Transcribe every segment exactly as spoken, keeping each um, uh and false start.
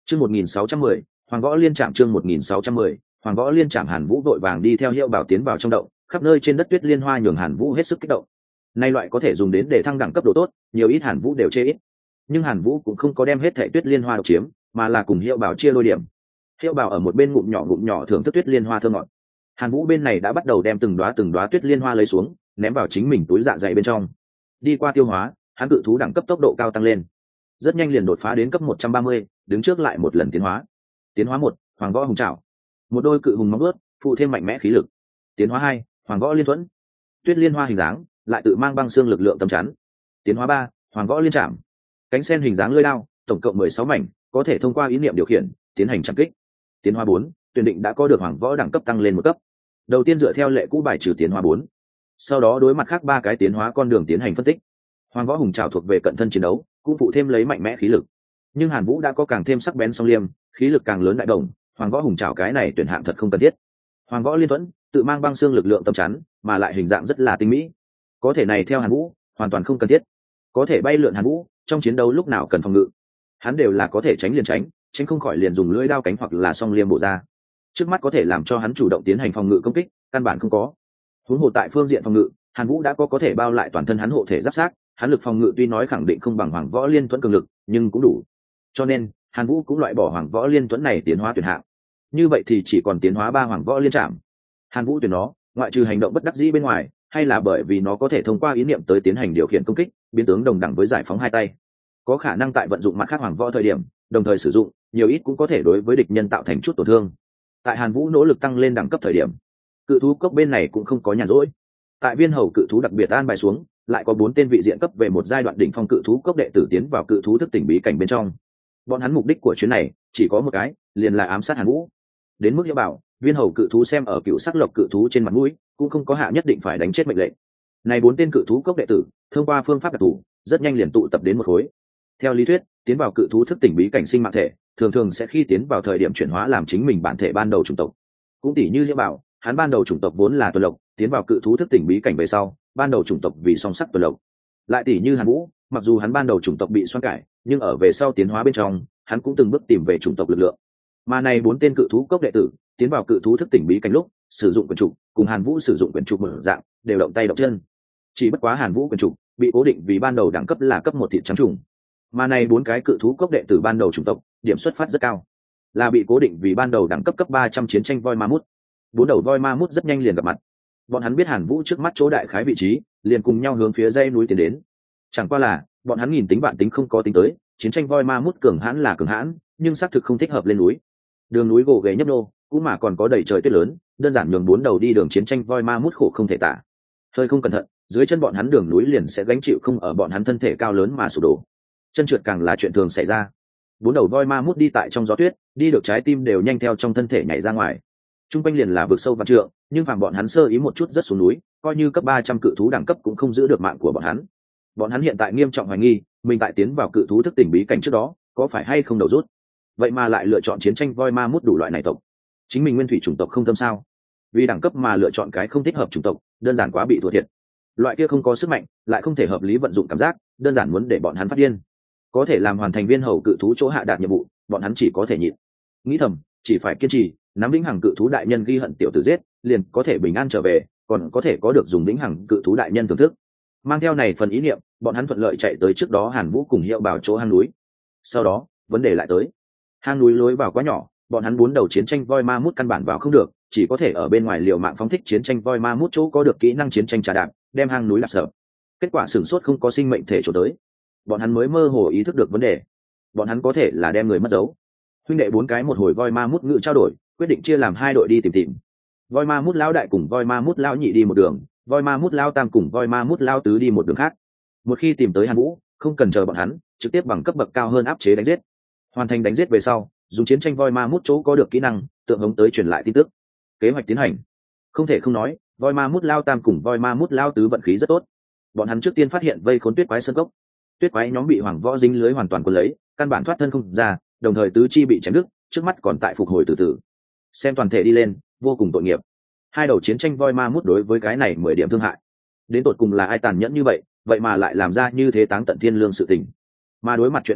chương một nghìn sáu trăm mười Hoàng Võ Liên Trạm. chương một nghìn sáu trăm mười Hoàng Võ Liên Trạm. Hàn Vũ vội vàng đi theo Hiệu Bảo tiến vào trong động, khắp nơi trên đất tuyết liên hoa nhường Hàn Vũ hết sức kích động. Nay loại có thể dùng đến để thăng đẳng cấp độ tốt, nhiều ít Hàn Vũ đều chê ít. Nhưng Hàn Vũ cũng không có đem hết thảy tuyết liên hoa độc chiếm, mà là cùng Hiệu Bảo chia đôi điểm. Hiệu Bảo ở một bên ngụm nhỏ ngụm nhỏ thưởng thức tuyết liên hoa thơm ngọt. Hàn Vũ bên này đã bắt đầu đem từng đóa từng đóa tuyết liên hoa lấy xuống, ném vào chính mình túi dạ dày bên trong. Đi qua tiêu hóa, hắn cự thú đẳng cấp tốc độ cao tăng lên, rất nhanh liền đột phá đến cấp một trăm ba mươi, đứng trước lại một lần tiến hóa. Tiến hóa một, Hoàng Võ Hùng Trảo. Một đôi cự hùng móng vuốt, phụ thêm mạnh mẽ khí lực. Tiến hóa hai, Hoàng Võ Liên Thuẫn. Tuyết liên hoa hình dáng, lại tự mang băng xương lực lượng tấm chắn. Tiến hóa ba, Hoàng Võ Liên Trảm. Cánh sen hình dáng lưỡi đao, tổng cộng mười sáu mảnh, có thể thông qua ý niệm điều khiển, tiến hành chạm kích. Tiến hóa bốn, tuyển định đã có được Hoàng Võ đẳng cấp tăng lên một cấp. Đầu tiên dựa theo lệ cũ bài trừ tiến hóa bốn, sau đó đối mặt khác ba cái tiến hóa con đường tiến hành phân tích. Hoàng Võ Hùng Trảo thuộc về cận thân chiến đấu, cũng phụ thêm lấy mạnh mẽ khí lực. Nhưng Hàn Vũ đã có càng thêm sắc bén song liêm, khí lực càng lớn đại đồng, Hoàng Võ Hùng Trảo cái này tuyển hạng thật không cần thiết. Hoàng Võ Liên Thuẫn tự mang băng xương lực lượng tấm chắn, mà lại hình dạng rất là tinh mỹ. Có thể này theo Hàn Vũ, hoàn toàn không cần thiết. Có thể bay lượn Hàn Vũ, trong chiến đấu lúc nào cần phòng ngự, hắn đều là có thể tránh liền tránh, tránh không khỏi liền dùng lưỡi đao cánh hoặc là song liêm bổ ra. Trước mắt có thể làm cho hắn chủ động tiến hành phòng ngự công kích, căn bản không có. Huống hồ tại phương diện phòng ngự, Hàn Vũ đã có có thể bao lại toàn thân hắn hộ thể giáp sát, hắn lực phòng ngự tuy nói khẳng định không bằng Hoàng Võ Liên Thuẫn cường lực, nhưng cũng đủ. Cho nên, Hàn Vũ cũng loại bỏ Hoàng Võ Liên Thuẫn này tiến hóa tuyển hạng. Như vậy thì chỉ còn tiến hóa ba Hoàng Võ Liên Trảm. Hàn Vũ tuyển nó, ngoại trừ hành động bất đắc dĩ bên ngoài, hay là bởi vì nó có thể thông qua ý niệm tới tiến hành điều khiển công kích, biến tướng đồng đẳng với giải phóng hai tay. Có khả năng tại vận dụng mặt khác Hoàng Võ thời điểm, đồng thời sử dụng, nhiều ít cũng có thể đối với địch nhân tạo thành chút tổn thương. Tại Hàn Vũ nỗ lực tăng lên đẳng cấp thời điểm, cự thú cốc bên này cũng không có nhàn rỗi. Tại viên hầu cự thú đặc biệt an bài xuống, lại có bốn tên vị diện cấp về một giai đoạn đỉnh phong cự thú cốc đệ tử tiến vào cự thú thức tỉnh bí cảnh bên trong. Bọn hắn mục đích của chuyến này chỉ có một cái, liền là ám sát Hàn Vũ. Đến mức Hiệu Bảo, viên hầu cự thú xem ở cựu sắc lộc cự thú trên mặt mũi, cũng không có hạ nhất định phải đánh chết mệnh lệnh. Này bốn tên cự thú cốc đệ tử, thông qua phương pháp đặc thù, rất nhanh liền tụ tập đến một khối. Theo lý thuyết, tiến vào cự thú thức tỉnh bí cảnh sinh mạng thể, thường thường sẽ khi tiến vào thời điểm chuyển hóa làm chính mình bản thể ban đầu chủng tộc. Cũng tỷ như Hiệu Bảo, hắn ban đầu chủng tộc vốn là tuần lộc, tiến vào cự thú thức tỉnh bí cảnh về sau, ban đầu chủng tộc vì song sắc tuần lộc. Lại tỷ như Hàn Vũ, mặc dù hắn ban đầu chủng tộc bị xoan cải, nhưng ở về sau tiến hóa bên trong, hắn cũng từng bước tìm về chủng tộc lực lượng. Mà này bốn tên cự thú cốc đệ tử, tiến vào cự thú thức tỉnh bí cảnh lúc, sử dụng quyền trục, cùng Hàn Vũ sử dụng quyền trục mở dạng, đều động tay động chân. Chỉ bất quá Hàn Vũ quyền trục bị cố định vì ban đầu đẳng cấp là cấp một thịt trắng trùng. Mà này bốn cái cự thú cốc đệ tử ban đầu chủng tộc, điểm xuất phát rất cao, là bị cố định vì ban đầu đẳng cấp cấp ba trăm chiến tranh voi ma mút. Bốn đầu voi ma mút rất nhanh liền gặp mặt. Bọn hắn biết Hàn Vũ trước mắt chỗ đại khái vị trí, liền cùng nhau hướng phía dãy núi tiến đến. Chẳng qua là, bọn hắn nhìn tính bạn tính không có tính tới, chiến tranh voi ma mút cường hãn là cường hãn, nhưng xác thực không thích hợp lên núi. Đường núi gồ ghề nhấp nhô, cũng mà còn có đầy trời tuyết lớn, đơn giản nhường bốn đầu đi đường chiến tranh voi ma mút khổ không thể tả. Hơi không cẩn thận, dưới chân bọn hắn đường núi liền sẽ gánh chịu không ở bọn hắn thân thể cao lớn mà sụp đổ. Chân trượt càng là chuyện thường xảy ra. Bốn đầu voi ma mút đi tại trong gió tuyết, đi được trái tim đều nhanh theo trong thân thể nhảy ra ngoài. Trung quanh liền là vực sâu vạn trượng, nhưng phàm bọn hắn sơ ý một chút rất xuống núi, coi như cấp ba trăm cự thú đẳng cấp cũng không giữ được mạng của bọn hắn. Bọn hắn hiện tại nghiêm trọng hoài nghi, mình tại tiến vào cự thú thức tỉnh bí cảnh trước đó, có phải hay không đầu rút. Vậy mà lại lựa chọn chiến tranh voi ma mút đủ loại này tộc. Chính mình nguyên thủy chủng tộc không tâm sao? Vì đẳng cấp mà lựa chọn cái không thích hợp chủng tộc, đơn giản quá bị thua thiệt. Loại kia không có sức mạnh, lại không thể hợp lý vận dụng cảm giác, đơn giản muốn để bọn hắn phát điên. Có thể làm hoàn thành viên hầu cự thú chỗ hạ đạt nhiệm vụ, bọn hắn chỉ có thể nhịn. Nghĩ thầm, chỉ phải kiên trì, nắm vĩnh hằng cự thú đại nhân ghi hận tiểu tử giết, liền có thể bình an trở về, còn có thể có được dùng vĩnh hằng cự thú đại nhân thưởng thức. Mang theo này phần ý niệm, bọn hắn thuận lợi chạy tới trước đó Hàn Vũ cùng Hiệu Bảo chỗ hang núi. Sau đó, vấn đề lại tới. Hang núi lối vào quá nhỏ, bọn hắn bốn đầu chiến tranh voi ma mút căn bản vào không được, chỉ có thể ở bên ngoài liều mạng phóng thích chiến tranh voi ma mút chỗ có được kỹ năng chiến tranh trà đạp, đem hang núi đạp sập. Kết quả sửng sốt không có sinh mệnh thể chỗ tới. Bọn hắn mới mơ hồ ý thức được vấn đề. Bọn hắn có thể là đem người mất dấu. Huynh đệ bốn cái một hồi voi ma mút ngự trao đổi, quyết định chia làm hai đội đi tìm tìm. Voi ma mút lão đại cùng voi ma mút lão nhị đi một đường, voi ma mút lão tam cùng voi ma mút lão tứ đi một đường khác. Một khi tìm tới Hàn Vũ, không cần chờ bọn hắn, trực tiếp bằng cấp bậc cao hơn áp chế đánh giết. Hoàn thành đánh giết về sau, dùng chiến tranh voi ma mút chỗ có được kỹ năng, tượng hống tới truyền lại tin tức. Kế hoạch tiến hành. Không thể không nói, voi ma mút lão tam cùng voi ma mút lão tứ vận khí rất tốt. Bọn hắn trước tiên phát hiện vây khốn tuyết quái sơn cốc. Tuyết quái nhóm bị Hoàng Võ dính lưới hoàn toàn cuốn lấy, căn bản thoát thân không ra, đồng thời tứ chi bị chém đứt, trước mắt còn tại phục hồi từ từ. Xem toàn thể đi lên, vô cùng tội nghiệp. Hai đầu chiến tranh voi ma mút đối với cái này mười điểm thương hại. Đến tột cùng là ai tàn nhẫn như vậy, vậy mà lại làm ra như thế táng tận thiên lương sự tình. Mà đối mặt chuyện bất bình,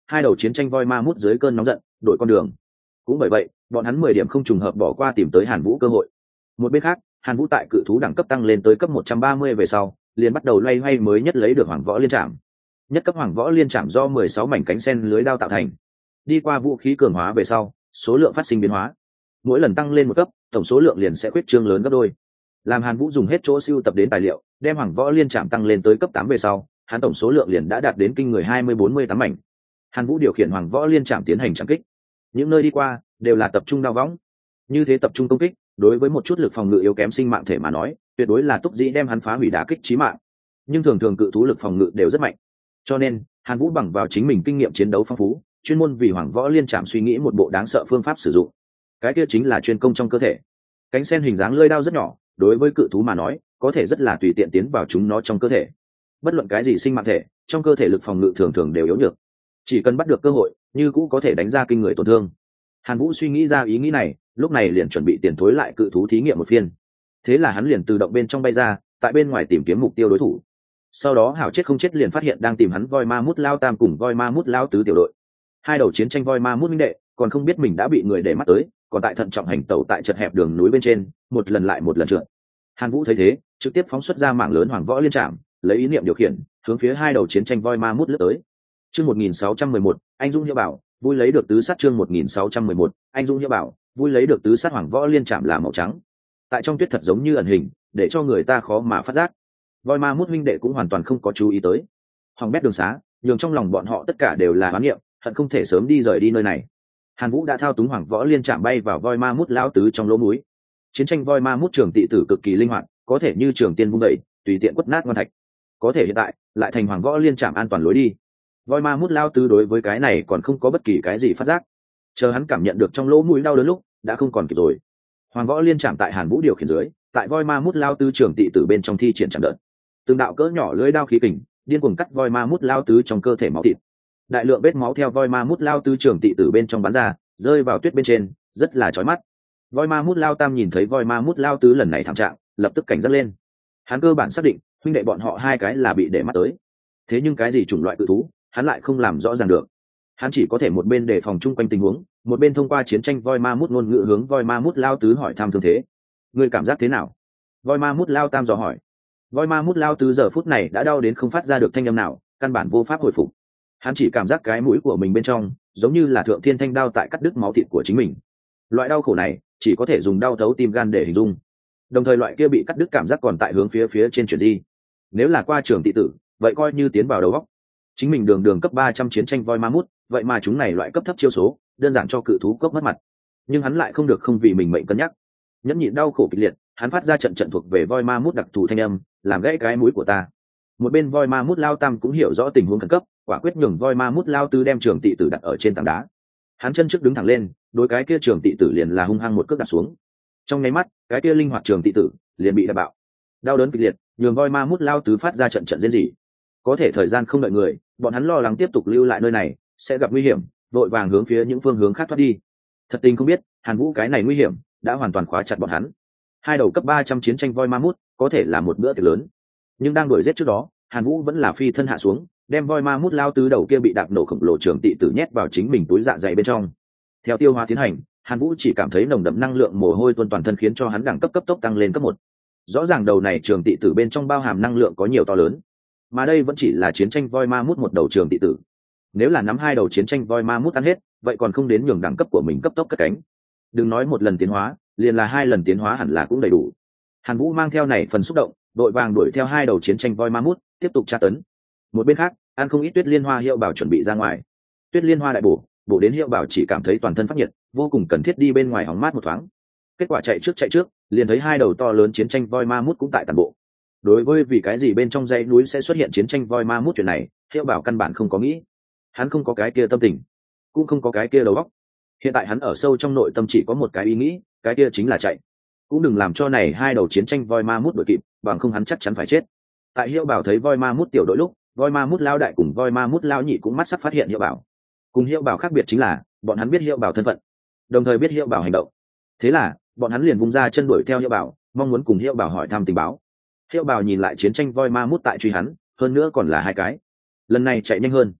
hai đầu chiến tranh voi ma mút dưới cơn nóng giận đổi con đường. Cũng bởi vậy bọn hắn mười điểm không trùng hợp bỏ qua tìm tới Hàn Vũ cơ hội. Một bên khác, Hàn Vũ tại cự thú đẳng cấp tăng lên tới cấp một trăm ba mươi về sau, liền bắt đầu loay hoay mới nhất lấy được Hoàng Võ Liên Trảm. Nhất cấp Hoàng Võ Liên Trảm do mười sáu mảnh cánh sen lưới đao tạo thành. Đi qua vũ khí cường hóa về sau, số lượng phát sinh biến hóa. Mỗi lần tăng lên một cấp, tổng số lượng liền sẽ khuyết trương lớn gấp đôi. Làm Hàn Vũ dùng hết chỗ sưu tập đến tài liệu, đem Hoàng Võ Liên Trảm tăng lên tới cấp tám về sau, hắn tổng số lượng liền đã đạt đến kinh người hai mươi bốn mươi tám mảnh. Hàn Vũ điều khiển Hoàng Võ Liên Trảm tiến hành chạm kích. Những nơi đi qua đều là tập trung đao võng. Như thế tập trung công kích, đối với một chút lực phòng ngự yếu kém sinh mạng thể mà nói, tuyệt đối là túc dĩ đem hắn phá hủy đá kích chí mạng. Nhưng thường thường cự thú lực phòng ngự đều rất mạnh. Cho nên, Hàn Vũ bằng vào chính mình kinh nghiệm chiến đấu phong phú, chuyên môn vì Hoàng Võ Liên Trảm suy nghĩ một bộ đáng sợ phương pháp sử dụng. Cái kia chính là chuyên công trong cơ thể. Cánh sen hình dáng lưỡi đao rất nhỏ, đối với cự thú mà nói, có thể rất là tùy tiện tiến vào chúng nó trong cơ thể. Bất luận cái gì sinh mạng thể, trong cơ thể lực phòng ngự thường thường đều yếu nhược. Chỉ cần bắt được cơ hội, như cũ có thể đánh ra kinh người tổn thương. Hàn Vũ suy nghĩ ra ý nghĩ này, lúc này liền chuẩn bị tiền thối lại cự thú thí nghiệm một phiên. Thế là hắn liền tự động bên trong bay ra, tại bên ngoài tìm kiếm mục tiêu đối thủ. Sau đó hảo chết không chết liền phát hiện đang tìm hắn voi ma mút lao tam cùng voi ma mút lao tứ tiểu đội. Hai đầu chiến tranh voi ma mút minh đệ, còn không biết mình đã bị người để mắt tới, còn tại thận trọng hành tẩu tại chật hẹp đường núi bên trên, một lần lại một lần trượt. Hàn Vũ thấy thế, trực tiếp phóng xuất ra mạng lớn Hoàng Võ Liên Trảm, lấy ý niệm điều khiển, hướng phía hai đầu chiến tranh voi ma mút lướt tới. Chương một nghìn sáu trăm mười một, anh Dung Hiệu Bảo, vui lấy được tứ sát. Chương một nghìn sáu trăm mười một, anh Dung Hiệu Bảo, vui lấy được tứ sát. Hoàng Võ Liên Trảm là màu trắng, tại trong tuyết thật giống như ẩn hình, để cho người ta khó mà phát giác. Voi ma mút huynh đệ cũng hoàn toàn không có chú ý tới. Hoàng bét đường xá, nhường trong lòng bọn họ tất cả đều là oán niệm, hận không thể sớm đi rời đi nơi này. Hàn Vũ đã thao túng Hoàng Võ Liên Trảm bay vào voi ma mút lão tứ trong lỗ mũi. Chiến tranh voi ma mút trường tị tử cực kỳ linh hoạt, có thể như trường tiên vung đẩy, tùy tiện quất nát ngon thạch. Có thể hiện tại lại thành Hoàng Võ Liên Trảm an toàn lối đi. Voi ma mút lao tứ đối với cái này còn không có bất kỳ cái gì phát giác. Chờ hắn cảm nhận được trong lỗ mũi đau đớn lúc, đã không còn kịp rồi. Hoàng Võ Liên Trảm tại Hàn Vũ điều khiển dưới, tại voi ma mút lao tứ trường tị tử bên trong thi triển chạm đợt. Từng đạo cỡ nhỏ lưỡi đao khí kình, điên cuồng cắt voi ma mút lao tứ trong cơ thể máu thịt. Đại lượng vết máu theo voi ma mút lao tứ trường tị tử bên trong bắn ra, rơi vào tuyết bên trên, rất là chói mắt. Voi ma mút lao tam nhìn thấy voi ma mút lao tứ lần này thảm trạng, lập tức cảnh giác lên. Hắn cơ bản xác định, huynh đệ bọn họ hai cái là bị để mắt tới. Thế nhưng cái gì chủng loại cự thú, hắn lại không làm rõ ràng được. Hắn chỉ có thể một bên đề phòng chung quanh tình huống, một bên thông qua chiến tranh voi ma mút ngôn ngữ hướng voi ma mút lao tứ hỏi thăm thương thế. Ngươi cảm giác thế nào? Voi ma mút lao tam dò hỏi. Voi ma mút lao tứ giờ phút này đã đau đến không phát ra được thanh âm nào, căn bản vô pháp hồi phục. Hắn chỉ cảm giác cái mũi của mình bên trong giống như là thượng thiên thanh đao tại cắt đứt máu thịt của chính mình. Loại đau khổ này chỉ có thể dùng đau thấu tim gan để hình dung. Đồng thời loại kia bị cắt đứt cảm giác còn tại hướng phía phía trên chuyển di. Nếu là qua trường tị tử, vậy coi như tiến vào đầu góc. Chính mình đường đường cấp ba trăm chiến tranh voi ma mút, vậy mà chúng này loại cấp thấp chiêu số, đơn giản cho cự thú cốc mất mặt. Nhưng hắn lại không được không vì mình mệnh cân nhắc. Nhẫn nhịn đau khổ kịch liệt, hắn phát ra trận trận thuộc về voi ma mút đặc thù thanh âm, làm gãy cái mũi của ta. Một bên voi ma mút lao tam cũng hiểu rõ tình huống khẩn cấp, quả quyết nhường voi ma mút lao tứ đem trường tị tử đặt ở trên tảng đá. Hắn chân trước đứng thẳng lên, đối cái kia trường tị tử liền là hung hăng một cước đặt xuống. Trong nháy mắt, cái kia linh hoạt trường tị tử liền bị đập bạo. Đau đớn kịch liệt, nhường voi ma mút lao tứ phát ra trận trận rên rỉ. Có thể thời gian không đợi người, bọn hắn lo lắng tiếp tục lưu lại nơi này sẽ gặp nguy hiểm, vội vàng hướng phía những phương hướng khác thoát đi. Thật tình không biết, Hàn Vũ cái này nguy hiểm đã hoàn toàn khóa chặt bọn hắn. Hai đầu cấp ba trăm chiến tranh voi ma mút có thể là một bữa tiệc lớn, nhưng đang đuổi giết trước đó, Hàn Vũ vẫn là phi thân hạ xuống, đem voi ma mút lao tứ đầu kia bị đạp nổ khổng lồ trường tị tử nhét vào chính mình túi dạ dày bên trong. Theo tiêu hóa tiến hành, Hàn Vũ chỉ cảm thấy nồng đậm năng lượng mồ hôi tuôn toàn thân, khiến cho hắn đẳng cấp cấp tốc tăng lên cấp một. Rõ ràng đầu này trường tị tử bên trong bao hàm năng lượng có nhiều to lớn, mà đây vẫn chỉ là chiến tranh voi ma mút một đầu trường tị tử. Nếu là nắm hai đầu chiến tranh voi ma mút ăn hết, vậy còn không đến nhường đẳng cấp của mình cấp tốc cất cánh. Đừng nói một lần tiến hóa, liền là hai lần tiến hóa hẳn là cũng đầy đủ. Hàn Vũ mang theo này phần xúc động, đội vàng đuổi theo hai đầu chiến tranh voi ma mút, tiếp tục tra tấn. Một bên khác, ăn không ít tuyết liên hoa hiệu bảo chuẩn bị ra ngoài. Tuyết liên hoa đại bổ, bổ đến hiệu bảo chỉ cảm thấy toàn thân phát nhiệt, vô cùng cần thiết đi bên ngoài hóng mát một thoáng. Kết quả chạy trước chạy trước, liền thấy hai đầu to lớn chiến tranh voi ma mút cũng tại tàn bộ. Đối với vì cái gì bên trong dãy núi sẽ xuất hiện chiến tranh voi ma mút chuyện này, hiệu bảo căn bản không có nghĩ. Hắn không có cái kia tâm tình, cũng không có cái kia đầu óc. Hiện tại hắn ở sâu trong nội tâm chỉ có một cái ý nghĩ, cái kia chính là chạy. Cũng đừng làm cho này hai đầu chiến tranh voi ma mút đuổi kịp, bằng không hắn chắc chắn phải chết. Tại Hiệu Bảo thấy voi ma mút tiểu đội lúc, voi ma mút lao đại cùng voi ma mút lao nhị cũng mắt sắc phát hiện Hiệu Bảo. Cùng Hiệu Bảo khác biệt chính là, bọn hắn biết Hiệu Bảo thân phận, đồng thời biết Hiệu Bảo hành động. Thế là, bọn hắn liền vung ra chân đuổi theo Hiệu Bảo, mong muốn cùng Hiệu Bảo hỏi thăm tình báo. Hiệu Bảo nhìn lại chiến tranh voi ma mút tại truy hắn, hơn nữa còn là hai cái. Lần này chạy nhanh hơn.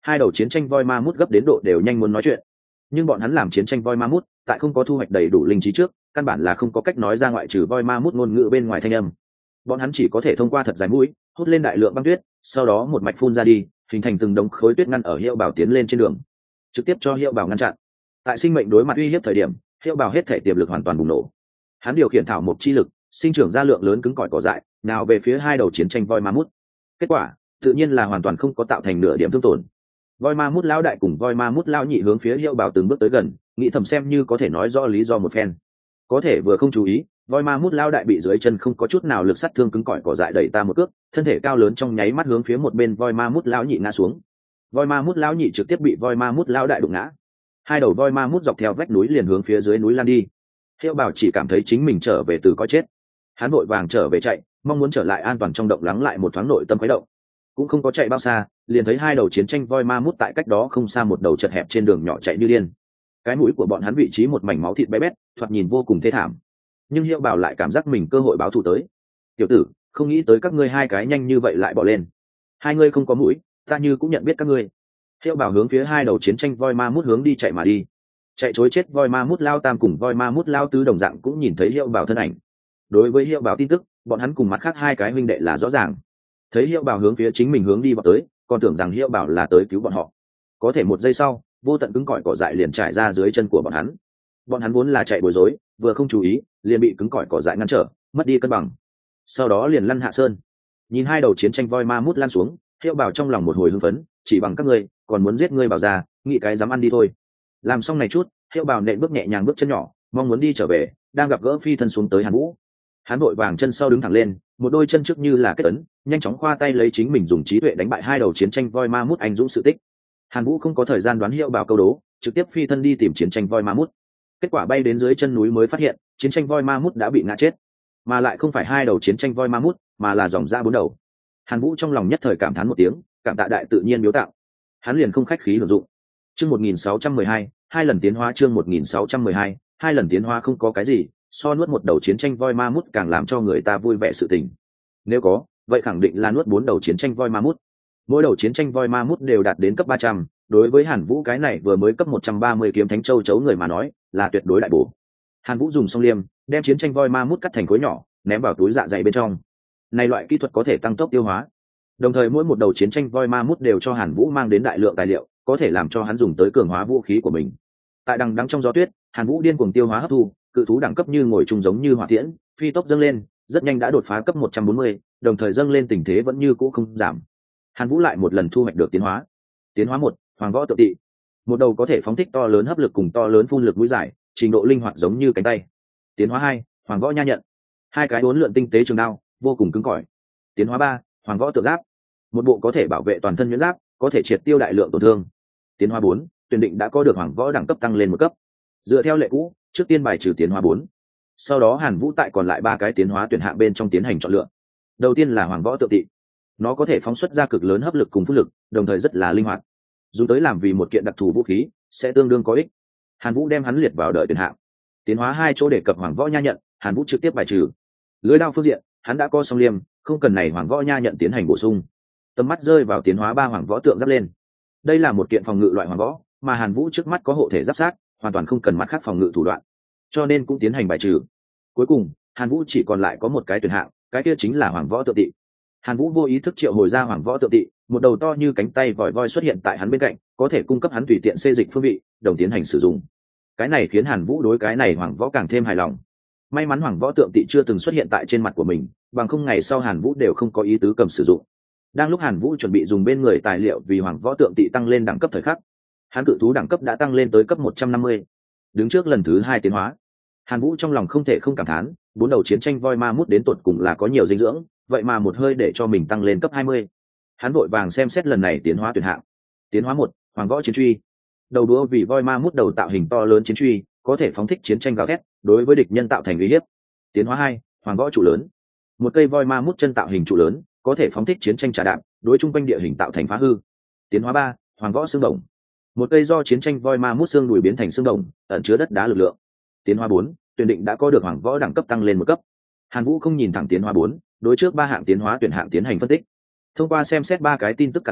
Hai đầu chiến tranh voi ma mút gấp đến độ đều nhanh muốn nói chuyện, nhưng bọn hắn làm chiến tranh voi ma mút tại không có thu hoạch đầy đủ linh trí trước, căn bản là không có cách nói ra ngoại trừ voi ma mút ngôn ngữ bên ngoài thanh âm. Bọn hắn chỉ có thể thông qua thật dài mũi hút lên đại lượng băng tuyết, sau đó một mạch phun ra đi, hình thành từng đống khối tuyết ngăn ở Hiệu Bảo tiến lên trên đường, trực tiếp cho Hiệu Bảo ngăn chặn. Tại sinh mệnh đối mặt uy hiếp thời điểm, Hiệu Bảo hết thể tiềm lực hoàn toàn bùng nổ. Hắn điều khiển thảo mộc chi lực, sinh trưởng ra lượng lớn cứng cỏi cỏ dại, nào về phía hai đầu chiến tranh voi ma mút. Kết quả, tự nhiên là hoàn toàn không có tạo thành nửa điểm thương tổn. Voi ma mút lão đại cùng voi ma mút lão nhị hướng phía Hiệu Bảo từng bước tới gần, nghĩ thầm xem như có thể nói rõ lý do một phen. Có thể vừa không chú ý, voi ma mút lão đại bị dưới chân không có chút nào lực sát thương cứng cỏi cỏ dại đẩy ta một cước, thân thể cao lớn trong nháy mắt hướng phía một bên voi ma mút lão nhị ngã xuống. Voi ma mút lão nhị trực tiếp bị voi ma mút lão đại đụng ngã. Hai đầu voi ma mút dọc theo vách núi liền hướng phía dưới núi lan đi. Hiệu Bảo chỉ cảm thấy chính mình trở về từ coi chết, hắn vội vàng trở về chạy, mong muốn trở lại an toàn trong động lắng lại một thoáng nội tâm khuấy động. Cũng không có chạy bao xa, liền thấy hai đầu chiến tranh voi ma mút tại cách đó không xa một đầu chật hẹp trên đường nhỏ chạy như điên. Cái mũi của bọn hắn vị trí một mảnh máu thịt bé bét, thoạt nhìn vô cùng thê thảm. Nhưng Hiệu Bảo lại cảm giác mình cơ hội báo thù tới. Tiểu tử, không nghĩ tới các ngươi hai cái nhanh như vậy lại bỏ lên. Hai ngươi không có mũi, ta như cũng nhận biết các ngươi. Hiệu Bảo hướng phía hai đầu chiến tranh voi ma mút hướng đi chạy mà đi. Chạy chối chết voi ma mút lao tam cùng voi ma mút lao tứ đồng dạng cũng nhìn thấy Hiệu Bảo thân ảnh. Đối với Hiệu Bảo tin tức, bọn hắn cùng mặt khác hai cái huynh đệ là rõ ràng. Thấy Hiệu Bảo hướng phía chính mình hướng đi vào tới, còn tưởng rằng Hiệu Bảo là tới cứu bọn họ. Có thể một giây sau, vô tận cứng cỏi cỏ dại liền trải ra dưới chân của bọn hắn. Bọn hắn vốn là chạy bối rối, vừa không chú ý, liền bị cứng cỏi cỏ dại ngăn trở, mất đi cân bằng. Sau đó liền lăn hạ sơn. Nhìn hai đầu chiến tranh voi ma mút lăn xuống, Hiệu Bảo trong lòng một hồi hưng phấn, chỉ bằng các ngươi, còn muốn giết ngươi Bảo ra, nghĩ cái dám ăn đi thôi. Làm xong này chút, Hiệu Bảo nện bước nhẹ nhàng bước chân nhỏ, mong muốn đi trở về, đang gặp gỡ phi thân xuống tới Hàn Vũ. Hắn vội vàng chân sau đứng thẳng lên, một đôi chân trước như là kết ấn, nhanh chóng khoa tay lấy chính mình dùng trí tuệ đánh bại hai đầu chiến tranh voi ma mút anh dũng sự tích. Hàn Vũ không có thời gian đoán Hiệu Bảo câu đố, trực tiếp phi thân đi tìm chiến tranh voi ma mút. Kết quả bay đến dưới chân núi mới phát hiện, chiến tranh voi ma mút đã bị ngã chết, mà lại không phải hai đầu chiến tranh voi ma mút, mà là dòng ra bốn đầu. Hàn Vũ trong lòng nhất thời cảm thán một tiếng, cảm tạ đại tự nhiên biếu tạo. Hắn liền không khách khí hưởng dụng. Chương một nghìn sáu trăm mười hai, hai lần tiến hóa chương một nghìn sáu trăm mười hai, hai lần tiến hóa không có cái gì, so nuốt một đầu chiến tranh voi ma mút càng làm cho người ta vui vẻ sự tình. Nếu có, vậy khẳng định là nuốt bốn đầu chiến tranh voi ma mút. Mỗi đầu chiến tranh voi ma mút đều đạt đến cấp ba trăm, đối với Hàn Vũ cái này vừa mới cấp một trăm ba mươi kiếm thánh châu chấu người mà nói, là tuyệt đối đại bổ. Hàn Vũ dùng song liêm, đem chiến tranh voi ma mút cắt thành khối nhỏ, ném vào túi dạ dày bên trong. Này loại kỹ thuật có thể tăng tốc tiêu hóa. Đồng thời mỗi một đầu chiến tranh voi ma mút đều cho Hàn Vũ mang đến đại lượng tài liệu, có thể làm cho hắn dùng tới cường hóa vũ khí của mình. Tại đằng đẵng trong gió tuyết, Hàn Vũ điên cuồng tiêu hóa hấp thu, cự thú đẳng cấp như ngồi chung giống như hỏa tiễn, phi tốc dâng lên, rất nhanh đã đột phá cấp một trăm bốn mươi, đồng thời dâng lên tình thế vẫn như cũ không giảm. Hàn Vũ lại một lần thu hoạch được tiến hóa. Tiến hóa một, Hoàng Võ Tượng Tị. Một đầu có thể phóng thích to lớn hấp lực cùng to lớn phun lực mũi dài, trình độ linh hoạt giống như cánh tay. Tiến hóa hai, Hoàng Võ Nha Nhận. Hai cái uốn lượn tinh tế trường đao, vô cùng cứng cỏi. Tiến hóa ba, Hoàng Võ Tượng Giáp. Một bộ có thể bảo vệ toàn thân nhuyễn giáp, có thể triệt tiêu đại lượng tổn thương. Tiến hóa bốn, tuyển định đã có được Hoàng Võ đẳng cấp tăng lên một cấp. Dựa theo lệ cũ, trước tiên bài trừ tiến hóa bốn. Sau đó Hàn Vũ tại còn lại ba cái tiến hóa tuyển hạng bên trong tiến hành chọn lựa. Đầu tiên là Hoàng Võ Tượng Tị. Nó có thể phóng xuất ra cực lớn hấp lực cùng phun lực, đồng thời rất là linh hoạt. Dùng tới làm vì một kiện đặc thù vũ khí, sẽ tương đương có ích. Hàn Vũ đem hắn liệt vào đợi tuyển hạng. Tiến hóa hai chỗ đề cập Hoàng Võ Nha Nhận, Hàn Vũ trực tiếp bài trừ. Lưỡi đao phương diện, hắn đã có song liêm, không cần này Hoàng Võ Nha Nhận tiến hành bổ sung. Tầm mắt rơi vào tiến hóa ba Hoàng Võ Tượng Giáp lên. Đây là một kiện phòng ngự loại hoàng võ, mà Hàn Vũ trước mắt có hộ thể giáp sát, hoàn toàn không cần mặt khác phòng ngự thủ đoạn, cho nên cũng tiến hành bài trừ. Cuối cùng, Hàn Vũ chỉ còn lại có một cái tuyển hạng, cái kia chính là Hoàng Võ Tượng Tị. Hàn Vũ vô ý thức triệu hồi ra Hoàng Võ Tượng Tị, một đầu to như cánh tay vòi voi xuất hiện tại hắn bên cạnh, có thể cung cấp hắn tùy tiện xê dịch phương vị, đồng tiến hành sử dụng. Cái này khiến Hàn Vũ đối cái này Hoàng Võ càng thêm hài lòng. May mắn Hoàng Võ Tượng Tị chưa từng xuất hiện tại trên mặt của mình, bằng không ngày sau Hàn Vũ đều không có ý tứ cầm sử dụng. Đang lúc Hàn Vũ chuẩn bị dùng bên người tài liệu vì Hoàng Võ Tượng Tị tăng lên đẳng cấp thời khắc, hắn cự thú đẳng cấp đã tăng lên tới cấp một trăm năm mươi. Đứng trước lần thứ hai tiến hóa, Hàn Vũ trong lòng không thể không cảm thán, bốn đầu chiến tranh voi ma mút đến tột cùng là có nhiều dinh dưỡng, vậy mà một hơi để cho mình tăng lên cấp hai mươi. Hắn vội vàng xem xét lần này tiến hóa tuyển hạng. Tiến hóa một, Hoàng Võ Chiến Truy. Đầu đũa vì voi ma mút đầu tạo hình to lớn chiến truy, có thể phóng thích chiến tranh gào thét, đối với địch nhân tạo thành uy hiếp. Tiến hóa hai, Hoàng Võ Trụ Lớn. Một cây voi ma mút chân tạo hình trụ lớn, có thể phóng thích chiến tranh trà đạp, đối chung quanh địa hình tạo thành phá hư. Tiến hóa ba, Hoàng Võ Xương Đồng. Một cây do chiến tranh voi ma mút xương đùi biến thành xương đồng, ẩn chứa đất đá lực lượng. Tiến hóa bốn, tuyển định đã có được Hoàng Võ đẳng cấp tăng lên một cấp. Hàn Vũ không nhìn thẳng tiến hóa bốn, đối trước ba hạng tiến hóa tuyển hạng tiến hành phân tích. Thông qua xem xét ba cái tin tức cặn kẽ,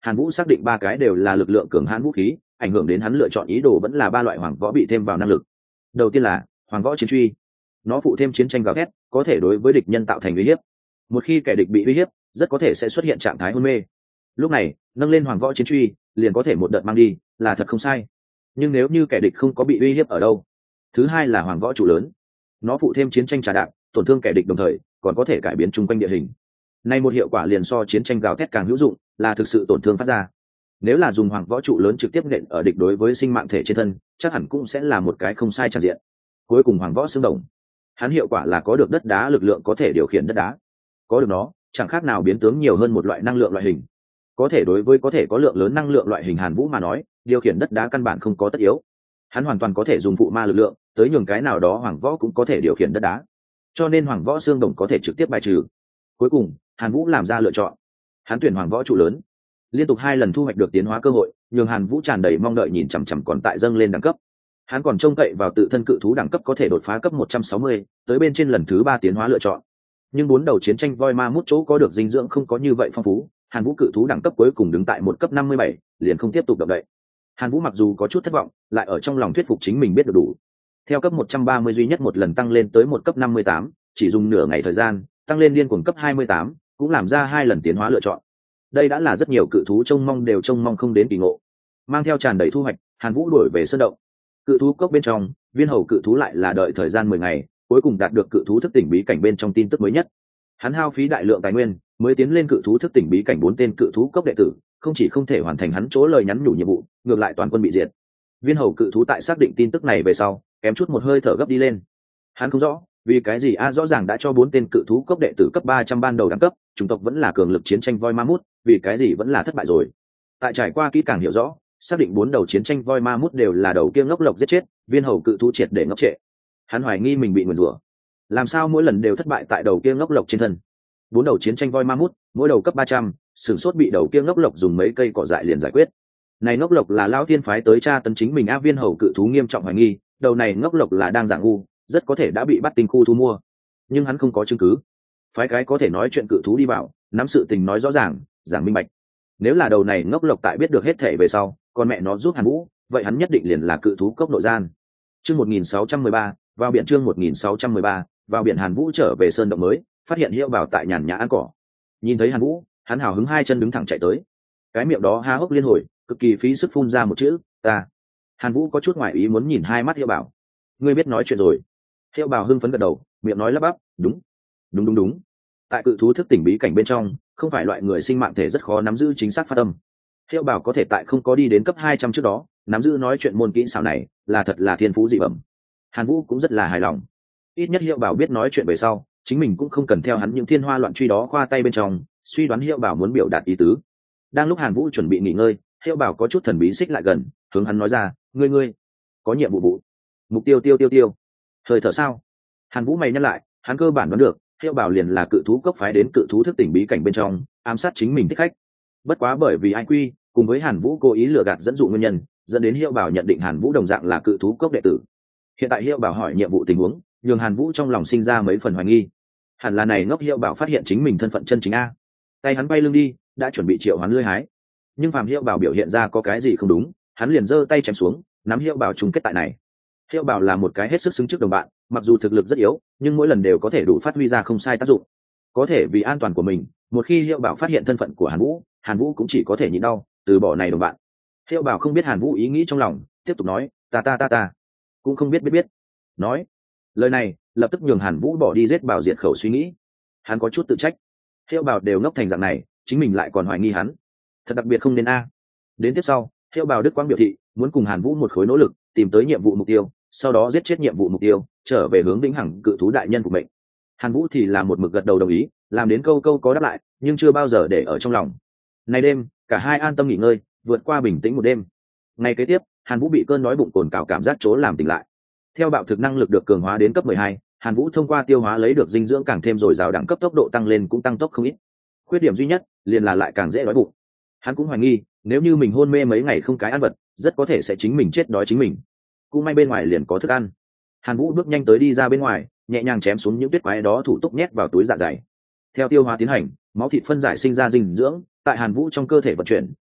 Hàn Vũ xác định ba cái đều là lực lượng cường hãn vũ khí, ảnh hưởng đến hắn lựa chọn ý đồ vẫn là ba loại hoàng võ bị thêm vào năng lực. Đầu tiên là hoàng võ chiến truy, nó phụ thêm chiến tranh gào thét, có thể đối với địch nhân tạo thành uy hiếp. Một khi kẻ địch bị uy hiếp, rất có thể sẽ xuất hiện trạng thái hôn mê. Lúc này, nâng lên hoàng võ chiến truy, liền có thể một đợt mang đi, là thật không sai. Nhưng nếu như kẻ địch không có bị uy hiếp ở đâu. Thứ hai là hoàng võ trụ lớn, nó phụ thêm chiến tranh trà đạp, tổn thương kẻ địch đồng thời còn có thể cải biến chung quanh địa hình. Này một hiệu quả liền so chiến tranh gào thét càng hữu dụng, là thực sự tổn thương phát ra. Nếu là dùng hoàng võ trụ lớn trực tiếp nện ở địch đối với sinh mạng thể trên thân, chắc hẳn cũng sẽ là một cái không sai tràn diện. Cuối cùng hoàng võ xương đồng, hắn hiệu quả là có được đất đá lực lượng, có thể điều khiển đất đá. Có được nó, chẳng khác nào biến tướng nhiều hơn một loại năng lượng loại hình. Có thể đối với có thể có lượng lớn năng lượng loại hình Hàn Vũ mà nói, điều khiển đất đá căn bản không có tất yếu. Hắn hoàn toàn có thể dùng phụ ma lực lượng, tới nhường cái nào đó hoàng võ cũng có thể điều khiển đất đá. Cho nên hoàng võ xương đồng có thể trực tiếp bài trừ. Cuối cùng, Hàn Vũ làm ra lựa chọn. Hắn tuyển hoàng võ trụ lớn. Liên tục hai lần thu hoạch được tiến hóa cơ hội, nhường Hàn Vũ tràn đầy mong đợi nhìn chằm chằm còn tại dâng lên đẳng cấp. Hắn còn trông cậy vào tự thân cự thú đẳng cấp có thể đột phá cấp một trăm sáu mươi, tới bên trên lần thứ ba tiến hóa lựa chọn. Nhưng bốn đầu chiến tranh voi ma mút chỗ có được dinh dưỡng không có như vậy phong phú, Hàn Vũ cự thú đẳng cấp cuối cùng đứng tại một cấp năm mươi bảy, liền không tiếp tục động đậy. Hàn Vũ mặc dù có chút thất vọng, lại ở trong lòng thuyết phục chính mình biết được đủ. Theo cấp một trăm ba mươi duy nhất một lần tăng lên tới một cấp năm mươi tám, chỉ dùng nửa ngày thời gian, tăng lên liên cuồng cấp hai mươi tám, cũng làm ra hai lần tiến hóa lựa chọn. Đây đã là rất nhiều cự thú trông mong đều trông mong không đến kỳ ngộ. Mang theo tràn đầy thu hoạch, Hàn Vũ đuổi về sơn động. Cự thú cốc bên trong, viên hầu cự thú lại là đợi thời gian mười ngày, cuối cùng đạt được cự thú thức tỉnh bí cảnh bên trong tin tức mới nhất. Hắn hao phí đại lượng tài nguyên, mới tiến lên cự thú thức tỉnh bí cảnh bốn tên cự thú cốc đệ tử, không chỉ không thể hoàn thành hắn chỗ lời nhắn nhủ nhiệm vụ, ngược lại toàn quân bị diệt. Viên hầu cự thú tại xác định tin tức này về sau, kém chút một hơi thở gấp đi lên. Hắn không rõ, vì cái gì a rõ ràng đã cho bốn tên cự thú cốc đệ tử cấp ba trăm ban đầu đẳng cấp, chủng tộc vẫn là cường lực chiến tranh voi ma mút, vì cái gì vẫn là thất bại rồi. Tại trải qua kỹ càng hiểu rõ, xác định bốn đầu chiến tranh voi ma mút đều là đầu kia ngốc lộc giết chết, viên hầu cự thú triệt để ngốc trệ. Hắn hoài nghi mình bị nguyền rủa. Làm sao mỗi lần đều thất bại tại đầu kia ngốc lộc trên thân? Bốn đầu chiến tranh voi ma mút, mỗi đầu cấp ba trăm, sửng sốt bị đầu kia ngốc lộc dùng mấy cây cỏ dại liền giải quyết. Này ngốc lộc là lão thiên phái tới tra tấn chính mình, a viên hầu cự thú nghiêm trọng hoài nghi, đầu này ngốc lộc là đang giả ngu, rất có thể đã bị bắt tinh khu thu mua. Nhưng hắn không có chứng cứ. Phái cái có thể nói chuyện cự thú đi vào, nắm sự tình nói rõ ràng, giảng minh bạch. Nếu là đầu này ngốc lộc tại biết được hết thể về sau, còn mẹ nó giúp Hàn Vũ, vậy hắn nhất định liền là cự thú cốc nội gian. Chương một nghìn sáu trăm mười ba, vào biển chương một nghìn sáu trăm mười ba, vào biển Hàn Vũ trở về sơn động mới, phát hiện Hiệu Bảo tại nhàn nhã ăn cỏ. Nhìn thấy Hàn Vũ, hắn hào hứng hai chân đứng thẳng chạy tới. Cái miệng đó há hốc liên hồi, cực kỳ phí sức phun ra một chữ, ta. Hàn Vũ có chút ngoại ý muốn nhìn hai mắt Hiệu Bảo. Ngươi biết nói chuyện rồi. Hiệu Bảo hưng phấn gật đầu, miệng nói lắp bắp, đúng, đúng đúng đúng. Tại cự thú thức tỉnh bí cảnh bên trong, không phải loại người sinh mạng thể rất khó nắm giữ chính xác phát âm. Hiệu Bảo có thể tại không có đi đến cấp hai trăm trước đó, nắm giữ nói chuyện môn kỹ xảo này, là thật là thiên phú dị bẩm. Hàn Vũ cũng rất là hài lòng. Ít nhất Hiệu Bảo biết nói chuyện về sau, chính mình cũng không cần theo hắn những thiên hoa loạn truy đó khoa tay bên trong, suy đoán Hiệu Bảo muốn biểu đạt ý tứ. Đang lúc Hàn Vũ chuẩn bị nghỉ ngơi, Hiệu Bảo có chút thần bí xích lại gần, hướng hắn nói ra, ngươi ngươi, có nhiệm vụ vụ. Mục tiêu tiêu tiêu tiêu. Hơi thở sao? Hàn Vũ mày nhắc lại, hắn cơ bản đoán được, Hiệu Bảo liền là cự thú cốc phái đến cự thú thức tỉnh bí cảnh bên trong, ám sát chính mình thích khách. Bất quá bởi vì ai quy, cùng với Hàn Vũ cố ý lừa gạt dẫn dụ nguyên nhân, dẫn đến Hiệu Bảo nhận định Hàn Vũ đồng dạng là cự thú cốc đệ tử. Hiện tại Hiệu Bảo hỏi nhiệm vụ tình huống, nhường Hàn Vũ trong lòng sinh ra mấy phần hoài nghi. Hẳn là này ngốc Hiệu Bảo phát hiện chính mình thân phận chân chính a. Tay hắn bay lưng đi, đã chuẩn bị triệu hoán lưỡi hái. Nhưng phàm Hiệu Bảo biểu hiện ra có cái gì không đúng, hắn liền giơ tay chém xuống, nắm Hiệu Bảo chung kết tại này. Hiệu Bảo là một cái hết sức xứng trước đồng bạn, mặc dù thực lực rất yếu, nhưng mỗi lần đều có thể đủ phát huy ra không sai tác dụng. Có thể vì an toàn của mình, một khi Hiệu Bảo phát hiện thân phận của Hàn Vũ, Hàn Vũ cũng chỉ có thể nhịn đau, từ bỏ này đồng bạn. Hiệu Bảo không biết Hàn Vũ ý nghĩ trong lòng, tiếp tục nói, ta ta ta ta, cũng không biết biết biết. Nói, lời này lập tức nhường Hàn Vũ bỏ đi giết Bảo diệt khẩu suy nghĩ. Hắn có chút tự trách. Hiệu Bảo đều ngốc thành dạng này, chính mình lại còn hoài nghi hắn. Thật đặc biệt không nên a. Đến tiếp sau, Hiệu Bảo Đức Quang biểu thị, muốn cùng Hàn Vũ một khối nỗ lực, tìm tới nhiệm vụ mục tiêu, sau đó giết chết nhiệm vụ mục tiêu, trở về hướng vĩnh hằng cự thú đại nhân của mình. Hàn Vũ thì là một mực gật đầu đồng ý, làm đến câu câu có đáp lại, nhưng chưa bao giờ để ở trong lòng. Nay đêm, cả hai an tâm nghỉ ngơi, vượt qua bình tĩnh một đêm. Ngày kế tiếp, Hàn Vũ bị cơn đói bụng cồn cào cảm giác trố làm tỉnh lại. Theo bạo thực năng lực được cường hóa đến cấp mười hai, Hàn Vũ thông qua tiêu hóa lấy được dinh dưỡng càng thêm dồi dào, đẳng cấp tốc độ tăng lên cũng tăng tốc không ít. Khuyết điểm duy nhất liền là lại càng dễ đói bụng. Hắn cũng hoài nghi, nếu như mình hôn mê mấy ngày không cái ăn vật, rất có thể sẽ chính mình chết đói chính mình. Cũng may bên ngoài liền có thức ăn. Hàn Vũ bước nhanh tới đi ra bên ngoài, nhẹ nhàng chém xuống những tuyết quái đó thủ tục nhét vào túi dạ dày. Theo tiêu hóa tiến hành, máu thịt phân giải sinh ra dinh dưỡng, tại Hàn Vũ trong cơ thể vận chuyển,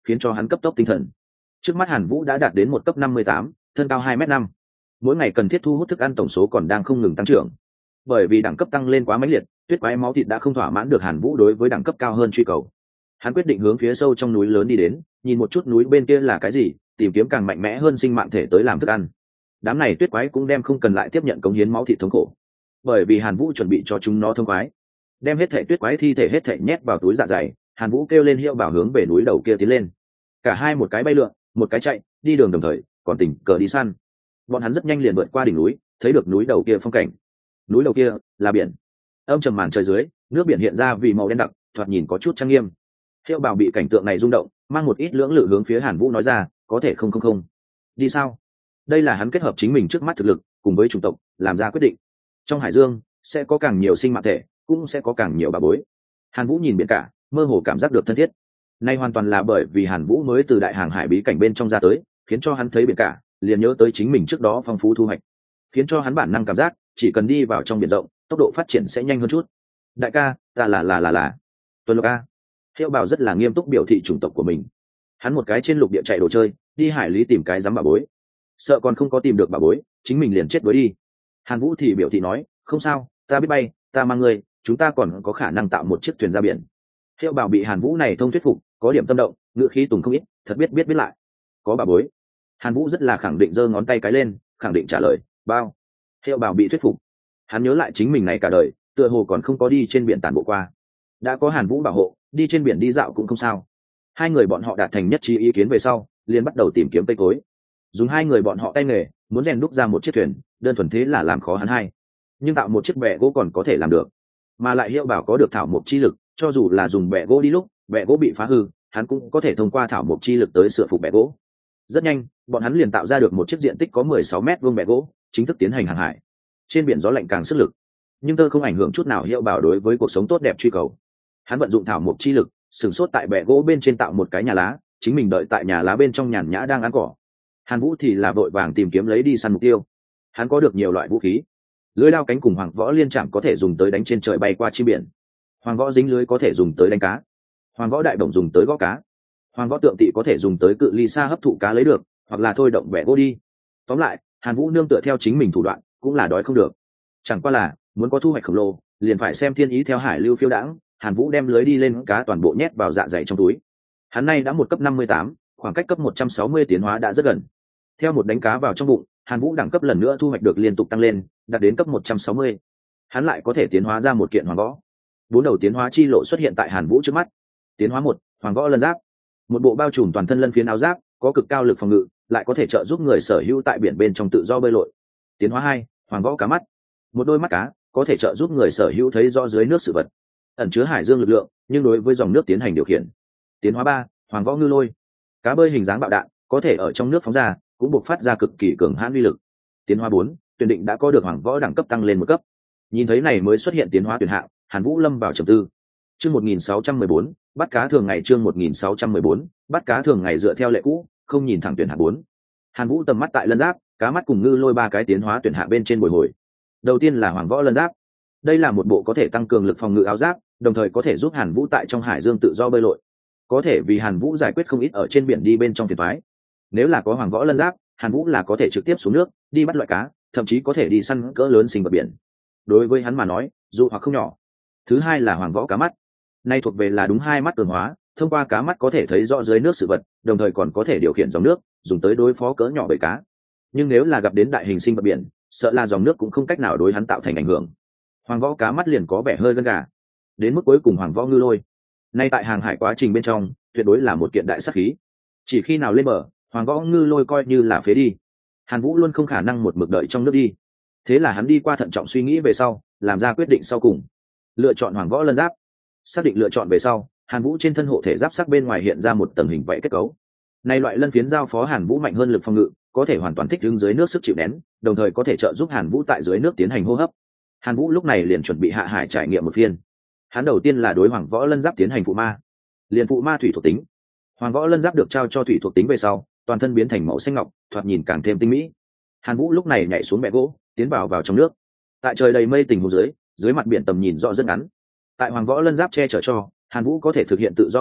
khiến cho hắn cấp tốc tinh thần. Trước mắt Hàn Vũ đã đạt đến một cấp năm mươi tám, thân cao hai mét năm. Mỗi ngày cần thiết thu hút thức ăn tổng số còn đang không ngừng tăng trưởng. Bởi vì đẳng cấp tăng lên quá mãnh liệt, tuyết quái máu thịt đã không thỏa mãn được Hàn Vũ đối với đẳng cấp cao hơn truy cầu. Hắn quyết định hướng phía sâu trong núi lớn đi đến, nhìn một chút núi bên kia là cái gì, tìm kiếm càng mạnh mẽ hơn sinh mạng thể tới làm thức ăn. Đám này tuyết quái cũng đem không cần lại tiếp nhận cống hiến máu thịt thống khổ, bởi vì Hàn Vũ chuẩn bị cho chúng nó thông quái, đem hết thể tuyết quái thi thể hết thể nhét vào túi dạ dày. Hàn Vũ kêu lên hiệu bảo hướng về núi đầu kia tiến lên. Cả hai một cái bay lượn, một cái chạy, đi đường đồng thời, còn tình cờ đi săn. Bọn hắn rất nhanh liền vượt qua đỉnh núi, thấy được núi đầu kia phong cảnh. Núi đầu kia là biển, âm trầm màn trời dưới, nước biển hiện ra vì màu đen đặc, thoạt nhìn có chút trang nghiêm. Hiệu bảo bị cảnh tượng này rung động, mang một ít lưỡng lự hướng phía Hàn Vũ nói ra, có thể không không không đi sao? Đây là hắn kết hợp chính mình trước mắt thực lực cùng với chủng tộc làm ra quyết định. Trong hải dương sẽ có càng nhiều sinh mạng thể, cũng sẽ có càng nhiều bà bối. Hàn Vũ nhìn biển cả, mơ hồ cảm giác được thân thiết. Nay hoàn toàn là bởi vì Hàn Vũ mới từ đại hàng hải bí cảnh bên trong ra tới, khiến cho hắn thấy biển cả, liền nhớ tới chính mình trước đó phong phú thu hoạch, khiến cho hắn bản năng cảm giác chỉ cần đi vào trong biển rộng, tốc độ phát triển sẽ nhanh hơn chút. Đại ca, ta là là là là Tuân Lộc a. Hiệu bảo rất là nghiêm túc biểu thị chủng tộc của mình. Hắn một cái trên lục địa chạy đồ chơi, đi hải lý tìm cái dám bà bối, sợ còn không có tìm được bà bối, chính mình liền chết đuối đi. Hàn Vũ thì biểu thị nói, không sao, ta biết bay, ta mang ngươi, chúng ta còn có khả năng tạo một chiếc thuyền ra biển. Hiệu bảo bị Hàn Vũ này thông thuyết phục, có điểm tâm động, ngựa khí tùng không ít, thật biết biết biết lại, có bà bối. Hàn Vũ rất là khẳng định, giơ ngón tay cái lên, khẳng định trả lời, bao. Hiệu bảo bị thuyết phục, hắn nhớ lại chính mình này cả đời, tựa hồ còn không có đi trên biển tản bộ qua, đã có Hàn Vũ bảo hộ, đi trên biển đi dạo cũng không sao. Hai người bọn họ đạt thành nhất trí ý kiến về sau, liền bắt đầu tìm kiếm cây cối. Dùng hai người bọn họ tay nghề, muốn rèn đúc ra một chiếc thuyền, đơn thuần thế là làm khó hắn hai. Nhưng tạo một chiếc bè gỗ còn có thể làm được, mà lại Hiệu bảo có được thảo mộc chi lực, cho dù là dùng bè gỗ đi lúc bè gỗ bị phá hư, hắn cũng có thể thông qua thảo mộc chi lực tới sửa phục bè gỗ. Rất nhanh, bọn hắn liền tạo ra được một chiếc diện tích có mười sáu mét vuông bè gỗ, chính thức tiến hành hàng hải. Trên biển gió lạnh càng sức lực, nhưng tơ không ảnh hưởng chút nào Hiệu bảo đối với cuộc sống tốt đẹp truy cầu. Hắn vận dụng thảo mộc chi lực, sừng sốt tại bè gỗ bên trên tạo một cái nhà lá, chính mình đợi tại nhà lá bên trong nhàn nhã đang ăn cỏ. Hàn Vũ thì là vội vàng tìm kiếm lấy đi săn mục tiêu. Hắn có được nhiều loại vũ khí, lưới lao cánh cùng hoàng võ liên trạm có thể dùng tới đánh trên trời bay qua chim biển, hoàng võ dính lưới có thể dùng tới đánh cá, hoàng võ đại bổng dùng tới gõ cá, hoàng võ tượng tị có thể dùng tới cự ly xa hấp thụ cá lấy được, hoặc là thôi động bẻ gỗ đi. Tóm lại, Hàn Vũ nương tựa theo chính mình thủ đoạn, cũng là đói không được. Chẳng qua là muốn có thu hoạch khổng lồ, liền phải xem thiên ý theo hải lưu phiêu đãng. Hàn Vũ đem lưới đi lên cá toàn bộ nhét vào dạ dày trong túi. Hắn nay đã một cấp năm mươi tám, khoảng cách cấp một trăm sáu mươi tiến hóa đã rất gần. Theo một đánh cá vào trong bụng, Hàn Vũ đẳng cấp lần nữa thu hoạch được liên tục tăng lên, đạt đến cấp một trăm sáu mươi. Hắn lại có thể tiến hóa ra một kiện hoàng võ. Bốn đầu tiến hóa chi lộ xuất hiện tại Hàn Vũ trước mắt. Tiến hóa một, hoàng võ lân giáp. Một bộ bao trùm toàn thân lân phiến áo giáp, có cực cao lực phòng ngự, lại có thể trợ giúp người sở hữu tại biển bên trong tự do bơi lội. Tiến hóa hai, hoàng võ cá mắt. Một đôi mắt cá, có thể trợ giúp người sở hữu thấy rõ dưới nước sự vật, ẩn chứa hải dương lực lượng, nhưng đối với dòng nước tiến hành điều khiển. Tiến hóa ba, hoàng võ ngư lôi. Cá bơi hình dáng bạo đạn, có thể ở trong nước phóng ra, cũng buộc phát ra cực kỳ cường hãn uy lực. Tiến hóa bốn, tuyển định đã có được hoàng võ đẳng cấp tăng lên một cấp. Nhìn thấy này mới xuất hiện tiến hóa tuyển hạng, Hàn Vũ lâm vào trầm tư. Chương một nghìn sáu trăm mười bốn, bắt cá thường ngày. Chương một nghìn sáu trăm mười bốn, bắt cá thường ngày dựa theo lệ cũ, không nhìn thẳng tuyển hạng bốn. Hàn Vũ tầm mắt tại lân giáp, cá mắt cùng ngư lôi ba cái tiến hóa tuyển hạng bên trên bồi hồi. Đầu tiên là hoàng võ lân giáp. Đây là một bộ có thể tăng cường lực phòng ngự áo giáp, đồng thời có thể giúp Hàn Vũ tại trong hải dương tự do bơi lội, có thể vì Hàn Vũ giải quyết không ít ở trên biển đi bên trong phiền toái. Nếu là có hoàng võ lân giáp, Hàn Vũ là có thể trực tiếp xuống nước đi bắt loại cá, thậm chí có thể đi săn cỡ lớn sinh vật biển. Đối với hắn mà nói, dù hoặc không nhỏ. Thứ hai là hoàng võ cá mắt. Nay thuộc về là đúng hai mắt cường hóa, thông qua cá mắt có thể thấy rõ dưới nước sự vật, đồng thời còn có thể điều khiển dòng nước, dùng tới đối phó cỡ nhỏ bầy cá. Nhưng nếu là gặp đến đại hình sinh vật biển, sợ là dòng nước cũng không cách nào đối hắn tạo thành ảnh hưởng. Hoàng võ cá mắt liền có vẻ hơi gân gà. Đến mức cuối cùng hoàng võ ngư lôi. Nay tại hàng hải quá trình bên trong, tuyệt đối là một kiện đại sát khí. Chỉ khi nào lên bờ, hoàng võ ngư lôi coi như là phế đi. Hàn Vũ luôn không khả năng một mực đợi trong nước đi. Thế là hắn đi qua thận trọng suy nghĩ về sau, làm ra quyết định sau cùng, lựa chọn hoàng võ lân giáp. Xác định lựa chọn về sau, Hàn Vũ trên thân hộ thể giáp sắc bên ngoài hiện ra một tầng hình vẫy kết cấu. Nay loại lân phiến giao phó Hàn Vũ mạnh hơn lực phòng ngự, có thể hoàn toàn thích ứng dưới nước sức chịu nén, đồng thời có thể trợ giúp Hàn Vũ tại dưới nước tiến hành hô hấp. Hàn Vũ lúc này liền chuẩn bị hạ hải trải nghiệm một phiên. Hắn đầu tiên là đối hoàng võ lân giáp tiến hành phụ ma, liền phụ ma thủy thuộc tính. Hoàng võ lân giáp được trao cho thủy thuộc tính về sau, toàn thân biến thành màu xanh ngọc, thoạt nhìn càng thêm tinh mỹ. Hàn Vũ lúc này nhảy xuống bè gỗ, tiến vào vào trong nước. Tại trời đầy mây tình huống dưới, dưới mặt biển tầm nhìn rõ rất ngắn. Tại hoàng võ lân giáp che chở cho, Hàn Vũ có thể thực hiện tự do bơi lội,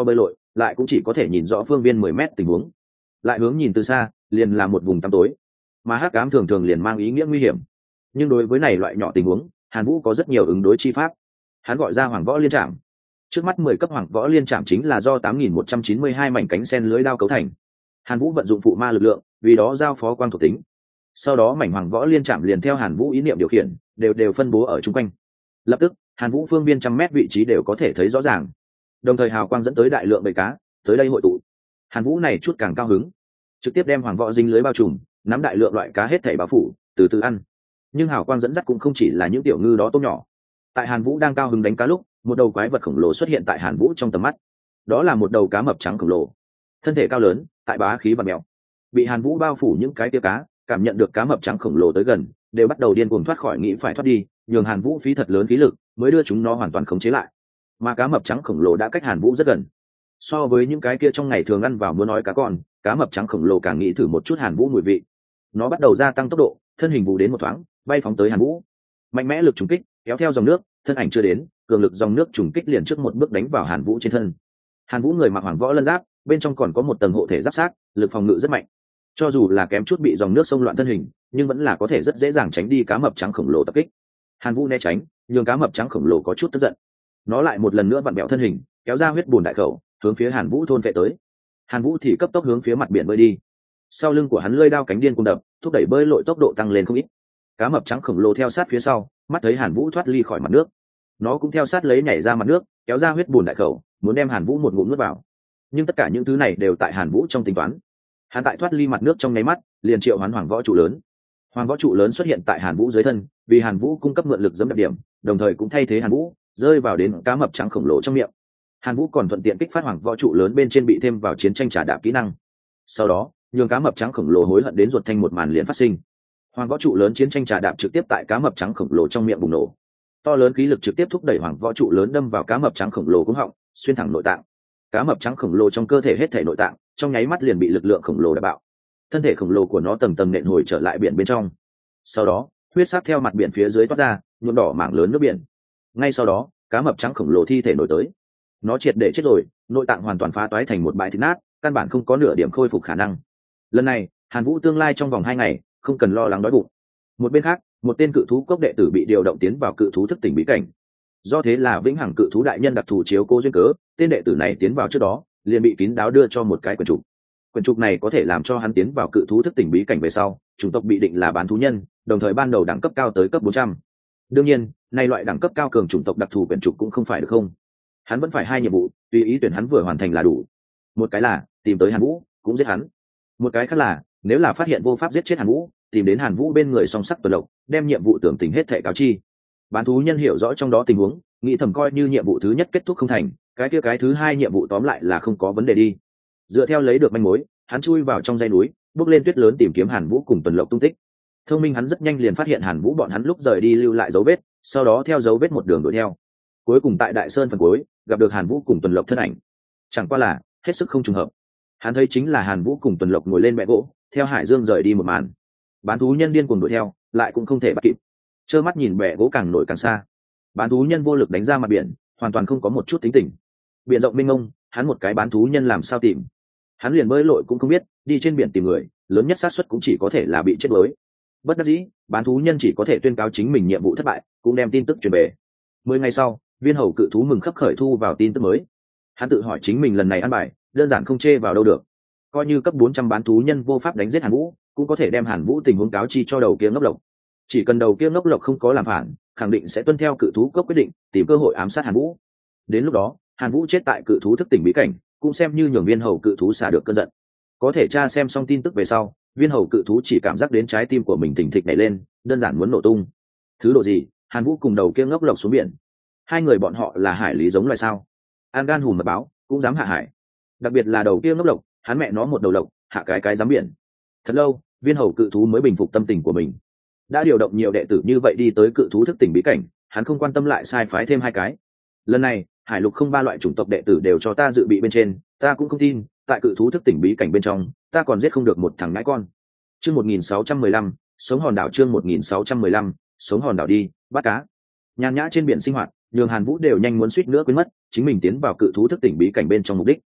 lại cũng chỉ có thể nhìn rõ phương viên mười mét tình huống. Lại hướng nhìn từ xa, liền là một vùng tăm tối, mà hắc ám thường thường liền mang ý nghĩa nguy hiểm. Nhưng đối với này loại nhỏ tình huống, Hàn Vũ có rất nhiều ứng đối chi pháp. Hắn gọi ra Hoàng Võ Liên Trảm. Trước mắt mười cấp Hoàng Võ Liên Trảm chính là do tám nghìn một trăm chín mươi hai mảnh cánh sen lưới đao cấu thành. Hàn Vũ vận dụng phụ ma lực lượng, vì đó giao phó quang thuộc tính. Sau đó mảnh Hoàng Võ Liên Trảm liền theo Hàn Vũ ý niệm điều khiển, đều đều phân bố ở chung quanh. Lập tức, Hàn Vũ phương biên trăm mét vị trí đều có thể thấy rõ ràng. Đồng thời hào quang dẫn tới đại lượng bầy cá, tới đây hội tụ. Hàn Vũ này chút càng cao hứng, trực tiếp đem Hoàng Võ dính lưới bao trùm, nắm đại lượng loại cá hết thảy bao phủ, từ từ ăn. Nhưng hào quang dẫn dắt cũng không chỉ là những tiểu ngư đó tôm nhỏ. Tại Hàn Vũ đang cao hứng đánh cá lúc, một đầu quái vật khổng lồ xuất hiện tại Hàn Vũ trong tầm mắt. Đó là một đầu cá mập trắng khổng lồ, thân thể cao lớn, tại bá khí và mèo. Bị Hàn Vũ bao phủ những cái tia cá, cảm nhận được cá mập trắng khổng lồ tới gần, đều bắt đầu điên cuồng thoát khỏi, nghĩ phải thoát đi, nhường Hàn Vũ phí thật lớn khí lực mới đưa chúng nó hoàn toàn khống chế lại. Mà cá mập trắng khổng lồ đã cách Hàn Vũ rất gần. So với những cái kia trong ngày thường ăn vào muốn nói cá con, cá mập trắng khổng lồ càng nghĩ thử một chút Hàn Vũ mùi vị. Nó bắt đầu gia tăng tốc độ, thân hình vù đến một thoáng, bay phóng tới Hàn Vũ. Mạnh mẽ lực trùng kích kéo theo dòng nước, thân ảnh chưa đến, cường lực dòng nước trùng kích liền trước một bước đánh vào Hàn Vũ trên thân. Hàn Vũ người mặc Hoàng Võ Lân Giáp, bên trong còn có một tầng hộ thể giáp sát, lực phòng ngự rất mạnh. Cho dù là kém chút bị dòng nước xông loạn thân hình, nhưng vẫn là có thể rất dễ dàng tránh đi cá mập trắng khổng lồ tập kích. Hàn Vũ né tránh, nhường cá mập trắng khổng lồ có chút tức giận. Nó lại một lần nữa vặn bẹo thân hình, kéo ra huyết bùn đại khẩu, hướng phía Hàn Vũ thôn vệ tới. Hàn Vũ thì cấp tốc hướng phía mặt biển bơi đi. Sau lưng của hắn lơi đao cánh điên cuồng đập, thúc đẩy bơi lội tốc độ tăng lên không ít. Cá mập trắng khổng lồ theo sát phía sau, mắt thấy Hàn Vũ thoát ly khỏi mặt nước, nó cũng theo sát lấy nhảy ra mặt nước, kéo ra huyết bùn đại khẩu, muốn đem Hàn Vũ một ngụm nuốt vào. Nhưng tất cả những thứ này đều tại Hàn Vũ trong tính toán. Hắn tại thoát ly mặt nước trong nháy mắt, liền triệu hoán Hoàng Võ trụ lớn. Hoàng Võ trụ lớn xuất hiện tại Hàn Vũ dưới thân, vì Hàn Vũ cung cấp mượn lực giẫm đạp điểm, đồng thời cũng thay thế Hàn Vũ rơi vào đến cá mập trắng khổng lồ trong miệng. Hàn Vũ còn thuận tiện kích phát Hoàng Võ trụ lớn bên trên bị thêm vào chiến tranh trả đạp kỹ năng. Sau đó, nhường cá mập trắng khổng lồ hối hận đến ruột thanh một màn liền phát sinh. Hoàng Võ trụ lớn chiến tranh trả đạp trực tiếp tại cá mập trắng khổng lồ trong miệng bùng nổ. To lớn khí lực trực tiếp thúc đẩy Hoàng Võ trụ lớn đâm vào cá mập trắng khổng lồ cuống họng, xuyên thẳng nội tạng. Cá mập trắng khổng lồ trong cơ thể hết thể nội tạng, trong nháy mắt liền bị lực lượng khổng lồ đập bạo. Thân thể khổng lồ của nó tầng tầng nện hồi trở lại biển bên trong. Sau đó, huyết sắc theo mặt biển phía dưới toát ra, nhuộm đỏ mảng lớn nước biển. Ngay sau đó, cá mập trắng khổng lồ thi thể nổi tới. Nó triệt để chết rồi, nội tạng hoàn toàn phá toái thành một bãi thịt nát, căn bản không có nửa điểm khôi phục khả năng. Lần này, Hàn Vũ tương lai trong vòng hai ngày không cần lo lắng đói bụng. Một bên khác, một tên cự thú cốc đệ tử bị điều động tiến vào cự thú thức tỉnh bí cảnh. Do thế là vĩnh hằng cự thú đại nhân đặc thù chiếu cố duyên cớ, tên đệ tử này tiến vào trước đó liền bị kín đáo đưa cho một cái quyển trục. Quyển trục này có thể làm cho hắn tiến vào cự thú thức tỉnh bí cảnh về sau, chủng tộc bị định là bán thú nhân, đồng thời ban đầu đẳng cấp cao tới cấp bốn trăm. Đương nhiên, này loại đẳng cấp cao cường chủng tộc đặc thù quyển trục cũng không phải được không. Hắn vẫn phải hai nhiệm vụ, tùy ý tuyển hắn vừa hoàn thành là đủ. Một cái là tìm tới Hàn Vũ, cũng giết hắn. Một cái khác là nếu là phát hiện vô pháp giết chết Hàn Vũ, tìm đến Hàn Vũ bên người song sắc tuần lộc, đem nhiệm vụ tưởng tình hết thệ cáo chi. Bán thú nhân hiểu rõ trong đó tình huống, nghĩ thầm coi như nhiệm vụ thứ nhất kết thúc không thành, cái kia cái thứ hai nhiệm vụ tóm lại là không có vấn đề đi. Dựa theo lấy được manh mối, hắn chui vào trong dãy núi, bước lên tuyết lớn tìm kiếm Hàn Vũ cùng tuần lộc tung tích. Thông minh hắn rất nhanh liền phát hiện Hàn Vũ bọn hắn lúc rời đi lưu lại dấu vết, sau đó theo dấu vết một đường đuổi theo. Cuối cùng tại Đại Sơn phần cuối, gặp được Hàn Vũ cùng tuần lộc thân ảnh. Chẳng qua là hết sức không trùng hợp. Hắn thấy chính là Hàn Vũ cùng tuần lộc ngồi lên bẹ gỗ, theo hải dương rời đi một màn. Bán thú nhân điên cuồng đuổi theo, lại cũng không thể bắt kịp. Trơ mắt nhìn bẹ gỗ càng nổi càng xa. Bán thú nhân vô lực đánh ra mặt biển, hoàn toàn không có một chút tính tình. Biển rộng mênh mông, hắn một cái bán thú nhân làm sao tìm? Hắn liền bơi lội cũng không biết, đi trên biển tìm người, lớn nhất xác suất cũng chỉ có thể là bị chết đuối. Bất đắc dĩ, bán thú nhân chỉ có thể tuyên cáo chính mình nhiệm vụ thất bại, cũng đem tin tức truyền về. Mười ngày sau, viên hầu cự thú mừng khấp khởi thu vào tin tức mới. Hắn tự hỏi chính mình lần này ăn bài, đơn giản không chê vào đâu được. Coi như cấp bốn trăm bán thú nhân vô pháp đánh giết Hàn Vũ, cũng có thể đem Hàn Vũ tình huống cáo chi cho đầu kia ngốc lộc. Chỉ cần đầu kia ngốc lộc không có làm phản, khẳng định sẽ tuân theo cự thú cốc quyết định, tìm cơ hội ám sát Hàn Vũ. Đến lúc đó, Hàn Vũ chết tại cự thú thức tỉnh bí cảnh, cũng xem như nhường viên hầu cự thú xả được cơn giận. Có thể tra xem xong tin tức về sau, viên hầu cự thú chỉ cảm giác đến trái tim của mình thình thịch nhảy lên, đơn giản muốn nổ tung. Thứ độ gì? Hàn Vũ cùng đầu kia ngốc lộc xuống biển. Hai người bọn họ là hải lý giống loài sao? An gan hùm mật báo, cũng dám hạ hải. Đặc biệt là đầu kia ngốc lộc, hắn mẹ nó một đầu lộc, hạ cái cái dám biển. Thật lâu, viên hầu cự thú mới bình phục tâm tình của mình. Đã điều động nhiều đệ tử như vậy đi tới cự thú thức tỉnh bí cảnh, hắn không quan tâm lại sai phái thêm hai cái. Lần này, hải lục không ba loại chủng tộc đệ tử đều cho ta dự bị bên trên, ta cũng không tin, tại cự thú thức tỉnh bí cảnh bên trong, ta còn giết không được một thằng ngãi con. Chương một nghìn sáu trăm mười lăm, sống hòn đảo chương một nghìn sáu trăm mười lăm, sống hòn đảo đi, bắt cá. Nhàn nhã trên biển sinh hoạt, nhường Hàn Vũ đều nhanh muốn suýt nữa quên mất chính mình tiến vào cự thú thức tỉnh bí cảnh bên trong mục đích.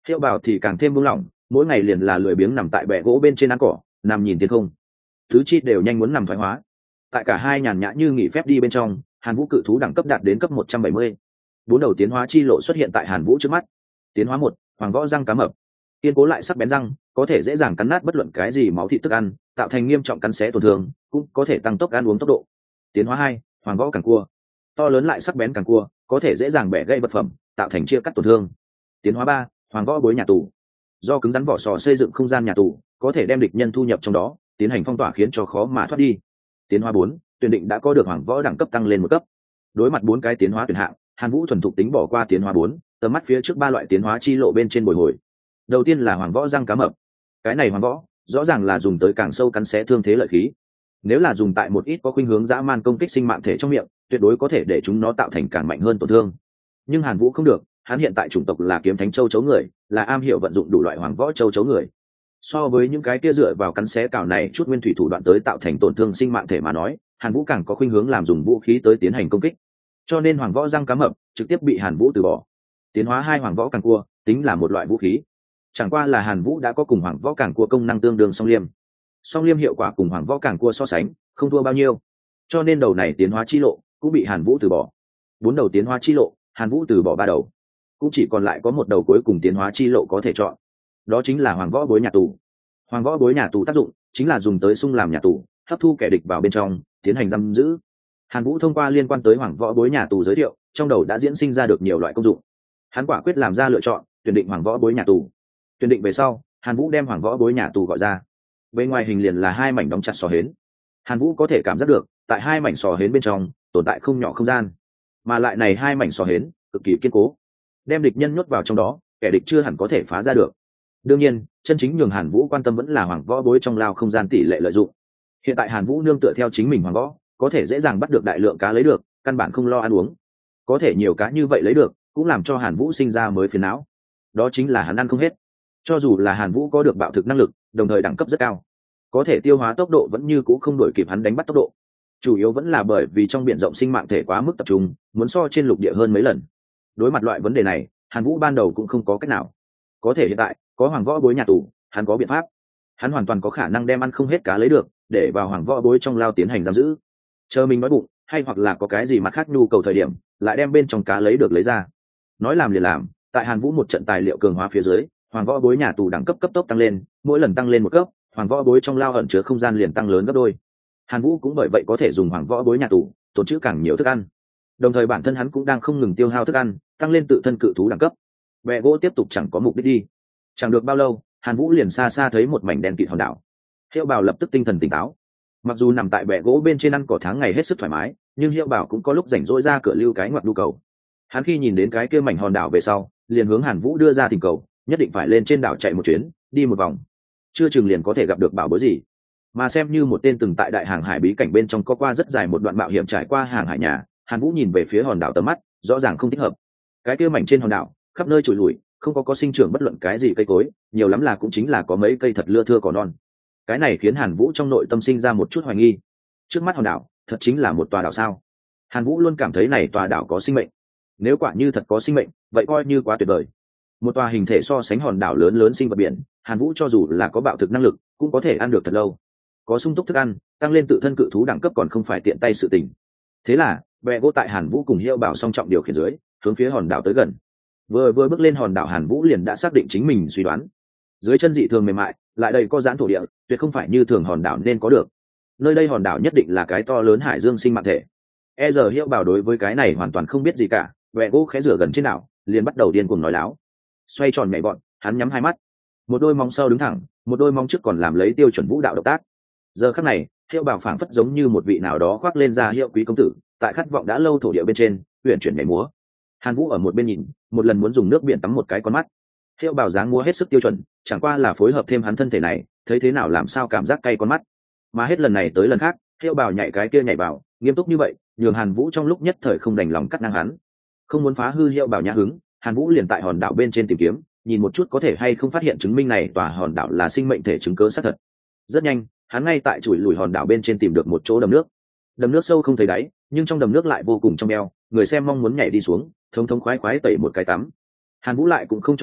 Hiệu bảo thì càng thêm buông lỏng, mỗi ngày liền là lười biếng nằm tại bệ gỗ bên trên ăn cỏ, nằm nhìn thiên không, thứ chi đều nhanh muốn nằm thoái hóa. Tại cả hai nhàn nhã như nghỉ phép đi bên trong, Hàn Vũ cự thú đẳng cấp đạt đến cấp một trăm bảy mươi. Bốn đầu tiến hóa chi lộ xuất hiện tại Hàn Vũ trước mắt. Tiến hóa một, Hoàng Võ răng cá mập. Kiên cố lại sắc bén răng, có thể dễ dàng cắn nát bất luận cái gì máu thịt thức ăn, tạo thành nghiêm trọng cắn xé tổn thương, cũng có thể tăng tốc ăn uống tốc độ. Tiến hóa hai, Hoàng Võ càng cua. To lớn lại sắc bén càng cua, có thể dễ dàng bẻ gãy vật phẩm, tạo thành chia cắt tổn thương. Tiến hóa ba, Hoàng Võ bối nhà tù. Do cứng rắn vỏ sò xây dựng không gian nhà tù, có thể đem địch nhân thu nhập trong đó, tiến hành phong tỏa khiến cho khó mà thoát đi. Tiến hóa bốn, tuyển định đã có được Hoàng Võ đẳng cấp tăng lên một cấp. Đối mặt bốn cái tiến hóa tuyển hạng, Hàn Vũ thuần thục tính bỏ qua tiến hóa bốn, tầm mắt phía trước ba loại tiến hóa chi lộ bên trên bồi hồi. Đầu tiên là Hoàng Võ răng cá mập. Cái này Hoàng Võ rõ ràng là dùng tới càng sâu cắn xé thương thế lợi khí. Nếu là dùng tại một ít có khuynh hướng dã man công kích sinh mạng thể trong miệng, tuyệt đối có thể để chúng nó tạo thành càng mạnh hơn tổn thương. Nhưng Hàn Vũ không được, hắn hiện tại chủng tộc là kiếm thánh châu chấu người, là am hiểu vận dụng đủ loại Hoàng Võ châu chấu người. So với những cái kia dựa vào cắn xé cào này chút nguyên thủy thủ đoạn tới tạo thành tổn thương sinh mạng thể mà nói, Hàn Vũ càng có khuynh hướng làm dùng vũ khí tới tiến hành công kích. Cho nên Hoàng Võ răng cá mập trực tiếp bị Hàn Vũ từ bỏ. Tiến hóa hai Hoàng Võ càng cua, tính là một loại vũ khí. Chẳng qua là Hàn Vũ đã có cùng Hoàng Võ càng cua công năng tương đương song liêm. Song liêm hiệu quả cùng Hoàng Võ càng cua so sánh, không thua bao nhiêu. Cho nên đầu này tiến hóa chi lộ cũng bị Hàn Vũ từ bỏ. Bốn đầu tiến hóa chi lộ, Hàn Vũ từ bỏ ba đầu, cũng chỉ còn lại có một đầu cuối cùng tiến hóa chi lộ có thể chọn. Đó chính là Hoàng Võ bối nhà tù. Hoàng Võ bối nhà tù tác dụng chính là dùng tới xung làm nhà tù, hấp thu kẻ địch vào bên trong, tiến hành giam giữ. Hàn Vũ thông qua liên quan tới Hoàng Võ bối nhà tù giới thiệu, trong đầu đã diễn sinh ra được nhiều loại công dụng. Hắn quả quyết làm ra lựa chọn, tuyển định Hoàng Võ bối nhà tù. Tuyển định về sau, Hàn Vũ đem Hoàng Võ bối nhà tù gọi ra. Bên ngoài hình liền là hai mảnh đóng chặt sò hến. Hàn Vũ có thể cảm giác được, tại hai mảnh sò hến bên trong tồn tại không nhỏ không gian, mà lại này hai mảnh sò hến cực kỳ kiên cố, đem địch nhân nhốt vào trong đó, kẻ địch chưa hẳn có thể phá ra được. Đương nhiên, chân chính nhường Hàn Vũ quan tâm vẫn là Hoàng Võ bối trong lao không gian tỷ lệ lợi dụng. Hiện tại Hàn Vũ nương tựa theo chính mình Hoàng Võ, có thể dễ dàng bắt được đại lượng cá lấy được, căn bản không lo ăn uống. Có thể nhiều cá như vậy lấy được, cũng làm cho Hàn Vũ sinh ra mới phiền não. Đó chính là hắn ăn không hết. Cho dù là Hàn Vũ có được bạo thực năng lực, đồng thời đẳng cấp rất cao, có thể tiêu hóa tốc độ vẫn như cũ không đổi kịp hắn đánh bắt tốc độ. Chủ yếu vẫn là bởi vì trong biển rộng sinh mạng thể quá mức tập trung, muốn so trên lục địa hơn mấy lần. Đối mặt loại vấn đề này, Hàn Vũ ban đầu cũng không có cách nào. Có thể hiện tại, có Hoàng Võ bối nhà tù, hắn có biện pháp. Hắn hoàn toàn có khả năng đem ăn không hết cá lấy được, để vào Hoàng Võ bối trong lao tiến hành giam giữ. Chờ mình nói bụng, hay hoặc là có cái gì mặt khác nhu cầu thời điểm, lại đem bên trong cá lấy được lấy ra. Nói làm liền làm, tại Hàn Vũ một trận tài liệu cường hóa phía dưới, Hoàng Võ bối nhà tù đẳng cấp cấp tốc tăng lên, mỗi lần tăng lên một cấp, Hoàng Võ bối trong lao ẩn chứa không gian liền tăng lớn gấp đôi. Hàn Vũ cũng bởi vậy có thể dùng Hoàng Võ bối nhà tù tồn trữ càng nhiều thức ăn. Đồng thời bản thân hắn cũng đang không ngừng tiêu hao thức ăn, tăng lên tự thân cự thú đẳng cấp. Bẹ gỗ tiếp tục chẳng có mục đích đi. Chẳng được bao lâu, Hàn Vũ liền xa xa thấy một mảnh đen kịt hòn đảo. Hiệu Bảo lập tức tinh thần tỉnh táo. Mặc dù nằm tại bẹ gỗ bên trên ăn cỏ tháng ngày hết sức thoải mái, nhưng Hiệu Bảo cũng có lúc rảnh rỗi ra cửa lưu cái ngoặt nhu cầu. Hắn khi nhìn đến cái kia mảnh hòn đảo về sau, liền hướng Hàn Vũ đưa ra thỉnh cầu, nhất định phải lên trên đảo chạy một chuyến, đi một vòng, chưa chừng liền có thể gặp được bảo bối gì. Mà xem như một tên từng tại đại hàng hải bí cảnh bên trong có qua rất dài một đoạn mạo hiểm trải qua hàng hải nhà, Hàn Vũ nhìn về phía hòn đảo tầm mắt rõ ràng không thích hợp. Cái kia mảnh trên hòn đảo khắp nơi trụi lùi, không có có sinh trưởng bất luận cái gì cây cối, nhiều lắm là cũng chính là có mấy cây thật lưa thưa cỏ non. Cái này khiến Hàn Vũ trong nội tâm sinh ra một chút hoài nghi. Trước mắt hòn đảo thật chính là một tòa đảo sao? Hàn Vũ luôn cảm thấy này tòa đảo có sinh mệnh. Nếu quả như thật có sinh mệnh, vậy coi như quá tuyệt vời. Một tòa hình thể so sánh hòn đảo lớn lớn sinh vật biển, Hàn Vũ cho dù là có bạo thực năng lực, cũng có thể ăn được thật lâu. Có sung túc thức ăn, tăng lên tự thân cự thú đẳng cấp còn không phải tiện tay sự tình. Thế là, bè gỗ tại Hàn Vũ cùng Hiệu Bảo song trọng điều khiển dưới, hướng phía hòn đảo tới gần. Vừa vừa bước lên hòn đảo, Hàn Vũ liền đã xác định chính mình suy đoán. Dưới chân dị thường mềm mại, lại đầy có giãn thổ địa, tuyệt không phải như thường hòn đảo nên có được. Nơi đây hòn đảo nhất định là cái to lớn hải dương sinh mạng thể. E giờ Hiệu Bảo đối với cái này hoàn toàn không biết gì cả, bè gỗ khẽ rửa gần trên đảo, liền bắt đầu điên cuồng nói láo. Xoay tròn nhảy vọt, hắn nhắm hai mắt, một đôi móng sau đứng thẳng, một đôi móng trước còn làm lấy tiêu chuẩn vũ đạo động tác. Giờ khắc này, Hiệu Bảo phảng phất giống như một vị nào đó khoác lên ra hiệu quý công tử, tại khát vọng đã lâu thổ địa bên trên uyển chuyển nhảy múa. Hàn Vũ ở một bên nhìn, một lần muốn dùng nước biển tắm một cái con mắt. Hiệu Bảo dáng múa hết sức tiêu chuẩn, chẳng qua là phối hợp thêm hắn thân thể này, thấy thế nào làm sao cảm giác cay con mắt. Mà hết lần này tới lần khác, Hiệu Bảo nhảy cái kia nhảy vào, nghiêm túc như vậy, nhường Hàn Vũ trong lúc nhất thời không đành lòng cắt ngang hắn. Không muốn phá hư Hiệu Bảo nhã hứng, Hàn Vũ liền tại hòn đảo bên trên tìm kiếm, nhìn một chút có thể hay không phát hiện chứng minh này tòa hòn đảo là sinh mệnh thể chứng cớ xác thật. Rất nhanh, hắn ngay tại chuỗi lùi hòn đảo bên trên tìm được một chỗ đầm nước. Đầm nước sâu không thấy đáy, nhưng trong đầm nước lại vô cùng trong veo, người xem mong muốn nhảy đi xuống, thống thống khoái khoái tẩy một cái tắm. Hàn Vũ lại cũng không cho rằng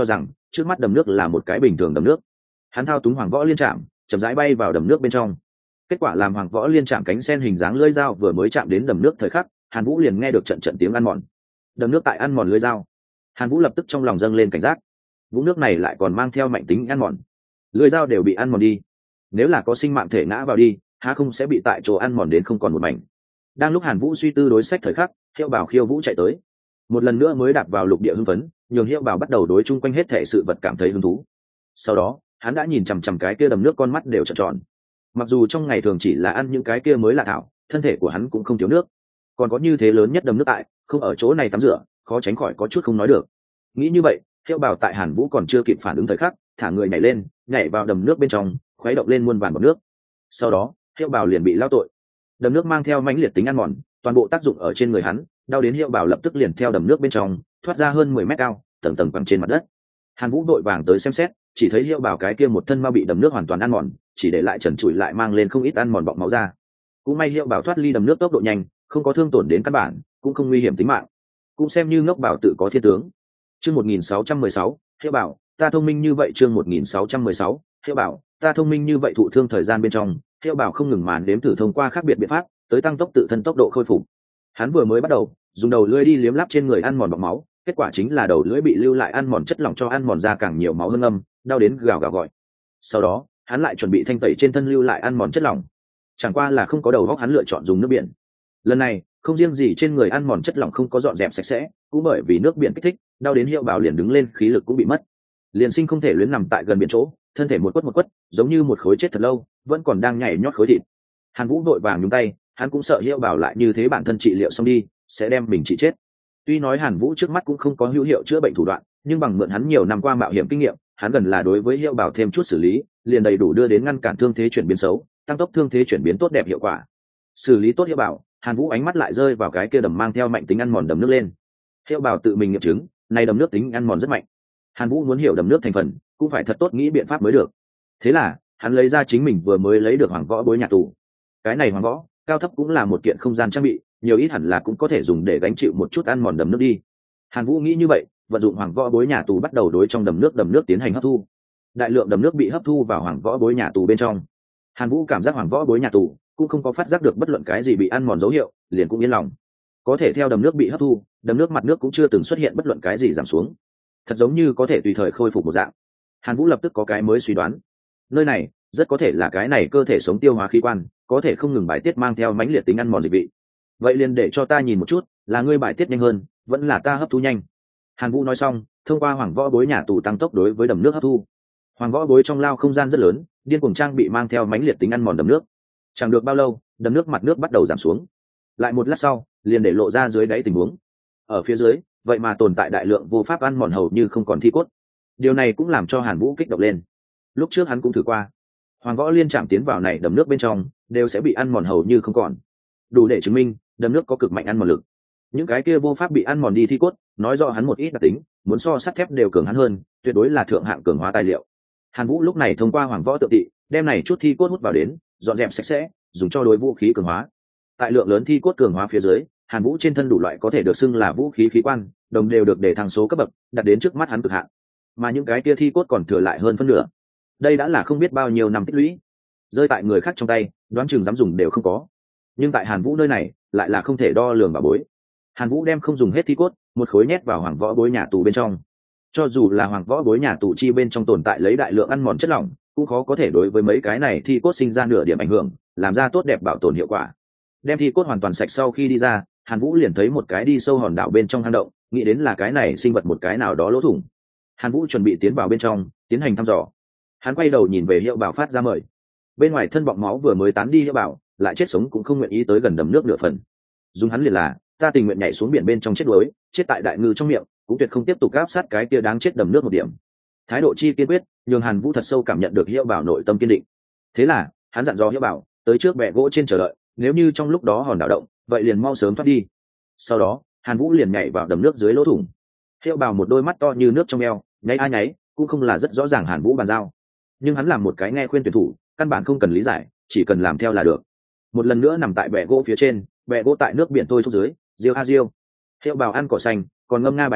trước mắt đầm nước là một cái bình thường đầm nước. Hắn thao túng Hoàng Võ Liên Trạm chậm rãi bay vào đầm nước bên trong. Kết quả làm Hoàng Võ Liên Trạm cánh sen hình dáng lưỡi dao vừa mới chạm đến đầm nước thời khắc, Hàn Vũ liền nghe được trận trận tiếng ăn mòn. Đầm nước tại ăn mòn lưỡi dao. Hàn Vũ lập tức trong lòng dâng lên cảnh giác. Vũng nước này lại còn mang theo mạnh tính ăn mòn. Lưỡi dao đều bị ăn mòn đi, nếu là có sinh mạng thể ngã vào đi, há không sẽ bị tại chỗ ăn mòn đến không còn một mảnh. Đang lúc Hàn Vũ suy tư đối sách thời khắc, Hiệu Bảo Khiêu Vũ chạy tới, một lần nữa mới đạp vào lục địa hưng phấn, nhường Hiệu Bảo bắt đầu đối chung quanh hết thể sự vật cảm thấy hứng thú. Sau đó, hắn đã nhìn chằm chằm cái kia đầm nước, con mắt đều trợn tròn. Mặc dù trong ngày thường chỉ là ăn những cái kia mới lạ thảo, thân thể của hắn cũng không thiếu nước, còn có như thế lớn nhất đầm nước tại, không ở chỗ này tắm rửa, khó tránh khỏi có chút không nói được. Nghĩ như vậy, Hiệu Bảo tại Hàn Vũ còn chưa kịp phản ứng thời khắc, thả người nhảy lên, nhảy vào đầm nước bên trong, khuấy động lên muôn vàn bọt nước. Sau đó, Hiệu Bảo liền bị lao tội. Đầm nước mang theo mãnh liệt tính ăn mòn, toàn bộ tác dụng ở trên người hắn, đau đến Hiệu Bảo lập tức liền theo đầm nước bên trong thoát ra hơn mười mét cao, tầng tầng quẳng trên mặt đất. Hàn Vũ đội vàng tới xem xét, chỉ thấy Hiệu Bảo cái kia một thân mau bị đầm nước hoàn toàn ăn mòn, chỉ để lại trần trụi lại mang lên không ít ăn mòn bọng máu ra. Cũng may Hiệu Bảo thoát ly đầm nước tốc độ nhanh, không có thương tổn đến căn bản, cũng không nguy hiểm tính mạng. Cũng xem như ngốc Bảo tự có thiên tướng. Chương một nghìn sáu trăm mười sáu, Hiệu Bảo, ta thông minh như vậy. Chương một nghìn sáu trăm mười sáu, Hiệu Bảo, ta thông minh như vậy. Thụ thương thời gian bên trong, Hiệu Bảo không ngừng màn đếm thử thông qua khác biệt biện pháp tới tăng tốc tự thân tốc độ khôi phục. Hắn vừa mới bắt đầu dùng đầu lưỡi đi liếm láp trên người ăn mòn bọng máu, kết quả chính là đầu lưỡi bị lưu lại ăn mòn chất lỏng cho ăn mòn ra càng nhiều máu hơn âm, đau đến gào gào gọi. Sau đó hắn lại chuẩn bị thanh tẩy trên thân lưu lại ăn mòn chất lỏng, chẳng qua là không có đầu óc, hắn lựa chọn dùng nước biển. Lần này không riêng gì trên người ăn mòn chất lỏng không có dọn dẹp sạch sẽ, cũng bởi vì nước biển kích thích, đau đến Hiệu Bảo liền đứng lên khí lực cũng bị mất, liền sinh không thể luyến nằm tại gần biển chỗ, thân thể một quất một quất, giống như một khối chết thật lâu vẫn còn đang nhảy nhót khối thịt. Hàn Vũ vội vàng nhúng tay, hắn cũng sợ Hiệu Bảo lại như thế bản thân trị liệu xong đi sẽ đem mình trị chết. Tuy nói Hàn Vũ trước mắt cũng không có hữu hiệu chữa bệnh thủ đoạn, nhưng bằng mượn hắn nhiều năm qua mạo hiểm kinh nghiệm, hắn gần là đối với Hiệu Bảo thêm chút xử lý liền đầy đủ đưa đến ngăn cản thương thế chuyển biến xấu, tăng tốc thương thế chuyển biến tốt đẹp hiệu quả. Xử lý tốt Hiệu Bảo, Hàn Vũ ánh mắt lại rơi vào cái kia đầm mang theo mạnh tính ăn mòn đầm nước lên. Hiệu Bảo tự mình nghiệm chứng, này đầm nước tính ăn mòn rất mạnh. Hàn Vũ muốn hiểu đầm nước thành phần, cũng phải thật tốt nghĩ biện pháp mới được. Thế là hắn lấy ra chính mình vừa mới lấy được Hoàng Võ Bối nhà tù. Cái này Hoàng Võ cao thấp cũng là một kiện không gian trang bị, nhiều ít hẳn là cũng có thể dùng để gánh chịu một chút ăn mòn đầm nước đi. Hàn Vũ nghĩ như vậy, vận dụng Hoàng Võ Bối nhà tù bắt đầu đối trong đầm nước đầm nước tiến hành hấp thu. Đại lượng đầm nước bị hấp thu vào Hoàng Võ Bối nhà tù bên trong. Hàn Vũ cảm giác Hoàng Võ Bối nhà tù cũng không có phát giác được bất luận cái gì bị ăn mòn dấu hiệu, liền cũng yên lòng. Có thể theo đầm nước bị hấp thu, đầm nước mặt nước cũng chưa từng xuất hiện bất luận cái gì giảm xuống, thật giống như có thể tùy thời khôi phục một dạng. Hàn Vũ lập tức có cái mới suy đoán, nơi này rất có thể là cái này cơ thể sống tiêu hóa khí quan, có thể không ngừng bài tiết mang theo mãnh liệt tính ăn mòn dịch vị. Vậy liền để cho ta nhìn một chút, là ngươi bài tiết nhanh hơn vẫn là ta hấp thu nhanh. Hàn Vũ nói xong, thông qua Hoàng Võ Bối nhà tù tăng tốc đối với đầm nước hấp thu. Hoàng Võ Bối trong lao không gian rất lớn, điên cuồng trang bị mang theo mãnh liệt tính ăn mòn đầm nước. Chẳng được bao lâu, đầm nước mặt nước bắt đầu giảm xuống, lại một lát sau liền để lộ ra dưới đáy tình huống. Ở phía dưới vậy mà tồn tại đại lượng vô pháp ăn mòn hầu như không còn thi cốt. Điều này cũng làm cho Hàn Vũ kích động lên. Lúc trước hắn cũng thử qua, Hoàng Võ Liên Trạm tiến vào này đầm nước bên trong đều sẽ bị ăn mòn hầu như không còn, đủ để chứng minh đầm nước có cực mạnh ăn mòn lực. Những cái kia vô pháp bị ăn mòn đi thi cốt, nói rõ hắn một ít đặc tính muốn so sắt thép đều cường hắn hơn, tuyệt đối là thượng hạng cường hóa tài liệu. Hàn Vũ lúc này thông qua Hoàng Võ tự tị đem này chút thi cốt hút vào đến, dọn dẹp sạch sẽ, dùng cho đối vũ khí cường hóa. Tại lượng lớn thi cốt cường hóa phía dưới, Hàn Vũ trên thân đủ loại có thể được xưng là vũ khí khí quan, đồng đều được để thăng số cấp bậc, đặt đến trước mắt hắn cực hạn. Mà những cái kia thi cốt còn thừa lại hơn phân nửa. Đây đã là không biết bao nhiêu năm tích lũy, rơi tại người khác trong tay, đoán chừng dám dùng đều không có. Nhưng tại Hàn Vũ nơi này, lại là không thể đo lường bảo bối. Hàn Vũ đem không dùng hết thi cốt, một khối nhét vào Hoàng Võ Bối nhà tù bên trong. Cho dù là Hoàng Võ Bối nhà tù chi bên trong tồn tại lấy đại lượng ăn mòn chất lỏng, cũng khó có thể đối với mấy cái này thi cốt sinh ra nửa điểm ảnh hưởng, làm ra tốt đẹp bảo tồn hiệu quả. Đem thi cốt hoàn toàn sạch sau khi đi ra, Hàn Vũ liền thấy một cái đi sâu hòn đảo bên trong hang động, nghĩ đến là cái này sinh vật một cái nào đó lỗ thủng. Hàn Vũ chuẩn bị tiến vào bên trong tiến hành thăm dò. Hắn quay đầu nhìn về Hiệu Bảo phát ra mời. Bên ngoài thân bọng máu vừa mới tán đi, Hiệu Bảo lại chết sống cũng không nguyện ý tới gần đầm nước nửa phần. Dùng hắn liền là, ta tình nguyện nhảy xuống biển bên trong chết đuối, chết tại đại ngư trong miệng, cũng tuyệt không tiếp tục áp sát cái kia đáng chết đầm nước một điểm. Thái độ chi kiên quyết, nhường Hàn Vũ thật sâu cảm nhận được Hiệu Bảo nội tâm kiên định. Thế là hắn dặn dò Hiệu Bảo tới trước bè gỗ trên chờ đợi, nếu như trong lúc đó hòn đảo động, vậy liền mau sớm thoát đi. Sau đó Hàn Vũ liền nhảy vào đầm nước dưới lỗ thủng. Hiệu Bảo một đôi mắt to như nước trong eo, nháy a nháy, cũng không là rất rõ ràng Hàn Vũ bàn giao, nhưng hắn làm một cái nghe khuyên tuyển thủ, căn bản không cần lý giải, chỉ cần làm theo là được. Một lần nữa nằm tại bè gỗ phía trên, bè gỗ tại nước biển tôi thúc dưới, riêu a riêu. Hiệu Bảo ăn cỏ xanh, còn ngâm nga bài hát,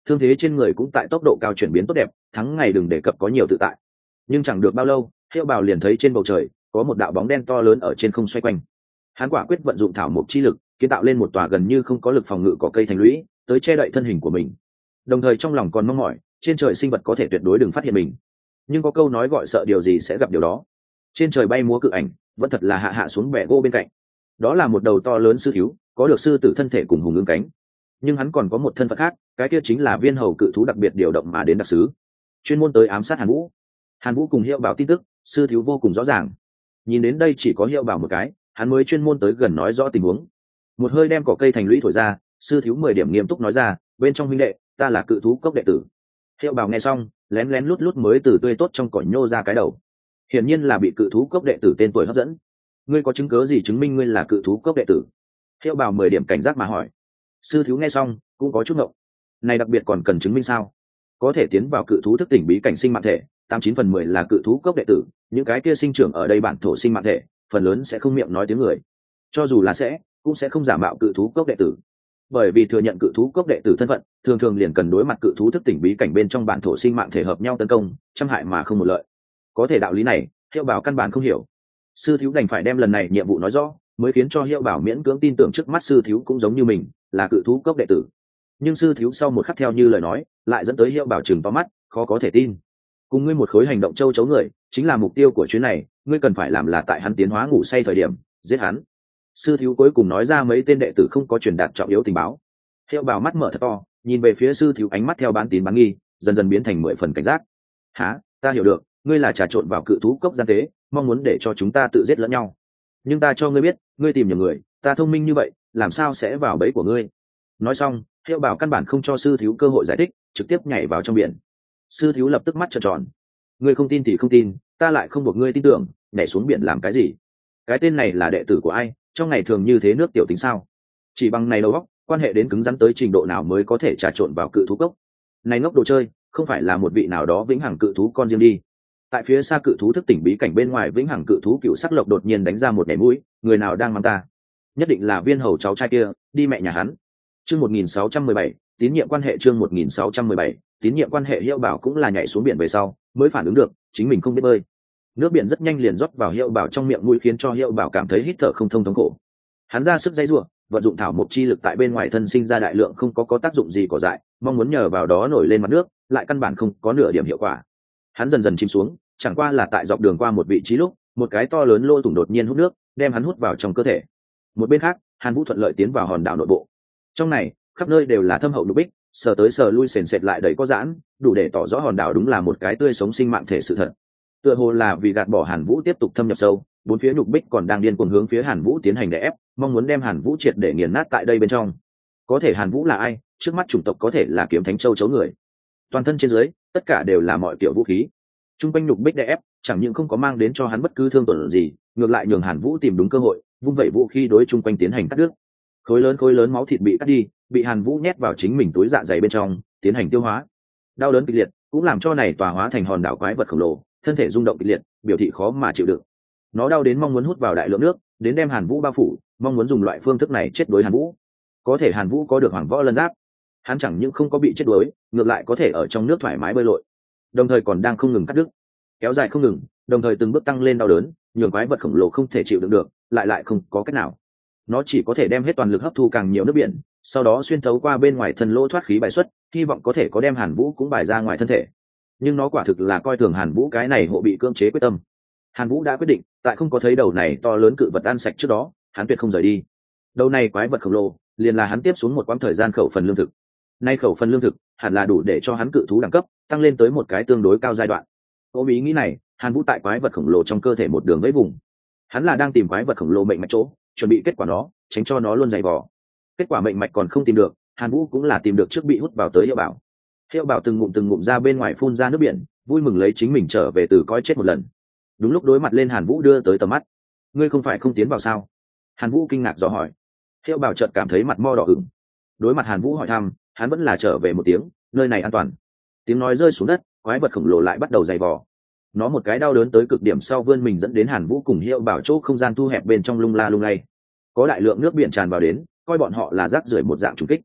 thương thế trên người cũng tại tốc độ cao chuyển biến tốt đẹp, thắng ngày đừng đề cập có nhiều tự tại. Nhưng chẳng được bao lâu, Hiệu Bảo liền thấy trên bầu trời có một đạo bóng đen to lớn ở trên không xoay quanh. Hắn quả quyết vận dụng thảo mộc chi lực, kiến tạo lên một tòa gần như không có lực phòng ngự cỏ cây thành lũy, tới che đậy thân hình của mình. Đồng thời trong lòng còn mong mỏi, trên trời sinh vật có thể tuyệt đối đừng phát hiện mình. Nhưng có câu nói gọi sợ điều gì sẽ gặp điều đó. Trên trời bay múa cự ảnh, vẫn thật là hạ hạ xuống bẻ gỗ bên cạnh. Đó là một đầu to lớn sư thiếu, có được sư tử thân thể cùng hùng ưng cánh. Nhưng hắn còn có một thân phận khác, cái kia chính là viên hầu cự thú đặc biệt điều động mà đến đặc sứ, chuyên môn tới ám sát Hàn Vũ. Hàn Vũ cùng Hiệu Bảo tin tức, sư thiếu vô cùng rõ ràng. Nhìn đến đây chỉ có Hiệu Bảo một cái, hắn mới chuyên môn tới gần nói rõ tình huống. Một hơi đem cỏ cây thành lũy thổi ra, sư thiếu mười điểm nghiêm túc nói ra, bên trong huynh đệ, ta là cự thú cốc đệ tử. Hiệu Bảo nghe xong, lén lén lút lút mới từ tươi tốt trong cỏ nhô ra cái đầu. Hiển nhiên là bị cự thú cốc đệ tử tên tuổi hấp dẫn. Ngươi có chứng cớ gì chứng minh ngươi là cự thú cốc đệ tử? Hiệu Bảo mười điểm cảnh giác mà hỏi. Sư thiếu nghe xong cũng có chút ngộng. Này đặc biệt còn cần chứng minh sao? Có thể tiến vào cự thú thức tỉnh bí cảnh sinh mạng thể, tám chín phần mười là cự thú cốc đệ tử, những cái kia sinh trưởng ở đây bản thổ sinh mạng thể, phần lớn sẽ không miệng nói tiếng người. Cho dù là sẽ, cũng sẽ không giả mạo cự thú cốc đệ tử. Bởi vì thừa nhận cự thú cốc đệ tử thân phận, thường thường liền cần đối mặt cự thú thức tỉnh bí cảnh bên trong bản thổ sinh mạng thể hợp nhau tấn công, trăm hại mà không một lợi. Có thể đạo lý này, Hiệu Bảo căn bản không hiểu. Sư thiếu đành phải đem lần này nhiệm vụ nói rõ, mới khiến cho Hiệu Bảo miễn cưỡng tin tưởng trước mắt sư thiếu cũng giống như mình, là cự thú cốc đệ tử. Nhưng sư thiếu sau một khắc theo như lời nói, lại dẫn tới Hiệu Bảo chừng to mắt, khó có thể tin. Cùng ngươi một khối hành động châu chấu người, chính là mục tiêu của chuyến này, ngươi cần phải làm là tại hắn tiến hóa ngủ say thời điểm, giết hắn. Sư thiếu cuối cùng nói ra mấy tên đệ tử không có truyền đạt trọng yếu tình báo. Hiệu Bảo mắt mở thật to, nhìn về phía sư thiếu, ánh mắt theo bán tín bán nghi, dần dần biến thành mười phần cảnh giác. Hả, ta hiểu được, ngươi là trà trộn vào cự thú cốc gian tế, mong muốn để cho chúng ta tự giết lẫn nhau. Nhưng ta cho ngươi biết, ngươi tìm nhầm người, ta thông minh như vậy, làm sao sẽ vào bẫy của ngươi? Nói xong, Hiệu Bảo căn bản không cho sư thiếu cơ hội giải thích, trực tiếp nhảy vào trong biển. Sư thiếu lập tức mắt trợn tròn. Ngươi không tin thì không tin, ta lại không buộc ngươi tin tưởng, nhảy xuống biển làm cái gì? Cái tên này là đệ tử của ai, trong ngày thường như thế nước tiểu tính sao? Chỉ bằng này đầu óc, quan hệ đến cứng rắn tới trình độ nào mới có thể trà trộn vào cự thú cốc? Này ngốc đồ chơi, không phải là một vị nào đó vĩnh hằng cự thú con riêng đi. Tại phía xa cự thú thức tỉnh bí cảnh bên ngoài vĩnh hằng cự thú cựu sắc lộc đột nhiên đánh ra một nhảy mũi, người nào đang mang ta? Nhất định là viên hầu cháu trai kia, đi mẹ nhà hắn. Chương một nghìn sáu trăm mười bảy, tín nhiệm quan hệ. Chương một nghìn sáu trăm mười bảy, tín nhiệm quan hệ. Hiệu Bảo cũng là nhảy xuống biển về sau, mới phản ứng được, chính mình không biết bơi. Nước biển rất nhanh liền rót vào Hiệu Bảo trong miệng mũi, khiến cho Hiệu Bảo cảm thấy hít thở không thông thống khổ. Hắn ra sức dây rủa, vận dụng thảo mộc chi lực tại bên ngoài thân sinh ra đại lượng không có có tác dụng gì cỏ dại, mong muốn nhờ vào đó nổi lên mặt nước, lại căn bản không có nửa điểm hiệu quả. Hắn dần dần chìm xuống, chẳng qua là tại dọc đường qua một vị trí lúc, một cái to lớn lỗ thủng đột nhiên hút nước, đem hắn hút vào trong cơ thể. Một bên khác, Hàn Vũ thuận lợi tiến vào hòn đảo nội bộ. Trong này, khắp nơi đều là thâm hậu nục bích, sờ tới sờ lui sền sệt lại đầy có giãn, đủ để tỏ rõ hòn đảo đúng là một cái tươi sống sinh mạng thể sự thật. Tựa hồ là vì gạt bỏ Hàn Vũ tiếp tục thâm nhập sâu, bốn phía nục bích còn đang điên cuồng hướng phía Hàn Vũ tiến hành đè ép, mong muốn đem Hàn Vũ triệt để nghiền nát tại đây bên trong. Có thể Hàn Vũ là ai? Trước mắt chủng tộc có thể là kiếm thánh châu chấu người, toàn thân trên dưới tất cả đều là mọi kiểu vũ khí. Trung quanh nục bích đè ép, chẳng những không có mang đến cho hắn bất cứ thương tổn gì, ngược lại nhường Hàn Vũ tìm đúng cơ hội, vung vẩy vũ khí đối trung quanh tiến hành cắt đứt. Khối lớn khối lớn máu thịt bị cắt đi, bị Hàn Vũ nhét vào chính mình túi dạ dày bên trong, tiến hành tiêu hóa. Đau đớn kịch liệt, cũng làm cho này tòa hóa thành hòn đảo quái vật khổng lồ, thân thể rung động kịch liệt, biểu thị khó mà chịu đựng. Nó đau đến mong muốn hút vào đại lượng nước, đến đem Hàn Vũ bao phủ, mong muốn dùng loại phương thức này chết đuối Hàn Vũ. Có thể Hàn Vũ có được hoàng võ lân giáp, hắn chẳng những không có bị chết đuối, ngược lại có thể ở trong nước thoải mái bơi lội, đồng thời còn đang không ngừng cắt đứt, kéo dài không ngừng, đồng thời từng bước tăng lên đau đớn, nhường quái vật khổng lồ không thể chịu đựng được, lại lại không có cách nào. Nó chỉ có thể đem hết toàn lực hấp thu càng nhiều nước biển, sau đó xuyên thấu qua bên ngoài thân lỗ thoát khí bài xuất, hy vọng có thể có đem Hàn Vũ cũng bài ra ngoài thân thể. Nhưng nó quả thực là coi thường Hàn Vũ cái này hộ bị cưỡng chế quyết tâm. Hàn Vũ đã quyết định, tại không có thấy đầu này to lớn cự vật ăn sạch trước đó, hắn tuyệt không rời đi. Đầu này quái vật khổng lồ, liền là hắn tiếp xuống một quãng thời gian khẩu phần lương thực. Nay khẩu phần lương thực, hẳn là đủ để cho hắn cự thú đẳng cấp tăng lên tới một cái tương đối cao giai đoạn. Ôm ý nghĩ này, Hàn Vũ tại quái vật khổng lồ trong cơ thể một đường vẫy vùng. Hắn là đang tìm quái vật khổng lồ mệnh mạch chỗ, chuẩn bị kết quả nó, tránh cho nó luôn dày vò. Kết quả mệnh mạch còn không tìm được, Hàn Vũ cũng là tìm được trước bị hút vào tới Hiệu Bảo. Hiệu Bảo từng ngụm từng ngụm ra bên ngoài phun ra nước biển, vui mừng lấy chính mình trở về từ coi chết một lần. Đúng lúc đối mặt lên Hàn Vũ đưa tới tầm mắt. Ngươi không phải không tiến vào sao? Hàn Vũ kinh ngạc dò hỏi. Hiệu Bảo chợt cảm thấy mặt mo đỏ ửng. Đối mặt Hàn Vũ hỏi thăm, hắn vẫn là trở về một tiếng, nơi này an toàn. Tiếng nói rơi xuống đất, quái vật khổng lồ lại bắt đầu dày vò. Nó một cái đau đớn tới cực điểm sau vươn mình dẫn đến Hàn Vũ cùng Hiệu Bảo chỗ không gian thu hẹp bên trong lung la lung lay. Có đại lượng nước biển tràn vào đến, coi bọn họ là rác rưởi một dạng trùng kích.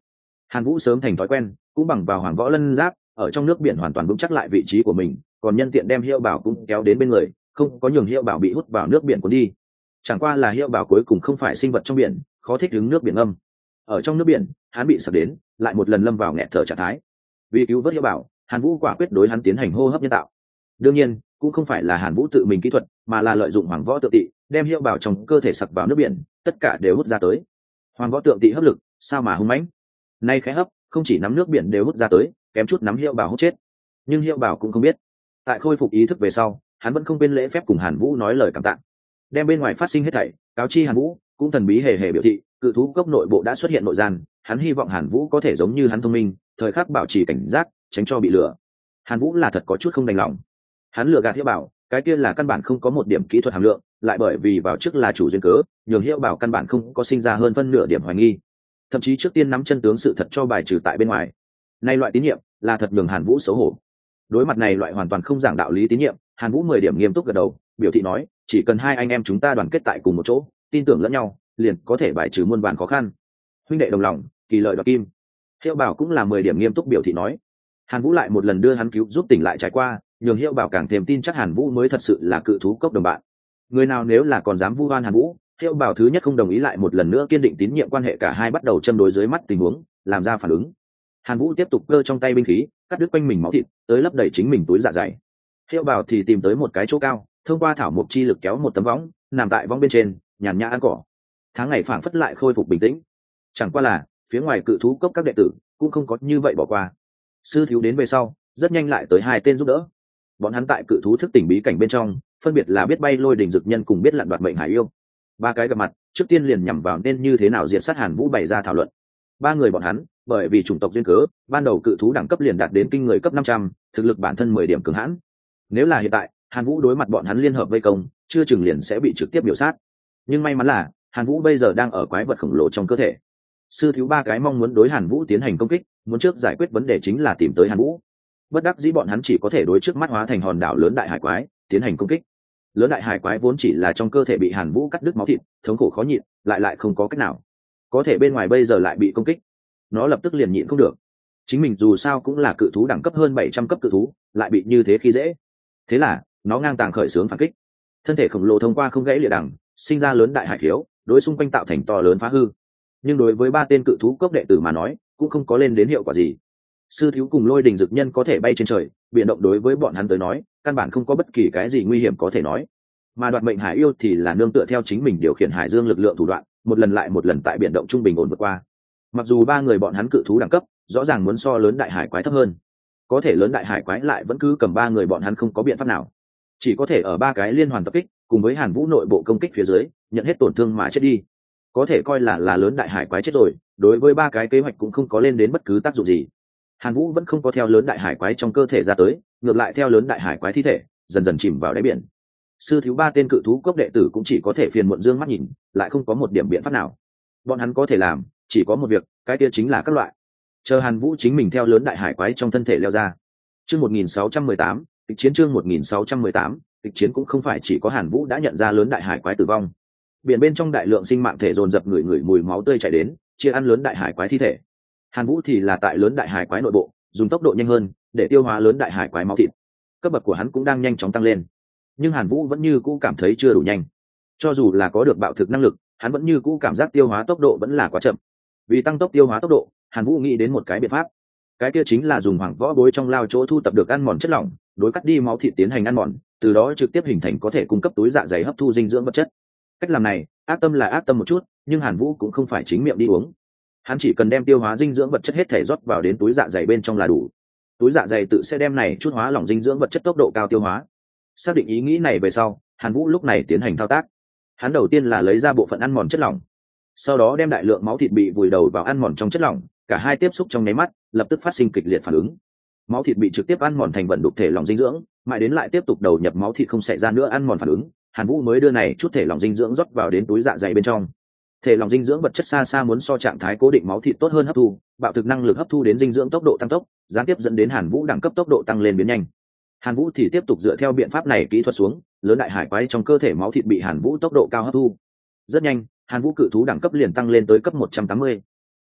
Hàn Vũ sớm thành thói quen, cũng bằng vào Hoàng Võ Lân Giáp ở trong nước biển hoàn toàn vững chắc lại vị trí của mình, còn nhân tiện đem Hiệu Bảo cũng kéo đến bên người, không có nhường Hiệu Bảo bị hút vào nước biển cuốn đi. Chẳng qua là Hiệu Bảo cuối cùng không phải sinh vật trong biển, khó thích ứng nước biển âm. Ở trong nước biển, hắn bị sặc đến, lại một lần lâm vào nghẹt thở trạng thái. Vì cứu vớt Hiệu Bảo, Hàn Vũ quả quyết đối hắn tiến hành hô hấp nhân tạo. Đương nhiên, cũng không phải là Hàn Vũ tự mình kỹ thuật, mà là lợi dụng Hoàng Võ Tượng Tị, đem Hiệu Bảo trong cơ thể sặc vào nước biển, tất cả đều hút ra tới. Hoàng Võ Tượng Tị hấp lực, sao mà hung mãnh. Nay khẽ hấp, không chỉ nắm nước biển đều hút ra tới, kém chút nắm Hiệu Bảo hút chết. Nhưng Hiệu Bảo cũng không biết, tại khôi phục ý thức về sau, hắn vẫn không quên lễ phép cùng Hàn Vũ nói lời cảm tạ, đem bên ngoài phát sinh hết thảy cáo chi Hàn Vũ, cũng thần bí hề hề biểu thị cự thú cốc nội bộ đã xuất hiện nội gian, hắn hy vọng Hàn Vũ có thể giống như hắn thông minh, thời khắc bảo trì cảnh giác, tránh cho bị lừa. Hàn Vũ là thật có chút không đành lòng, hắn lừa gạt Hiệu Bảo, cái kia là căn bản không có một điểm kỹ thuật hàm lượng, lại bởi vì vào trước là chủ duyên cớ, nhường Hiệu Bảo căn bản không có sinh ra hơn phân nửa điểm hoài nghi, thậm chí trước tiên nắm chân tướng sự thật cho bài trừ tại bên ngoài. Nay loại tín nhiệm là thật nhường Hàn Vũ xấu hổ. Đối mặt này loại hoàn toàn không giảng đạo lý tín nhiệm, Hàn Vũ mười điểm nghiêm túc gật đầu, biểu thị nói, chỉ cần hai anh em chúng ta đoàn kết tại cùng một chỗ, tin tưởng lẫn nhau, liền có thể bài trừ muôn vàn khó khăn. Huynh đệ đồng lòng, kỳ lợi đoạt kim. Hiệu Bảo cũng là mười điểm nghiêm túc biểu thị nói. Hàn Vũ lại một lần đưa hắn cứu giúp tỉnh lại trải qua, nhường Hiệu Bảo càng thêm tin chắc Hàn Vũ mới thật sự là cự thú cốc đồng bạn. Người nào nếu là còn dám vu oan Hàn Vũ, Hiệu Bảo thứ nhất không đồng ý, lại một lần nữa kiên định tín nhiệm quan hệ, cả hai bắt đầu châm đối dưới mắt tình huống, làm ra phản ứng. Hàn Vũ tiếp tục cơ trong tay binh khí, cắt đứt quanh mình máu thịt, tới lấp đầy chính mình túi dạ dày. Hiệu Bảo thì tìm tới một cái chỗ cao, thông qua thảo mộc chi lực kéo một tấm võng, nằm tại võng bên trên, nhàn nhã ăn cỏ. Tháng ngày phảng phất lại khôi phục bình tĩnh. Chẳng qua là phía ngoài cự thú cốc các đệ tử cũng không có như vậy bỏ qua. Sư thiếu đến về sau, rất nhanh lại tới hai tên giúp đỡ. Bọn hắn tại cự thú thức tỉnh bí cảnh bên trong, phân biệt là biết bay lôi đình dực nhân cùng biết lặn đoạt mệnh hải yêu. Ba cái gặp mặt, trước tiên liền nhằm vào nên như thế nào diệt sát Hàn Vũ bày ra thảo luận. Ba người bọn hắn, bởi vì chủng tộc duyên cớ, ban đầu cự thú đẳng cấp liền đạt đến kinh người cấp năm trăm, thực lực bản thân mười điểm cường hãn. Nếu là hiện tại, Hàn Vũ đối mặt bọn hắn liên hợp vây công, chưa chừng liền sẽ bị trực tiếp biểu sát. Nhưng may mắn là, Hàn Vũ bây giờ đang ở quái vật khổng lồ trong cơ thể. Sư thiếu ba cái mong muốn đối Hàn Vũ tiến hành công kích, muốn trước giải quyết vấn đề chính là tìm tới Hàn Vũ. Bất đắc dĩ bọn hắn chỉ có thể đối trước mắt hóa thành hòn đảo lớn đại hải quái tiến hành công kích. Lớn đại hải quái vốn chỉ là trong cơ thể bị Hàn Vũ cắt đứt máu thịt, thống khổ khó nhịn, lại lại không có cách nào. Có thể bên ngoài bây giờ lại bị công kích, nó lập tức liền nhịn không được. Chính mình dù sao cũng là cự thú đẳng cấp hơn bảy trăm cấp cự thú, lại bị như thế khi dễ. Thế là, nó ngang tàng khởi xướng phản kích. Thân thể khổng lồ thông qua không gãy lìa đằng, sinh ra lớn đại hải khiếu, đối xung quanh tạo thành to lớn phá hư. Nhưng đối với ba tên cự thú cốc đệ tử mà nói, cũng không có lên đến hiệu quả gì. Sư thiếu cùng lôi đình dực nhân có thể bay trên trời, biến động đối với bọn hắn tới nói, căn bản không có bất kỳ cái gì nguy hiểm có thể nói. Mà đoạt mệnh hải yêu thì là nương tựa theo chính mình điều khiển hải dương lực lượng thủ đoạn, một lần lại một lần tại biển động trung bình ổn vượt qua. Mặc dù ba người bọn hắn cự thú đẳng cấp rõ ràng muốn so lớn đại hải quái thấp hơn, có thể lớn đại hải quái lại vẫn cứ cầm ba người bọn hắn không có biện pháp nào, chỉ có thể ở ba cái liên hoàn tập kích cùng với Hàn Vũ nội bộ công kích phía dưới nhận hết tổn thương mà chết đi. Có thể coi là là lớn đại hải quái chết rồi, đối với ba cái kế hoạch cũng không có lên đến bất cứ tác dụng gì. Hàn Vũ vẫn không có theo lớn đại hải quái trong cơ thể ra tới, ngược lại theo lớn đại hải quái thi thể dần dần chìm vào đáy biển. Sư thiếu ba tên cự thú cốc đệ tử cũng chỉ có thể phiền muộn dương mắt nhìn, lại không có một điểm biện pháp nào. Bọn hắn có thể làm chỉ có một việc, cái kia chính là các loại chờ Hàn Vũ chính mình theo lớn đại hải quái trong thân thể leo ra. Chương một nghìn sáu trăm mười tám, kịch chiến. Chương một nghìn sáu trăm mười tám, kịch chiến. Cũng không phải chỉ có Hàn Vũ đã nhận ra lớn đại hải quái tử vong. Biển bên trong đại lượng sinh mạng thể dồn dập người người mùi máu tươi chảy đến, chia ăn lớn đại hải quái thi thể. Hàn Vũ thì là tại lớn đại hải quái nội bộ, dùng tốc độ nhanh hơn để tiêu hóa lớn đại hải quái máu thịt. Cấp bậc của hắn cũng đang nhanh chóng tăng lên. Nhưng Hàn Vũ vẫn như cũ cảm thấy chưa đủ nhanh. Cho dù là có được bạo thực năng lực, hắn vẫn như cũ cảm giác tiêu hóa tốc độ vẫn là quá chậm. Vì tăng tốc tiêu hóa tốc độ, Hàn Vũ nghĩ đến một cái biện pháp. Cái kia chính là dùng hoàng võ bối trong lao chỗ thu tập được ăn mòn chất lỏng, đối cắt đi máu thịt tiến hành ăn mòn, từ đó trực tiếp hình thành có thể cung cấp túi dạ dày hấp thu dinh dưỡng vật chất. Cách làm này, ác tâm là ác tâm một chút, nhưng Hàn Vũ cũng không phải chính miệng đi uống. Hắn chỉ cần đem tiêu hóa dinh dưỡng vật chất hết thể rót vào đến túi dạ dày bên trong là đủ. Túi dạ dày tự sẽ đem này chút hóa lỏng dinh dưỡng vật chất tốc độ cao tiêu hóa. Xác định ý nghĩ này về sau, Hàn Vũ lúc này tiến hành thao tác. Hắn đầu tiên là lấy ra bộ phận ăn mòn chất lỏng, sau đó đem đại lượng máu thịt bị vùi đầu vào ăn mòn trong chất lỏng, cả hai tiếp xúc trong nháy mắt, lập tức phát sinh kịch liệt phản ứng. Máu thịt bị trực tiếp ăn mòn thành vận đục thể lỏng dinh dưỡng, mãi đến lại tiếp tục đầu nhập máu thịt không xảy ra nữa ăn mòn phản ứng, Hàn Vũ mới đưa này chút thể lỏng dinh dưỡng rót vào đến túi dạ dày bên trong. Thể lỏng dinh dưỡng vật chất xa xa muốn so trạng thái cố định máu thịt tốt hơn hấp thu, bạo thực năng lực hấp thu đến dinh dưỡng tốc độ tăng tốc, gián tiếp dẫn đến Hàn Vũ đẳng cấp tốc độ tăng lên biến nhanh. Hàn Vũ thì tiếp tục dựa theo biện pháp này kỹ thuật xuống, lớn đại hải quái trong cơ thể máu thịt bị Hàn Vũ tốc độ cao hấp thu. Rất nhanh, Hàn Vũ cự thú đẳng cấp liền tăng lên tới cấp một trăm tám mươi.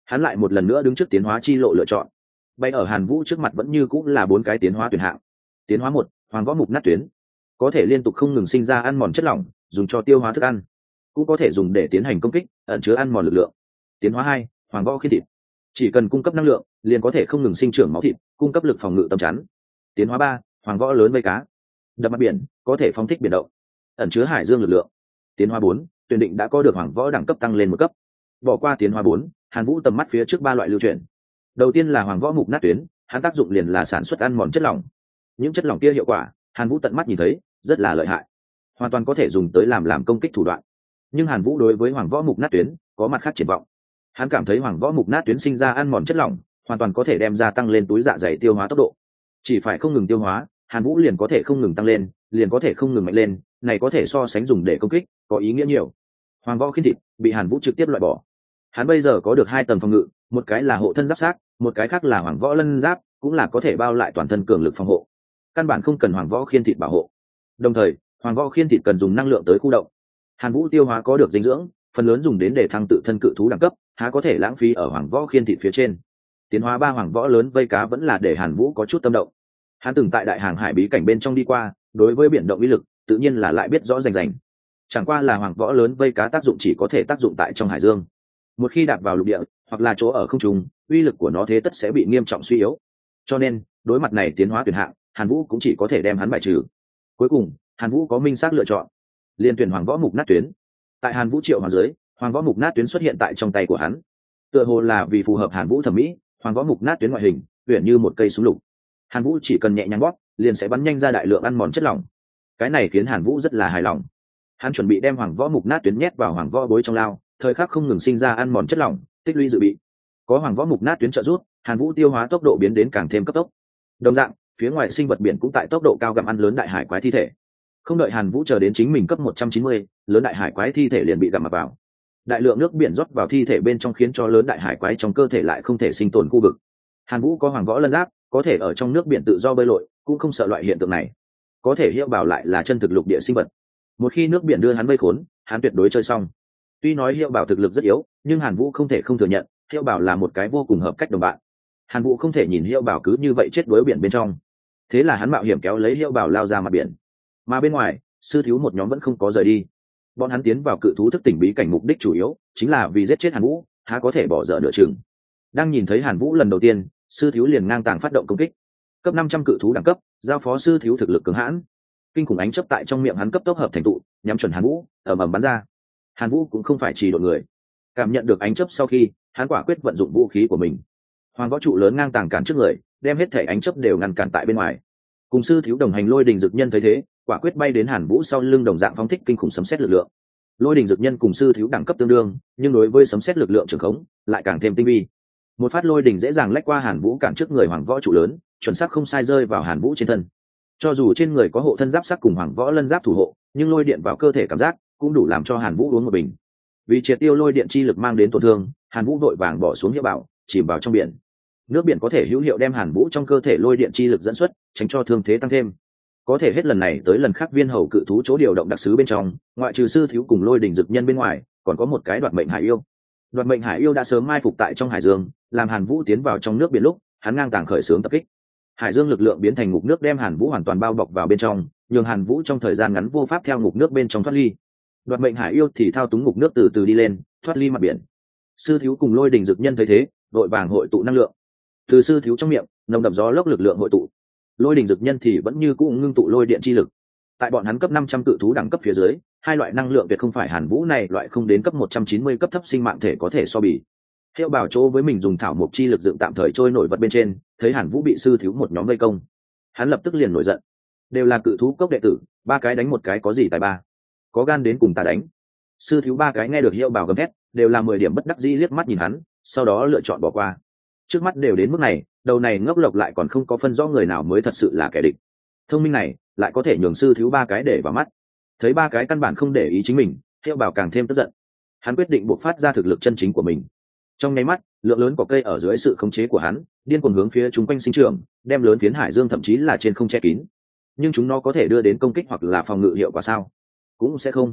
Hắn lại một lần nữa đứng trước tiến hóa chi lộ lựa chọn. Bay ở Hàn Vũ trước mặt vẫn như cũng là bốn cái tiến hóa tuyển hạng. Tiến hóa một, Hoàng Võ Mục Nát Tuyến, có thể liên tục không ngừng sinh ra ăn mòn chất lỏng, dùng cho tiêu hóa thức ăn, cũng có thể dùng để tiến hành công kích, ẩn chứa ăn mòn lực lượng. Tiến hóa hai, Hoàng Võ Khiên Thịt, chỉ cần cung cấp năng lượng, liền có thể không ngừng sinh trưởng máu thịt, cung cấp lực phòng ngự tầm chắn. Tiến hóa ba, Hoàng Võ Lớn Vây Cá, đập mặt biển, có thể phóng thích biển động, ẩn chứa hải dương lực lượng. Tiến hóa bốn, tuyển định đã có được Hoàng Võ đẳng cấp tăng lên một cấp. Bỏ qua tiến hóa bốn, Hàn Vũ tầm mắt phía trước ba loại lưu chuyển. Đầu tiên là Hoàng Võ Mục Nát Tuyến, hắn tác dụng liền là sản xuất ăn mòn chất lỏng. Những chất lỏng kia hiệu quả, Hàn Vũ tận mắt nhìn thấy, rất là lợi hại, hoàn toàn có thể dùng tới làm làm công kích thủ đoạn. Nhưng Hàn Vũ đối với Hoàng Võ Mục Nát Tuyến có mặt khác triển vọng. Hắn cảm thấy Hoàng Võ Mục Nát Tuyến sinh ra ăn mòn chất lỏng, hoàn toàn có thể đem ra tăng lên túi dạ dày tiêu hóa tốc độ. Chỉ phải không ngừng tiêu hóa, Hàn Vũ liền có thể không ngừng tăng lên, liền có thể không ngừng mạnh lên, này có thể so sánh dùng để công kích, có ý nghĩa nhiều. Hoàng Võ Khiên Thịt bị Hàn Vũ trực tiếp loại bỏ. Hắn bây giờ có được hai tầng phòng ngự, một cái là hộ thân giáp sát, một cái khác là Hoàng Võ Lân Giáp, cũng là có thể bao lại toàn thân cường lực phòng hộ. Căn bản không cần Hoàng Võ Khiên Thịt bảo hộ. Đồng thời, Hoàng Võ Khiên Thịt cần dùng năng lượng tới khu động. Hàn Vũ tiêu hóa có được dinh dưỡng, phần lớn dùng đến để thăng tự thân cự thú đẳng cấp, há có thể lãng phí ở Hoàng Võ Khiên Thịt phía trên. Tiến hóa ba Hoàng Võ Lớn Vây Cá vẫn là để Hàn Vũ có chút tâm động. Hắn từng tại đại hàng hải bí cảnh bên trong đi qua, đối với biển động uy lực, tự nhiên là lại biết rõ rành rành. Chẳng qua là Hoàng Võ Lớn Vây Cá tác dụng chỉ có thể tác dụng tại trong hải dương. Một khi đạp vào lục địa hoặc là chỗ ở không trung, uy lực của nó thế tất sẽ bị nghiêm trọng suy yếu. Cho nên, đối mặt này tiến hóa tuyển hạng, Hàn Vũ cũng chỉ có thể đem hắn bài trừ. Cuối cùng, Hàn Vũ có minh xác lựa chọn, liên tuyển Hoàng Võ Mục Nát Tuyến. Tại Hàn Vũ triệu hoàng dưới, Hoàng Võ Mục Nát Tuyến xuất hiện tại trong tay của hắn. Tựa hồ là vì phù hợp Hàn Vũ thẩm mỹ, Hoàng Võ Mục Nát Tuyến ngoại hình, huyền như một cây súng lục. Hàn Vũ chỉ cần nhẹ nhàng bóp, liền sẽ bắn nhanh ra đại lượng ăn mòn chất lỏng. Cái này khiến Hàn Vũ rất là hài lòng. Hắn chuẩn bị đem Hoàng Võ Mục Nát Tuyến nhét vào Hoàng Võ Bối trong lao, thời khắc không ngừng sinh ra ăn mòn chất lỏng, tích lũy dự bị. Có Hoàng Võ Mục Nát Tuyến trợ giúp, Hàn Vũ tiêu hóa tốc độ biến đến càng thêm cấp tốc. Đồng dạng, phía ngoài sinh vật biển cũng tại tốc độ cao gặm ăn lớn đại hải quái thi thể. Không đợi Hàn Vũ chờ đến chính mình cấp một trăm chín mươi, lớn đại hải quái thi thể liền bị gặm mặc vào. Đại lượng nước biển rót vào thi thể bên trong khiến cho lớn đại hải quái trong cơ thể lại không thể sinh tồn khu vực. Hàn Vũ có Hoàng Võ Lân Giáp, có thể ở trong nước biển tự do bơi lội, cũng không sợ loại hiện tượng này. Có thể Hiệu Bảo lại là chân thực lục địa sinh vật. Một khi nước biển đưa hắn vây khốn, hắn tuyệt đối chơi xong. Tuy nói Hiệu Bảo thực lực rất yếu, nhưng Hàn Vũ không thể không thừa nhận, Hiệu Bảo là một cái vô cùng hợp cách đồng bạn. Hàn Vũ không thể nhìn Hiệu Bảo cứ như vậy chết đuối biển bên trong. Thế là hắn mạo hiểm kéo lấy Hiệu Bảo lao ra mặt biển. Mà bên ngoài, sư thiếu một nhóm vẫn không có rời đi. Bọn hắn tiến vào cự thú thức tỉnh bí cảnh mục đích chủ yếu chính là vì giết chết Hàn Vũ, há có thể bỏ dở nửa chừng. Đang nhìn thấy Hàn Vũ lần đầu tiên, sư thiếu liền ngang tàng phát động công kích. Cấp năm trăm cự thú đẳng cấp, giao phó sư thiếu thực lực cứng hãn. Kinh khủng ánh chớp tại trong miệng hắn cấp tốc hợp thành tụ, nhắm chuẩn Hàn Vũ, ầm ầm bắn ra. Hàn Vũ cũng không phải chỉ đội người. Cảm nhận được ánh chớp sau khi, hắn quả quyết vận dụng vũ khí của mình. Hoàng Võ trụ lớn ngang tàng cản trước người, đem hết thể ánh chớp đều ngăn cản tại bên ngoài. Cùng sư thiếu đồng hành Lôi Đình Dực Nhân thấy thế, quả quyết bay đến Hàn Vũ sau lưng đồng dạng phóng thích kinh khủng sấm sét lực lượng. Lôi Đình Dực Nhân cùng sư thiếu đẳng cấp tương đương, nhưng đối với sấm sét lực lượng trường khống lại càng thêm tinh vi. Một phát lôi đình dễ dàng lách qua Hàn Vũ cản trước người Hoàng Võ trụ lớn, chuẩn xác không sai rơi vào Hàn Vũ trên thân. Cho dù trên người có hộ thân giáp sắc cùng Hoàng Võ Lân Giáp thủ hộ, nhưng lôi điện vào cơ thể cảm giác cũng đủ làm cho Hàn Vũ uống một bình. Vì triệt tiêu lôi điện chi lực mang đến tổn thương, Hàn Vũ vội vàng bỏ xuống Hiệu Bảo, chìm vào trong biển. Nước biển có thể hữu hiệu đem Hàn Vũ trong cơ thể lôi điện chi lực dẫn xuất, tránh cho thương thế tăng thêm. Có thể hết lần này tới lần khác viên hầu cự thú chỗ điều động đặc sứ bên trong, ngoại trừ sư thiếu cùng Lôi Đình Dực Nhân bên ngoài, còn có một cái Đoạt Mệnh Hải Yêu. Đoạt Mệnh Hải Yêu đã sớm mai phục tại trong hải dương, làm Hàn Vũ tiến vào trong nước biển lúc, hắn ngang tàng khởi xướng tập kích. Hải dương lực lượng biến thành ngục nước đem Hàn Vũ hoàn toàn bao bọc vào bên trong, nhường Hàn Vũ trong thời gian ngắn vô pháp theo ngục nước bên trong thoát ly. Đoạt Mệnh Hải Yêu thì thao túng ngục nước từ từ đi lên, thoát ly mặt biển. Sư thiếu cùng Lôi Đình Dực Nhân thấy thế, đội vàng hội tụ năng lượng. Từ sư thiếu trong miệng, nồng đậm gió lốc lực lượng hội tụ. Lôi Đình Dực Nhân thì vẫn như cũ ngưng tụ lôi điện chi lực. Tại bọn hắn cấp năm trăm cự thú đẳng cấp phía dưới, hai loại năng lượng tuyệt không phải Hàn Vũ này loại không đến cấp một trăm chín mươi cấp thấp sinh mạng thể có thể so bì. Hiệu Bảo chỗ với mình dùng thảo mộc chi lực dựng tạm thời trôi nổi vật bên trên, thấy Hàn Vũ bị sư thiếu một nhóm vây công, hắn lập tức liền nổi giận. Đều là cự thú cốc đệ tử, ba cái đánh một cái có gì tài ba, có gan đến cùng ta đánh. Sư thiếu ba cái nghe được Hiệu Bảo gầm thét, đều là mười điểm bất đắc dĩ liếc mắt nhìn hắn, sau đó lựa chọn bỏ qua. Trước mắt đều đến mức này, đầu này ngốc lộc lại còn không có phân rõ người nào mới thật sự là kẻ địch. Thông minh này lại có thể nhường sư thiếu ba cái để vào mắt. Thấy ba cái căn bản không để ý chính mình, Hiệu Bảo càng thêm tức giận. Hắn quyết định buộc phát ra thực lực chân chính của mình. Trong nháy mắt, lượng lớn cỏ cây ở dưới sự khống chế của hắn điên cuồng hướng phía chúng quanh sinh trưởng, đem lớn phiến hải dương thậm chí là trên không che kín. Nhưng chúng nó có thể đưa đến công kích hoặc là phòng ngự hiệu quả sao? Cũng sẽ không.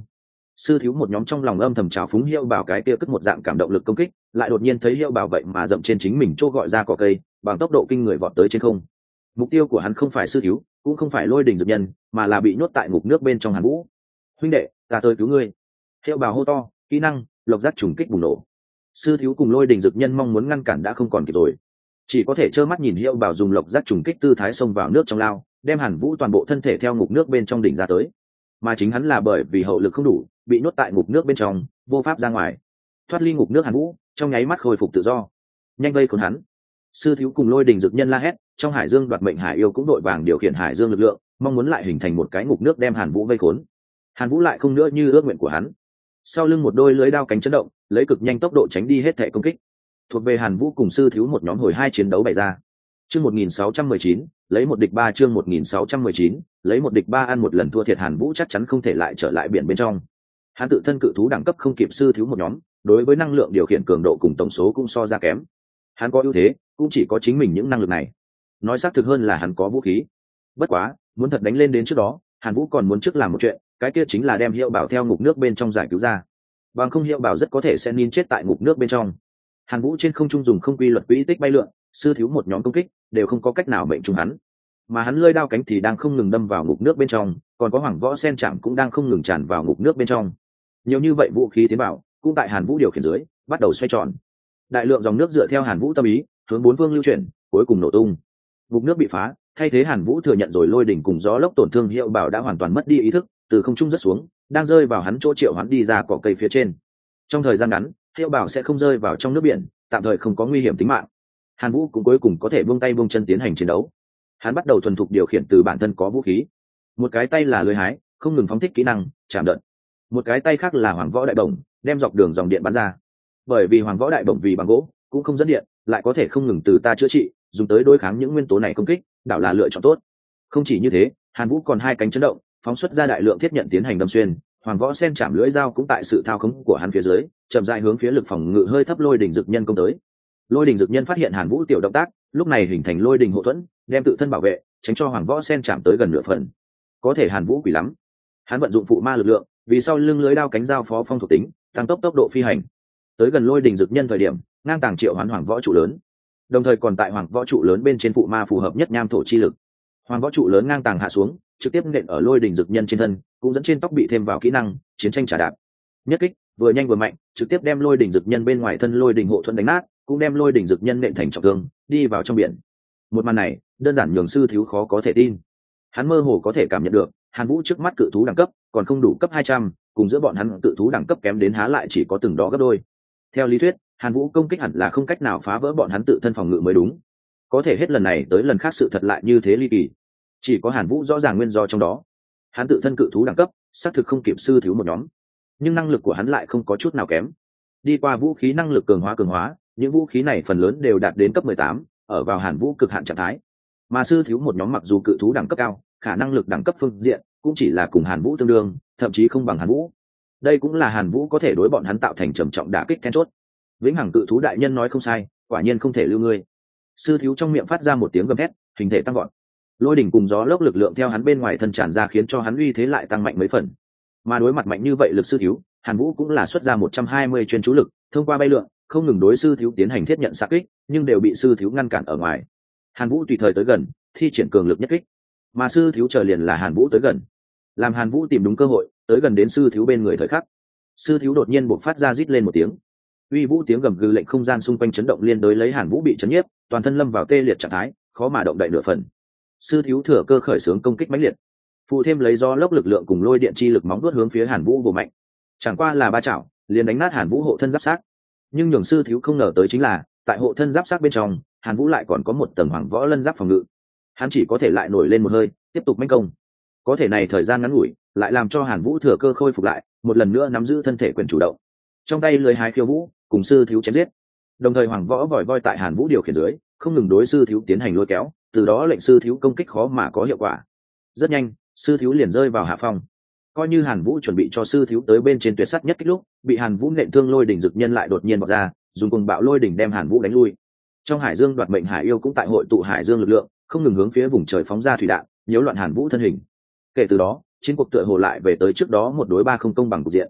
sư thiếu một nhóm trong lòng âm thầm trào phúng hiệu bảo cái kia cất một dạng cảm động lực công kích, lại đột nhiên thấy hiệu bảo vậy mà dậm trên chính mình chỗ gọi ra cỏ cây bằng tốc độ kinh người vọt tới trên không. Mục tiêu của hắn không phải sư thiếu, cũng không phải lôi đình dược nhân, mà là bị nhốt tại ngục nước bên trong Hàn Vũ. Huynh đệ, ta tới cứu ngươi. Hiệu bảo hô to, kỹ năng lộc giác trùng kích bùng nổ. Sư thiếu cùng lôi đình dược nhân mong muốn ngăn cản đã không còn kịp rồi, chỉ có thể trơ mắt nhìn hiệu bảo dùng lộc giác trùng kích tư thái xông vào nước trong lao, đem Hàn Vũ toàn bộ thân thể theo ngục nước bên trong đỉnh ra tới, mà chính hắn là bởi vì hậu lực không đủ bị nhốt tại ngục nước bên trong, vô pháp ra ngoài. Thoát ly ngục nước Hàn Vũ trong nháy mắt khôi phục tự do, nhanh vây khốn hắn. Sư thiếu cùng lôi đình dược nhân la hét, trong hải dương đoạt mệnh hải yêu cũng đội vàng điều khiển hải dương lực lượng, mong muốn lại hình thành một cái ngục nước đem Hàn Vũ vây khốn. Hàn Vũ lại không nữa như ước nguyện của hắn, sau lưng một đôi lưới đao cánh chấn động, lấy cực nhanh tốc độ tránh đi hết thể công kích. Thuộc về Hàn Vũ cùng sư thiếu một nhóm hồi hai chiến đấu bày ra. Chương một nghìn sáu trăm mười chín, lấy một địch ba chương một nghìn sáu trăm mười chín, lấy một địch ba ăn một lần thua thiệt Hàn Vũ chắc chắn không thể lại trở lại biển bên trong. Hắn tự thân cự thú đẳng cấp không kịp sư thiếu một nhóm, đối với năng lượng điều khiển cường độ cùng tổng số cũng so ra kém. Hắn có ưu thế, cũng chỉ có chính mình những năng lực này. Nói xác thực hơn là hắn có vũ khí. Bất quá, muốn thật đánh lên đến trước đó, Hàn Vũ còn muốn trước làm một chuyện, cái kia chính là đem Hiệu Bảo theo ngục nước bên trong giải cứu ra. Bằng không Hiệu Bảo rất có thể sẽ nín chết tại ngục nước bên trong. Hàn Vũ trên không trung dùng không quy luật quỹ tích bay lượn, sư thiếu một nhóm công kích đều không có cách nào mệnh trúng hắn, mà hắn lơi đao cánh thì đang không ngừng đâm vào ngục nước bên trong, còn có hoàng võ sen chạm cũng đang không ngừng tràn vào ngục nước bên trong. Nhiều như vậy vũ khí tiến vào, cũng tại Hàn Vũ điều khiển dưới bắt đầu xoay tròn. Đại lượng dòng nước dựa theo Hàn Vũ tâm ý hướng bốn phương lưu chuyển, cuối cùng nổ tung. Ngục nước bị phá, thay thế Hàn Vũ thừa nhận rồi lôi đỉnh cùng gió lốc tổn thương. Hiệu Bảo đã hoàn toàn mất đi ý thức, từ không trung rớt xuống, đang rơi vào hắn chỗ triệu hắn đi ra cỏ cây phía trên. Trong thời gian ngắn, Hiệu Bảo sẽ không rơi vào trong nước biển, tạm thời không có nguy hiểm tính mạng. Hàn Vũ cũng cuối cùng có thể buông tay buông chân tiến hành chiến đấu. Hắn bắt đầu thuần thục điều khiển từ bản thân có vũ khí, một cái tay là lưới hái, không ngừng phóng thích kỹ năng chạm đợt, một cái tay khác là hoàng võ đại bổng, đem dọc đường dòng điện bắn ra. Bởi vì hoàng võ đại bổng vì bằng gỗ cũng không dẫn điện, lại có thể không ngừng từ ta chữa trị, dùng tới đối kháng những nguyên tố này công kích, đảo là lựa chọn tốt. Không chỉ như thế, Hàn Vũ còn hai cánh chấn động, phóng xuất ra đại lượng thiết nhận tiến hành đâm xuyên. Hoàng võ sen chạm lưỡi dao cũng tại sự thao khống của hắn phía dưới, chậm rãi hướng phía lực phòng ngự hơi thấp lôi đỉnh dực nhân công tới. Lôi đỉnh dực nhân phát hiện Hàn Vũ tiểu động tác, lúc này hình thành lôi đỉnh hộ thuẫn, đem tự thân bảo vệ, tránh cho hoàng võ sen chạm tới gần nửa phần. Có thể Hàn Vũ quỷ lắm, hắn vận dụng phụ ma lực lượng, vì sau lưng lưới đao cánh dao phó phong thuộc tính, tăng tốc tốc độ phi hành. Tới gần lôi đỉnh dực nhân thời điểm, ngang tàng triệu hoán hoàng võ trụ lớn, đồng thời còn tại hoàng võ trụ lớn bên trên phụ ma phù hợp nhất nham thổ chi lực. Hoàng võ trụ lớn ngang tàng hạ xuống, trực tiếp nện ở lôi đỉnh dực nhân trên thân, cũng dẫn trên tóc bị thêm vào kỹ năng chiến tranh trả đạp. Nhất kích vừa nhanh vừa mạnh, trực tiếp đem lôi đỉnh dực nhân bên ngoài thân lôi đỉnh hộ thuẫn đánh nát, cũng đem lôi đỉnh dực nhân nện thành trọng thương, đi vào trong biển. Một màn này đơn giản nhường sư thiếu khó có thể tin. Hắn mơ hồ có thể cảm nhận được Hàn Vũ trước mắt cự thú đẳng cấp còn không đủ cấp hai trăm, cùng giữa bọn hắn cự thú đẳng cấp kém đến há lại chỉ có từng đó gấp đôi. Theo lý thuyết, Hàn Vũ công kích hẳn là không cách nào phá vỡ bọn hắn tự thân phòng ngự mới đúng. Có thể hết lần này tới lần khác sự thật lại như thế ly kỳ. Chỉ có Hàn Vũ rõ ràng nguyên do trong đó. Hắn tự thân cự thú đẳng cấp xác thực không kịp sư thiếu một nhóm, nhưng năng lực của hắn lại không có chút nào kém. Đi qua vũ khí năng lực cường hóa cường hóa, những vũ khí này phần lớn đều đạt đến cấp mười tám, ở vào Hàn Vũ cực hạn trạng thái. Mà sư thiếu một nhóm mặc dù cự thú đẳng cấp cao, khả năng lực đẳng cấp phương diện cũng chỉ là cùng Hàn Vũ tương đương, thậm chí không bằng Hàn Vũ. Đây cũng là Hàn Vũ có thể đối bọn hắn tạo thành trầm trọng đả kích then chốt. Vĩnh hằng cự thú đại nhân nói không sai, quả nhiên không thể lưu ngươi. Sư thiếu trong miệng phát ra một tiếng gầm thét, hình thể tăng vọt. Lôi đỉnh cùng gió lốc lực lượng theo hắn bên ngoài thân tràn ra, khiến cho hắn uy thế lại tăng mạnh mấy phần. Mà đối mặt mạnh như vậy lực sư thiếu, Hàn Vũ cũng là xuất ra một trăm hai mươi chuyên chú lực, thông qua bay lượn, không ngừng đối sư thiếu tiến hành thiết nhận xạ kích, nhưng đều bị sư thiếu ngăn cản ở ngoài. Hàn Vũ tùy thời tới gần, thi triển cường lực nhất kích, mà sư thiếu chờ liền là Hàn Vũ tới gần. Làm Hàn Vũ tìm đúng cơ hội, tới gần đến sư thiếu bên người thời khắc, sư thiếu đột nhiên buộc phát ra rít lên một tiếng. Uy vũ tiếng gầm gừ lệnh không gian xung quanh chấn động, liên đối lấy Hàn Vũ bị chấn nhiếp, toàn thân lâm vào tê liệt trạng thái, khó mà động đậy nửa phần. Sư thiếu thừa cơ khởi xướng công kích mãnh liệt, phụ thêm lấy do lốc lực lượng cùng lôi điện chi lực móng vuốt hướng phía Hàn Vũ bổ mạnh. Chẳng qua là ba chảo, liền đánh nát Hàn Vũ hộ thân giáp xác. Nhưng nhường sư thiếu không ngờ tới chính là, tại hộ thân giáp xác bên trong, Hàn Vũ lại còn có một tầng hoàng võ lân giáp phòng ngự. Hắn chỉ có thể lại nổi lên một hơi, tiếp tục mãnh công. Có thể này thời gian ngắn ngủi, lại làm cho Hàn Vũ thừa cơ khôi phục lại, một lần nữa nắm giữ thân thể quyền chủ động. Trong tay lưới hái khiêu vũ, cùng sư thiếu chém giết. Đồng thời hoàng võ vòi voi tại Hàn Vũ điều khiển dưới, không ngừng đối sư thiếu tiến hành lôi kéo, từ đó lệnh sư thiếu công kích khó mà có hiệu quả. Rất nhanh, sư thiếu liền rơi vào hạ phong. Coi như Hàn Vũ chuẩn bị cho sư thiếu tới bên trên tuyệt sắt nhất kích lúc, bị Hàn Vũ nện thương lôi đỉnh dực nhân lại đột nhiên bộc ra, dùng cùng bạo lôi đỉnh đem Hàn Vũ đánh lui. Trong hải dương đoạt mệnh hải yêu cũng tại hội tụ hải dương lực lượng, không ngừng hướng phía vùng trời phóng ra thủy đạn, nhiễu loạn Hàn Vũ thân hình. Kể từ đó, chiến cuộc tựa hồ lại về tới trước đó một đối ba không công bằng cục diện.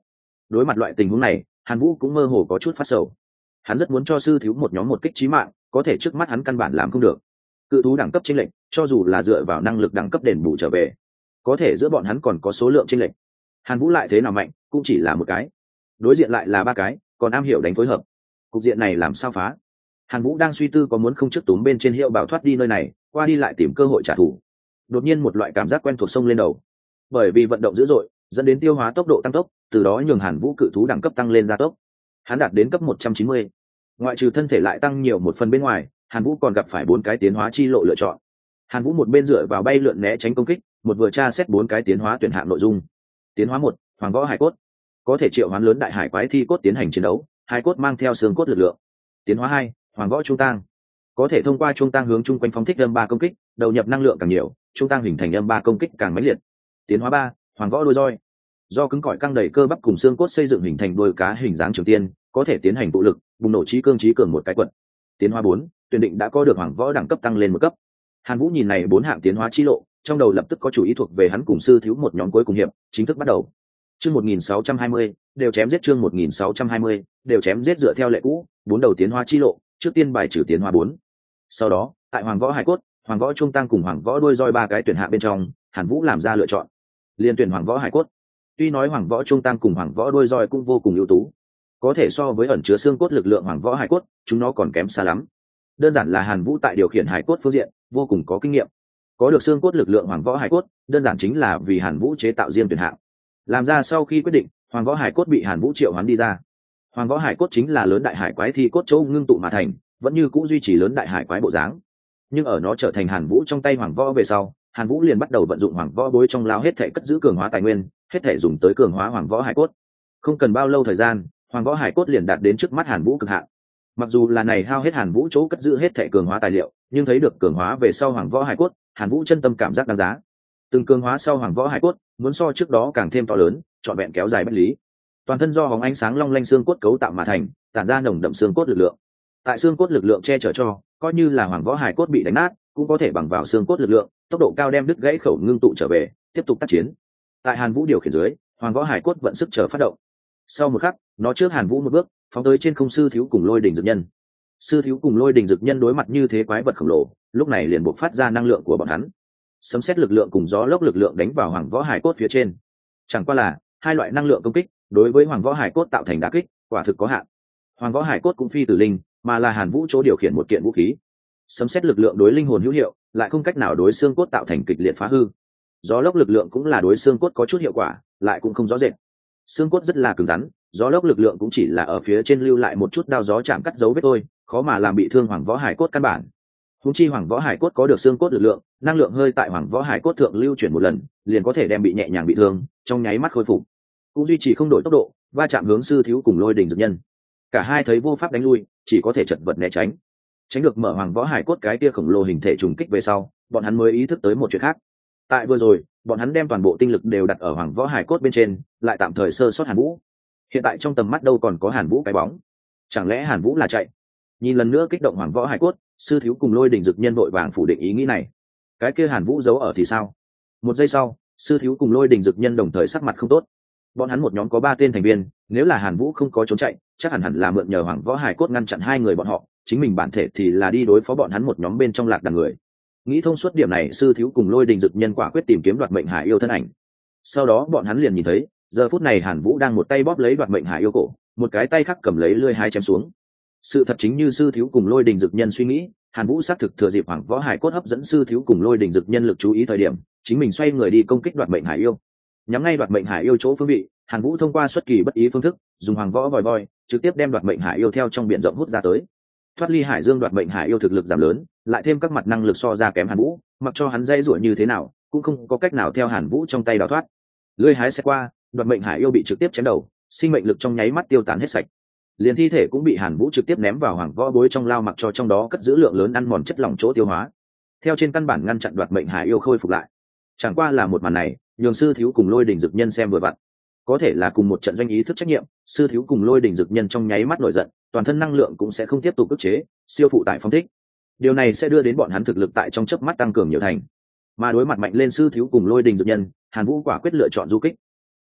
Đối mặt loại tình huống này, Hàn Vũ cũng mơ hồ có chút phát sầu. Hắn rất muốn cho sư thiếu một nhóm một kích chí mạng, có thể trước mắt hắn căn bản làm không được. Cự thú đẳng cấp chênh lệch, cho dù là dựa vào năng lực đẳng cấp đền bù trở về, có thể giữa bọn hắn còn có số lượng chênh lệch. Hàn Vũ lại thế nào mạnh, cũng chỉ là một cái. Đối diện lại là ba cái, còn am hiểu đánh phối hợp. Cục diện này làm sao phá? Hàn Vũ đang suy tư có muốn không trước túm bên trên hiệu bảo thoát đi nơi này, qua đi lại tìm cơ hội trả thù. Đột nhiên một loại cảm giác quen thuộc xông lên đầu. Bởi vì vận động dữ dội, dẫn đến tiêu hóa tốc độ tăng tốc, từ đó nhường Hàn Vũ cự thú đẳng cấp tăng lên gia tốc. Hắn đạt đến cấp một trăm chín mươi. Ngoại trừ thân thể lại tăng nhiều một phần bên ngoài, Hàn Vũ còn gặp phải bốn cái tiến hóa chi lộ lựa chọn. Hàn Vũ một bên dựa vào bay lượn né tránh công kích, một vừa tra xét bốn cái tiến hóa tuyển hạng nội dung. Tiến hóa một, Hoàng Võ Hải Cốt, có thể triệu hoán lớn đại hải quái thi cốt tiến hành chiến đấu, hai cốt mang theo xương cốt lực lượng. Tiến hóa hai, Hoàng Võ Trung Tang, có thể thông qua trung tang hướng chung quanh phóng thích âm ba công kích, đầu nhập năng lượng càng nhiều, trung tang hình thành âm ba công kích càng mãnh liệt. Tiến hóa ba, Hoàng Võ Đôi Roi, do cứng cỏi căng đầy cơ bắp cùng xương cốt xây dựng hình thành đôi cá hình dáng trường tiên, có thể tiến hành tụ lực, bùng nổ trí cương trí cường một cái quận. Tiến hóa bốn, tuyển định đã có được Hoàng Võ đẳng cấp tăng lên một cấp. Hàn Vũ nhìn này bốn hạng tiến hóa chi lộ, trong đầu lập tức có chủ ý thuộc về hắn cùng sư thiếu một nhóm cuối cùng hiệp, chính thức bắt đầu. Chương một nghìn sáu trăm hai mươi, đều chém giết chương một nghìn sáu trăm hai mươi, đều chém giết dựa theo lệ cũ, bốn đầu tiến hóa chi lộ, trước tiên bài trừ tiến hóa bốn. Sau đó, tại Hoàng Võ Hải Cốt, Hoàng Võ Trung Tăng cùng Hoàng Võ Đôi Roi ba cái tuyển hạng bên trong, Hàn Vũ làm ra lựa chọn. Liên tuyển Hoàng Võ Hải Cốt. Tuy nói Hoàng Võ Trung Tăng cùng Hoàng Võ Đôi Roi cũng vô cùng ưu tú, có thể so với ẩn chứa xương cốt lực lượng Hoàng Võ Hải Cốt, chúng nó còn kém xa lắm. Đơn giản là Hàn Vũ tại điều khiển hải cốt phương diện vô cùng có kinh nghiệm. Có được xương cốt lực lượng Hoàng Võ Hải Cốt, đơn giản chính là vì Hàn Vũ chế tạo riêng tuyển hạng. Làm ra sau khi quyết định, Hoàng Võ Hải Cốt bị Hàn Vũ triệu hoán đi ra. Hoàng Võ Hải Cốt chính là lớn đại hải quái thi cốt châu ngưng tụ mà thành, vẫn như cũ duy trì lớn đại hải quái bộ dáng. Nhưng ở nó trở thành Hàn Vũ trong tay Hoàng Võ về sau, Hàn Vũ liền bắt đầu vận dụng Hoàng Võ bối trong lao hết thể cất giữ cường hóa tài nguyên, hết thể dùng tới cường hóa Hoàng Võ Hải Cốt. Không cần bao lâu thời gian, Hoàng Võ Hải Cốt liền đạt đến trước mắt Hàn Vũ cực hạn. Mặc dù là này hao hết Hàn Vũ chỗ cất giữ hết thể cường hóa tài liệu, nhưng thấy được cường hóa về sau Hoàng Võ Hải Cốt, Hàn Vũ chân tâm cảm giác đáng giá. Từng cường hóa sau Hoàng Võ Hải Cốt, muốn so trước đó càng thêm to lớn, trọn vẹn kéo dài bất lý. Toàn thân do hóng ánh sáng long lanh xương cốt cấu tạo mà thành, tản ra nồng đậm xương cốt lực lượng. Tại xương cốt lực lượng che chở cho, coi như là Hoàng Võ Hải Cốt bị đánh nát, cũng có thể bằng vào xương cốt lực lượng, tốc độ cao đem đứt gãy khẩu ngưng tụ trở về, tiếp tục tác chiến. Tại Hàn Vũ điều khiển dưới, Hoàng Võ Hải Cốt vận sức chờ phát động. Sau một khắc, nó trước Hàn Vũ một bước, phóng tới trên không sư thiếu cùng Lôi Đình Dực Nhân. Sư thiếu cùng Lôi Đình Dực Nhân đối mặt như thế quái vật khổng lồ, lúc này liền bộc phát ra năng lượng của bọn hắn. Sấm sét lực lượng cùng gió lốc lực lượng đánh vào Hoàng Võ Hải Cốt phía trên. Chẳng qua là hai loại năng lượng công kích, đối với Hoàng Võ Hải Cốt tạo thành đả kích, quả thực có hạn. Hoàng Võ Hải Cốt cũng phi tử linh, mà là Hàn Vũ chỗ điều khiển một kiện vũ khí. Sấm sét lực lượng đối linh hồn hữu hiệu, lại không cách nào đối xương cốt tạo thành kịch liệt phá hư. Gió lốc lực lượng cũng là đối xương cốt có chút hiệu quả, lại cũng không rõ rệt. Xương cốt rất là cứng rắn, gió lốc lực lượng cũng chỉ là ở phía trên lưu lại một chút đao gió chạm cắt dấu vết thôi, khó mà làm bị thương Hoàng Võ Hải Cốt căn bản. Húng chi Hoàng Võ Hải Cốt có được xương cốt lực lượng, năng lượng hơi tại Hoàng Võ Hải Cốt thượng lưu chuyển một lần, liền có thể đem bị nhẹ nhàng bị thương, trong nháy mắt khôi phục. Cũng duy trì không đổi tốc độ, va chạm hướng sư thiếu cùng Lôi Đình Dực Nhân. Cả hai thấy vô pháp đánh lui, chỉ có thể chật vật né tránh. Tránh được mở Hoàng Võ Hải Cốt cái kia khổng lồ hình thể trùng kích về sau, bọn hắn mới ý thức tới một chuyện khác. Tại vừa rồi, bọn hắn đem toàn bộ tinh lực đều đặt ở Hoàng Võ Hải Cốt bên trên, lại tạm thời sơ sót Hàn Vũ. Hiện tại trong tầm mắt đâu còn có Hàn Vũ cái bóng. Chẳng lẽ Hàn Vũ là chạy? Nhìn lần nữa kích động Hoàng Võ Hải Cốt, sư thiếu cùng Lôi Đình Dực Nhân vội vàng phủ định ý nghĩ này. Cái kia Hàn Vũ giấu ở thì sao? Một giây sau, sư thiếu cùng Lôi Đình Dực Nhân đồng thời sắc mặt không tốt. Bọn hắn một nhóm có ba tên thành viên, nếu là Hàn Vũ không có trốn chạy, chắc hẳn hẳn là mượn nhờ Hoàng Võ Hải Cốt ngăn chặn hai người bọn họ, chính mình bản thể thì là đi đối phó bọn hắn một nhóm bên trong lạc đàn người. Nghĩ thông suốt điểm này, sư thiếu cùng Lôi Đình Dực Nhân quả quyết tìm kiếm Đoạt Mệnh Hải Yêu thân ảnh. Sau đó bọn hắn liền nhìn thấy, giờ phút này Hàn Vũ đang một tay bóp lấy Đoạt Mệnh Hải Yêu cổ, một cái tay khác cầm lấy lưỡi hái chém xuống. Sự thật chính như sư thiếu cùng Lôi Đình Dực Nhân suy nghĩ, Hàn Vũ xác thực thừa dịp Hoàng Võ Hải Cốt hấp dẫn sư thiếu cùng Lôi Đình Dực Nhân lực chú ý thời điểm, chính mình xoay người đi công kích Đoạt Mệnh Hải Yêu. Nhắm ngay Đoạt Mệnh Hải Yêu chỗ phương vị, Hàn Vũ thông qua xuất kỳ bất ý phương thức, dùng Hoàng Võ vòi voi, trực tiếp đem Đoạt Mệnh Hải Yêu theo trong biển rộng hút ra tới. Thoát ly Hải Dương, Đoạt Mệnh Hải Yêu thực lực giảm lớn, lại thêm các mặt năng lực so ra kém Hàn Vũ, mặc cho hắn dây rủa như thế nào, cũng không có cách nào theo Hàn Vũ trong tay đào thoát. Lưỡi hái sẽ qua, Đoạt Mệnh Hải Yêu bị trực tiếp chém đầu, sinh mệnh lực trong nháy mắt tiêu tán hết sạch. Liền thi thể cũng bị Hàn Vũ trực tiếp ném vào Hoàng Võ bối trong lao, mặc cho trong đó cất giữ lượng lớn ăn mòn chất lỏng chỗ tiêu hóa. Theo trên căn bản ngăn chặn Đoạt Mệnh Hải Yêu khôi phục lại. Chẳng qua là một màn này, nhường sư thiếu cùng Lôi Đình Dực Nhân xem vừa vặn. Có thể là cùng một trận doanh ý thức trách nhiệm, sư thiếu cùng Lôi Đình Dực Nhân trong nháy mắt nổi giận, toàn thân năng lượng cũng sẽ không tiếp tục ức chế, siêu phụ tải phóng thích. Điều này sẽ đưa đến bọn hắn thực lực tại trong chớp mắt tăng cường nhiều thành. Mà đối mặt mạnh lên sư thiếu cùng Lôi Đình Dực Nhân, Hàn Vũ quả quyết lựa chọn du kích.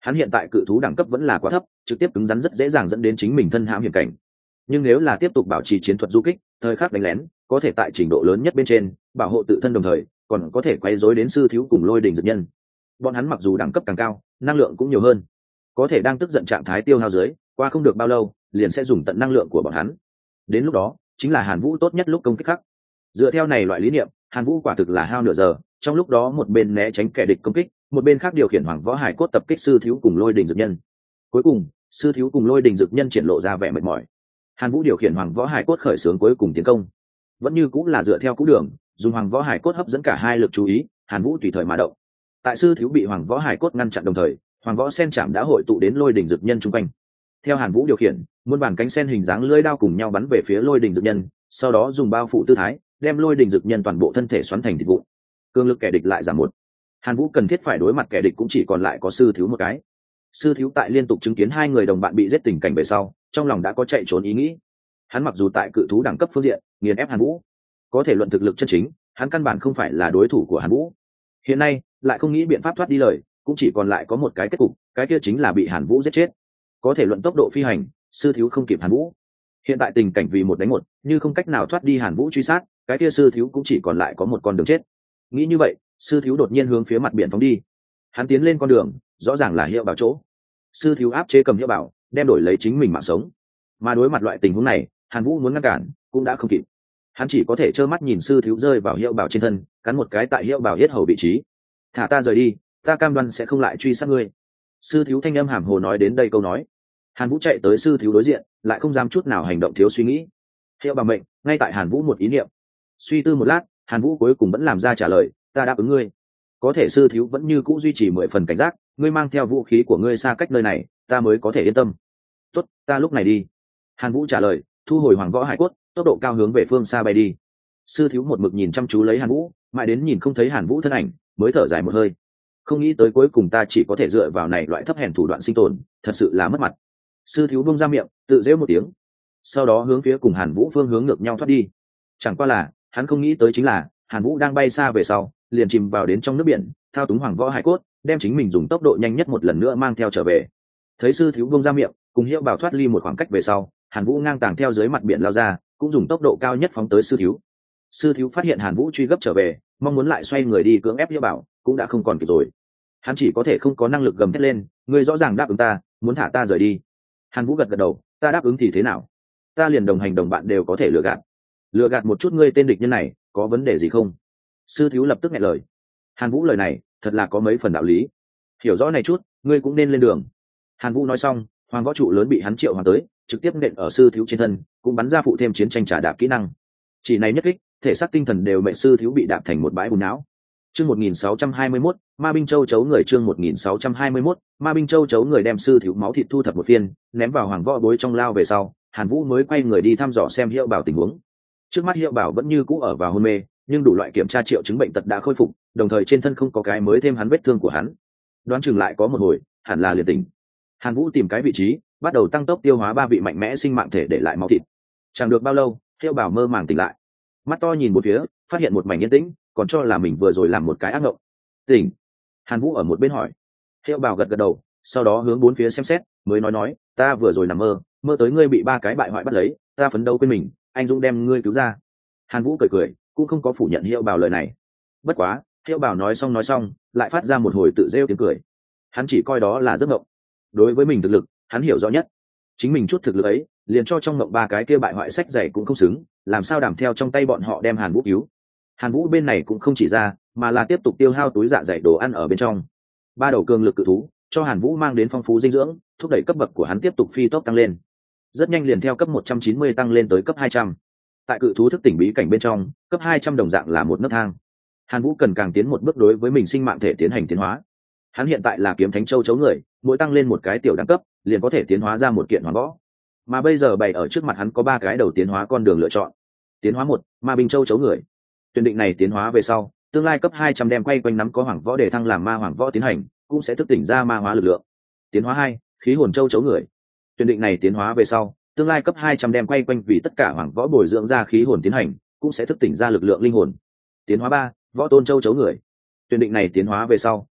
Hắn hiện tại cự thú đẳng cấp vẫn là quá thấp, trực tiếp cứng rắn rất dễ dàng dẫn đến chính mình thân hãm hiểm cảnh. Nhưng nếu là tiếp tục bảo trì chiến thuật du kích, thời khắc đánh lén, có thể tại trình độ lớn nhất bên trên bảo hộ tự thân, đồng thời còn có thể quấy rối đến sư thiếu cùng lôi đình dược nhân. Bọn hắn mặc dù đẳng cấp càng cao, năng lượng cũng nhiều hơn, có thể đang tức giận trạng thái tiêu hao dưới, qua không được bao lâu liền sẽ dùng tận năng lượng của bọn hắn. Đến lúc đó chính là Hàn Vũ tốt nhất lúc công kích khắc. Dựa theo này loại lý niệm, Hàn Vũ quả thực là hao nửa giờ, trong lúc đó một bên né tránh kẻ địch công kích, một bên khác điều khiển Hoàng Võ Hải Cốt tập kích sư thiếu cùng lôi đình dược nhân. Cuối cùng sư thiếu cùng lôi đình dược nhân triển lộ ra vẻ mệt mỏi. Hàn Vũ điều khiển Hoàng Võ Hải Cốt khởi xướng cuối cùng tiến công, vẫn như cũng là dựa theo cũ đường, dùng Hoàng Võ Hải Cốt hấp dẫn cả hai lực chú ý, Hàn Vũ tùy thời mà động. Tại sư thiếu bị Hoàng Võ Hải Cốt ngăn chặn đồng thời, Hoàng Võ sen chạm đã hội tụ đến lôi đình dược nhân chung quanh. Theo Hàn Vũ điều khiển, muôn bản cánh sen hình dáng lưỡi đao cùng nhau bắn về phía lôi đình dược nhân, sau đó dùng bao phủ tư thái đem lôi đình dược nhân toàn bộ thân thể xoắn thành thịt vụn. Cương lực kẻ địch lại giảm một. Hàn Vũ cần thiết phải đối mặt kẻ địch cũng chỉ còn lại có sư thiếu một cái. Sư thiếu tại liên tục chứng kiến hai người đồng bạn bị giết tình cảnh về sau, trong lòng đã có chạy trốn ý nghĩ. Hắn mặc dù tại cự thú đẳng cấp phương diện nghiền ép Hàn Vũ, có thể luận thực lực chân chính, hắn căn bản không phải là đối thủ của Hàn Vũ. Hiện nay lại không nghĩ biện pháp thoát đi lời, cũng chỉ còn lại có một cái kết cục, cái kia chính là bị Hàn Vũ giết chết. Có thể luận tốc độ phi hành, sư thiếu không kịp Hàn Vũ. Hiện tại tình cảnh vì một đánh một, như không cách nào thoát đi Hàn Vũ truy sát, cái kia sư thiếu cũng chỉ còn lại có một con đường chết. Nghĩ như vậy, sư thiếu đột nhiên hướng phía mặt biển phóng đi. Hắn tiến lên con đường, rõ ràng là Hiệu Bảo chỗ. Sư thiếu áp chế cầm Hiệu Bảo, đem đổi lấy chính mình mạng sống. Mà đối mặt loại tình huống này, Hàn Vũ muốn ngăn cản cũng đã không kịp. Hắn chỉ có thể trơ mắt nhìn sư thiếu rơi vào Hiệu Bảo trên thân, cắn một cái tại Hiệu Bảo yết hầu vị trí. Thả ta rời đi, ta cam đoan sẽ không lại truy sát ngươi. Sư thiếu thanh âm hàm hồ nói đến đây câu nói. Hàn Vũ chạy tới sư thiếu đối diện, lại không dám chút nào hành động thiếu suy nghĩ. Hiệu Bảo mệnh ngay tại Hàn Vũ một ý niệm. Suy tư một lát, Hàn Vũ cuối cùng vẫn làm ra trả lời, ta đáp ứng ngươi. Có thể sư thiếu vẫn như cũ duy trì mười phần cảnh giác, ngươi mang theo vũ khí của ngươi xa cách nơi này, ta mới có thể yên tâm. Tốt, ta lúc này đi. Hàn Vũ trả lời, thu hồi Hoàng Võ Hải Cốt, tốc độ cao hướng về phương xa bay đi. Sư thiếu một mực nhìn chăm chú lấy Hàn Vũ, mãi đến nhìn không thấy Hàn Vũ thân ảnh, mới thở dài một hơi. Không nghĩ tới cuối cùng ta chỉ có thể dựa vào này loại thấp hèn thủ đoạn sinh tồn, thật sự là mất mặt. Sư thiếu bung ra miệng, tự giễu một tiếng, sau đó hướng phía cùng Hàn Vũ phương hướng ngược nhau thoát đi. Chẳng qua là hắn không nghĩ tới chính là Hàn Vũ đang bay xa về sau, liền chìm vào đến trong nước biển, thao túng Hoàng Võ Hải Cốt, đem chính mình dùng tốc độ nhanh nhất một lần nữa mang theo trở về. Thấy sư thiếu bung ra miệng, cùng Hiệu Bảo thoát ly một khoảng cách về sau, Hàn Vũ ngang tàng theo dưới mặt biển lao ra, cũng dùng tốc độ cao nhất phóng tới sư thiếu. Sư thiếu phát hiện Hàn Vũ truy gấp trở về, mong muốn lại xoay người đi cưỡng ép Hiệu Bảo, cũng đã không còn kịp rồi. Hắn chỉ có thể không có năng lực gầm thét lên, ngươi rõ ràng đáp ứng ta, muốn thả ta rời đi. Hàn Vũ gật gật đầu, ta đáp ứng thì thế nào? Ta liền đồng hành đồng bạn đều có thể lừa gạt. Lừa gạt một chút ngươi tên địch nhân này, có vấn đề gì không? Sư thiếu lập tức nghe lời. Hàn Vũ lời này thật là có mấy phần đạo lý. Hiểu rõ này chút, ngươi cũng nên lên đường. Hàn Vũ nói xong, Hoàng Võ trụ lớn bị hắn triệu hoàng tới, trực tiếp nện ở sư thiếu trên thân, cũng bắn ra phụ thêm chiến tranh trả đạp kỹ năng. Chỉ này nhất kích, thể xác tinh thần đều mệnh sư thiếu bị đạp thành một bãi bùn não. Chương một nghìn sáu trăm hai mươi mốt, Ma binh châu chấu người chương một nghìn sáu trăm hai mươi mốt, Ma binh châu chấu người đem sư thiếu máu thịt thu thập một phiên, ném vào Hoàng Võ bối trong lao về sau, Hàn Vũ mới quay người đi thăm dò xem Hiệu Bảo tình huống. Trước mắt Hiệu Bảo vẫn như cũ ở vào hôn mê, nhưng đủ loại kiểm tra triệu chứng bệnh tật đã khôi phục, đồng thời trên thân không có cái mới thêm hắn vết thương của hắn. Đoán chừng lại có một hồi, hẳn là liền tỉnh. Hàn Vũ tìm cái vị trí, bắt đầu tăng tốc tiêu hóa ba vị mạnh mẽ sinh mạng thể để lại máu thịt. Chẳng được bao lâu, Hiệu Bảo mơ màng tỉnh lại, mắt to nhìn một phía, phát hiện một mảnh yên tĩnh, còn cho là mình vừa rồi làm một cái ác mộng. Tỉnh. Hàn Vũ ở một bên hỏi. Hiệu Bảo gật gật đầu, sau đó hướng bốn phía xem xét, mới nói nói, ta vừa rồi nằm mơ, mơ tới ngươi bị ba cái bại hoại bắt lấy, ta phấn đấu quên mình, anh dũng đem ngươi cứu ra. Hàn Vũ cười cười, cũng không có phủ nhận Hiệu Bảo lời này. Bất quá, Hiệu Bảo nói xong nói xong, lại phát ra một hồi tự rêu tiếng cười. Hắn chỉ coi đó là giấc mộng. Đối với mình thực lực, hắn hiểu rõ nhất. Chính mình chút thực lực ấy, liền cho trong mộng ba cái kia bại hoại sách dày cũng không xứng, làm sao đảm theo trong tay bọn họ đem Hàn Vũ cứu. Hàn Vũ bên này cũng không chỉ ra, mà là tiếp tục tiêu hao túi dạ dày đồ ăn ở bên trong. Ba đầu cường lực cự thú cho Hàn Vũ mang đến phong phú dinh dưỡng, thúc đẩy cấp bậc của hắn tiếp tục phi tốc tăng lên. Rất nhanh liền theo cấp một trăm chín mươi tăng lên tới cấp hai trăm. Tại cự thú thức tỉnh bí cảnh bên trong, cấp hai trăm đồng dạng là một nấc thang. Hàn Vũ cần càng tiến một bước đối với mình sinh mạng thể tiến hành tiến hóa. Hắn hiện tại là kiếm thánh châu chấu người, mỗi tăng lên một cái tiểu đẳng cấp, liền có thể tiến hóa ra một kiện hoàng võ. Mà bây giờ bày ở trước mặt hắn có ba cái đầu tiến hóa con đường lựa chọn. Tiến hóa một, Ma binh châu chấu người. Tuyển định này tiến hóa về sau, tương lai cấp hai trăm đem quay quanh nắm có hoàng võ để thăng làm ma hoàng võ tiến hành, cũng sẽ thức tỉnh ra ma hóa lực lượng. Tiến hóa hai, khí hồn châu chấu người. Tuyển định này tiến hóa về sau, tương lai cấp hai trăm đem quay quanh vì tất cả hoàng võ bồi dưỡng ra khí hồn tiến hành, cũng sẽ thức tỉnh ra lực lượng linh hồn. Tiến hóa ba, võ tôn châu chấu người. Tuyển định này tiến hóa về sau,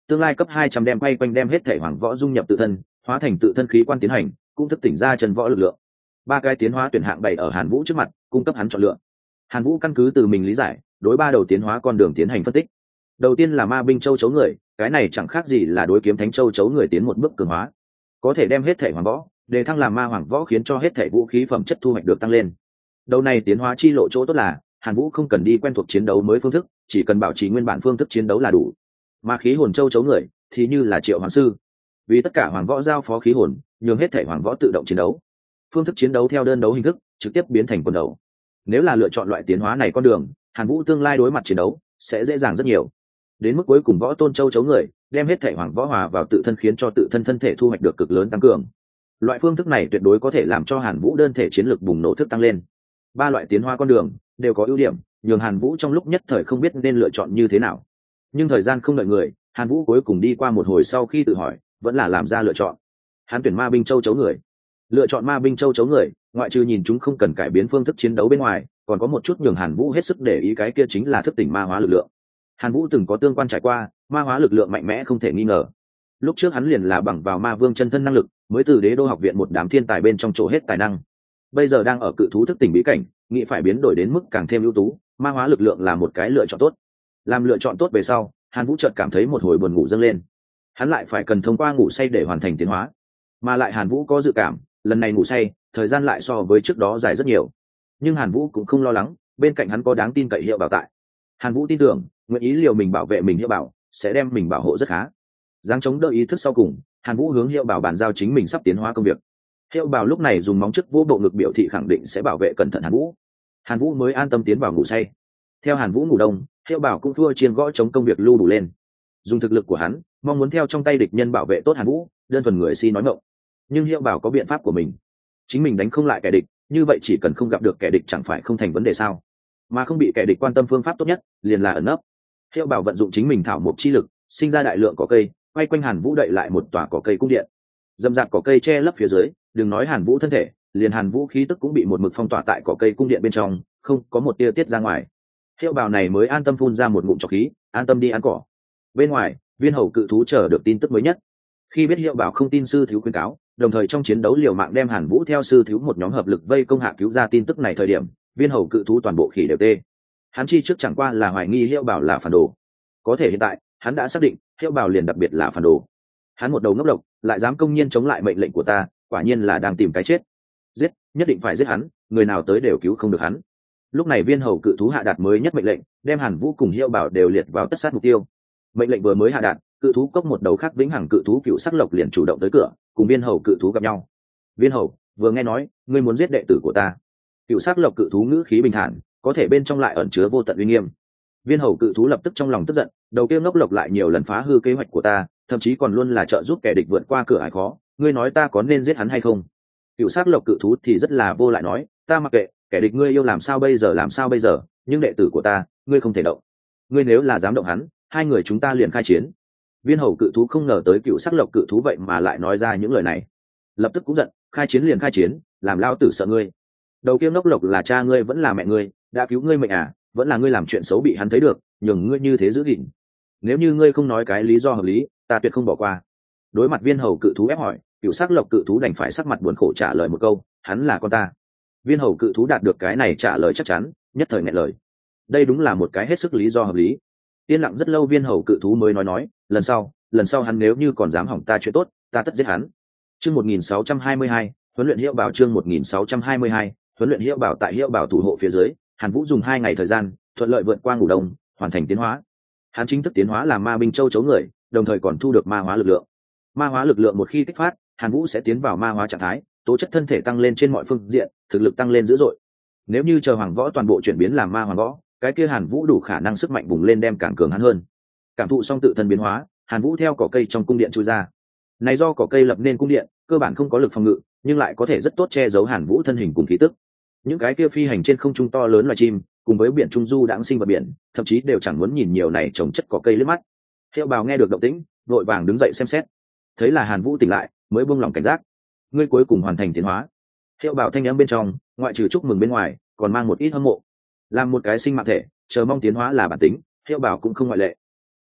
tương lai cấp hai trăm đem quay quanh đem hết thể hoàng võ dung nhập tự thân, hóa thành tự thân khí quan tiến hành, cũng thức tỉnh ra chân võ lực lượng. Ba cái tiến hóa tuyển hạng bày ở Hàn Vũ trước mặt, cung cấp hắn chọn lựa. Hàn Vũ căn cứ từ mình lý giải, đối ba đầu tiến hóa con đường tiến hành phân tích. Đầu tiên là ma binh châu chấu người, cái này chẳng khác gì là đối kiếm thánh châu chấu người tiến một bước cường hóa, có thể đem hết thể hoàng võ để thăng làm ma hoàng võ, khiến cho hết thể vũ khí phẩm chất thu hoạch được tăng lên. Đầu này tiến hóa chi lộ chỗ tốt là Hàn Vũ không cần đi quen thuộc chiến đấu mới phương thức, chỉ cần bảo trì nguyên bản phương thức chiến đấu là đủ. Mà khí hồn châu chấu người thì như là triệu hoàng sư, vì tất cả hoàng võ giao phó khí hồn, nhường hết thể hoàng võ tự động chiến đấu. Phương thức chiến đấu theo đơn đấu hình thức trực tiếp biến thành quần đấu. Nếu là lựa chọn loại tiến hóa này con đường, Hàn Vũ tương lai đối mặt chiến đấu sẽ dễ dàng rất nhiều. Đến mức cuối cùng võ tôn châu chấu người đem hết thể hoàng võ hòa vào tự thân, khiến cho tự thân thân thể thu hoạch được cực lớn tăng cường. Loại phương thức này tuyệt đối có thể làm cho Hàn Vũ đơn thể chiến lược bùng nổ thức tăng lên. Ba loại tiến hóa con đường đều có ưu điểm, nhường Hàn Vũ trong lúc nhất thời không biết nên lựa chọn như thế nào. Nhưng thời gian không đợi người, Hàn Vũ cuối cùng đi qua một hồi sau khi tự hỏi, vẫn là làm ra lựa chọn. Hắn tuyển ma binh châu chấu người. Lựa chọn ma binh châu chấu người, ngoại trừ nhìn chúng không cần cải biến phương thức chiến đấu bên ngoài, còn có một chút nhường Hàn Vũ hết sức để ý, cái kia chính là thức tỉnh ma hóa lực lượng. Hàn Vũ từng có tương quan trải qua, ma hóa lực lượng mạnh mẽ không thể nghi ngờ. Lúc trước hắn liền là bằng vào ma vương chân thân năng lực, mới từ Đế Đô học viện một đám thiên tài bên trong chỗ hết tài năng. Bây giờ đang ở cự thú thức tỉnh bí cảnh, nghĩ phải biến đổi đến mức càng thêm ưu tú, ma hóa lực lượng là một cái lựa chọn tốt. Làm lựa chọn tốt về sau, Hàn Vũ chợt cảm thấy một hồi buồn ngủ dâng lên. Hắn lại phải cần thông qua ngủ say để hoàn thành tiến hóa, mà lại Hàn Vũ có dự cảm, lần này ngủ say, thời gian lại so với trước đó dài rất nhiều. Nhưng Hàn Vũ cũng không lo lắng, bên cạnh hắn có đáng tin cậy Hiệu Bảo tại. Hàn Vũ tin tưởng, nguyện ý liều mình bảo vệ mình Hiệu Bảo sẽ đem mình bảo hộ rất khá. Giáng chống đỡ ý thức sau cùng, Hàn Vũ hướng Hiệu Bảo bàn giao chính mình sắp tiến hóa công việc. Hiệu Bảo lúc này dùng móng trước vỗ bộ ngực biểu thị khẳng định sẽ bảo vệ cẩn thận Hàn Vũ. Hàn Vũ mới an tâm tiến vào ngủ say. Theo Hàn Vũ ngủ đông, Hiệu Bảo cũng thua chiên gõ chống công việc lưu đủ lên. Dùng thực lực của hắn, mong muốn theo trong tay địch nhân bảo vệ tốt Hàn Vũ, đơn thuần người si nói ngọng. Nhưng Hiệu Bảo có biện pháp của mình. Chính mình đánh không lại kẻ địch, như vậy chỉ cần không gặp được kẻ địch chẳng phải không thành vấn đề sao? Mà không bị kẻ địch quan tâm phương pháp tốt nhất liền là ẩn nấp. Hiệu Bảo vận dụng chính mình thảo mộc chi lực, sinh ra đại lượng cỏ cây, quay quanh Hàn Vũ đậy lại một tòa cỏ cây cung điện. Dầm dạp cỏ cây che lấp phía dưới, đừng nói Hàn Vũ thân thể, liền Hàn Vũ khí tức cũng bị một mực phong tỏa tại cỏ cây cung điện bên trong, không có một tia tiết ra ngoài. Hiệu Bảo này mới an tâm phun ra một ngụm trọc khí, an tâm đi ăn cỏ. Bên ngoài, Viên Hầu cự thú chờ được tin tức mới nhất. Khi biết Hiệu Bảo không tin sư thiếu khuyên cáo, đồng thời trong chiến đấu liều mạng đem Hàn Vũ theo sư thiếu một nhóm hợp lực vây công hạ cứu ra tin tức này thời điểm, Viên Hầu cự thú toàn bộ khỉ đều tê. Hắn chi trước chẳng qua là hoài nghi Hiệu Bảo là phản đồ, có thể hiện tại hắn đã xác định Hiệu Bảo liền đặc biệt là phản đồ. Hắn một đầu ngốc độc, lại dám công nhiên chống lại mệnh lệnh của ta, quả nhiên là đang tìm cái chết. Giết, nhất định phải giết hắn, người nào tới đều cứu không được hắn. Lúc này Viên Hầu cự thú hạ đạt mới nhất mệnh lệnh, đem Hàn Vũ cùng Hiệu Bảo đều liệt vào tất sát mục tiêu. Mệnh lệnh vừa mới hạ đạt, cự thú cốc một đầu khác vĩnh hằng cự thú Cựu Sắc Lộc liền chủ động tới cửa, cùng Viên Hầu cự thú gặp nhau. Viên Hầu vừa nghe nói ngươi muốn giết đệ tử của ta. Cựu Sắc Lộc cự thú ngữ khí bình thản, có thể bên trong lại ẩn chứa vô tận uy nghiêm. Viên Hầu cự thú lập tức trong lòng tức giận, đầu kia ngốc lộc lại nhiều lần phá hư kế hoạch của ta, thậm chí còn luôn là trợ giúp kẻ địch vượt qua cửa ải khó, ngươi nói ta có nên giết hắn hay không? Cựu Sắc Lộc cự thú thì rất là vô lại nói, ta mặc kệ, kẻ địch ngươi yêu làm sao bây giờ làm sao bây giờ, nhưng đệ tử của ta, ngươi không thể động. Ngươi nếu là dám động hắn, hai người chúng ta liền khai chiến. Viên Hầu cự thú không ngờ tới Cựu Sắc Lộc cự thú vậy mà lại nói ra những lời này, lập tức cũng giận, khai chiến liền khai chiến, làm lao tử sợ ngươi. Đầu kia ngốc lộc là cha ngươi vẫn là mẹ ngươi, đã cứu ngươi mệnh à, vẫn là ngươi làm chuyện xấu bị hắn thấy được, nhường ngươi như thế giữ gìn. Nếu như ngươi không nói cái lý do hợp lý, ta tuyệt không bỏ qua. Đối mặt Viên Hầu cự thú ép hỏi, Cựu Sắc Lộc cự thú đành phải sắc mặt buồn khổ trả lời một câu, hắn là con ta. Viên Hầu cự thú đạt được cái này trả lời chắc chắn, nhất thời nghẹn lời. Đây đúng là một cái hết sức lý do hợp lý. Yên lặng rất lâu Viên Hầu cự thú mới nói nói, lần sau, lần sau hắn nếu như còn dám hỏng ta chuyện tốt, ta tất giết hắn. Chương một nghìn sáu trăm hai mươi hai, huấn luyện Hiệu Bảo. Chương một nghìn sáu trăm hai mươi hai, huấn luyện Hiệu Bảo. Tại Hiệu Bảo thủ hộ phía dưới, Hàn Vũ dùng hai ngày thời gian, thuận lợi vượt qua ngủ đông, hoàn thành tiến hóa. Hắn chính thức tiến hóa làm ma binh châu chấu người, đồng thời còn thu được ma hóa lực lượng. Ma hóa lực lượng một khi kích phát, Hàn Vũ sẽ tiến vào ma hóa trạng thái, tố chất thân thể tăng lên trên mọi phương diện, thực lực tăng lên dữ dội. Nếu như chờ hoàng võ toàn bộ chuyển biến làm ma hoàng võ, cái kia Hàn Vũ đủ khả năng sức mạnh bùng lên đem càng cường hắn hơn. Cảm thụ xong tự thân biến hóa, Hàn Vũ theo cỏ cây trong cung điện chui ra. Này do cỏ cây lập nên cung điện, cơ bản không có lực phòng ngự, nhưng lại có thể rất tốt che giấu Hàn Vũ thân hình cùng khí tức. Những cái kia phi hành trên không trung to lớn loài chim, cùng với biển trung du đãng sinh vật biển, thậm chí đều chẳng muốn nhìn nhiều này trồng chất cỏ cây lướt mắt. Hiệu Bảo nghe được động tĩnh, vội vàng đứng dậy xem xét. Thấy là Hàn Vũ tỉnh lại, mới buông lòng cảnh giác. Ngươi cuối cùng hoàn thành tiến hóa. Hiệu Bảo thanh âm bên trong, ngoại trừ chúc mừng bên ngoài, còn mang một ít hâm mộ. Làm một cái sinh mạng thể, chờ mong tiến hóa là bản tính, Hiệu Bảo cũng không ngoại lệ.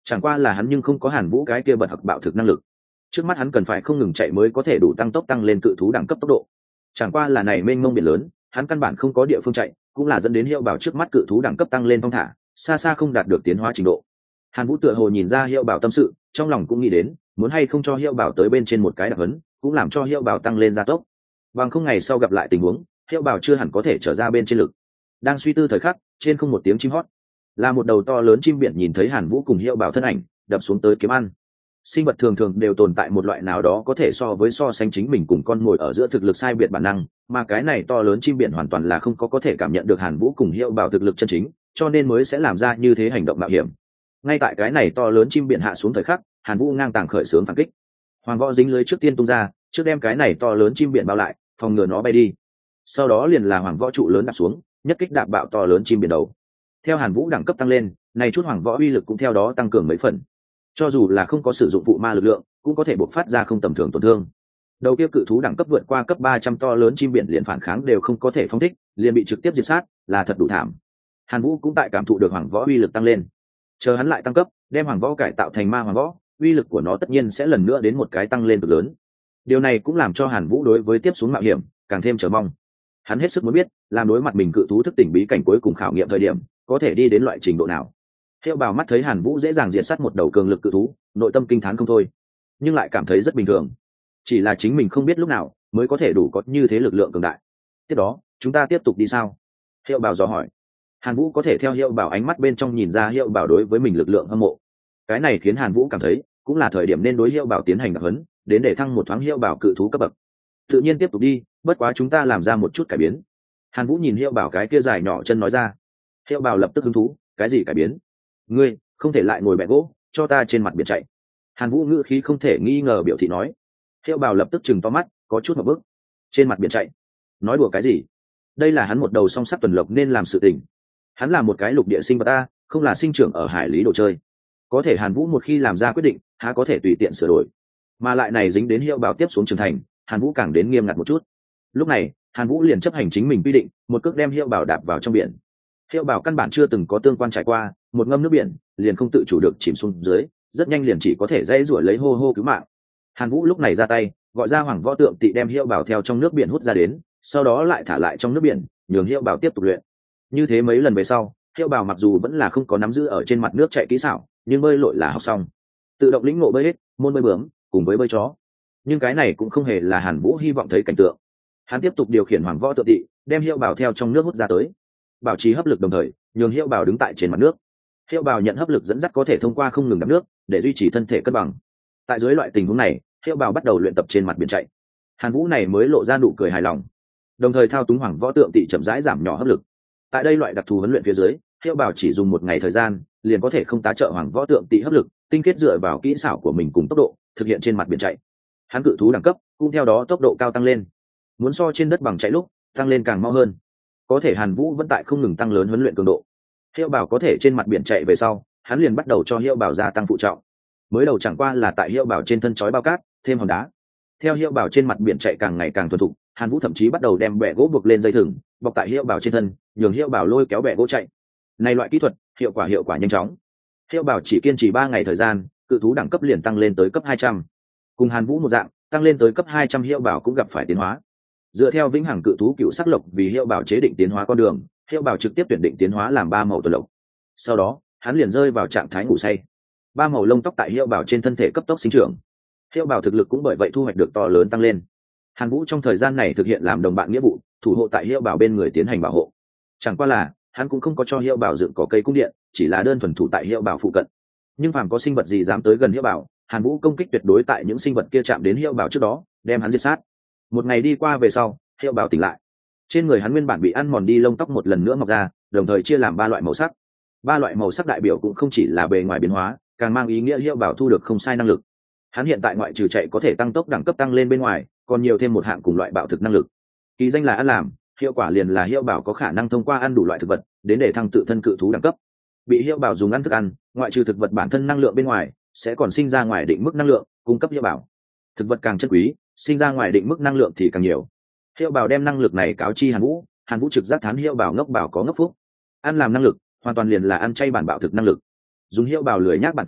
Chẳng qua là hắn nhưng không có Hàn Vũ cái kia bật học bạo thực năng lực. Trước mắt hắn cần phải không ngừng chạy mới có thể đủ tăng tốc tăng lên cự thú đẳng cấp tốc độ. Chẳng qua là này mênh mông biển lớn, hắn căn bản không có địa phương chạy, cũng là dẫn đến Hiệu Bảo trước mắt cự thú đẳng cấp tăng lên thong thả, xa xa không đạt được tiến hóa trình độ. Hàn Vũ tựa hồ nhìn ra Hiệu Bảo tâm sự, trong lòng cũng nghĩ đến, muốn hay không cho Hiệu Bảo tới bên trên một cái đặc hấn, cũng làm cho Hiệu Bảo tăng lên gia tốc. Bằng không ngày sau gặp lại tình huống, Hiệu Bảo chưa hẳn có thể trở ra bên trên lực. Đang suy tư thời khắc, trên không một tiếng chim hót, là một đầu to lớn chim biển nhìn thấy Hàn Vũ cùng Hiệu Bảo thân ảnh, đập xuống tới kiếm ăn. Sinh vật thường thường đều tồn tại một loại nào đó có thể so với so sánh chính mình cùng con mồi ở giữa thực lực sai biệt bản năng, mà cái này to lớn chim biển hoàn toàn là không có có thể cảm nhận được Hàn Vũ cùng Hiệu Bảo thực lực chân chính, cho nên mới sẽ làm ra như thế hành động mạo hiểm. Ngay tại cái này to lớn chim biển hạ xuống thời khắc, Hàn Vũ ngang tàng khởi xướng phản kích. Hoàng Võ dính lưới trước tiên tung ra, trước đem cái này to lớn chim biển bao lại, phòng ngừa nó bay đi. Sau đó liền là Hoàng Võ trụ lớn đạp xuống, nhất kích đạp bạo to lớn chim biển đầu. Theo Hàn Vũ đẳng cấp tăng lên, này chút Hoàng Võ uy lực cũng theo đó tăng cường mấy phần. Cho dù là không có sử dụng phụ ma lực lượng, cũng có thể bộc phát ra không tầm thường tổn thương. Đầu kia cự thú đẳng cấp vượt qua cấp ba trăm to lớn chim biển liền phản kháng đều không có thể phóng thích, liền bị trực tiếp diệt sát, là thật đủ thảm. Hàn Vũ cũng tại cảm thụ được Hoàng Võ uy lực tăng lên. Chờ hắn lại tăng cấp, đem Hoàng Võ cải tạo thành ma Hoàng Võ, uy lực của nó tất nhiên sẽ lần nữa đến một cái tăng lên cực lớn. Điều này cũng làm cho Hàn Vũ đối với tiếp xuống mạo hiểm càng thêm chờ mong. Hắn hết sức muốn biết, làm đối mặt mình cự thú thức tỉnh bí cảnh cuối cùng khảo nghiệm thời điểm, có thể đi đến loại trình độ nào. Hiệu Bảo mắt thấy Hàn Vũ dễ dàng diệt sát một đầu cường lực cự thú, nội tâm kinh thán không thôi, nhưng lại cảm thấy rất bình thường. Chỉ là chính mình không biết lúc nào mới có thể đủ có như thế lực lượng cường đại. Tiếp đó, chúng ta tiếp tục đi sao? Hiệu Bảo dò hỏi. Hàn Vũ có thể theo Hiệu Bảo ánh mắt bên trong nhìn ra Hiệu Bảo đối với mình lực lượng hâm mộ. Cái này khiến Hàn Vũ cảm thấy, cũng là thời điểm nên đối Hiệu Bảo tiến hành đặc huấn, đến để thăng một thoáng Hiệu Bảo cự thú cấp bậc. Tự nhiên tiếp tục đi, bất quá chúng ta làm ra một chút cải biến. Hàn Vũ nhìn Hiệu Bảo cái kia dài nhỏ chân nói ra. Hiệu Bảo lập tức hứng thú, cái gì cải biến? Ngươi không thể lại ngồi bẹ gỗ, cho ta trên mặt biển chạy. Hàn Vũ ngữ khí không thể nghi ngờ biểu thị nói. Hiệu Bảo lập tức chừng to mắt, có chút một bước. Trên mặt biển chạy? Nói đùa cái gì? Đây là hắn một đầu song sắt tuần lộc nên làm sự tình. Hắn là một cái lục địa sinh vật ta, không là sinh trưởng ở hải lý đồ chơi. Có thể Hàn Vũ một khi làm ra quyết định, há có thể tùy tiện sửa đổi. Mà lại này dính đến Hiệu Bảo tiếp xuống trưởng thành, Hàn Vũ càng đến nghiêm ngặt một chút. Lúc này, Hàn Vũ liền chấp hành chính mình quy định, một cước đem Hiệu Bảo đạp vào trong biển. Hiệu Bảo căn bản chưa từng có tương quan trải qua, một ngâm nước biển, liền không tự chủ được chìm xuống dưới, rất nhanh liền chỉ có thể dãy rủa lấy hô hô cứu mạng. Hàn Vũ lúc này ra tay, gọi ra Hoàng Võ Tượng Tị đem Hiệu Bảo theo trong nước biển hút ra đến, sau đó lại thả lại trong nước biển, nhường Hiệu Bảo tiếp tục luyện. Như thế mấy lần về sau, Hiệu Bảo mặc dù vẫn là không có nắm giữ ở trên mặt nước chạy kỹ xảo, nhưng bơi lội là học xong. Tự động lĩnh ngộ bơi hết, môn bơi bướm, cùng với bơi chó. Nhưng cái này cũng không hề là Hàn Vũ hy vọng thấy cảnh tượng. Hắn tiếp tục điều khiển Hoàng Võ Tượng Tị, đem Hiệu Bảo theo trong nước hút ra tới. Bảo trì hấp lực đồng thời, nhường Hiệu Bảo đứng tại trên mặt nước. Hiệu Bảo nhận hấp lực dẫn dắt có thể thông qua không ngừng đắp nước để duy trì thân thể cân bằng. Tại dưới loại tình huống này, Hiệu Bảo bắt đầu luyện tập trên mặt biển chạy. Hàn Vũ này mới lộ ra nụ cười hài lòng, đồng thời thao túng Hoàng Võ Tượng Tị chậm rãi giảm nhỏ hấp lực. Tại đây loại đặc thù huấn luyện phía dưới, Hiệu Bảo chỉ dùng một ngày thời gian liền có thể không tá trợ Hoàng Võ Tượng Tị hấp lực, tinh kết dựa vào kỹ xảo của mình cùng tốc độ thực hiện trên mặt biển chạy. Hắn cự thú đẳng cấp cũng theo đó tốc độ cao tăng lên, muốn so trên đất bằng chạy lúc tăng lên càng mau hơn. Có thể Hàn Vũ vẫn tại không ngừng tăng lớn huấn luyện cường độ. Hiệu Bảo có thể trên mặt biển chạy về sau, hắn liền bắt đầu cho Hiệu Bảo gia tăng phụ trọng. Mới đầu chẳng qua là tại Hiệu Bảo trên thân trói bao cát, thêm hòn đá. Theo Hiệu Bảo trên mặt biển chạy càng ngày càng thuần thục, Hàn Vũ thậm chí bắt đầu đem bè gỗ buộc lên dây thừng, bọc tại Hiệu Bảo trên thân, nhường Hiệu Bảo lôi kéo bè gỗ chạy. Này loại kỹ thuật, hiệu quả hiệu quả nhanh chóng. Hiệu Bảo chỉ kiên trì ba ngày thời gian, cự thú đẳng cấp liền tăng lên tới cấp hai trăm. Cùng Hàn Vũ một dạng, tăng lên tới cấp hai trăm Hiệu Bảo cũng gặp phải tiến hóa. Dựa theo vĩnh hằng cự thú cựu sắc lộc vì Hiệu Bảo chế định tiến hóa con đường, Hiệu Bảo trực tiếp tuyển định tiến hóa làm ba màu tuần lộc. Sau đó, hắn liền rơi vào trạng thái ngủ say. Ba màu lông tóc tại Hiệu Bảo trên thân thể cấp tốc sinh trưởng. Hiệu Bảo thực lực cũng bởi vậy thu hoạch được to lớn tăng lên. Hàn Vũ trong thời gian này thực hiện làm đồng bạn nghĩa vụ, thủ hộ tại Hiệu Bảo bên người tiến hành bảo hộ. Chẳng qua là, hắn cũng không có cho Hiệu Bảo dựng cỏ cây cung điện, chỉ là đơn thuần thủ tại Hiệu Bảo phụ cận. Nhưng phàm có sinh vật gì dám tới gần Hiệu Bảo, Hàn Vũ công kích tuyệt đối tại những sinh vật kia chạm đến Hiệu Bảo trước đó, đem hắn diệt sát. Một ngày đi qua về sau, Hiệu Bảo tỉnh lại. Trên người hắn nguyên bản bị ăn mòn đi lông tóc một lần nữa mọc ra, đồng thời chia làm ba loại màu sắc. Ba loại màu sắc đại biểu cũng không chỉ là bề ngoài biến hóa, càng mang ý nghĩa Hiệu Bảo thu được không sai năng lực. Hắn hiện tại ngoại trừ chạy có thể tăng tốc đẳng cấp tăng lên bên ngoài, còn nhiều thêm một hạng cùng loại bạo thực năng lực. Kỳ danh là ăn làm, hiệu quả liền là Hiệu Bảo có khả năng thông qua ăn đủ loại thực vật, đến để thăng tự thân cự thú đẳng cấp. Bị Hiệu Bảo dùng ăn thức ăn, ngoại trừ thực vật bản thân năng lượng bên ngoài, sẽ còn sinh ra ngoài định mức năng lượng, cung cấp Hiệu Bảo. Thực vật càng chân quý, sinh ra ngoài định mức năng lượng thì càng nhiều. Hiệu Bảo đem năng lực này cáo chi Hàn Vũ, Hàn Vũ trực giác thán Hiệu Bảo ngốc bảo có ngốc phúc. Ăn làm năng lực, hoàn toàn liền là ăn chay bản bạo thực năng lực. Dùng Hiệu Bảo lười nhác bản tính,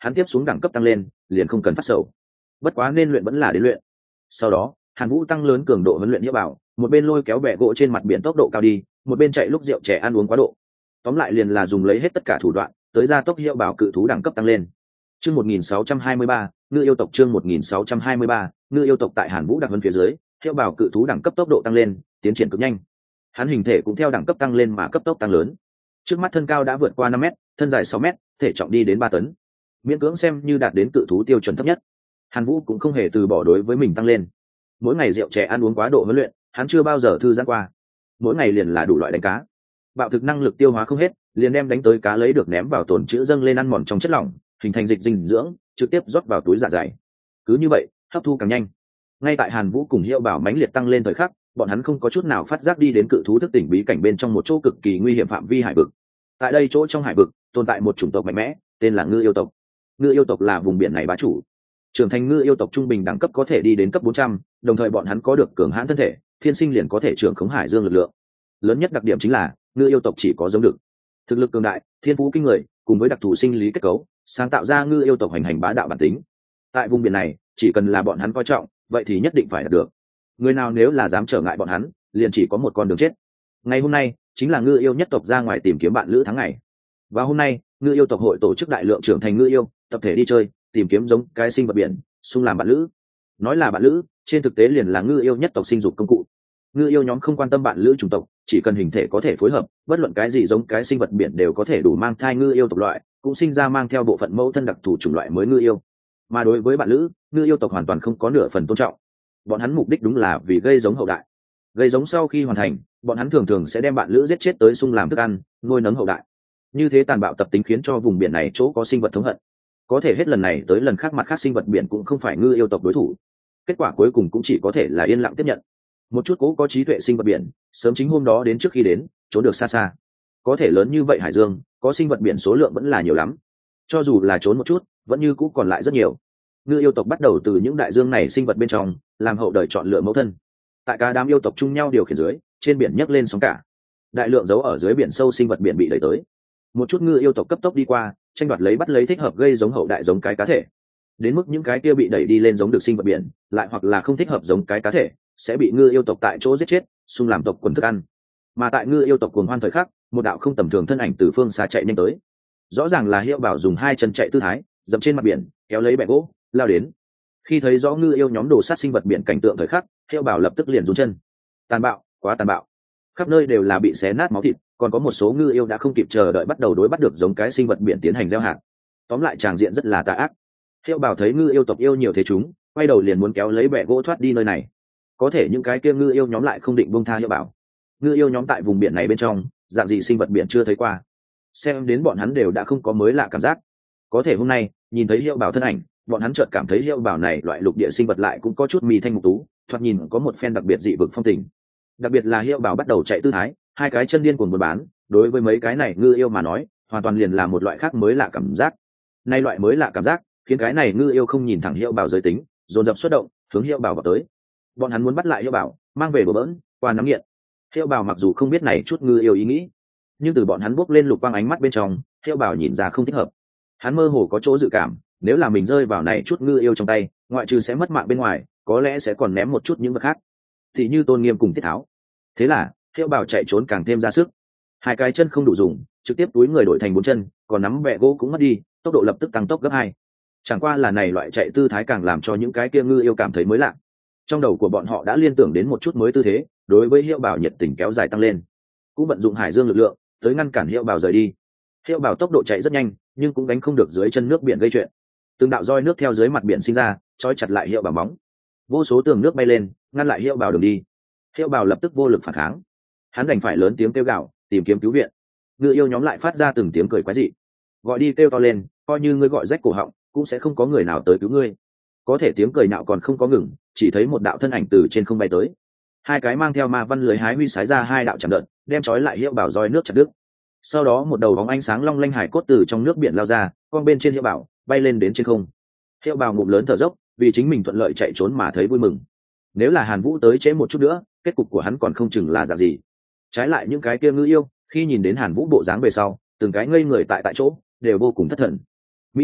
hắn tiếp xuống đẳng cấp tăng lên liền không cần phát sầu. Bất quá nên luyện vẫn là đến luyện. Sau đó Hàn Vũ tăng lớn cường độ huấn luyện Hiệu Bảo, một bên lôi kéo bè gỗ trên mặt biển tốc độ cao đi, một bên chạy lúc rượu trẻ ăn uống quá độ. Tóm lại liền là dùng lấy hết tất cả thủ đoạn tới gia tốc Hiệu Bảo cự thú đẳng cấp tăng lên. Chương một nghìn sáu trăm hai mươi ba, ngư yêu tộc. Chương một nghìn sáu trăm hai mươi ba, ngư yêu tộc. Tại Hàn Vũ đặc huấn phía dưới, Hiệu Bảo cự thú đẳng cấp tốc độ tăng lên, tiến triển cực nhanh. Hắn hình thể cũng theo đẳng cấp tăng lên mà cấp tốc tăng lớn. Trước mắt thân cao đã vượt qua năm mét, thân dài sáu mét, thể trọng đi đến ba tấn. Miễn cưỡng xem như đạt đến cự thú tiêu chuẩn thấp nhất. Hàn Vũ cũng không hề từ bỏ đối với mình tăng lên. Mỗi ngày rượu chè ăn uống quá độ huấn luyện, hắn chưa bao giờ thư giãn qua. Mỗi ngày liền là đủ loại đánh cá. Bạo thực năng lực tiêu hóa không hết, liền đem đánh tới cá lấy được ném vào tồn trữ dâng lên ăn mòn trong chất lỏng, hình thành dịch dinh dưỡng, trực tiếp rót vào túi dạ dày. Cứ như vậy, hấp thu càng nhanh. Ngay tại Hàn Vũ cùng Hiệu Bảo mãnh liệt tăng lên thời khắc, bọn hắn không có chút nào phát giác đi đến cự thú thức tỉnh bí cảnh bên trong một chỗ cực kỳ nguy hiểm phạm vi hải vực. Tại đây chỗ trong hải vực tồn tại một chủng tộc mạnh mẽ, tên là ngư yêu tộc. Ngư yêu tộc là vùng biển này bá chủ. Trưởng thành ngư yêu tộc trung bình đẳng cấp có thể đi đến cấp bốn trăm, đồng thời bọn hắn có được cường hãn thân thể, thiên sinh liền có thể trưởng khống hải dương lực lượng. Lớn nhất đặc điểm chính là ngư yêu tộc chỉ có giống được, thực lực cường đại, thiên phú kinh người, cùng với đặc thù sinh lý kết cấu, sáng tạo ra ngư yêu tộc hành hành bá đạo bản tính. Tại vùng biển này, chỉ cần là bọn hắn coi trọng, vậy thì nhất định phải đạt được. Người nào nếu là dám trở ngại bọn hắn, liền chỉ có một con đường chết. Ngày hôm nay chính là ngư yêu nhất tộc ra ngoài tìm kiếm bạn lữ tháng ngày. Và hôm nay, ngư yêu tộc hội tổ chức đại lượng trưởng thành ngư yêu, tập thể đi chơi, tìm kiếm giống cái sinh vật biển, xung làm bạn lữ. Nói là bạn lữ, trên thực tế liền là ngư yêu nhất tộc sinh dục công cụ. Ngư yêu nhóm không quan tâm bạn lữ chủng tộc, chỉ cần hình thể có thể phối hợp, bất luận cái gì giống cái sinh vật biển đều có thể đủ mang thai ngư yêu tộc loại, cũng sinh ra mang theo bộ phận mẫu thân đặc thù chủng loại mới ngư yêu. Mà đối với bạn lữ, ngư yêu tộc hoàn toàn không có nửa phần tôn trọng. Bọn hắn mục đích đúng là vì gây giống hậu đại. Gây giống sau khi hoàn thành, bọn hắn thường thường sẽ đem bạn lữ giết chết tới xung làm thức ăn, nuôi nấng hậu đại. Như thế tàn bạo tập tính khiến cho vùng biển này chỗ có sinh vật thống hận. Có thể hết lần này tới lần khác mặt khác sinh vật biển cũng không phải ngư yêu tộc đối thủ. Kết quả cuối cùng cũng chỉ có thể là yên lặng tiếp nhận. Một chút cố có trí tuệ sinh vật biển, sớm chính hôm đó đến trước khi đến, trốn được xa xa. Có thể lớn như vậy hải dương, có sinh vật biển số lượng vẫn là nhiều lắm. Cho dù là trốn một chút, vẫn như cũ còn lại rất nhiều. Ngư yêu tộc bắt đầu từ những đại dương này sinh vật bên trong, làm hậu đời chọn lựa mẫu thân. Tại cả đám yêu tộc chung nhau điều khiển dưới, trên biển nhấc lên sóng cả. Đại lượng giấu ở dưới biển sâu sinh vật biển bị đẩy tới. Một chút ngư yêu tộc cấp tốc đi qua, tranh đoạt lấy bắt lấy thích hợp gây giống hậu đại giống cái cá thể. Đến mức những cái kia bị đẩy đi lên giống được sinh vật biển, lại hoặc là không thích hợp giống cái cá thể, sẽ bị ngư yêu tộc tại chỗ giết chết, xung làm tộc quần thức ăn. Mà tại ngư yêu tộc cuồng hoan thời khắc, một đạo không tầm thường thân ảnh từ phương xa chạy nhanh tới. Rõ ràng là Hiệu Bảo dùng hai chân chạy tư thái, dậm trên mặt biển, kéo lấy bè gỗ, lao đến. Khi thấy rõ ngư yêu nhóm đồ sát sinh vật biển cảnh tượng thời khắc, Hiệu Bảo lập tức liền run chân. Tàn bạo, quá tàn bạo. Khắp nơi đều là bị xé nát máu thịt, còn có một số ngư yêu đã không kịp chờ đợi bắt đầu đối bắt được giống cái sinh vật biển tiến hành gieo hạt. Tóm lại tràng diện rất là tà ác. Hiệu Bảo thấy ngư yêu tộc yêu nhiều thế chúng, quay đầu liền muốn kéo lấy bè gỗ thoát đi nơi này. Có thể những cái kia ngư yêu nhóm lại không định buông tha Hiệu Bảo. Ngư yêu nhóm tại vùng biển này bên trong, dạng gì sinh vật biển chưa thấy qua. Xem đến bọn hắn đều đã không có mới lạ cảm giác. Có thể hôm nay, nhìn thấy Hiệu Bảo thân ảnh, bọn hắn chợt cảm thấy Hiệu Bảo này loại lục địa sinh vật lại cũng có chút mì thanh mục tú, thoạt nhìn có một phen đặc biệt dị vực phong tình. Đặc biệt là Hiệu Bảo bắt đầu chạy tư thái, hai cái chân điên cuồng buôn bán, đối với mấy cái này ngư yêu mà nói, hoàn toàn liền là một loại khác mới lạ cảm giác. Nay loại mới lạ cảm giác, khiến cái này ngư yêu không nhìn thẳng Hiệu Bảo giới tính, dồn dập xuất động, hướng Hiệu Bảo vào tới. Bọn hắn muốn bắt lại Hiệu Bảo, mang về bờ bỡn, qua nắm nghiện. Hiệu Bảo mặc dù không biết này chút ngư yêu ý nghĩ, nhưng từ bọn hắn bước lên lục quang ánh mắt bên trong, Hiệu Bảo nhìn ra không thích hợp. Hắn mơ hồ có chỗ dự cảm, nếu là mình rơi vào này chút ngư yêu trong tay, ngoại trừ sẽ mất mạng bên ngoài, có lẽ sẽ còn ném một chút những vật khác, thì như tôn nghiêm cùng tiết tháo. Thế là Hiệu Bảo chạy trốn càng thêm ra sức, hai cái chân không đủ dùng, trực tiếp túi người đổi thành bốn chân, còn nắm bẹ gỗ cũng mất đi, tốc độ lập tức tăng tốc gấp hai. Chẳng qua là này loại chạy tư thái càng làm cho những cái kia ngư yêu cảm thấy mới lạ. Trong đầu của bọn họ đã liên tưởng đến một chút mới tư thế, đối với Hiệu Bảo nhiệt tình kéo dài tăng lên, cũng vận dụng hải dương lực lượng tới ngăn cản Hiệu Bảo rời đi. Hiệu Bảo tốc độ chạy rất nhanh, nhưng cũng đánh không được dưới chân nước biển gây chuyện. Từng đạo roi nước theo dưới mặt biển sinh ra, trói chặt lại Hiệu Bảo bóng. Vô số tường nước bay lên, ngăn lại Hiệu Bảo đường đi. Hiệu Bảo lập tức vô lực phản kháng, hắn đành phải lớn tiếng kêu gào, tìm kiếm cứu viện. Ngư yêu nhóm lại phát ra từng tiếng cười quái dị, gọi đi kêu to lên, coi như ngươi gọi rách cổ họng, cũng sẽ không có người nào tới cứu ngươi. Có thể tiếng cười nạo còn không có ngừng, chỉ thấy một đạo thân ảnh từ trên không bay tới, hai cái mang theo ma văn lưới hái huy sái ra hai đạo chạm đợt, đem trói lại Hiệu Bảo roi nước chặt đứt. Sau đó một đầu bóng ánh sáng long lanh hải cốt từ trong nước biển lao ra, con bên trên Hiệu Bảo bay lên đến trên không. Hiệu Bảo ngụm lớn thở dốc, vì chính mình thuận lợi chạy trốn mà thấy vui mừng. Nếu là Hàn Vũ tới trễ một chút nữa, kết cục của hắn còn không chừng là dạng gì. Trái lại những cái kia ngư yêu, khi nhìn đến Hàn Vũ bộ dáng về sau, từng cái ngây người tại tại chỗ, đều vô cùng thất thần. Mỹ lệ,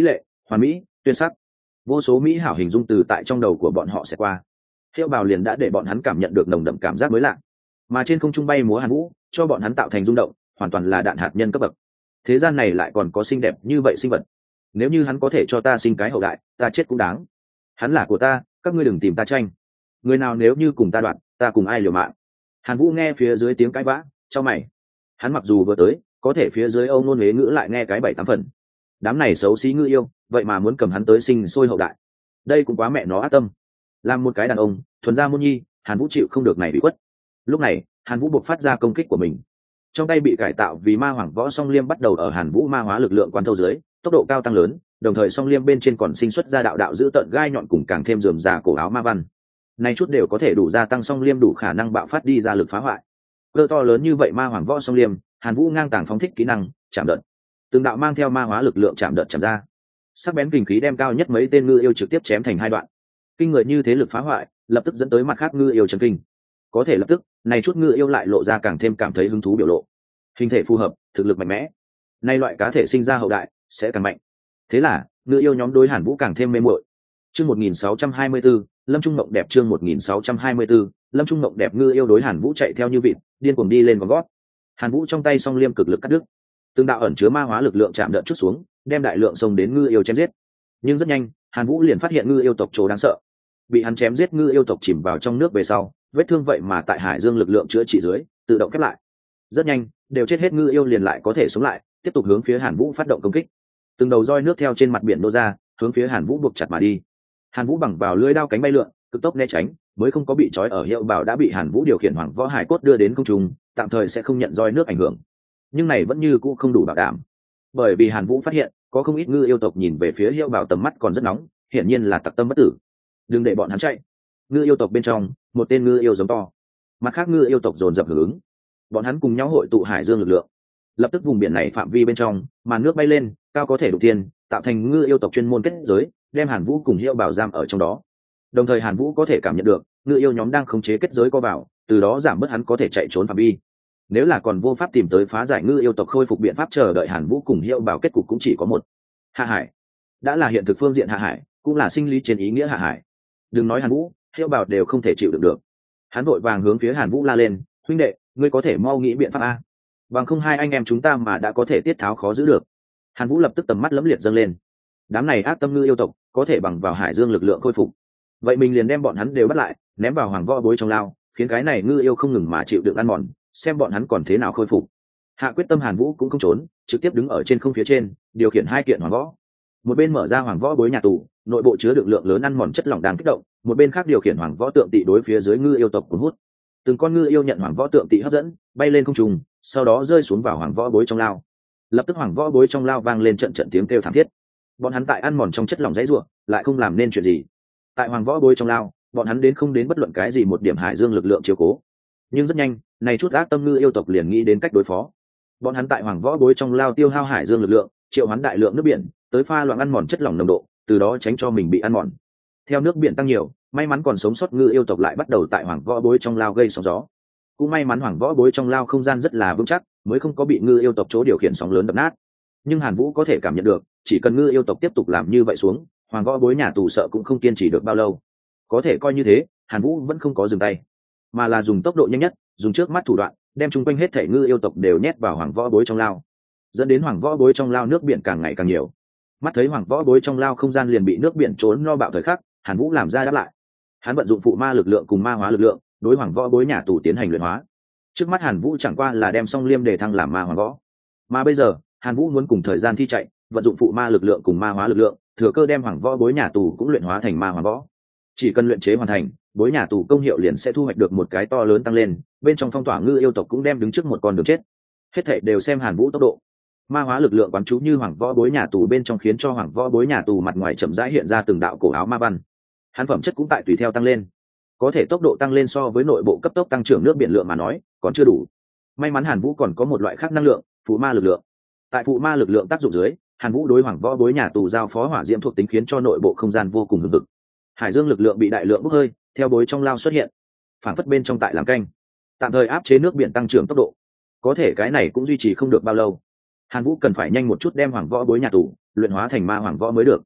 hoàn mỹ, tuyệt sắc. Vô số mỹ hảo hình dung từ tại trong đầu của bọn họ sẽ qua. Hiệu bào liền đã để bọn hắn cảm nhận được nồng đậm cảm giác mới lạ, mà trên không trung bay múa Hàn Vũ cho bọn hắn tạo thành rung động, hoàn toàn là đạn hạt nhân cấp bậc. Thế gian này lại còn có xinh đẹp như vậy sinh vật, nếu như hắn có thể cho ta sinh cái hậu đại, ta chết cũng đáng. Hắn là của ta, các ngươi đừng tìm ta tranh. Người nào nếu như cùng ta đoạn, ta cùng ai liều mạng. Hàn Vũ nghe phía dưới tiếng cãi vã, cho mày. Hắn mặc dù vừa tới, có thể phía dưới âu nôn huế ngữ lại nghe cái bảy tám phần. Đám này xấu xí ngư yêu, vậy mà muốn cầm hắn tới sinh sôi hậu đại, đây cũng quá mẹ nó ác tâm. Làm một cái đàn ông thuần gia môn nhi, Hàn Vũ chịu không được này bị quất. Lúc này Hàn Vũ buộc phát ra công kích của mình, trong tay bị cải tạo vì ma hoàng võ song liêm bắt đầu ở Hàn Vũ ma hóa lực lượng quan thâu dưới tốc độ cao tăng lớn, đồng thời song liêm bên trên còn sinh xuất ra đạo đạo giữ tận gai nhọn cùng càng thêm rườm rà cổ áo ma văn. Này chút đều có thể đủ gia tăng song liêm đủ khả năng bạo phát đi ra lực phá hoại. Cơ to lớn như vậy ma hoàng võ song liêm, Hàn Vũ ngang tàng phóng thích kỹ năng chạm đợt, từng đạo mang theo ma hóa lực lượng chạm đợt chạm ra, sắc bén kình khí đem cao nhất mấy tên ngư yêu trực tiếp chém thành hai đoạn. Kinh người như thế lực phá hoại lập tức dẫn tới mặt khác ngư yêu chấn kinh. Có thể lập tức này chút ngư yêu lại lộ ra càng thêm cảm thấy hứng thú biểu lộ. Hình thể phù hợp, thực lực mạnh mẽ, nay loại cá thể sinh ra hậu đại sẽ càng mạnh. Thế là ngư yêu nhóm đối Hàn Vũ càng thêm mê muội. Chương một nghìn sáu trăm hai mươi tư, Lâm Trung Mộng đẹp. Chương một nghìn sáu trăm hai mươi tư, Lâm Trung Mộng đẹp. Ngư yêu đối Hàn Vũ chạy theo như vịt, điên cuồng đi lên vòng gót. Hàn Vũ trong tay song liêm cực lực cắt đứt, từng đạo ẩn chứa ma hóa lực lượng chạm đợt chút xuống, đem đại lượng xông đến ngư yêu chém giết. Nhưng rất nhanh Hàn Vũ liền phát hiện ngư yêu tộc chỗ đáng sợ. Bị hắn chém giết ngư yêu tộc chìm vào trong nước về sau, vết thương vậy mà tại hải dương lực lượng chữa trị dưới tự động khép lại. Rất nhanh đều chết hết ngư yêu liền lại có thể sống lại, tiếp tục hướng phía Hàn Vũ phát động công kích. Từng đầu roi nước theo trên mặt biển nô ra, hướng phía Hàn Vũ buộc chặt mà đi. Hàn Vũ bằng vào lưỡi đao cánh bay lượn, cực tốc né tránh, mới không có bị trói ở hiệu bảo đã bị Hàn Vũ điều khiển hoàng võ hải cốt đưa đến không trung, tạm thời sẽ không nhận roi nước ảnh hưởng. Nhưng này vẫn như cũ không đủ bảo đảm, bởi vì Hàn Vũ phát hiện có không ít ngư yêu tộc nhìn về phía hiệu bảo tầm mắt còn rất nóng, hiển nhiên là tặc tâm bất tử. Đừng để bọn hắn chạy. Ngư yêu tộc bên trong một tên ngư yêu giống to, mặt khác ngư yêu tộc dồn dập hưởng ứng, bọn hắn cùng nhau hội tụ hải dương lực lượng. Lập tức vùng biển này phạm vi bên trong màn nước bay lên, cao có thể đục tiên, tạo thành ngư yêu tộc chuyên môn kết giới, đem Hàn Vũ cùng hiệu bảo giam ở trong đó. Đồng thời Hàn Vũ có thể cảm nhận được ngư yêu nhóm đang khống chế kết giới co vào, từ đó giảm bớt hắn có thể chạy trốn phạm vi. Nếu là còn vô pháp tìm tới phá giải ngư yêu tộc khôi phục biện pháp, chờ đợi Hàn Vũ cùng hiệu bảo kết cục cũng chỉ có một: hạ hải. Đã là hiện thực phương diện hạ hải, cũng là sinh lý trên ý nghĩa hạ hải. Đừng nói Hàn Vũ, hiệu bảo đều không thể chịu đựng được. Hắn vội vàng hướng phía Hàn Vũ la lên: huynh đệ, ngươi có thể mau nghĩ biện pháp a, bằng không hai anh em chúng ta mà đã có thể tiết tháo khó giữ được. Hàn Vũ lập tức tầm mắt lẫm liệt dâng lên. Đám này ác tâm ngư yêu tộc có thể bằng vào hải dương lực lượng khôi phục, vậy mình liền đem bọn hắn đều bắt lại, ném vào hoàng võ bối trong lao, khiến cái này ngư yêu không ngừng mà chịu đựng ăn mòn, xem bọn hắn còn thế nào khôi phục. Hạ quyết tâm Hàn Vũ cũng không trốn, trực tiếp đứng ở trên không phía trên, điều khiển hai kiện hoàng võ. Một bên mở ra hoàng võ bối nhà tù, nội bộ chứa đựng lượng lớn ăn mòn chất lỏng đang kích động, một bên khác điều khiển hoàng võ tượng tị đối phía dưới ngư yêu tộc cuốn hút. Từng con ngư yêu nhận hoàng võ tượng tị hấp dẫn, bay lên không trung, sau đó rơi xuống vào hoàng võ bối trong lao. Lập tức hoàng võ bối trong lao vang lên trận trận tiếng kêu thảm thiết. Bọn hắn tại ăn mòn trong chất lỏng dãy ruộng, lại không làm nên chuyện gì. Tại hoàng võ bối trong lao, bọn hắn đến không đến bất luận cái gì một điểm hải dương lực lượng chiếu cố. Nhưng rất nhanh, này chút ác tâm ngư yêu tộc liền nghĩ đến cách đối phó. Bọn hắn tại hoàng võ bối trong lao tiêu hao hải dương lực lượng, triệu hoán đại lượng nước biển tới pha loãng ăn mòn chất lỏng nồng độ, từ đó tránh cho mình bị ăn mòn. Theo nước biển tăng nhiều, may mắn còn sống sót ngư yêu tộc lại bắt đầu tại hoàng võ bối trong lao gây sóng gió. Cũng may mắn hoàng võ bối trong lao không gian rất là vững chắc, mới không có bị ngư yêu tộc chỗ điều khiển sóng lớn đập nát. Nhưng Hàn Vũ có thể cảm nhận được, chỉ cần ngư yêu tộc tiếp tục làm như vậy xuống, hoàng võ bối nhà tù sợ cũng không kiên trì được bao lâu. Có thể coi như thế, Hàn Vũ vẫn không có dừng tay, mà là dùng tốc độ nhanh nhất, dùng trước mắt thủ đoạn, đem chung quanh hết thể ngư yêu tộc đều nhét vào hoàng võ bối trong lao, dẫn đến hoàng võ bối trong lao nước biển càng ngày càng nhiều. Mắt thấy hoàng võ bối trong lao không gian liền bị nước biển trốn no bạo thời khắc, Hàn Vũ làm ra đáp lại. Hắn vận dụng phụ ma lực lượng cùng ma hóa lực lượng, đối hoàng võ bối nhà tù tiến hành luyện hóa. Trước mắt Hàn Vũ chẳng qua là đem song liêm để thăng làm ma hoàng võ, mà bây giờ Hàn Vũ muốn cùng thời gian thi chạy, vận dụng phụ ma lực lượng cùng ma hóa lực lượng, thừa cơ đem hoàng võ bối nhà tù cũng luyện hóa thành ma hoàng võ. Chỉ cần luyện chế hoàn thành, bối nhà tù công hiệu liền sẽ thu hoạch được một cái to lớn tăng lên, bên trong phong tỏa ngư yêu tộc cũng đem đứng trước một con đường chết. Hết thảy đều xem Hàn Vũ tốc độ. Ma hóa lực lượng quán chú như hoàng võ bối nhà tù bên trong, khiến cho hoàng võ bối nhà tù mặt ngoài chậm rãi hiện ra từng đạo cổ áo ma văn. Hắn phẩm chất cũng tại tùy theo tăng lên. Có thể tốc độ tăng lên so với nội bộ cấp tốc tăng trưởng nước biển lượng mà nói, còn chưa đủ. May mắn Hàn Vũ còn có một loại khác năng lượng, phụ ma lực lượng. Tại phụ ma lực lượng tác dụng dưới, Hàn Vũ đối hoàng võ bối nhà tù giao phó hỏa diễm thuộc tính, khiến cho nội bộ không gian vô cùng hừng hực. Hải dương lực lượng bị đại lượng bốc hơi, theo bối trong lao xuất hiện, phản phất bên trong tại làm canh, tạm thời áp chế nước biển tăng trưởng tốc độ. Có thể cái này cũng duy trì không được bao lâu. Hàn Vũ cần phải nhanh một chút đem hoàng võ bối nhà tù luyện hóa thành ma hoàng võ mới được.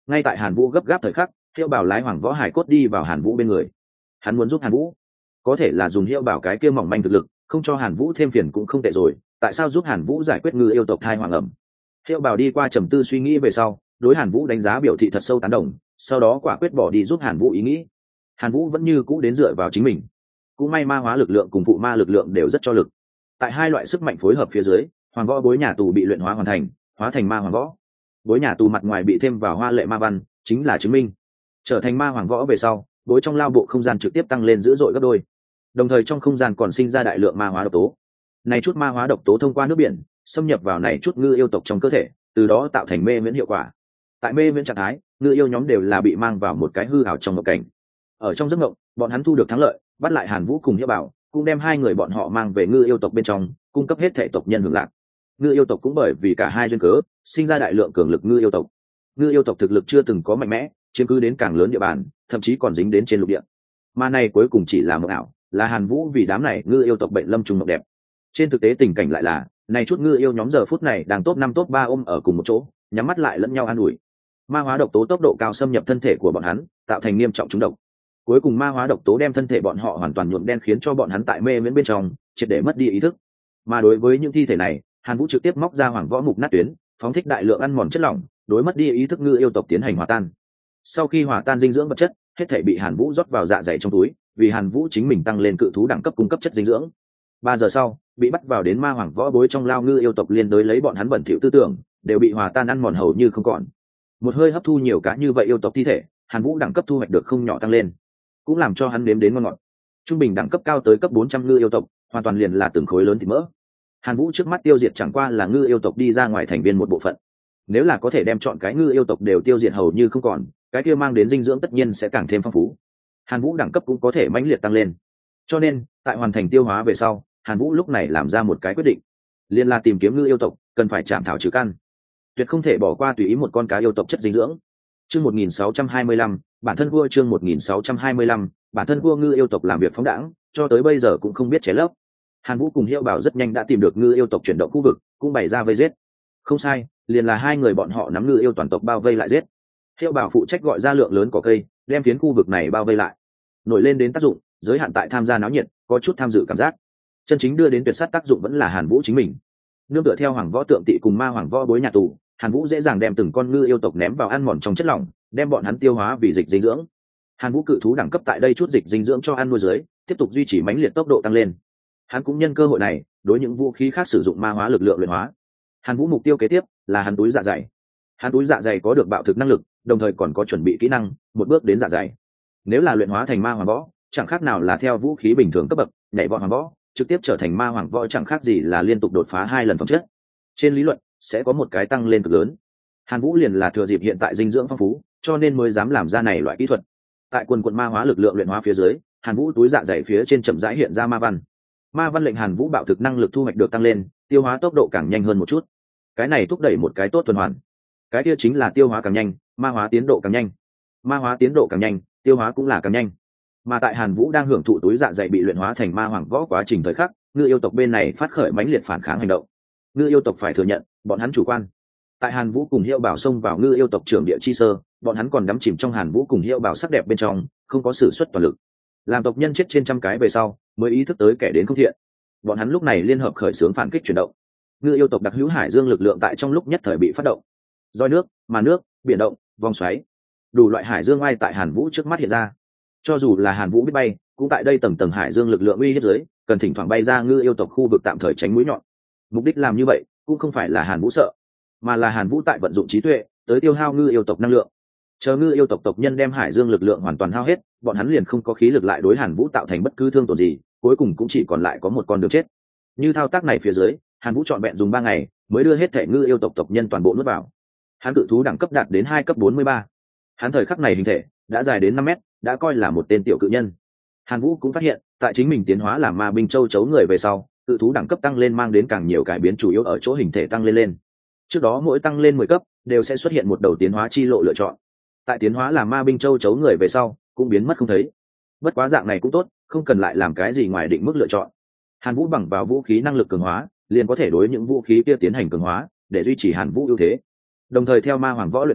ngay tại hàn vũ gấp gáp thời khắc, hiệu bảo lái hoàng võ hải cốt đi vào hàn vũ bên người. Hắn muốn giúp hàn vũ, có thể là dùng hiệu bảo cái kia mỏng manh thực lực không cho hàn vũ thêm phiền cũng không tệ rồi, tại sao giúp hàn vũ giải quyết ngư yêu tộc thai hoàng ẩm. Hiệu bảo đi qua trầm tư suy nghĩ về sau, đối hàn vũ đánh giá biểu thị thật sâu tán đồng, sau đó quả quyết bỏ đi giúp hàn vũ ý nghĩ. Hàn vũ vẫn như cũ đến dựa vào chính mình, cũng may ma hóa lực lượng cùng phụ ma lực lượng đều rất cho lực. Tại hai loại sức mạnh phối hợp phía dưới, hoàng võ bối nhà tù bị luyện hóa hoàn thành, hóa thành ma hoàng võ. Bối nhà tù mặt ngoài bị thêm vào hoa lệ ma văn, chính là chứng minh trở thành ma hoàng võ về sau, bối trong lao bộ không gian trực tiếp tăng lên dữ dội gấp đôi, đồng thời trong không gian còn sinh ra đại lượng ma hóa độc tố. Này chút ma hóa độc tố thông qua nước biển xâm nhập vào này chút ngư yêu tộc trong cơ thể, từ đó tạo thành mê miễn hiệu quả. Tại mê miễn trạng thái, ngư yêu nhóm đều là bị mang vào một cái hư ảo trong mộng cảnh. Ở trong giấc mộng, bọn hắn thu được thắng lợi, bắt lại hàn vũ cùng Hiệp Bảo, cũng đem hai người bọn họ mang về ngư yêu tộc bên trong, cung cấp hết thể tộc nhân hưởng lạc. Ngư yêu tộc cũng bởi vì cả hai duyên cớ sinh ra đại lượng cường lực ngư yêu tộc. Ngư yêu tộc thực lực chưa từng có mạnh mẽ, chiếm cứ đến càng lớn địa bàn, thậm chí còn dính đến trên lục địa. Mà này cuối cùng chỉ là mộng ảo, là hàn vũ vì đám này ngư yêu tộc bệnh lâm trùng mộng đẹp. Trên thực tế tình cảnh lại là, này chút ngư yêu nhóm giờ phút này đang top năm top ba ôm ở cùng một chỗ, nhắm mắt lại lẫn nhau an ủi. Ma hóa độc tố tốc độ cao xâm nhập thân thể của bọn hắn, tạo thành nghiêm trọng trúng độc. Cuối cùng ma hóa độc tố đem thân thể bọn họ hoàn toàn nhuộm đen, khiến cho bọn hắn tại mê miễn bên trong triệt để mất đi ý thức. Mà đối với những thi thể này, hàn vũ trực tiếp móc ra hoàng võ mục nát tuyến, phóng thích đại lượng ăn mòn chất lỏng, đối mất đi ý thức ngư yêu tộc tiến hành hòa tan. Sau khi hòa tan dinh dưỡng vật chất, hết thể bị hàn vũ rót vào dạ dày trong túi, vì hàn vũ chính mình tăng lên cự thú đẳng cấp cung cấp chất dinh dưỡng. Ba giờ sau, bị bắt vào đến ma hoàng võ bối trong lao ngư yêu tộc liên đối lấy bọn hắn bẩn thỉu tư tưởng, đều bị hòa tan ăn mòn hầu như không còn. Một hơi hấp thu nhiều cá như vậy yêu tộc thi thể, hàn vũ đẳng cấp thu hoạch được không nhỏ tăng lên, cũng làm cho hắn nếm đến ngon ngọt. Trung bình đẳng cấp cao tới cấp bốn trăm ngư yêu tộc, hoàn toàn liền là từng khối lớn thịt mỡ. Hàn vũ trước mắt tiêu diệt chẳng qua là ngư yêu tộc đi ra ngoài thành viên một bộ phận, nếu là có thể đem chọn cái ngư yêu tộc đều tiêu diệt hầu như không còn, cái kia mang đến dinh dưỡng tất nhiên sẽ càng thêm phong phú, hàn vũ đẳng cấp cũng có thể mãnh liệt tăng lên. Cho nên tại hoàn thành tiêu hóa về sau, hàn vũ lúc này làm ra một cái quyết định, liên là tìm kiếm ngư yêu tộc, cần phải chạm thảo trừ căn, tuyệt không thể bỏ qua tùy ý một con cá yêu tộc chất dinh dưỡng. Chương một nghìn sáu trăm hai mươi lăm, bản thân vua chương một nghìn sáu trăm hai mươi lăm, bản thân vua ngư yêu tộc làm việc phóng đãng, cho tới bây giờ cũng không biết chế lấp. Hàn Vũ cùng Hiệu Bảo rất nhanh đã tìm được ngư yêu tộc chuyển động khu vực, cũng bày ra vây giết. Không sai, liền là hai người bọn họ nắm ngư yêu toàn tộc bao vây lại giết. Hiệu Bảo phụ trách gọi ra lượng lớn cỏ cây, đem phiến khu vực này bao vây lại. Nổi lên đến tác dụng, giới hạn tại tham gia náo nhiệt, có chút tham dự cảm giác. Chân chính đưa đến tuyệt sát tác dụng vẫn là Hàn Vũ chính mình. Nương tựa theo hoàng võ tượng tị cùng ma hoàng võ bối nhà tù, Hàn Vũ dễ dàng đem từng con ngư yêu tộc ném vào ăn mòn trong chất lỏng, đem bọn hắn tiêu hóa vì dịch dinh dưỡng. Hàn Vũ cự thú đẳng cấp tại đây chút dịch dinh dưỡng cho ăn nuôi dưới, tiếp tục duy trì mãnh liệt tốc độ tăng lên. Hắn cũng nhân cơ hội này, đối những vũ khí khác sử dụng ma hóa lực lượng luyện hóa. Hàn Vũ mục tiêu kế tiếp là hắn túi dạ dày. Hắn túi dạ dày có được bạo thực năng lực, đồng thời còn có chuẩn bị kỹ năng, một bước đến dạ dày. Nếu là luyện hóa thành ma hoàng võ, chẳng khác nào là theo vũ khí bình thường cấp bậc, nhảy vọt hoàng võ, trực tiếp trở thành ma hoàng võ chẳng khác gì là liên tục đột phá hai lần phẩm chất. Trên lý luận sẽ có một cái tăng lên cực lớn. Hàn Vũ liền là thừa dịp hiện tại dinh dưỡng phong phú, cho nên mới dám làm ra này loại kỹ thuật. Tại quần quần ma hóa lực lượng luyện hóa phía dưới, Hàn Vũ túi dạ dày phía trên chậm rãi hiện ra ma văn. Ma văn lệnh Hàn Vũ bạo thực năng lực thu hoạch được tăng lên, tiêu hóa tốc độ càng nhanh hơn một chút. Cái này thúc đẩy một cái tốt tuần hoàn. Cái kia chính là tiêu hóa càng nhanh, ma hóa tiến độ càng nhanh. Ma hóa tiến độ càng nhanh, tiêu hóa cũng là càng nhanh. Mà tại Hàn Vũ đang hưởng thụ túi dạ dày bị luyện hóa thành ma hoàng võ quá trình thời khắc, ngư yêu tộc bên này phát khởi mãnh liệt phản kháng hành động. Ngư yêu tộc phải thừa nhận, bọn hắn chủ quan. Tại Hàn Vũ cùng Hiệu Bảo xông vào ngư yêu tộc trưởng địa chi sơ, bọn hắn còn đắm chìm trong Hàn Vũ cùng Hiệu Bảo sắc đẹp bên trong, không có sử xuất toàn lực. Làm tộc nhân chết trên trăm cái về sau, mới ý thức tới kẻ đến không thiện. Bọn hắn lúc này liên hợp khởi xướng phản kích chuyển động. Ngư yêu tộc đặc hữu hải dương lực lượng tại trong lúc nhất thời bị phát động. Roi nước, mà nước, biển động, vòng xoáy, đủ loại hải dương oai tại Hàn Vũ trước mắt hiện ra. Cho dù là Hàn Vũ biết bay, cũng tại đây tầng tầng hải dương lực lượng uy hiếp dưới, cần thỉnh thoảng bay ra ngư yêu tộc khu vực tạm thời tránh mũi nhọn. Mục đích làm như vậy cũng không phải là Hàn Vũ sợ, mà là Hàn Vũ tại vận dụng trí tuệ tới tiêu hao ngư yêu tộc năng lượng. Chờ ngư yêu tộc tộc nhân đem hải dương lực lượng hoàn toàn hao hết, bọn hắn liền không có khí lực lại đối Hàn Vũ tạo thành bất cứ thương tổn gì, cuối cùng cũng chỉ còn lại có một con đường chết. Như thao tác này phía dưới, Hàn Vũ trọn vẹn dùng ba ngày mới đưa hết thể ngư yêu tộc tộc nhân toàn bộ nuốt vào. Hắn cự thú đẳng cấp đạt đến hai cấp bốn mươi ba. Hắn thời khắc này hình thể đã dài đến năm mét, đã coi là một tên tiểu cự nhân. Hàn Vũ cũng phát hiện, tại chính mình tiến hóa làm ma binh châu chấu người về sau, cự thú đẳng cấp tăng lên mang đến càng nhiều cải biến, chủ yếu ở chỗ hình thể tăng lên lên. Trước đó mỗi tăng lên mười cấp đều sẽ xuất hiện một đầu tiến hóa chi lộ lựa chọn. Tại tiến hóa làm ma binh châu chấu người về sau, cũng biến mất không thấy. Bất quá dạng này cũng tốt, không cần lại làm cái gì ngoài định mức lựa chọn. Hàn Vũ bằng vào vũ khí năng lực cường hóa, liền có thể đối những vũ khí kia tiến hành cường hóa, để duy trì Hàn Vũ ưu thế. Đồng thời theo ma hoàng võ luyện hóa,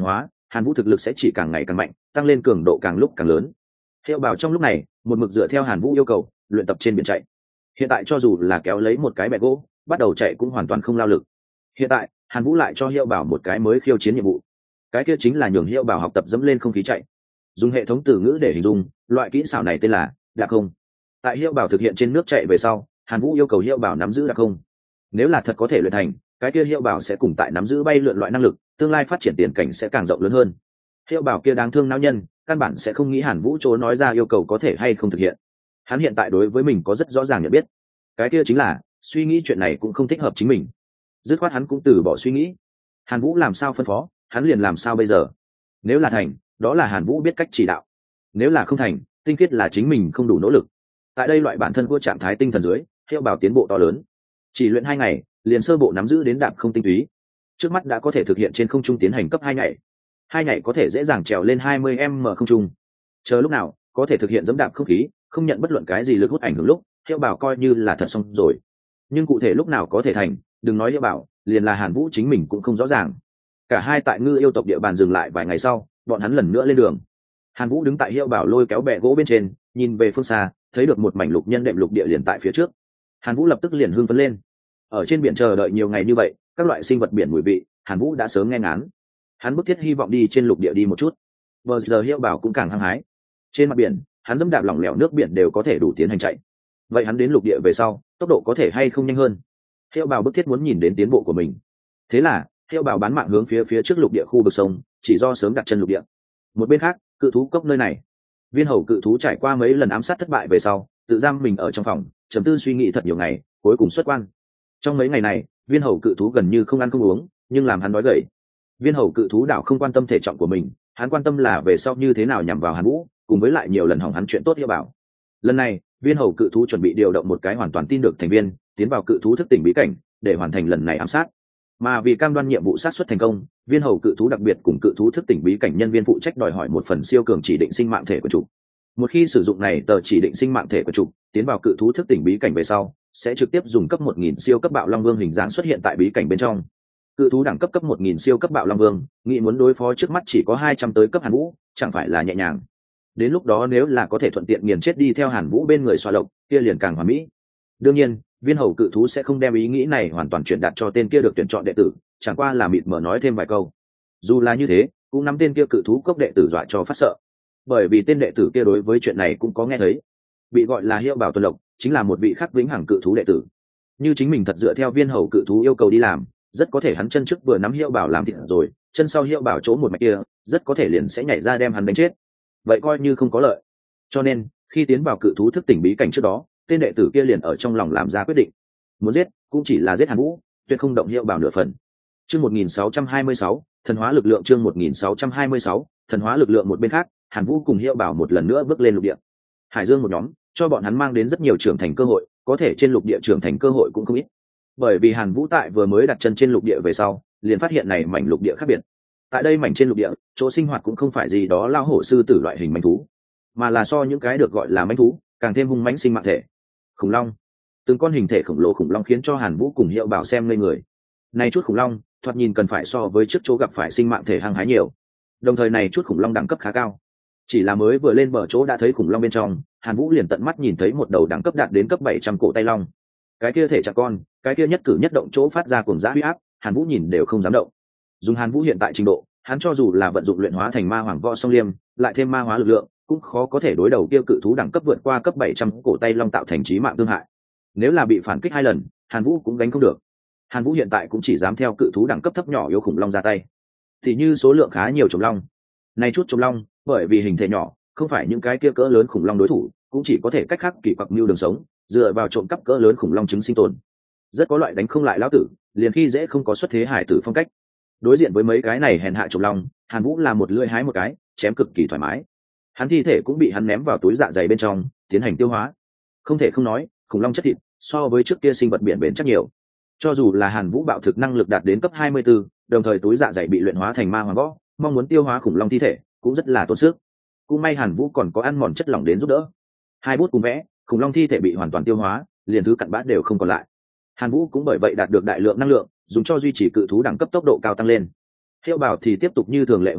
Hàn Vũ thực lực sẽ chỉ càng ngày càng mạnh, tăng lên cường độ càng lúc càng lớn. Hiệu Bảo trong lúc này một mực dựa theo Hàn Vũ yêu cầu luyện tập trên biển chạy. Hiện tại cho dù là kéo lấy một cái bè gỗ bắt đầu chạy cũng hoàn toàn không lao lực. Hiện tại Hàn Vũ lại cho Hiệu Bảo một cái mới khiêu chiến nhiệm vụ, cái kia chính là nhường Hiệu Bảo học tập dẫm lên không khí chạy. Dùng hệ thống từ ngữ để hình dung loại kỹ xảo này tên là đạp không. Tại Hiệu Bảo thực hiện trên nước chạy về sau, Hàn Vũ yêu cầu Hiệu Bảo nắm giữ đạp không. Nếu là thật có thể luyện thành, cái kia Hiệu Bảo sẽ cùng tại nắm giữ bay lượn loại năng lực, tương lai phát triển tiền cảnh sẽ càng rộng lớn hơn. Hiệu Bảo kia đáng thương não nhân, căn bản sẽ không nghĩ Hàn Vũ chỗ nói ra yêu cầu có thể hay không thực hiện. Hắn hiện tại đối với mình có rất rõ ràng nhận biết, cái kia chính là suy nghĩ chuyện này cũng không thích hợp chính mình, dứt khoát hắn cũng từ bỏ suy nghĩ. Hàn Vũ làm sao phân phó, hắn liền làm sao bây giờ. Nếu là thành, đó là Hàn Vũ biết cách chỉ đạo; nếu là không thành, tinh khiết là chính mình không đủ nỗ lực. Tại đây loại bản thân của trạng thái tinh thần dưới, Hiệu Bảo tiến bộ to lớn. Chỉ luyện hai ngày, liền sơ bộ nắm giữ đến đạp không tinh túy. Trước mắt đã có thể thực hiện trên không trung tiến hành cấp hai ngày. Hai ngày có thể dễ dàng trèo lên hai mươi mét không trung. Chờ lúc nào có thể thực hiện dẫm đạp không khí, không nhận bất luận cái gì lực hút ảnh hưởng lúc, Hiệu Bảo coi như là thật xong rồi. Nhưng cụ thể lúc nào có thể thành, đừng nói Hiệu Bảo, liền là Hàn Vũ chính mình cũng không rõ ràng. Cả hai tại Ngư yêu tộc địa bàn dừng lại vài ngày sau, bọn hắn lần nữa lên đường. Hàn Vũ đứng tại Hiệu Bảo lôi kéo bè gỗ bên trên, nhìn về phương xa, thấy được một mảnh lục nhân đệm lục địa liền tại phía trước. Hàn Vũ lập tức liền hưng phấn lên. Ở trên biển chờ đợi nhiều ngày như vậy, các loại sinh vật biển mùi vị, Hàn Vũ đã sớm nghe ngán. Hắn bức thiết hy vọng đi trên lục địa đi một chút. Vừa giờ Hiệu Bảo cũng càng hăng hái. Trên mặt biển, hắn dẫm đạp lỏng lẻo nước biển đều có thể đủ tiến hành chạy. Vậy hắn đến lục địa về sau, tốc độ có thể hay không nhanh hơn? Hiệu Bảo bức thiết muốn nhìn đến tiến bộ của mình. Thế là, Hiệu Bảo bán mạng hướng phía phía trước lục địa khu vực sông, chỉ do sớm đặt chân lục địa. Một bên khác, cự thú cốc nơi này, Viên Hầu cự thú trải qua mấy lần ám sát thất bại về sau, tự giam mình ở trong phòng, trầm tư suy nghĩ thật nhiều ngày, cuối cùng xuất quan. Trong mấy ngày này, Viên Hầu cự thú gần như không ăn không uống, nhưng làm hắn đói gầy. Viên Hầu cự thú đảo không quan tâm thể trọng của mình, hắn quan tâm là về sau như thế nào nhằm vào Hàn Vũ, cùng với lại nhiều lần hỏng hắn chuyện tốt Hiệu Bảo. Lần này, Viên Hầu cự thú chuẩn bị điều động một cái hoàn toàn tin được thành viên, tiến vào cự thú thức tỉnh bí cảnh, để hoàn thành lần này ám sát. Mà vì cam đoan nhiệm vụ sát xuất thành công, Viên Hầu cự thú đặc biệt cùng cự thú thức tỉnh bí cảnh nhân viên phụ trách đòi hỏi một phần siêu cường chỉ định sinh mạng thể của chủ. Một khi sử dụng này tờ chỉ định sinh mạng thể của chủ, tiến vào cự thú thức tỉnh bí cảnh về sau, sẽ trực tiếp dùng cấp một nghìn siêu cấp bạo long vương hình dáng xuất hiện tại bí cảnh bên trong. Cự thú đẳng cấp cấp một nghìn siêu cấp bạo long vương, nghĩ muốn đối phó trước mắt chỉ có hai trăm tới cấp Hàn Vũ, chẳng phải là nhẹ nhàng. Đến lúc đó nếu là có thể thuận tiện nghiền chết đi theo Hàn Vũ bên người xoa lộc, kia liền càng hoàn mỹ. Đương nhiên, Viên Hầu cự thú sẽ không đem ý nghĩ này hoàn toàn truyền đạt cho tên kia được tuyển chọn đệ tử, chẳng qua là mịt mờ nói thêm vài câu. Dù là như thế, cũng nắm tên kia cự thú cốc đệ tử dọa cho phát sợ, bởi vì tên đệ tử kia đối với chuyện này cũng có nghe thấy. Bị gọi là Hiệu Bảo Tuần Lộc, chính là một vị khắc vĩnh hằng cự thú đệ tử. Như chính mình thật dựa theo Viên Hầu cự thú yêu cầu đi làm, rất có thể hắn chân trước vừa nắm Hiệu Bảo làm thịt rồi, chân sau Hiệu Bảo chỗ một mạch kia, rất có thể liền sẽ nhảy ra đem hắn đánh chết. Vậy coi như không có lợi. Cho nên, khi tiến vào cự thú thức tỉnh bí cảnh trước đó, tên đệ tử kia liền ở trong lòng làm ra quyết định, muốn giết cũng chỉ là giết Hàn Vũ, tuyệt không động Hiệu Bảo nửa phần. Chương một nghìn sáu trăm hai mươi sáu, thần hóa lực lượng. Chương một nghìn sáu trăm hai mươi sáu, thần hóa lực lượng. Một bên khác, Hàn Vũ cùng Hiệu Bảo một lần nữa bước lên lục địa. Hải Dương một nhóm, cho bọn hắn mang đến rất nhiều trưởng thành cơ hội, có thể trên lục địa trưởng thành cơ hội cũng không ít. Bởi vì Hàn Vũ tại vừa mới đặt chân trên lục địa về sau, liền phát hiện này mảnh lục địa khác biệt. Tại đây mảnh trên lục địa, chỗ sinh hoạt cũng không phải gì đó lao hổ sư tử loại hình manh thú, mà là so những cái được gọi là manh thú, càng thêm hung mãnh sinh mạng thể. Khủng long. Từng con hình thể khổng lồ khủng long khiến cho Hàn Vũ cùng Hiệu Bảo xem ngây người. Này chút khủng long, thoạt nhìn cần phải so với trước chỗ gặp phải sinh mạng thể hăng hái nhiều. Đồng thời này chút khủng long đẳng cấp khá cao. Chỉ là mới vừa lên bờ chỗ đã thấy khủng long bên trong, Hàn Vũ liền tận mắt nhìn thấy một đầu đẳng cấp đạt đến cấp bảy trăm cổ tay long. Cái kia thể trạng con, cái kia nhất cử nhất động chỗ phát ra cuồng dã uy áp, Hàn Vũ nhìn đều không dám động. Dùng Hàn Vũ hiện tại trình độ, hắn cho dù là vận dụng luyện hóa thành ma hoàng võ song liêm, lại thêm ma hóa lực lượng, cũng khó có thể đối đầu kia cự thú đẳng cấp vượt qua cấp bảy trăm cổ tay long tạo thành chí mạng thương hại. Nếu là bị phản kích hai lần, Hàn Vũ cũng gánh không được. Hàn Vũ hiện tại cũng chỉ dám theo cự thú đẳng cấp thấp nhỏ yếu khủng long ra tay. Thì như số lượng khá nhiều trùng long, này chút trùng long, bởi vì hình thể nhỏ, không phải những cái kia cỡ lớn khủng long đối thủ, cũng chỉ có thể cách khắc kỳ quặc mưu đường sống, dựa vào trộm cắp cỡ lớn khủng long trứng sinh tồn. Rất có loại đánh không lại lão tử, liền khi dễ không có xuất thế hải tử phong cách. Đối diện với mấy cái này hèn hạ trùng long, Hàn Vũ là một lưỡi hái một cái, chém cực kỳ thoải mái. Hắn thi thể cũng bị hắn ném vào túi dạ dày bên trong, tiến hành tiêu hóa. Không thể không nói, khủng long chất thịt so với trước kia sinh vật biển bền chắc nhiều. Cho dù là Hàn Vũ bạo thực năng lực đạt đến cấp hai mươi tư, đồng thời túi dạ dày bị luyện hóa thành ma hoàng võ, mong muốn tiêu hóa khủng long thi thể cũng rất là tốn sức. Cũng may Hàn Vũ còn có ăn mòn chất lỏng đến giúp đỡ. Hai bút cùng vẽ, khủng long thi thể bị hoàn toàn tiêu hóa, liền thứ cặn bã đều không còn lại. Hàn Vũ cũng bởi vậy đạt được đại lượng năng lượng, dùng cho duy trì cự thú đẳng cấp tốc độ cao tăng lên. Hiệu Bảo thì tiếp tục như thường lệ huấn luyện,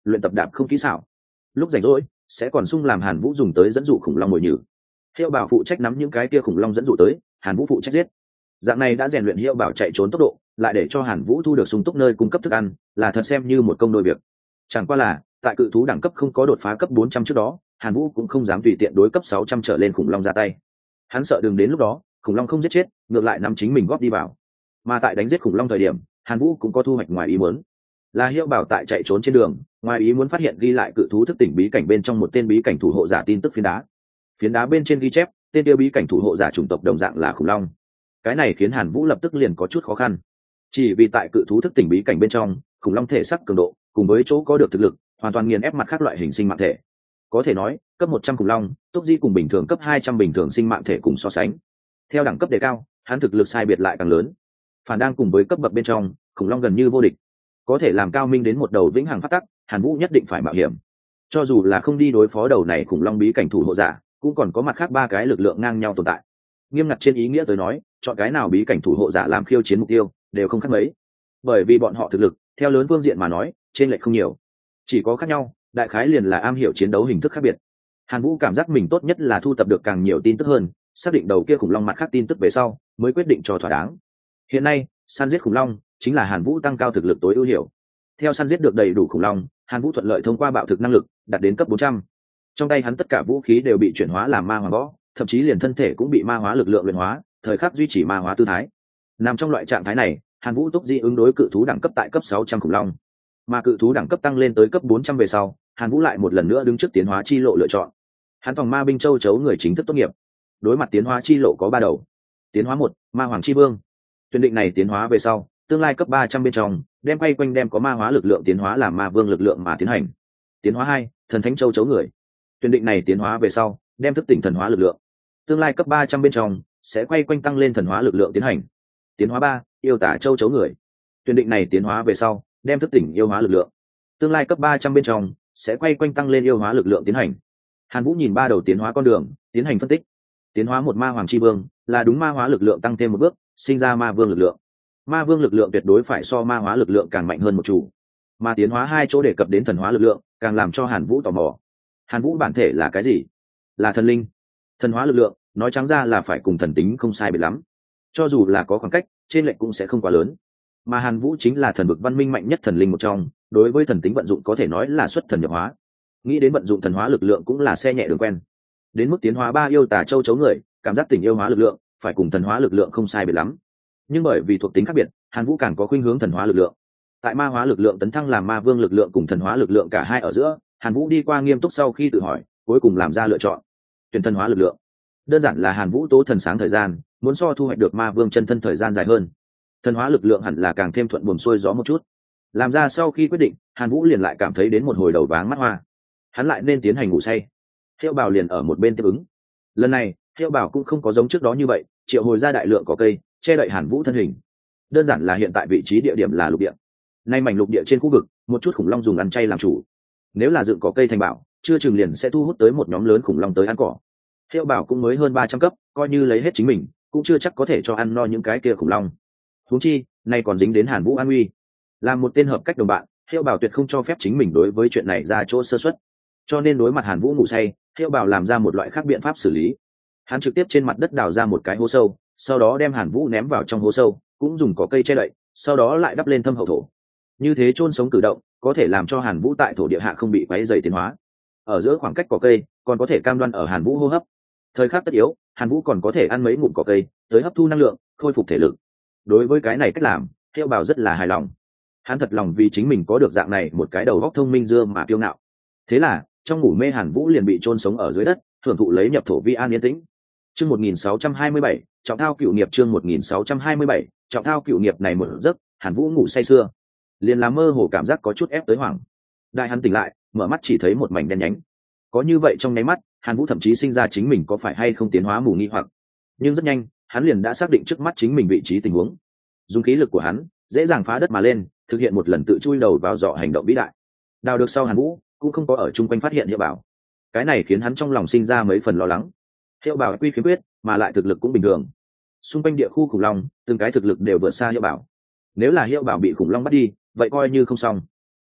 luyện tập đạp không kỹ xảo. Lúc rảnh rỗi sẽ còn sung làm Hàn Vũ dùng tới dẫn dụ khủng long mồi nhử. Hiệu bảo phụ trách nắm những cái kia khủng long dẫn dụ tới, Hàn Vũ phụ trách giết. Dạng này đã rèn luyện Hiệu bảo chạy trốn tốc độ, lại để cho Hàn Vũ thu được sung túc nơi cung cấp thức ăn, là thật xem như một công đôi việc. Chẳng qua là tại cự thú đẳng cấp không có đột phá cấp bốn trăm trước đó, Hàn Vũ cũng không dám tùy tiện đối cấp sáu trăm trở lên khủng long ra tay. Hắn sợ đừng đến lúc đó khủng long không giết chết, ngược lại nắm chính mình góp đi vào. Mà tại đánh giết khủng long thời điểm, Hàn Vũ cũng có thu hoạch ngoài ý muốn. Là Hiệu bảo tại chạy trốn trên đường, ngoài ý muốn phát hiện ghi lại cự thú thức tỉnh bí cảnh bên trong một tên bí cảnh thủ hộ giả tin tức phiến đá. Phiến đá bên trên ghi chép, tên tiêu bí cảnh thủ hộ giả chủng tộc đồng dạng là khủng long. Cái này khiến Hàn Vũ lập tức liền có chút khó khăn. Chỉ vì tại cự thú thức tỉnh bí cảnh bên trong, khủng long thể sắc cường độ, cùng với chỗ có được thực lực, hoàn toàn nghiền ép mặt khác loại hình sinh mạng thể. Có thể nói, cấp một trăm khủng long, tốc di cùng bình thường cấp hai trăm bình thường sinh mạng thể cùng so sánh. Theo đẳng cấp đề cao, hắn thực lực sai biệt lại càng lớn. Phản đang cùng với cấp bậc bên trong, khủng long gần như vô địch. Có thể làm cao minh đến một đầu vĩnh hằng phát tắc, Hàn Vũ nhất định phải mạo hiểm. Cho dù là không đi đối phó đầu này khủng long bí cảnh thủ hộ giả, cũng còn có mặt khác ba cái lực lượng ngang nhau tồn tại. Nghiêm ngặt trên ý nghĩa tới nói, chọn cái nào bí cảnh thủ hộ giả làm khiêu chiến mục tiêu, đều không khác mấy. Bởi vì bọn họ thực lực, theo lớn phương diện mà nói, trên lệch không nhiều. Chỉ có khác nhau, đại khái liền là am hiểu chiến đấu hình thức khác biệt. Hàn Vũ cảm giác mình tốt nhất là thu thập được càng nhiều tin tức hơn, xác định đầu kia khủng long mặt khác tin tức về sau, mới quyết định cho thỏa đáng. Hiện nay, săn giết khủng long chính là Hàn Vũ tăng cao thực lực tối ưu hiểu. Theo săn giết được đầy đủ khủng long, Hàn Vũ thuận lợi thông qua bạo thực năng lực, đạt đến cấp bốn trăm. Trong tay hắn tất cả vũ khí đều bị chuyển hóa làm ma hoàng võ, thậm chí liền thân thể cũng bị ma hóa lực lượng luyện hóa, thời khắc duy trì ma hóa tư thái. Nằm trong loại trạng thái này, Hàn Vũ tốc di ứng đối cự thú đẳng cấp tại cấp sáu trăm khủng long. Mà cự thú đẳng cấp tăng lên tới cấp bốn trăm về sau, Hàn Vũ lại một lần nữa đứng trước tiến hóa chi lộ lựa chọn. Hắn phòng ma binh châu chấu người chính thức tốt nghiệp. Đối mặt tiến hóa chi lộ có ba đầu. Tiến hóa một, ma hoàng chi vương. Tuyển định này tiến hóa về sau, tương lai cấp ba trăm bên trong, đem quay quanh đem có ma hóa lực lượng tiến hóa làm ma vương lực lượng mà tiến hành. Tiến hóa hai, thần thánh châu chấu người. Tuyển định này tiến hóa về sau, đem thức tỉnh thần hóa lực lượng. Tương lai cấp ba trăm bên trong, sẽ quay quanh tăng lên thần hóa lực lượng tiến hành. Tiến hóa ba, yêu tả châu chấu người. Tuyển định này tiến hóa về sau, đem thức tỉnh yêu hóa lực lượng. Tương lai cấp ba trăm bên trong, sẽ quay quanh tăng lên yêu hóa lực lượng tiến hành. Hàn Vũ nhìn ba đầu tiến hóa con đường, tiến hành phân tích. Tiến hóa một ma hoàng chi vương, là đúng ma hóa lực lượng tăng thêm một bước, sinh ra ma vương lực lượng. Ma vương lực lượng tuyệt đối phải so ma hóa lực lượng càng mạnh hơn một chủ. Mà tiến hóa hai chỗ đề cập đến thần hóa lực lượng, càng làm cho Hàn Vũ tò mò. Hàn Vũ bản thể là cái gì? Là thần linh. Thần hóa lực lượng, nói trắng ra là phải cùng thần tính không sai biệt lắm. Cho dù là có khoảng cách, trên lệch cũng sẽ không quá lớn. Mà Hàn Vũ chính là thần vực văn minh mạnh nhất thần linh một trong, đối với thần tính vận dụng có thể nói là xuất thần nhập hóa. Nghĩ đến vận dụng thần hóa lực lượng cũng là xe nhẹ đường quen. Đến mức tiến hóa ba yêu tà châu chấu người, cảm giác tình yêu hóa lực lượng, phải cùng thần hóa lực lượng không sai biệt lắm. Nhưng bởi vì thuộc tính khác biệt, Hàn Vũ càng có khuynh hướng thần hóa lực lượng. Tại ma hóa lực lượng tấn thăng làm ma vương lực lượng cùng thần hóa lực lượng cả hai ở giữa, Hàn Vũ đi qua nghiêm túc sau khi tự hỏi, cuối cùng làm ra lựa chọn. Tuyển thần hóa lực lượng. Đơn giản là Hàn Vũ tố thần sáng thời gian, muốn so thu hoạch được ma vương chân thân thời gian dài hơn. Thần hóa lực lượng hẳn là càng thêm thuận buồm xuôi gió một chút. Làm ra sau khi quyết định, Hàn Vũ liền lại cảm thấy đến một hồi đầu váng mắt hoa. Hắn lại nên tiến hành ngủ say. Hiệu Bảo liền ở một bên tiếp ứng. Lần này, Hiệu Bảo cũng không có giống trước đó như vậy, triệu hồi ra đại lượng cỏ cây, che đậy Hàn Vũ thân hình. Đơn giản là hiện tại vị trí địa điểm là lục địa. Nay mảnh lục địa trên khu vực, một chút khủng long dùng ăn chay làm chủ. Nếu là dựng cỏ cây thành bảo, chưa chừng liền sẽ thu hút tới một nhóm lớn khủng long tới ăn cỏ. Hiệu Bảo cũng mới hơn ba trăm cấp, coi như lấy hết chính mình, cũng chưa chắc có thể cho ăn no những cái kia khủng long. Huống chi, nay còn dính đến Hàn Vũ an nguy. Làm một tên hợp cách đồng bạn, Hiệu Bảo tuyệt không cho phép chính mình đối với chuyện này ra chỗ sơ suất. Cho nên đối mặt Hàn Vũ ngủ say, Hiệu Bảo làm ra một loại khác biện pháp xử lý. Hắn trực tiếp trên mặt đất đào ra một cái hố sâu, sau đó đem Hàn Vũ ném vào trong hố sâu, cũng dùng cỏ cây che đậy, sau đó lại đắp lên thâm hậu thổ. Như thế chôn sống cử động, có thể làm cho Hàn Vũ tại thổ địa hạ không bị quấy rầy tiến hóa. Ở giữa khoảng cách cỏ cây, còn có thể cam đoan ở Hàn Vũ hô hấp. Thời khắc tất yếu, Hàn Vũ còn có thể ăn mấy ngụm cỏ cây, tới hấp thu năng lượng, khôi phục thể lực. Đối với cái này cách làm, Hiệu Bảo rất là hài lòng. Hắn thật lòng vì chính mình có được dạng này một cái đầu óc thông minh dương mà kiêu ngạo. Thế là, trong ngủ mê Hàn Vũ liền bị chôn sống ở dưới đất, hưởng thụ lấy nhập thổ vi an yên tĩnh. Chương một nghìn sáu trăm hai mươi bảy, trọng thao cựu nghiệp chương một nghìn sáu trăm hai mươi bảy, trọng thao cựu nghiệp này một giấc, Hàn Vũ ngủ say sưa, liền làm mơ hồ cảm giác có chút ép tới hoảng. Đại hắn tỉnh lại, mở mắt chỉ thấy một mảnh đen nhánh. Có như vậy trong nháy mắt, Hàn Vũ thậm chí sinh ra chính mình có phải hay không tiến hóa mù nghi hoặc. Nhưng rất nhanh, hắn liền đã xác định trước mắt chính mình vị trí tình huống. Dùng khí lực của hắn, dễ dàng phá đất mà lên, thực hiện một lần tự chui đầu vào dọ hành động vĩ đại. Đào được sau Hàn Vũ cũng không có ở chung quanh phát hiện Hiệu Bảo. Cái này khiến hắn trong lòng sinh ra mấy phần lo lắng. Hiệu Bảo quy khiếm quyết, mà lại thực lực cũng bình thường. Xung quanh địa khu khủng long, từng cái thực lực đều vượt xa Hiệu Bảo. Nếu là Hiệu Bảo bị khủng long bắt đi, vậy coi như không xong.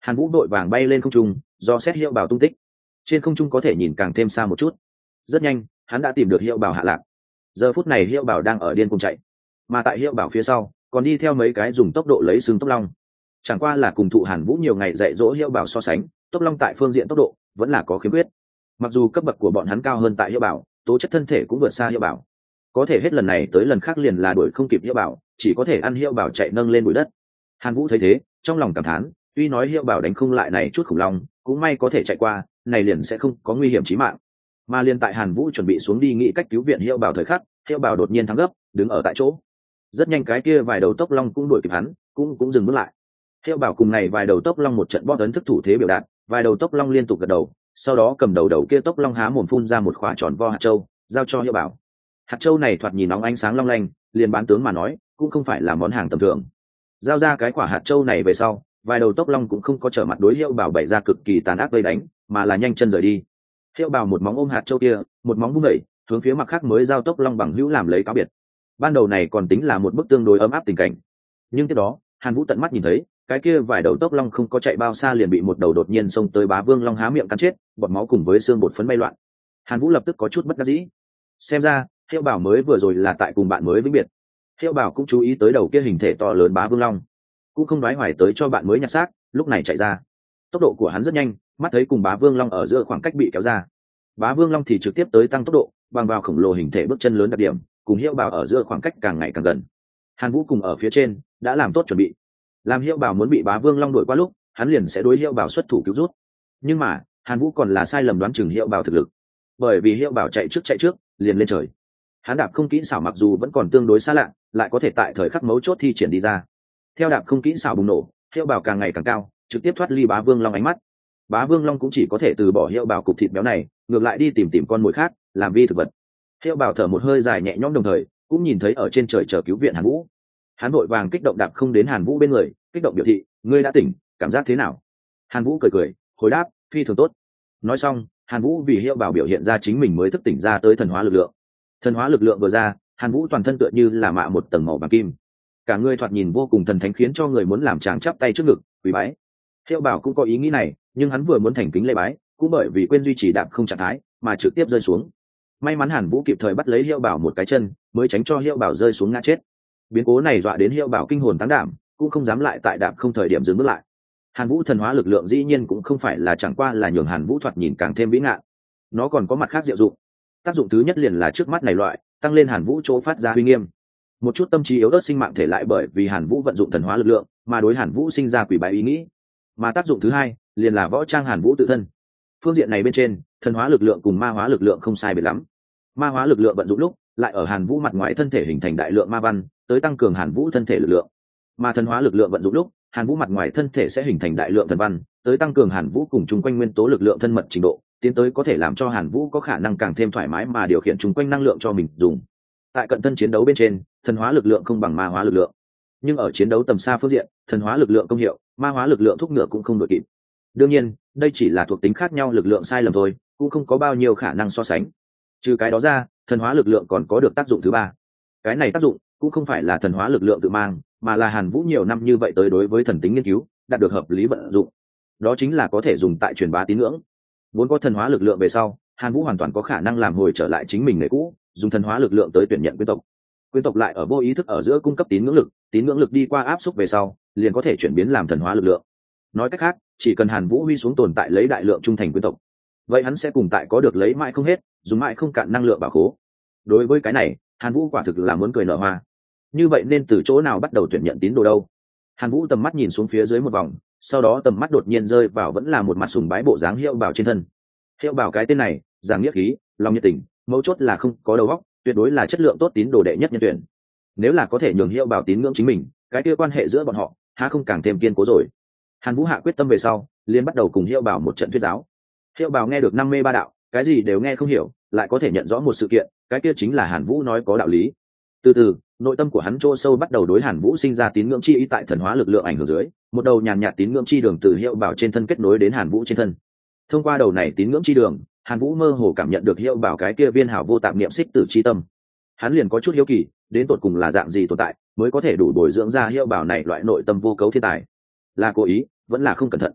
Hàn Vũ đội vàng bay lên không trung do xét hiệu bảo tung tích. Trên không trung có thể nhìn càng thêm xa một chút. Rất nhanh hắn đã tìm được hiệu bảo hạ lạc. Giờ phút này hiệu bảo đang ở điên cuồng chạy, mà tại hiệu bảo phía sau còn đi theo mấy cái dùng tốc độ lấy xương tốc long. Chẳng qua là cùng thụ Hàn Vũ nhiều ngày dạy dỗ hiệu bảo so sánh, tốc long tại phương diện tốc độ vẫn là có khiếm khuyết. Mặc dù cấp bậc của bọn hắn cao hơn tại hiệu bảo, tố chất thân thể cũng vượt xa hiệu bảo, có thể hết lần này tới lần khác liền là đuổi không kịp hiệu bảo, chỉ có thể ăn hiệu bảo chạy nâng lên bụi đất. Hàn Vũ thấy thế trong lòng cảm thán, tuy nói hiệu bảo đánh không lại này chút khủng long, cũng may có thể chạy qua, này liền sẽ không có nguy hiểm chí mạng. Mà liền tại Hàn Vũ chuẩn bị xuống đi nghĩ cách cứu viện hiệu bảo thời khắc, hiệu bảo đột nhiên thắng gấp, đứng ở tại chỗ. Rất nhanh cái kia vài đầu tốc long cũng đuổi kịp hắn, cũng cũng dừng bước lại. Hiệu bảo cùng này vài đầu tốc long một trận bom ấn thức thủ thế biểu đạt, vài đầu tốc long liên tục gật đầu, sau đó cầm đầu đầu kia tốc long há mồm phun ra một quả tròn vo hạt châu, giao cho hiệu bảo. Hạt châu này thoạt nhìn nóng ánh sáng long lanh, liền bán tướng mà nói cũng không phải là món hàng tầm thường. Giao ra cái quả hạt châu này về sau, vài đầu tốc long cũng không có trở mặt đối hiệu bảo bày ra cực kỳ tàn ác vây đánh, mà là nhanh chân rời đi. Hiệu bảo một móng ôm hạt châu kia, một móng vung đẩy hướng phía mặt khác mới giao tốc long bằng hữu làm lấy cáo biệt. Ban đầu này còn tính là một bức tương đối ấm áp tình cảnh, nhưng tiếp đó Hàn Vũ tận mắt nhìn thấy cái kia vài đầu tốc long không có chạy bao xa liền bị một đầu đột nhiên xông tới bá vương long há miệng cắn chết, bọt máu cùng với xương bột phấn bay loạn. Hàn Vũ lập tức có chút bất đắc dĩ, xem ra Hiệu bảo mới vừa rồi là tại cùng bạn mới vĩnh biệt. Hiệu bảo cũng chú ý tới đầu kia hình thể to lớn bá vương long, cũng không đoái hoài tới cho bạn mới nhặt xác, lúc này chạy ra. Tốc độ của hắn rất nhanh, mắt thấy cùng bá vương long ở giữa khoảng cách bị kéo ra, bá vương long thì trực tiếp tới tăng tốc độ, bằng vào khổng lồ hình thể bước chân lớn đặc điểm, cùng Hiệu bảo ở giữa khoảng cách càng ngày càng gần. Hàn Vũ cùng ở phía trên đã làm tốt chuẩn bị, làm Hiệu bảo muốn bị bá vương long đuổi qua lúc, hắn liền sẽ đối Hiệu bảo xuất thủ cứu rút. Nhưng mà Hàn Vũ còn là sai lầm đoán chừng Hiệu bảo thực lực, bởi vì Hiệu bảo chạy trước chạy trước liền lên trời. Hắn đạp không kỹ xảo mặc dù vẫn còn tương đối xa lạ, lại có thể tại thời khắc mấu chốt thi triển đi ra. Theo đạp không kỹ xảo bùng nổ, Hiệu bảo càng ngày càng cao, trực tiếp thoát ly bá vương long ánh mắt. Bá vương long cũng chỉ có thể từ bỏ Hiệu bảo cục thịt béo này, ngược lại đi tìm tìm con mồi khác làm vi thực vật. Hiệu bảo thở một hơi dài nhẹ nhõm, đồng thời cũng nhìn thấy ở trên trời chờ cứu viện Hàn Vũ. Hắn vội vàng kích động đạp không đến Hàn Vũ bên người, kích động biểu thị, ngươi đã tỉnh, cảm giác thế nào? Hàn Vũ cười cười hồi đáp, phi thường tốt. Nói xong Hàn Vũ vì Hiệu bảo biểu hiện ra chính mình mới thức tỉnh ra tới thần hóa lực lượng. Thần hóa lực lượng vừa ra, Hàn Vũ toàn thân tựa như là mạ một tầng màu vàng kim, cả người thoạt nhìn vô cùng thần thánh, khiến cho người muốn làm chàng chắp tay trước ngực quỳ bái. Hiệu bảo cũng có ý nghĩ này, nhưng hắn vừa muốn thành kính lễ bái, cũng bởi vì quên duy trì đạp không trạng thái mà trực tiếp rơi xuống. May mắn Hàn Vũ kịp thời bắt lấy Hiệu bảo một cái chân, mới tránh cho Hiệu bảo rơi xuống ngã chết. Biến cố này dọa đến Hiệu bảo kinh hồn táng đảm, cũng không dám lại tại đạp không thời điểm dừng bước lại. Hàn Vũ thần hóa lực lượng dĩ nhiên cũng không phải là chẳng qua là nhường Hàn Vũ thoạt nhìn càng thêm vĩ ngạn, nó còn có mặt khác diệu dụng. Tác dụng thứ nhất liền là trước mắt này loại tăng lên Hàn Vũ chỗ phát ra uy nghiêm. Một chút tâm trí yếu ớt sinh mạng thể lại bởi vì Hàn Vũ vận dụng thần hóa lực lượng mà đối Hàn Vũ sinh ra quỷ bái ý nghĩ. Mà tác dụng thứ hai liền là võ trang Hàn Vũ tự thân. Phương diện này bên trên, thần hóa lực lượng cùng ma hóa lực lượng không sai biệt lắm. Ma hóa lực lượng vận dụng lúc lại ở Hàn Vũ mặt ngoài thân thể hình thành đại lượng ma văn, tới tăng cường Hàn Vũ thân thể lực lượng. Mà thần hóa lực lượng vận dụng lúc, Hàn Vũ mặt ngoài thân thể sẽ hình thành đại lượng thần văn, tới tăng cường Hàn Vũ cùng chung quanh nguyên tố lực lượng thân mật trình độ, tiến tới có thể làm cho Hàn Vũ có khả năng càng thêm thoải mái mà điều khiển chung quanh năng lượng cho mình dùng. Tại cận thân chiến đấu bên trên, thần hóa lực lượng không bằng ma hóa lực lượng, nhưng ở chiến đấu tầm xa phương diện, thần hóa lực lượng công hiệu, ma hóa lực lượng thúc ngựa cũng không đội kịp. Đương nhiên, đây chỉ là thuộc tính khác nhau lực lượng sai lầm thôi, cũng không có bao nhiêu khả năng so sánh. Trừ cái đó ra, thần hóa lực lượng còn có được tác dụng thứ ba. Cái này tác dụng cũng không phải là thần hóa lực lượng tự mang, mà là Hàn Vũ nhiều năm như vậy tới đối với thần tính nghiên cứu, đạt được hợp lý vận dụng. Đó chính là có thể dùng tại truyền bá tín ngưỡng. Vốn có thần hóa lực lượng về sau, Hàn Vũ hoàn toàn có khả năng làm hồi trở lại chính mình nghề cũ, dùng thần hóa lực lượng tới tuyển nhận quyến tộc. Quyến tộc lại ở vô ý thức ở giữa cung cấp tín ngưỡng lực, tín ngưỡng lực đi qua áp xúc về sau, liền có thể chuyển biến làm thần hóa lực lượng. Nói cách khác, chỉ cần Hàn Vũ huy xuống tồn tại lấy đại lượng trung thành quyến tộc, vậy hắn sẽ cùng tại có được lấy mãi không hết, dùng mãi không cạn năng lượng bảo khố. Đối với cái này, Hàn Vũ quả thực là muốn cười nở hoa. Như vậy nên từ chỗ nào bắt đầu tuyển nhận tín đồ đâu? Hàn Vũ tầm mắt nhìn xuống phía dưới một vòng, sau đó tầm mắt đột nhiên rơi vào vẫn là một mặt sùng bái bộ dáng Hiệu bảo trên thân. Hiệu bảo cái tên này, giảng nghĩa khí, lòng nhiệt tình, mấu chốt là không có đầu óc, tuyệt đối là chất lượng tốt tín đồ đệ nhất nhân tuyển. Nếu là có thể nhường Hiệu bảo tín ngưỡng chính mình, cái kia quan hệ giữa bọn họ há không càng thêm kiên cố rồi. Hàn Vũ hạ quyết tâm về sau, liền bắt đầu cùng Hiệu bảo một trận thuyết giáo. Hiệu bảo nghe được năm mê ba đạo, cái gì đều nghe không hiểu, lại có thể nhận rõ một sự kiện, cái kia chính là Hàn Vũ nói có đạo lý. Từ từ, nội tâm của hắn chỗ sâu bắt đầu đối Hàn Vũ sinh ra tín ngưỡng chi ý, tại thần hóa lực lượng ảnh hưởng dưới, một đầu nhàn nhạt tín ngưỡng chi đường từ Hiệu bảo trên thân kết nối đến Hàn Vũ trên thân. Thông qua đầu này tín ngưỡng chi đường, Hàn Vũ mơ hồ cảm nhận được Hiệu bảo cái kia viên hảo vô tạp niệm xích tử chi tâm. Hắn liền có chút hiếu kỳ, đến tột cùng là dạng gì tồn tại mới có thể đủ bồi dưỡng ra Hiệu bảo này loại nội tâm vô cấu thiên tài, là cố ý vẫn là không cẩn thận.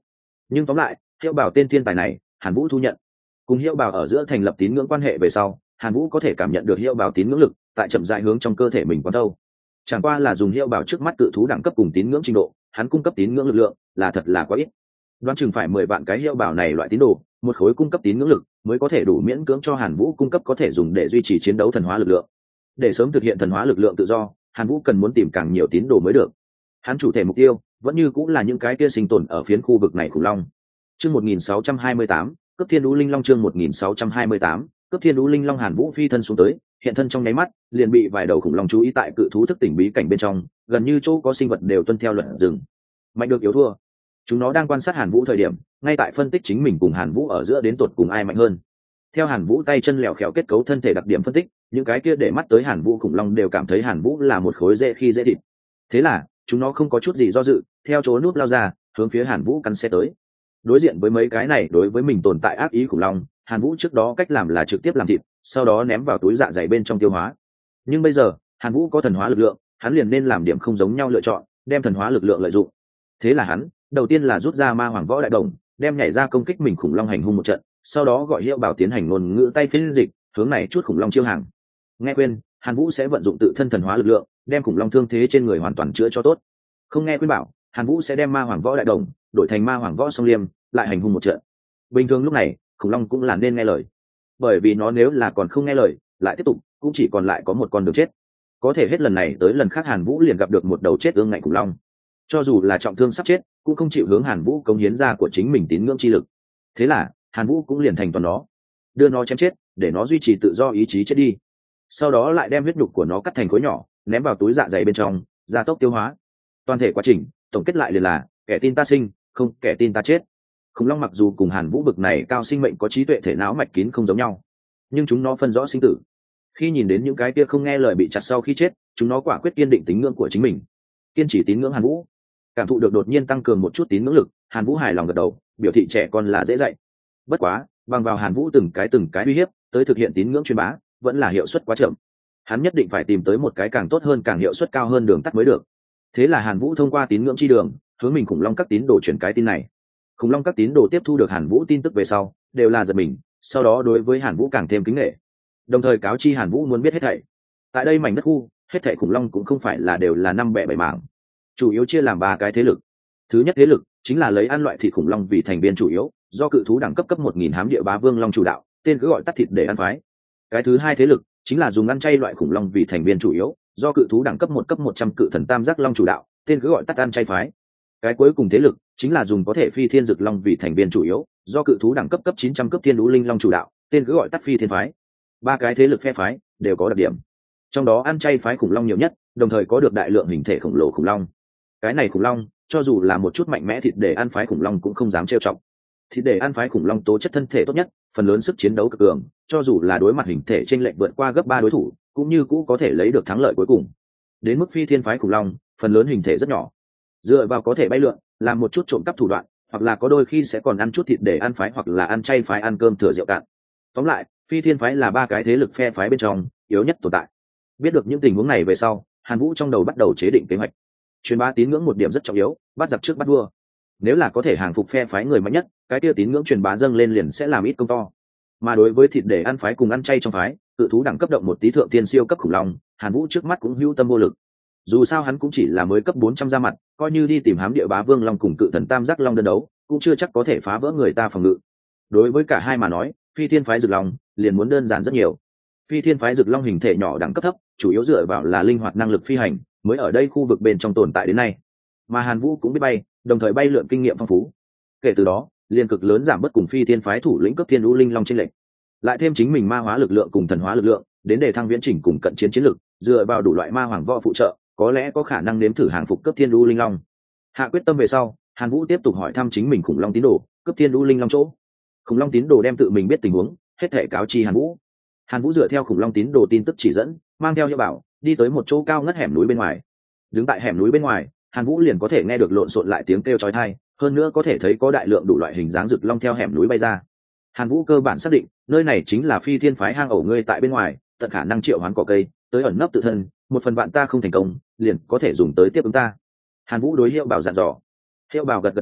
Nhưng tóm lại hiệu bảo tên thiên tài này Hàn Vũ thu nhận. Cùng hiệu bảo ở giữa thành lập tín ngưỡng quan hệ về sau, Hàn Vũ có thể cảm nhận được hiệu bảo tín ngưỡng lực tại chậm rãi hướng trong cơ thể mình quán đâu. Chẳng qua là dùng hiệu bảo trước mắt cự thú đẳng cấp cùng tín ngưỡng trình độ, hắn cung cấp tín ngưỡng lực lượng là thật là quá ít. Đoán chừng phải mười vạn cái hiệu bảo này loại tín đồ, một khối cung cấp tín ngưỡng lực mới có thể đủ miễn cưỡng cho Hàn Vũ cung cấp có thể dùng để duy trì chiến đấu thần hóa lực lượng. Để sớm thực hiện thần hóa lực lượng tự do, Hàn Vũ cần muốn tìm càng nhiều tín đồ mới được. Hắn chủ thể mục tiêu vẫn như cũng là những cái kia sinh tồn ở phiến khu vực này khủng long. Chương một nghìn sáu trăm hai mươi tám, cấp thiên đũ linh long. Chương một nghìn sáu trăm hai mươi tám, cấp thiên đũ linh long. Hàn Vũ phi thân xuống tới, hiện thân trong nháy mắt liền bị vài đầu khủng long chú ý tại cự thú thức tỉnh bí cảnh bên trong, gần như chỗ có sinh vật đều tuân theo luật rừng. Mạnh được yếu thua. Chúng nó đang quan sát Hàn Vũ thời điểm, ngay tại phân tích chính mình cùng Hàn Vũ ở giữa đến tột cùng ai mạnh hơn. Theo Hàn Vũ tay chân lèo khéo kết cấu thân thể đặc điểm phân tích, những cái kia để mắt tới Hàn Vũ khủng long đều cảm thấy Hàn Vũ là một khối dễ khi dễ thịt. Thế là chúng nó không có chút gì do dự, theo chỗ núp lao ra, hướng phía Hàn Vũ cắn xe tới. Đối diện với mấy cái này đối với mình tồn tại ác ý khủng long, Hàn Vũ trước đó cách làm là trực tiếp làm thịt, sau đó ném vào túi dạ dày bên trong tiêu hóa. Nhưng bây giờ Hàn Vũ có thần hóa lực lượng, hắn liền nên làm điểm không giống nhau lựa chọn, đem thần hóa lực lượng lợi dụng. Thế là hắn đầu tiên là rút ra ma hoàng võ đại đồng, đem nhảy ra công kích mình khủng long hành hung một trận, sau đó gọi hiệu bảo tiến hành ngôn ngữ tay phiên dịch, hướng này chút khủng long chiêu hàng. Nghe khuyên, Hàn Vũ sẽ vận dụng tự thân thần hóa lực lượng, đem khủng long thương thế trên người hoàn toàn chữa cho tốt. Không nghe khuyên bảo, Hàn Vũ sẽ đem ma hoàng võ đại đồng đổi thành ma hoàng võ song liêm, lại hành hung một trận. Bình thường lúc này khủng long cũng là nên nghe lời, bởi vì nó nếu là còn không nghe lời lại tiếp tục cũng chỉ còn lại có một con đường chết. Có thể hết lần này tới lần khác Hàn Vũ liền gặp được một đầu chết ương ngạnh khủng long, cho dù là trọng thương sắp chết cũng không chịu hướng Hàn Vũ cống hiến ra của chính mình tín ngưỡng chi lực. Thế là Hàn Vũ cũng liền thành toàn nó, đưa nó chém chết để nó duy trì tự do ý chí chết đi, sau đó lại đem huyết nhục của nó cắt thành khối nhỏ ném vào túi dạ dày bên trong gia tốc tiêu hóa. Toàn thể quá trình tổng kết lại liền là kẻ tin ta sinh, không kẻ tin ta chết. Khủng long mặc dù cùng Hàn Vũ bực này cao sinh mệnh có trí tuệ thể não mạch kín không giống nhau, nhưng chúng nó phân rõ sinh tử. Khi nhìn đến những cái kia không nghe lời bị chặt sau khi chết, chúng nó quả quyết kiên định tín ngưỡng của chính mình, kiên trì tín ngưỡng Hàn Vũ. Cảm thụ được đột nhiên tăng cường một chút tín ngưỡng lực, Hàn Vũ hài lòng gật đầu, biểu thị trẻ con là dễ dạy. Bất quá bằng vào Hàn Vũ từng cái từng cái uy hiếp tới thực hiện tín ngưỡng truyền bá vẫn là hiệu suất quá chậm. Hắn nhất định phải tìm tới một cái càng tốt hơn, càng hiệu suất cao hơn đường tắt mới được. Thế là Hàn Vũ thông qua tín ngưỡng chi đường hướng mình khủng long các tín đồ truyền cái tin này. Khủng long các tín đồ tiếp thu được Hàn Vũ tin tức về sau đều là giật mình, sau đó đối với Hàn Vũ càng thêm kính nể, đồng thời cáo chi Hàn Vũ muốn biết hết thảy. Tại đây mảnh đất khu, hết thảy khủng long cũng không phải là đều là năm bẻ bảy mảng, chủ yếu chia làm ba cái thế lực. Thứ nhất thế lực chính là lấy ăn loại thịt khủng long vì thành viên chủ yếu, do cự thú đẳng cấp cấp một nghìn hám địa bá vương long chủ đạo, tên cứ gọi tắt thịt để ăn phái. Cái thứ hai thế lực chính là dùng ăn chay loại khủng long vì thành viên chủ yếu, do cự thú đẳng cấp một cấp một trăm cự thần tam giác long chủ đạo, tên cứ gọi tắt ăn chay phái. Cái cuối cùng thế lực chính là dùng có thể phi thiên dực long vì thành viên chủ yếu, do cự thú đẳng cấp cấp chín trăm cấp thiên đũ linh long chủ đạo, tên cứ gọi tắt phi thiên phái. Ba cái thế lực phe phái đều có đặc điểm, trong đó ăn chay phái khủng long nhiều nhất, đồng thời có được đại lượng hình thể khổng lồ khủng long. Cái này khủng long cho dù là một chút mạnh mẽ thịt để ăn phái khủng long cũng không dám trêu chọc. Thịt để ăn phái khủng long tố chất thân thể tốt nhất, phần lớn sức chiến đấu cực cường, cho dù là đối mặt hình thể chênh lệch vượt qua gấp ba đối thủ cũng như cũ có thể lấy được thắng lợi cuối cùng. Đến mức phi thiên phái khủng long, phần lớn hình thể rất nhỏ, dựa vào có thể bay lượn, làm một chút trộm cắp thủ đoạn, hoặc là có đôi khi sẽ còn ăn chút thịt để ăn phái hoặc là ăn chay phái ăn cơm thừa rượu cạn. Tóm lại, phi thiên phái là ba cái thế lực phe phái bên trong yếu nhất tồn tại. Biết được những tình huống này về sau, Hàn Vũ trong đầu bắt đầu chế định kế hoạch. Truyền bá tín ngưỡng một điểm rất trọng yếu, bắt giặc trước bắt vua. Nếu là có thể hàng phục phe phái người mạnh nhất, cái tiêu tín ngưỡng truyền bá dâng lên liền sẽ làm ít công to. Mà đối với thịt để ăn phái cùng ăn chay trong phái, cự thú đẳng cấp động một tí thượng tiên siêu cấp khủng long, Hàn Vũ trước mắt cũng hữu tâm vô lực. Dù sao hắn cũng chỉ là mới cấp bốn trăm ra mặt, coi như đi tìm hám địa bá vương long cùng cự thần tam giác long đơn đấu, cũng chưa chắc có thể phá vỡ người ta phòng ngự. Đối với cả hai mà nói, phi thiên phái rực long liền muốn đơn giản rất nhiều. Phi thiên phái rực long hình thể nhỏ đẳng cấp thấp, chủ yếu dựa vào là linh hoạt năng lực phi hành, mới ở đây khu vực bên trong tồn tại đến nay. Mà Hàn Vũ cũng biết bay, đồng thời bay lượn kinh nghiệm phong phú. Kể từ đó, liên cực lớn giảm bất cùng phi thiên phái thủ lĩnh cấp thiên lũ linh long trên lệnh. Lại thêm chính mình ma hóa lực lượng cùng thần hóa lực lượng, đến để thăng viễn chỉnh cùng cận chiến chiến lực, dựa vào đủ loại ma hoàng võ phụ trợ, có lẽ có khả năng nếm thử hàng phục cấp thiên lũ linh long. Hạ quyết tâm về sau, Hàn Vũ tiếp tục hỏi thăm chính mình khủng long tín đồ, cấp thiên lũ linh long chỗ. Khủng long tín đồ đem tự mình biết tình huống, hết thể cáo chi Hàn Vũ. Hàn Vũ dựa theo khủng long tín đồ tin tức chỉ dẫn, mang theo hiệu bảo, đi tới một chỗ cao ngất hẻm núi bên ngoài. Đứng tại hẻm núi bên ngoài, Hàn Vũ liền có thể nghe được lộn xộn lại tiếng kêu chói tai, hơn nữa có thể thấy có đại lượng đủ loại hình dáng rực long theo hẻm núi bay ra. Hàn Vũ cơ bản xác định, nơi này chính là phi thiên phái hang ổ ngươi tại bên ngoài, tận khả năng triệu hoán cỏ cây, tới ẩn nấp tự thân, một phần bạn ta không thành công, liền có thể dùng tới tiếp ứng ta. Hàn Vũ đối Hiệu Bảo dặn dò. Hiệu Bảo gật gật đầu,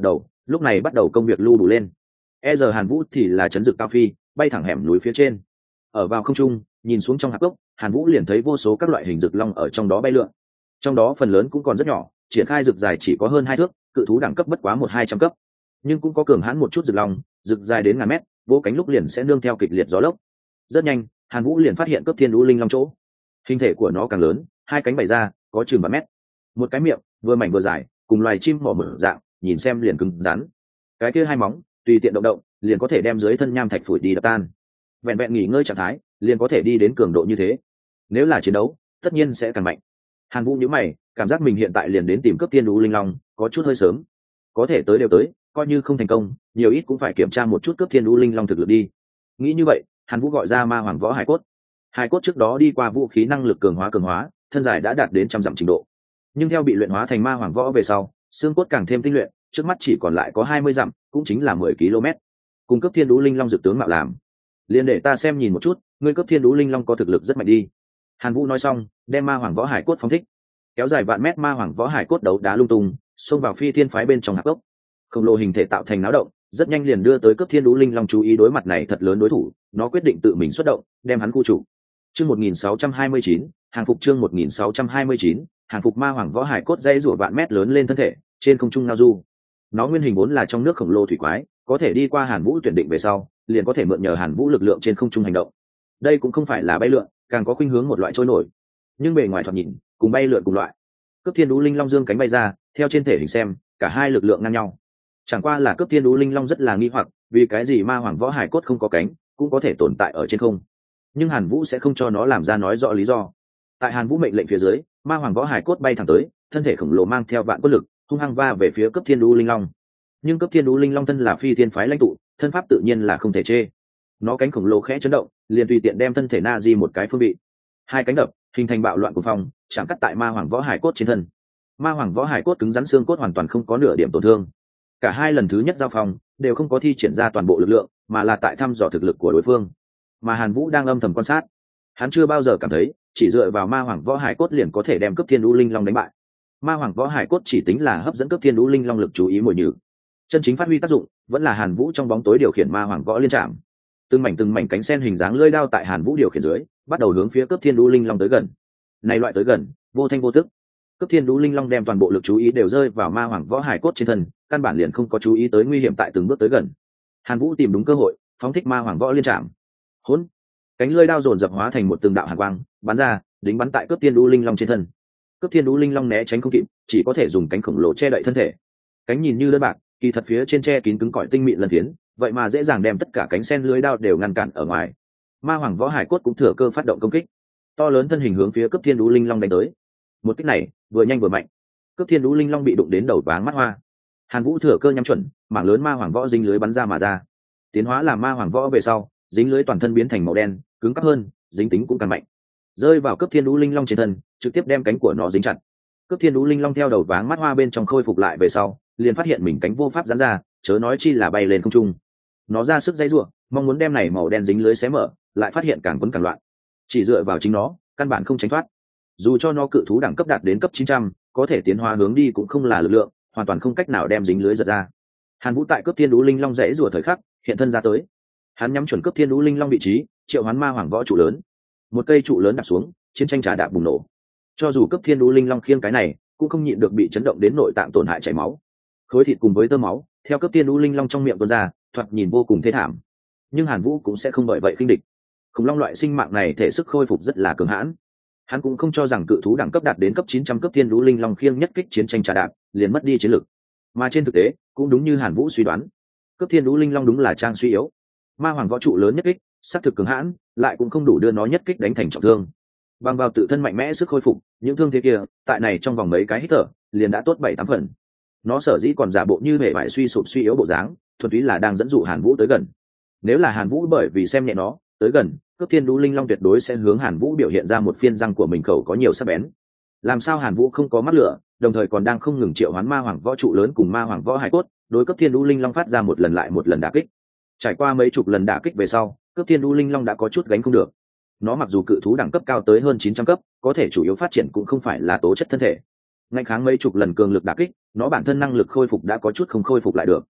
lúc này bắt đầu công việc lưu đủ lên. E giờ Hàn Vũ thì là chấn dực cao phi, bay thẳng hẻm núi phía trên. Ở vào không trung, nhìn xuống trong hạp cốc, Hàn Vũ liền thấy vô số các loại hình rực long ở trong đó bay lượn. Trong đó phần lớn cũng còn rất nhỏ, triển khai rực dài chỉ có hơn hai thước, cự thú đẳng cấp bất quá một hai trăm cấp. Nhưng cũng có cường hãn một chút rực long, rực dài đến ngàn mét, vỗ cánh lúc liền sẽ nương theo kịch liệt gió lốc. Rất nhanh, Hàn Vũ liền phát hiện cấp thiên đũ linh long chỗ. Hình thể của nó càng lớn, hai cánh bày ra, có chừng ba mét. Một cái miệng, vừa mảnh vừa dài, cùng loài chim mỏ mở dạng, nhìn xem liền cứng rắn. Cái kia hai móng, tùy tiện động động, liền có thể đem dưới thân nham thạch phủi đi đập tan. Vẹn vẹn nghỉ ngơi trạng thái, liền có thể đi đến cường độ như thế. Nếu là chiến đấu, tất nhiên sẽ càng mạnh. Hàn Vũ nhíu mày, cảm giác mình hiện tại liền đến tìm cấp thiên đũ linh long, có chút hơi sớm. Có thể tới đều tới, coi như không thành công, nhiều ít cũng phải kiểm tra một chút cấp thiên đũ linh long thực lực đi. Nghĩ như vậy, Hàn Vũ gọi ra ma hoàng võ hải cốt. Hải cốt trước đó đi qua vũ khí năng lực cường hóa cường hóa, thân dài đã đạt đến trăm dặm trình độ. Nhưng theo bị luyện hóa thành ma hoàng võ về sau, xương cốt càng thêm tinh luyện, trước mắt chỉ còn lại có hai mươi dặm, cũng chính là mười ki lô mét. Cung cấp thiên đũ linh long dược tướng mạo làm, liền để ta xem nhìn một chút, ngươi cấp thiên đũ linh long có thực lực rất mạnh đi. Hàn Vũ nói xong, đem ma hoàng võ hải cốt phóng thích, kéo dài vạn mét ma hoàng võ hải cốt đấu đá lung tung, xông vào phi thiên phái bên trong hạp cốc. Khổng lồ hình thể tạo thành náo động, rất nhanh liền đưa tới cấp thiên đũ linh long chú ý đối mặt này thật lớn đối thủ, nó quyết định tự mình xuất động, đem hắn khu chủ. Chương một nghìn sáu trăm hai mươi chín, hàng phục chương một nghìn sáu trăm hai mươi chín, hàng phục ma hoàng võ hải cốt dây rủa vạn mét lớn lên thân thể, trên không trung ngao du. Nó nguyên hình vốn là trong nước khổng lồ thủy quái, có thể đi qua Hàn Vũ tuyển định về sau, liền có thể mượn nhờ Hàn Vũ lực lượng trên không trung hành động. Đây cũng không phải là bay lượn, càng có khuynh hướng một loại trôi nổi. Nhưng bề ngoài thoạt nhìn, cùng bay lượn cùng loại. Cấp thiên đũ linh long dương cánh bay ra, theo trên thể hình xem, cả hai lực lượng ngang nhau. Chẳng qua là cấp thiên đũ linh long rất là nghi hoặc, vì cái gì ma hoàng võ hải cốt không có cánh, cũng có thể tồn tại ở trên không. Nhưng Hàn Vũ sẽ không cho nó làm ra nói rõ lý do. Tại Hàn Vũ mệnh lệnh phía dưới, ma hoàng võ hải cốt bay thẳng tới, thân thể khổng lồ mang theo vạn quân lực, hung hăng va về phía cấp thiên đũ linh long. Nhưng cấp thiên đũ linh long thân là phi thiên phái lãnh tụ, thân pháp tự nhiên là không thể chê. Nó cánh khổng lồ khẽ chấn động, liền tùy tiện đem thân thể na di một cái phương vị. Hai cánh đập, hình thành bạo loạn của phong, chạm cắt tại ma hoàng võ hải cốt trên thân. Ma hoàng võ hải cốt cứng rắn xương cốt hoàn toàn không có nửa điểm tổn thương. Cả hai lần thứ nhất giao phong đều không có thi triển ra toàn bộ lực lượng, mà là tại thăm dò thực lực của đối phương. Mà Hàn Vũ đang âm thầm quan sát, hắn chưa bao giờ cảm thấy chỉ dựa vào ma hoàng võ hải cốt liền có thể đem cấp thiên đũ linh long đánh bại. Ma hoàng võ hải cốt chỉ tính là hấp dẫn cấp thiên đũ linh long lực chú ý mồi nhử, chân chính phát huy tác dụng vẫn là Hàn Vũ trong bóng tối điều khiển ma hoàng võ liên trạm. Từng mảnh từng mảnh cánh sen hình dáng lưỡi đao tại Hàn Vũ điều khiển dưới, bắt đầu hướng phía cấp thiên đũ linh long tới gần. Này loại tới gần, vô thanh vô tức. Cấp thiên đũ linh long đem toàn bộ lực chú ý đều rơi vào ma hoàng võ hải cốt trên thân, căn bản liền không có chú ý tới nguy hiểm tại từng bước tới gần. Hàn Vũ tìm đúng cơ hội, phóng thích ma hoàng võ liên trạm. Hỗn, cánh lưỡi đao dồn dập hóa thành một từng đạo hàn quang, bắn ra, đính bắn tại cấp thiên đũ linh long trên thân. Cấp thiên đũ linh long né tránh không kịp, chỉ có thể dùng cánh khổng lồ che đậy thân thể. Cánh nhìn như đơn bạc, kỳ thật phía trên che kín cứng cỏi tinh mịn lần phiến, vậy mà dễ dàng đem tất cả cánh sen lưới đao đều ngăn cản ở ngoài. Ma hoàng võ hải cốt cũng thừa cơ phát động công kích, to lớn thân hình hướng phía cấp thiên đũ linh long đánh tới. Một kích này vừa nhanh vừa mạnh, cấp thiên đũ linh long bị đụng đến đầu váng mắt hoa. Hàn Vũ thừa cơ nhắm chuẩn, mảng lớn ma hoàng võ dính lưới bắn ra mà ra. Tiến hóa làm ma hoàng võ về sau, dính lưới toàn thân biến thành màu đen, cứng cáp hơn, dính tính cũng càng mạnh. Rơi vào cấp thiên đũ linh long trên thân, trực tiếp đem cánh của nó dính chặt. Cấp thiên đũ linh long theo đầu váng mắt hoa bên trong khôi phục lại về sau, liền phát hiện mình cánh vô pháp giãn ra, chớ nói chi là bay lên không trung. Nó ra sức dãy rủa, mong muốn đem này màu đen dính lưới xé mở, lại phát hiện càng quấn càng loạn. Chỉ dựa vào chính nó, căn bản không tránh thoát. Dù cho nó cự thú đẳng cấp đạt đến cấp chín trăm, có thể tiến hóa hướng đi cũng không là lực lượng, hoàn toàn không cách nào đem dính lưới giật ra. Hàn Vũ tại cấp thiên đũ linh long dãy rủa thời khắc, hiện thân ra tới. Hắn nhắm chuẩn cấp thiên đũ linh long vị trí, triệu hoán ma hoàng võ trụ lớn. Một cây trụ lớn đạp xuống, chiến tranh trà đạp bùng nổ. Cho dù cấp thiên đũ linh long khiêng cái này, cũng không nhịn được bị chấn động đến nội tạng tổn hại chảy máu. Khối thịt cùng với tơ máu, theo cấp thiên đũ linh long trong miệng tuôn ra, thoạt nhìn vô cùng thê thảm. Nhưng Hàn Vũ cũng sẽ không bởi vậy khinh địch. Khủng long loại sinh mạng này thể sức khôi phục rất là cường hãn. Hắn cũng không cho rằng cự thú đẳng cấp đạt đến cấp chín trăm cấp thiên đũ linh long khiêng nhất kích chiến tranh trà đạp, liền mất đi chiến lực. Mà trên thực tế, cũng đúng như Hàn Vũ suy đoán, cấp thiên đũ linh long đúng là trang suy yếu. Ma hoàng võ trụ lớn nhất kích, sát thực cường hãn, lại cũng không đủ đưa nó nhất kích đánh thành trọng thương. Bằng vào tự thân mạnh mẽ sức khôi phục, những thương thế kia, tại này trong vòng mấy cái hít thở, liền đã tốt bảy tám phần. Nó sở dĩ còn giả bộ như vẻ vải suy sụp suy yếu bộ dáng, thuần túy là đang dẫn dụ Hàn Vũ tới gần. Nếu là Hàn Vũ bởi vì xem nhẹ nó, tới gần, cấp thiên đũ linh long tuyệt đối sẽ hướng Hàn Vũ biểu hiện ra một phiên răng của mình khẩu có nhiều sắc bén. Làm sao Hàn Vũ không có mắc lửa, đồng thời còn đang không ngừng triệu hoán ma hoàng võ trụ lớn cùng ma hoàng võ hải cốt, đối cấp thiên đũ linh long phát ra một lần lại một lần đả kích. Trải qua mấy chục lần đả kích về sau, cấp thiên đũ linh long đã có chút gánh không được. Nó mặc dù cự thú đẳng cấp cao tới hơn chín trăm cấp, có thể chủ yếu phát triển cũng không phải là tố chất thân thể. Ngạnh kháng mấy chục lần cường lực đả kích, nó bản thân năng lực khôi phục đã có chút không khôi phục lại được.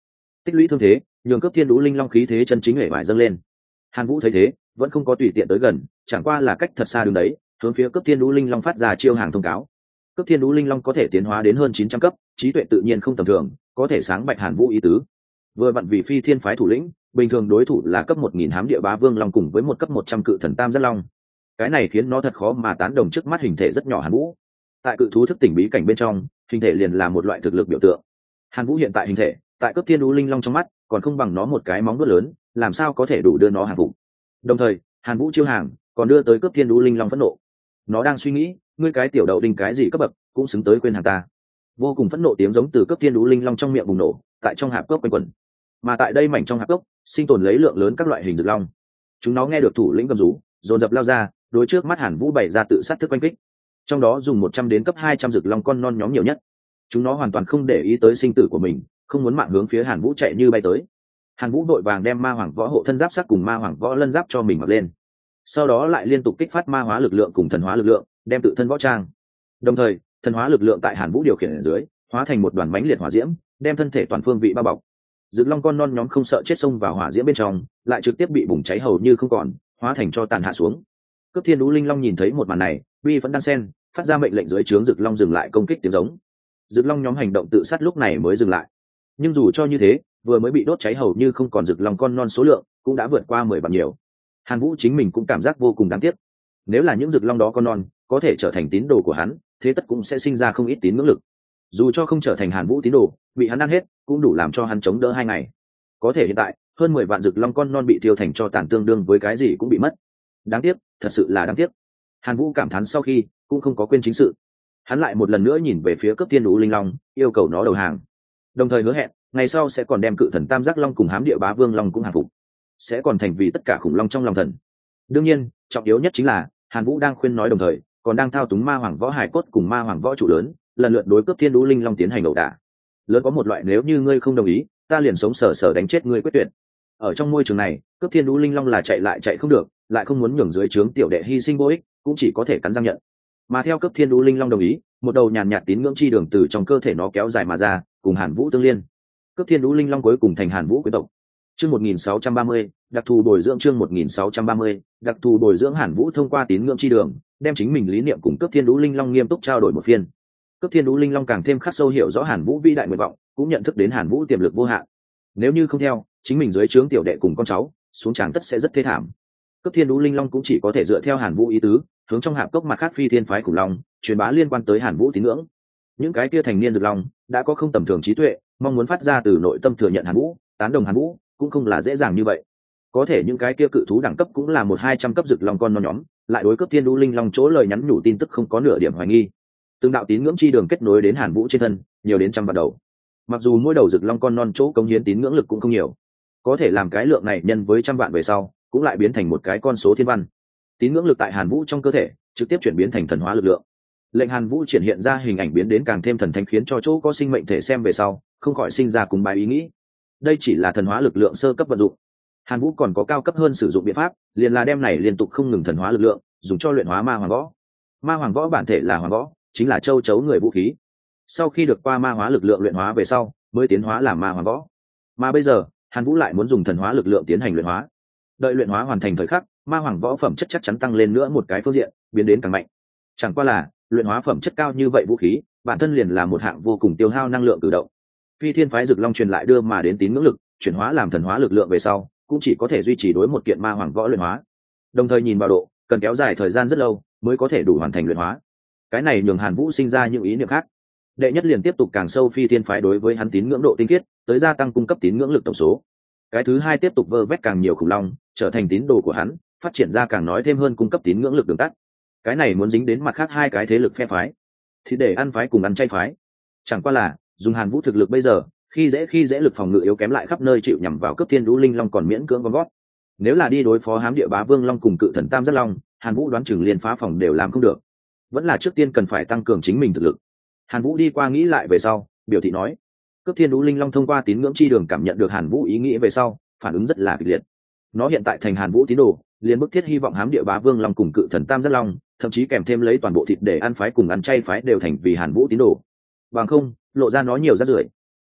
tích lũy thương thế nhường cấp thiên đũ linh long khí thế chân chính hệ vải dâng lên. Hàn Vũ thấy thế vẫn không có tùy tiện tới gần, chẳng qua là cách thật xa đứng đấy, hướng phía cấp thiên đũ linh long phát ra chiêu hàng thông cáo. Cấp thiên đũ linh long có thể tiến hóa đến hơn chín trăm cấp, trí tuệ tự nhiên không tầm thường, có thể sáng bạch Hàn Vũ ý tứ. Vừa vặn vì phi thiên phái thủ lĩnh, bình thường đối thủ là cấp một nghìn hám địa bá vương long cùng với một cấp một trăm cự thần tam giác long. Cái này khiến nó thật khó mà tán đồng trước mắt hình thể rất nhỏ Hàn Vũ. Tại cự thú thức tỉnh bí cảnh bên trong, hình thể liền là một loại thực lực biểu tượng. Hàn Vũ hiện tại hình thể, tại cấp thiên đũ linh long trong mắt, còn không bằng nó một cái móng vuốt lớn, làm sao có thể đủ đưa nó hàng phục. Đồng thời, Hàn Vũ chiêu hàng, còn đưa tới cấp thiên đũ linh long phẫn nộ. Nó đang suy nghĩ, ngươi cái tiểu đậu đinh cái gì cấp bậc, cũng xứng tới quên hàng ta. Vô cùng phẫn nộ tiếng giống từ cấp thiên đũ linh long trong miệng bùng nổ, tại trong hạp cốc quanh quẩn. Mà tại đây mảnh trong hạp cốc, sinh tồn lấy lượng lớn các loại hình rực long. Chúng nó nghe được thủ lĩnh gầm rú, dồn dập lao ra, đối trước mắt Hàn Vũ bày ra tự sát thức quanh kích. Trong đó dùng một trăm đến cấp hai trăm rực long con non nhóm nhiều nhất. Chúng nó hoàn toàn không để ý tới sinh tử của mình, không muốn mạng hướng phía Hàn Vũ chạy như bay tới. Hàn Vũ đội vàng đem ma hoàng võ hộ thân giáp sắc cùng ma hoàng võ lân giáp cho mình mặc lên, sau đó lại liên tục kích phát ma hóa lực lượng cùng thần hóa lực lượng, đem tự thân võ trang. Đồng thời, thần hóa lực lượng tại Hàn Vũ điều khiển ở dưới, hóa thành một đoàn mãnh liệt hỏa diễm, đem thân thể toàn phương vị bao bọc. Rực long con non nhóm không sợ chết xông vào hỏa diễm bên trong, lại trực tiếp bị bùng cháy hầu như không còn, hóa thành cho tàn hạ xuống. Cấp thiên đũ linh long nhìn thấy một màn này, uy vẫn đang xen, phát ra mệnh lệnh dưới trướng rực long dừng lại công kích tiếng giống. Rực long nhóm hành động tự sát lúc này mới dừng lại. Nhưng dù cho như thế, vừa mới bị đốt cháy hầu như không còn rực long con non số lượng, cũng đã vượt qua mười vạn nhiều. Hàn Vũ chính mình cũng cảm giác vô cùng đáng tiếc. Nếu là những rực long đó con non có thể trở thành tín đồ của hắn, thế tất cũng sẽ sinh ra không ít tín ngưỡng lực. Dù cho không trở thành Hàn Vũ tín đồ, bị hắn ăn hết, cũng đủ làm cho hắn chống đỡ hai ngày. Có thể hiện tại, hơn mười vạn rực long con non bị tiêu thành cho tàn, tương đương với cái gì cũng bị mất. Đáng tiếc, thật sự là đáng tiếc. Hàn Vũ cảm thán sau khi, cũng không có quên chính sự. Hắn lại một lần nữa nhìn về phía cấp thiên đũ linh long, yêu cầu nó đầu hàng, đồng thời hứa hẹn ngày sau sẽ còn đem cự thần tam giác long cùng hám địa bá vương long cũng hàng phục, sẽ còn thành vì tất cả khủng long trong lòng thần. Đương nhiên, trọng yếu nhất chính là Hàn Vũ đang khuyên nói đồng thời còn đang thao túng ma hoàng võ hải cốt cùng ma hoàng võ chủ lớn, lần lượt đối cấp thiên đũ linh long tiến hành ẩu đả. Lớn có một loại nếu như ngươi không đồng ý, ta liền sống sờ sờ đánh chết ngươi quyết tuyệt. Ở trong môi trường này, cấp thiên đũ linh long là chạy lại chạy không được, lại không muốn nhường dưới trướng tiểu đệ hy sinh vô ích, cũng chỉ có thể cắn răng nhận. Mà theo cấp thiên đũ linh long đồng ý, một đầu nhàn nhạt tín ngưỡng chi đường từ trong cơ thể nó kéo dài mà ra, cùng Hàn Vũ tương liên. Cấp thiên đũ linh long cuối cùng thành Hàn Vũ quý tộc. Chương một nghìn sáu trăm ba mươi, đặc thù bồi dưỡng chương một nghìn sáu trăm ba mươi, đặc thù bồi dưỡng Hàn Vũ thông qua tín ngưỡng chi đường, đem chính mình lý niệm cùng cấp thiên đũ linh long nghiêm túc trao đổi một phiên. Cấp thiên đũ linh long càng thêm khắc sâu hiểu rõ Hàn Vũ vĩ đại nguyện vọng, cũng nhận thức đến Hàn Vũ tiềm lực vô hạn. Nếu như không theo, chính mình dưới trướng tiểu đệ cùng con cháu, xuống tràng tất sẽ rất thê thảm. Cấp thiên đũ linh long cũng chỉ có thể dựa theo Hàn Vũ ý tứ, hướng trong hạp cốc mặt khác phi thiên phái khủng long truyền bá liên quan tới Hàn Vũ tín ngưỡng. Những cái kia thành niên rực long đã có không tầm thường trí tuệ, mong muốn phát ra từ nội tâm thừa nhận Hàn Vũ, tán đồng Hàn Vũ, cũng không là dễ dàng như vậy. Có thể những cái kia cự thú đẳng cấp cũng là một hai trăm cấp rực long con non nhóm, lại đối cấp thiên đũ linh long chỗ lời nhắn nhủ tin tức không có nửa điểm hoài nghi. Từng đạo tín ngưỡng chi đường kết nối đến Hàn Vũ trên thân, nhiều đến trăm vạn đầu. Mặc dù mỗi đầu rực long con non chỗ cống hiến tín ngưỡng lực cũng không nhiều, có thể làm cái lượng này nhân với trăm vạn về sau, cũng lại biến thành một cái con số thiên văn. Tín ngưỡng lực tại Hàn Vũ trong cơ thể trực tiếp chuyển biến thành thần hóa lực lượng, lệnh Hàn Vũ triển hiện ra hình ảnh biến đến càng thêm thần thánh, khiến cho chỗ có sinh mệnh thể xem về sau không khỏi sinh ra cùng bài ý nghĩ. Đây chỉ là thần hóa lực lượng sơ cấp vận dụng. Hàn Vũ còn có cao cấp hơn sử dụng biện pháp, liền là đem này liên tục không ngừng thần hóa lực lượng dùng cho luyện hóa ma hoàng võ. Ma hoàng võ bản thể là hoàng võ, chính là châu chấu người vũ khí. Sau khi được qua ma hóa lực lượng luyện hóa về sau, mới tiến hóa làm ma hoàng võ. Mà bây giờ, Hàn Vũ lại muốn dùng thần hóa lực lượng tiến hành luyện hóa. Đợi luyện hóa hoàn thành thời khắc, ma hoàng võ phẩm chất chắc chắn tăng lên nữa một cái phương diện, biến đến càng mạnh. Chẳng qua là, luyện hóa phẩm chất cao như vậy vũ khí, bản thân liền là một hạng vô cùng tiêu hao năng lượng cử động. Phi thiên phái rực long truyền lại đưa mà đến tín ngưỡng lực, chuyển hóa làm thần hóa lực lượng về sau, cũng chỉ có thể duy trì đối một kiện ma hoàng võ luyện hóa. Đồng thời nhìn vào độ, cần kéo dài thời gian rất lâu mới có thể đủ hoàn thành luyện hóa. Cái này nhường Hàn Vũ sinh ra những ý niệm khác. Đệ nhất liền tiếp tục càng sâu phi thiên phái đối với hắn tín ngưỡng độ tinh khiết, tới gia tăng cung cấp tín ngưỡng lực tổng số. Cái thứ hai tiếp tục vơ vét càng nhiều khủng long, trở thành tín đồ của hắn, phát triển ra càng nói thêm hơn cung cấp tín ngưỡng lực đường tắt. Cái này muốn dính đến mặt khác hai cái thế lực phe phái, thì để ăn phái cùng ăn chay phái. Chẳng qua là dùng Hàn Vũ thực lực bây giờ, khi dễ khi dễ lực phòng ngự yếu kém, lại khắp nơi chịu nhằm vào cấp thiên đũ linh long còn miễn cưỡng con gót. Nếu là đi đối phó hám địa bá vương long cùng cự thần tam giác long, Hàn Vũ đoán chừng liền phá phòng đều làm không được. Vẫn là trước tiên cần phải tăng cường chính mình thực lực. Hàn Vũ đi qua nghĩ lại về sau, biểu thị nói: cấp thiên đũ linh long thông qua tín ngưỡng chi đường cảm nhận được Hàn Vũ ý nghĩ về sau, phản ứng rất là kịch liệt. Nó hiện tại thành Hàn Vũ tín đồ, liền bức thiết hy vọng hám địa bá vương long cùng cự thần tam giác long, thậm chí kèm thêm lấy toàn bộ thịt để ăn phái cùng ăn chay phái đều thành vì Hàn Vũ tín đồ. Bằng không, lộ ra nó nhiều rác rưởi.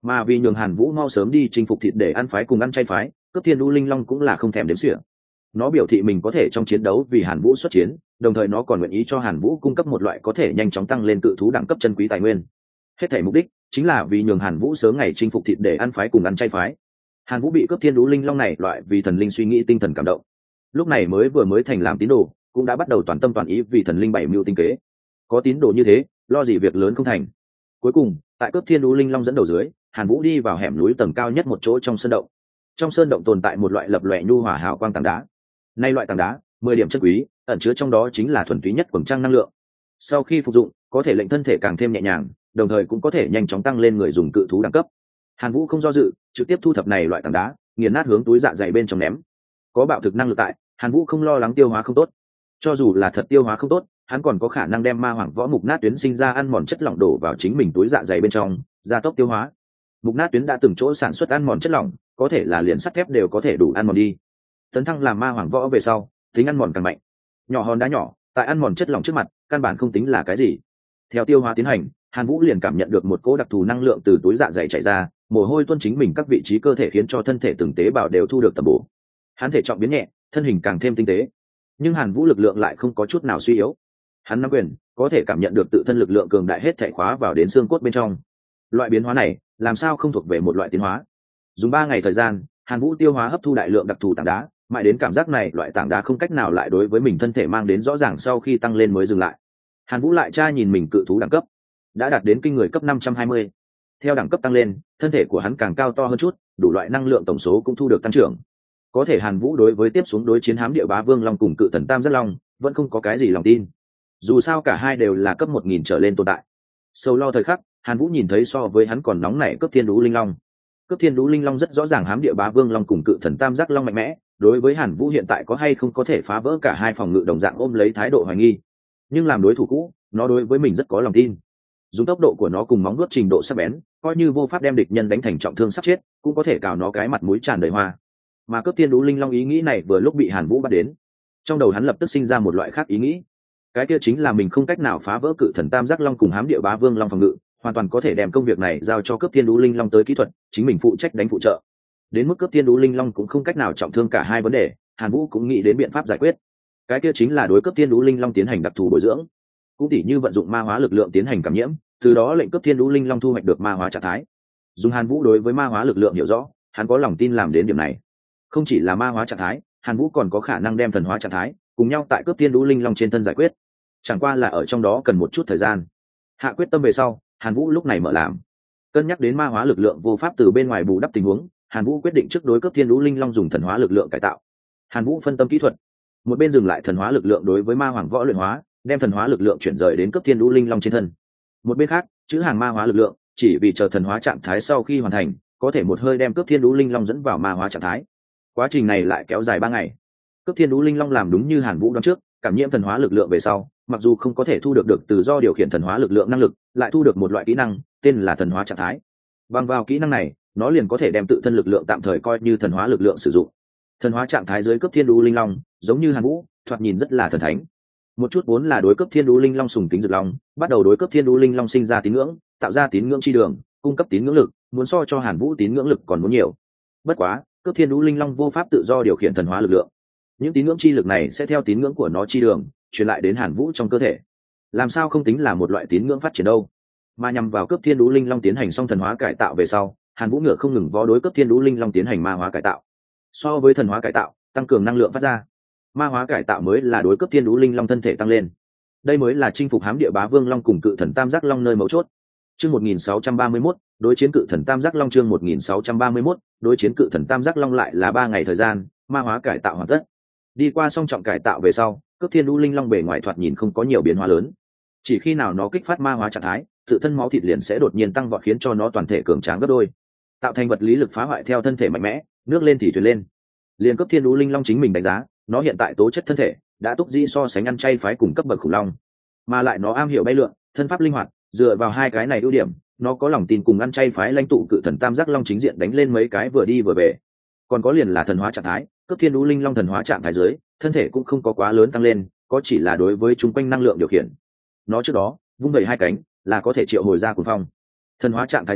Mà vì nhường Hàn Vũ mau sớm đi chinh phục thịt để ăn phái cùng ăn chay phái, Cướp Thiên Đũ Linh Long cũng là không thèm đếm xỉa. Nó biểu thị mình có thể trong chiến đấu vì Hàn Vũ xuất chiến, đồng thời nó còn nguyện ý cho Hàn Vũ cung cấp một loại có thể nhanh chóng tăng lên cự thú đẳng cấp chân quý tài nguyên. Hết thảy mục đích chính là vì nhường Hàn Vũ sớm ngày chinh phục thịt để ăn phái cùng ăn chay phái. Hàn Vũ bị Cướp Thiên Đũ Linh Long này loại vì thần linh suy nghĩ tinh thần cảm động, lúc này mới vừa mới thành làm tín đồ, cũng đã bắt đầu toàn tâm toàn ý vì thần linh bảy mưu tinh kế. Có tín đồ như thế, lo gì việc lớn không thành. Cuối cùng, tại Cướp Thiên Đũ Linh Long dẫn đầu dưới, Hàn Vũ đi vào hẻm núi tầng cao nhất một chỗ trong sơn động. Trong sơn động tồn tại một loại lập lòe nhu hòa hào quang tảng đá. Nay loại tảng đá, mười điểm chân quý, ẩn chứa trong đó chính là thuần túy nhất quầng trăng năng lượng. Sau khi phục dụng, có thể lệnh thân thể càng thêm nhẹ nhàng, đồng thời cũng có thể nhanh chóng tăng lên người dùng cự thú đẳng cấp. Hàn Vũ không do dự, trực tiếp thu thập này loại tảng đá, nghiền nát hướng túi dạ dày bên trong ném. Có bạo thực năng lực tại, Hàn Vũ không lo lắng tiêu hóa không tốt. Cho dù là thật tiêu hóa không tốt, hắn còn có khả năng đem ma hoàng võ mục nát tuyến sinh ra ăn mòn chất lỏng đổ vào chính mình túi dạ dày bên trong, gia tốc tiêu hóa. Mục nát tuyến đã từng chỗ sản xuất ăn mòn chất lỏng, có thể là liền sắt thép đều có thể đủ ăn mòn đi. Tấn thăng làm ma hoàng võ về sau, tính ăn mòn càng mạnh. Nhỏ hòn đá nhỏ, tại ăn mòn chất lỏng trước mặt, căn bản không tính là cái gì. Theo tiêu hóa tiến hành, Hàn Vũ liền cảm nhận được một cỗ đặc thù năng lượng từ túi dạ dày chảy ra, mồ hôi tuôn chính mình các vị trí cơ thể khiến cho thân thể từng tế bào đều thu được tầm bổ. Hắn thể trọng biến nhẹ, thân hình càng thêm tinh tế. Nhưng Hàn Vũ lực lượng lại không có chút nào suy yếu. Hắn nắm quyền, có thể cảm nhận được tự thân lực lượng cường đại hết thảy khóa vào đến xương cốt bên trong. Loại biến hóa này, làm sao không thuộc về một loại tiến hóa. Dùng ba ngày thời gian, Hàn Vũ tiêu hóa hấp thu đại lượng đặc thù tảng đá, mãi đến cảm giác này loại tảng đá không cách nào lại đối với mình thân thể mang đến rõ ràng sau khi tăng lên mới dừng lại. Hàn Vũ lại tra nhìn mình cự thú đẳng cấp, đã đạt đến kinh người cấp năm trăm hai mươi. Theo đẳng cấp tăng lên, thân thể của hắn càng cao to hơn chút, đủ loại năng lượng tổng số cũng thu được tăng trưởng. Có thể Hàn Vũ đối với tiếp xuống đối chiến hám địa bá vương long cùng cự thần tam giác long vẫn không có cái gì lòng tin. Dù sao cả hai đều là cấp một nghìn trở lên tồn tại. Sâu lo thời khắc, Hàn Vũ nhìn thấy so với hắn còn nóng nảy cấp thiên đũ linh long. Cấp thiên đũ linh long rất rõ ràng hám địa bá vương long cùng cự thần tam giác long mạnh mẽ, đối với Hàn Vũ hiện tại có hay không có thể phá vỡ cả hai phòng ngự đồng dạng ôm lấy thái độ hoài nghi. Nhưng làm đối thủ cũ, nó đối với mình rất có lòng tin. Dùng tốc độ của nó cùng móng vuốt trình độ sắc bén, coi như vô pháp đem địch nhân đánh thành trọng thương sắp chết, cũng có thể cào nó cái mặt mũi tràn đầy hoa. Mà cấp thiên đũ linh long ý nghĩ này vừa lúc bị Hàn Vũ bắt đến, trong đầu hắn lập tức sinh ra một loại khác ý nghĩ. Cái kia chính là mình không cách nào phá vỡ cự thần tam giác long cùng hám địa bá vương long phòng ngự, hoàn toàn có thể đem công việc này giao cho cấp thiên đũ linh long tới kỹ thuật, chính mình phụ trách đánh phụ trợ. Đến mức cấp thiên đũ linh long cũng không cách nào trọng thương cả hai vấn đề, Hàn Vũ cũng nghĩ đến biện pháp giải quyết. Cái kia chính là đối cấp thiên đũ linh long tiến hành đặc thù bồi dưỡng, cũng tỉ như vận dụng ma hóa lực lượng tiến hành cảm nhiễm, từ đó lệnh cấp thiên đũ linh long thu hoạch được ma hóa trạng thái. Dùng Hàn Vũ đối với ma hóa lực lượng hiểu rõ, hắn có lòng tin làm đến điểm này. Không chỉ là ma hóa trạng thái, Hàn Vũ còn có khả năng đem thần hóa trạng thái cùng nhau tại cấp thiên đũ linh long trên thân giải quyết. Chẳng qua là ở trong đó cần một chút thời gian. Hạ quyết tâm về sau, Hàn Vũ lúc này mở làm. Cân nhắc đến ma hóa lực lượng vô pháp từ bên ngoài bù đắp tình huống, Hàn Vũ quyết định trước đối cấp thiên đũ linh long dùng thần hóa lực lượng cải tạo. Hàn Vũ phân tâm kỹ thuật, một bên dừng lại thần hóa lực lượng đối với ma hoàng võ luyện hóa, đem thần hóa lực lượng chuyển rời đến cấp thiên đũ linh long trên thân. Một bên khác, chữ hàng ma hóa lực lượng, chỉ vì chờ thần hóa trạng thái sau khi hoàn thành, có thể một hơi đem cấp thiên đũ linh long dẫn vào ma hóa trạng thái. Quá trình này lại kéo dài ba ngày. Cấp thiên đũ linh long làm đúng như Hàn Vũ đoán trước, cảm nhiễm thần hóa lực lượng về sau, mặc dù không có thể thu được được từ do điều khiển thần hóa lực lượng năng lực, lại thu được một loại kỹ năng, tên là thần hóa trạng thái. Bằng vào kỹ năng này, nó liền có thể đem tự thân lực lượng tạm thời coi như thần hóa lực lượng sử dụng. Thần hóa trạng thái dưới cấp thiên đũ linh long, giống như Hàn Vũ, thoạt nhìn rất là thần thánh. Một chút vốn là đối cấp thiên đũ linh long sùng kính rực long, bắt đầu đối cấp thiên đũ linh long sinh ra tín ngưỡng, tạo ra tín ngưỡng chi đường, cung cấp tín ngưỡng lực, muốn so cho Hàn Vũ tín ngưỡng lực còn muốn nhiều. Bất quá, cấp thiên đũ linh long vô pháp tự do điều khiển thần hóa lực lượng. Những tín ngưỡng chi lực này sẽ theo tín ngưỡng của nó chi đường truyền lại đến Hàn Vũ trong cơ thể. Làm sao không tính là một loại tín ngưỡng phát triển đâu? Mà nhằm vào cấp thiên đũ linh long tiến hành xong thần hóa cải tạo về sau, Hàn Vũ ngựa không ngừng vó đối cấp thiên đũ linh long tiến hành ma hóa cải tạo. So với thần hóa cải tạo, tăng cường năng lượng phát ra, ma hóa cải tạo mới là đối cấp thiên đũ linh long thân thể tăng lên. Đây mới là chinh phục hám địa bá vương long cùng cự thần tam giác long nơi mấu chốt. Chương một nghìn sáu trăm ba mươi mốt, đối chiến cự thần tam giác long. Chương một nghìn sáu trăm ba mươi mốt, đối chiến cự thần tam giác long lại là ba ngày thời gian, ma hóa cải tạo hoàn tất. Đi qua song trọng cải tạo về sau, cấp thiên đũ linh long bề ngoài thoạt nhìn không có nhiều biến hóa lớn. Chỉ khi nào nó kích phát ma hóa trạng thái, tự thân máu thịt liền sẽ đột nhiên tăng vọt khiến cho nó toàn thể cường tráng gấp đôi, tạo thành vật lý lực phá hoại theo thân thể mạnh mẽ, nước lên thì thuyền lên. Liên cấp thiên đũ linh long chính mình đánh giá, nó hiện tại tố chất thân thể đã túc dĩ so sánh ăn chay phái cùng cấp bậc khủng long, mà lại nó am hiểu bay lượn, thân pháp linh hoạt, dựa vào hai cái này ưu điểm, nó có lòng tin cùng ăn chay phái lãnh tụ cự thần tam giác long chính diện đánh lên mấy cái vừa đi vừa về. Còn có liền là thần hóa trạng thái, cấp thiên đũ linh long thần hóa trạng thái dưới, thân thể cũng không có quá lớn tăng lên, có chỉ là đối với chung quanh năng lượng điều khiển. Nó trước đó vung vẩy hai cánh là có thể triệu hồi ra cuồng phong. Thần hóa trạng thái dưới,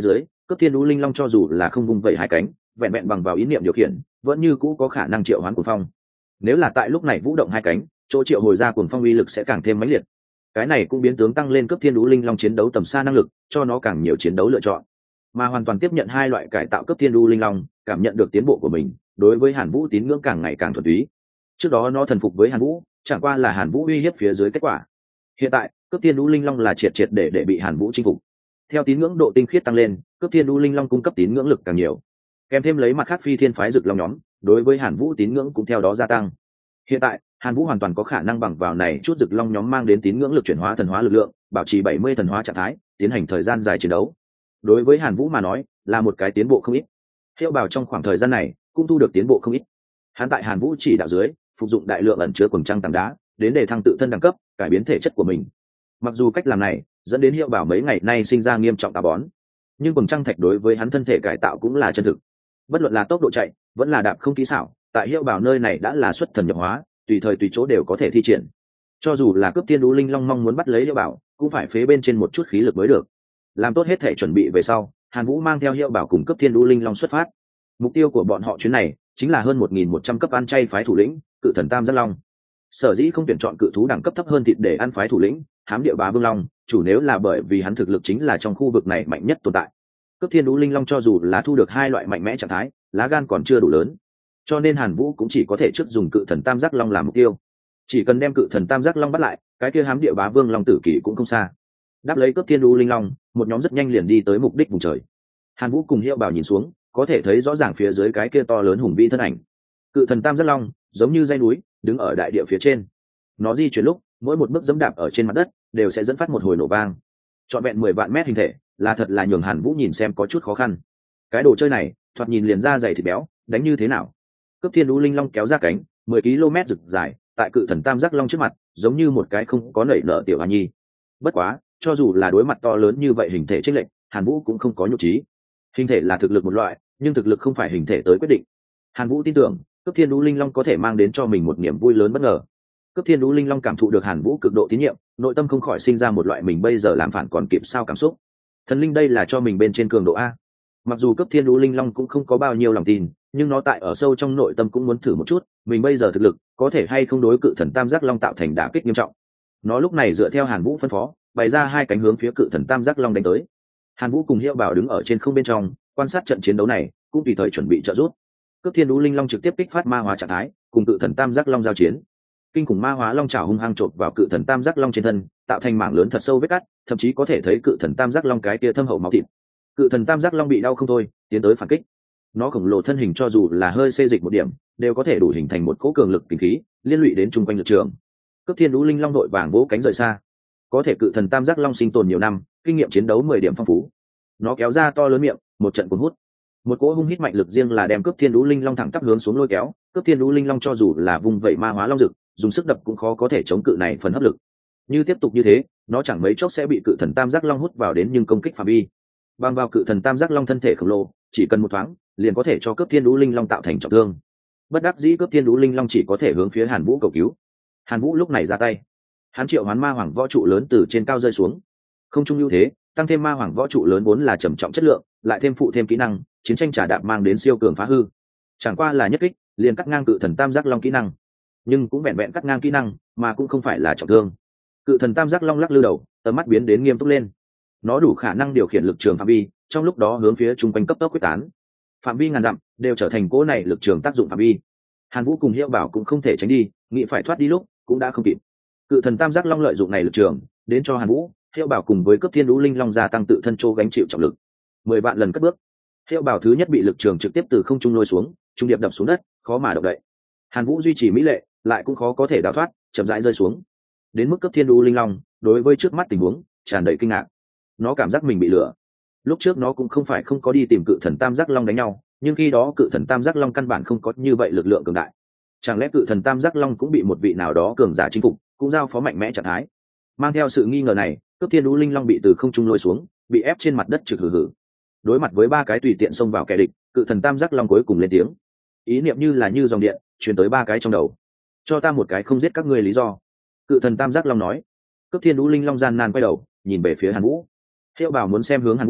Cướp Thiên Đũ Linh Long cho dù là không vung vẩy hai cánh, vẹn vẹn bằng vào ý niệm điều khiển, vẫn như cũ có khả năng triệu hoán cuồng phong. Nếu là tại lúc này vũ động hai cánh, chỗ triệu hồi ra cuồng phong uy lực sẽ càng thêm mãnh liệt. Cái này cũng biến tướng tăng lên Cướp Thiên Đũ Linh Long chiến đấu tầm xa năng lực, cho nó càng nhiều chiến đấu lựa chọn. Mà hoàn toàn tiếp nhận hai loại cải tạo Cướp Thiên Đũ Linh Long, cảm nhận được tiến bộ của mình, đối với Hàn Vũ tín ngưỡng càng ngày càng thuần túy. Trước đó nó thần phục với Hàn Vũ, chẳng qua là Hàn Vũ uy hiếp phía dưới kết quả. Hiện tại, Cướp Thiên Đũ Linh Long là triệt triệt để để bị Hàn Vũ chinh phục. Theo tín ngưỡng độ tinh khiết tăng lên, Cướp Thiên Đũ Linh Long cung cấp tín ngưỡng lực càng nhiều. Kèm thêm lấy mặt khác phi thiên phái rực long nhóm, đối với Hàn Vũ tín ngưỡng cũng theo đó gia tăng. Hiện tại, Hàn Vũ hoàn toàn có khả năng bằng vào này chút rực long nhóm mang đến tín ngưỡng lực chuyển hóa thần hóa lực lượng, bảo trì bảy mươi thần hóa trạng thái, tiến hành thời gian dài chiến đấu. Đối với Hàn Vũ mà nói, là một cái tiến bộ không ít. Hiệu Bảo trong khoảng thời gian này cũng thu được tiến bộ không ít. Hắn tại Hàn Vũ chỉ đạo dưới, phục dụng đại lượng ẩn chứa quầng trăng tảng đá, đến để thăng tự thân đẳng cấp, cải biến thể chất của mình. Mặc dù cách làm này dẫn đến Hiệu Bảo mấy ngày nay sinh ra nghiêm trọng tà bón, nhưng quầng trăng thạch đối với hắn thân thể cải tạo cũng là chân thực. Bất luận là tốc độ chạy, vẫn là đạp không kỹ xảo, tại Hiệu Bảo nơi này đã là xuất thần nhập hóa, tùy thời tùy chỗ đều có thể thi triển. Cho dù là Cướp Thiên Đũ Linh Long mong muốn bắt lấy Hiệu Bảo, cũng phải phế bên trên một chút khí lực mới được. Làm tốt hết thể chuẩn bị về sau, Hàn Vũ mang theo Hiệu Bảo cùng Cướp Thiên Đũ Linh Long xuất phát. Mục tiêu của bọn họ chuyến này chính là hơn một nghìn một trăm cấp ăn chay phái thủ lĩnh, Cự Thần Tam Giác Long. Sở dĩ không tuyển chọn cự thú đẳng cấp thấp hơn thịt để ăn phái thủ lĩnh, Hám Địa Bá Vương Long, chủ nếu là bởi vì hắn thực lực chính là trong khu vực này mạnh nhất tồn tại. Cướp Thiên Đũ Linh Long cho dù là thu được hai loại mạnh mẽ trạng thái, lá gan còn chưa đủ lớn, cho nên Hàn Vũ cũng chỉ có thể trước dùng Cự Thần Tam Giác Long làm mục tiêu. Chỉ cần đem Cự Thần Tam Giác Long bắt lại, cái kia Hám Địa Bá Vương Long tử kỷ cũng không xa. Đáp lấy Cướp Thiên Đũ Linh Long, một nhóm rất nhanh liền đi tới mục đích vùng trời. Hàn Vũ cùng Hiệu Bảo nhìn xuống, có thể thấy rõ ràng phía dưới cái kia to lớn hùng vĩ thân ảnh. Cự Thần Tam Giác Long giống như dãy núi, đứng ở đại địa phía trên. Nó di chuyển lúc, mỗi một bước giẫm đạp ở trên mặt đất đều sẽ dẫn phát một hồi nổ vang. Trọn vẹn mười vạn mét hình thể, là thật là nhường Hàn Vũ nhìn xem có chút khó khăn. Cái đồ chơi này, thoạt nhìn liền da dày thịt béo, đánh như thế nào? Cướp Thiên Đũ Linh Long kéo ra cánh, mười ki lô mét rực dài, tại Cự Thần Tam Giác Long trước mặt, giống như một cái không có nảy nở tiểu hà nhi. Bất quá, cho dù là đối mặt to lớn như vậy hình thể chênh lệch, Hàn Vũ cũng không có nhục trí. Hình thể là thực lực một loại, nhưng thực lực không phải hình thể tới quyết định. Hàn Vũ tin tưởng, Cướp Thiên Đũ Linh Long có thể mang đến cho mình một niềm vui lớn bất ngờ. Cướp Thiên Đũ Linh Long cảm thụ được Hàn Vũ cực độ tín nhiệm, nội tâm không khỏi sinh ra một loại mình bây giờ làm phản còn kịp sao cảm xúc. Thần linh đây là cho mình bên trên cường độ a. Mặc dù Cướp Thiên Đũ Linh Long cũng không có bao nhiêu lòng tin, nhưng nó tại ở sâu trong nội tâm cũng muốn thử một chút, mình bây giờ thực lực có thể hay không đối Cự Thần Tam Giác Long tạo thành đả kích nghiêm trọng. Nó lúc này dựa theo Hàn Vũ phân phó, bày ra hai cánh hướng phía Cự Thần Tam Giác Long đánh tới. Hàn Vũ cùng Hiệu Bảo đứng ở trên không bên trong, quan sát trận chiến đấu này, cũng tùy thời chuẩn bị trợ giúp. Cướp Thiên Đũ Linh Long trực tiếp kích phát ma hóa trạng thái, cùng Cự Thần Tam Giác Long giao chiến. Kinh khủng ma hóa long trảo hung hăng chộp vào Cự Thần Tam Giác Long trên thân, tạo thành mảng lớn thật sâu vết cắt, thậm chí có thể thấy Cự Thần Tam Giác Long cái tia thâm hậu máu thịt. Cự Thần Tam Giác Long bị đau không thôi, tiến tới phản kích. Nó khổng lồ thân hình cho dù là hơi xê dịch một điểm, đều có thể đủ hình thành một cỗ cường lực kinh khí, liên lụy đến trung quanh lực trường. Cướp Thiên Đũ Linh Long đội vàng vỗ cánh rời xa. Có thể Cự Thần Tam Giác Long sinh tồn nhiều năm, kinh nghiệm chiến đấu mười điểm phong phú. Nó kéo ra to lớn miệng, một trận cuốn hút. Một cỗ hung hít mạnh lực riêng là đem Cướp Thiên Đũ Linh Long thẳng tắp hướng xuống lôi kéo. Cướp Thiên Đũ Linh Long cho dù là vùng vẫy ma hóa long dực, dùng sức đập cũng khó có thể chống cự này phần hấp lực. Như tiếp tục như thế, nó chẳng mấy chốc sẽ bị Cự Thần Tam Giác Long hút vào đến nhưng công kích phạm vi. Bằng vào Cự Thần Tam Giác Long thân thể khổng lồ, chỉ cần một thoáng, liền có thể cho Cướp Thiên Đũ Linh Long tạo thành trọng thương. Bất đắc dĩ Cướp Thiên Đũ Linh Long chỉ có thể hướng phía Hàn Vũ cầu cứu. Hàn Vũ lúc này ra tay, hắn triệu hoán ma hoàng võ trụ lớn từ trên cao rơi xuống. Không trung ưu thế, tăng thêm ma hoàng võ trụ lớn vốn là trầm trọng chất lượng, lại thêm phụ thêm kỹ năng, chiến tranh trả đạp mang đến siêu cường phá hư. Chẳng qua là nhất kích, liền cắt ngang Cự Thần Tam Giác Long kỹ năng, nhưng cũng vẹn vẹn cắt ngang kỹ năng, mà cũng không phải là trọng thương. Cự Thần Tam Giác Long lắc lư đầu, tầm mắt biến đến nghiêm túc lên. Nó đủ khả năng điều khiển lực trường phạm vi, trong lúc đó hướng phía trung quanh cấp tốc quyết tán. Phạm vi ngàn dặm đều trở thành cỗ này lực trường tác dụng phạm vi. Hàn Vũ cùng Hiệu Bảo cũng không thể tránh đi, nghĩ phải thoát đi lúc cũng đã không kịp. Cự Thần Tam Giác Long lợi dụng này lực trường, đến cho Hàn Vũ, Hiệu Bảo cùng với Cướp Thiên Đũ Linh Long gia tăng tự thân chỗ gánh chịu trọng lực. Mười vạn lần cất bước. Hiệu Bảo thứ nhất bị lực trường trực tiếp từ không trung lôi xuống, trung điệp đập xuống đất, khó mà động đậy. Hàn Vũ duy trì mỹ lệ, lại cũng khó có thể đào thoát, chậm rãi rơi xuống. Đến mức Cướp Thiên Đũ Linh Long, đối với trước mắt tình huống, tràn đầy kinh ngạc. Nó cảm giác mình bị lừa. Lúc trước nó cũng không phải không có đi tìm Cự Thần Tam Giác Long đánh nhau, nhưng khi đó Cự Thần Tam Giác Long căn bản không có như vậy lực lượng cường đại. Chẳng lẽ Cự Thần Tam Giác Long cũng bị một vị nào đó cường giả chinh phục, cũng giao phó mạnh mẽ trạng thái? Mang theo sự nghi ngờ này, Cướp Thiên Đũ Linh Long bị từ không trung lôi xuống, bị ép trên mặt đất trực hử hử. Đối mặt với ba cái tùy tiện xông vào kẻ địch, Cự Thần Tam Giác Long cuối cùng lên tiếng. Ý niệm như là như dòng điện, truyền tới ba cái trong đầu. Cho ta một cái không giết các ngươi lý do. Cự Thần Tam Giác Long nói. Cướp Thiên Đũ Linh Long gian nan quay đầu, nhìn về phía Hàn Vũ. Hiệu Bảo muốn xem hướng Hàn Vũ,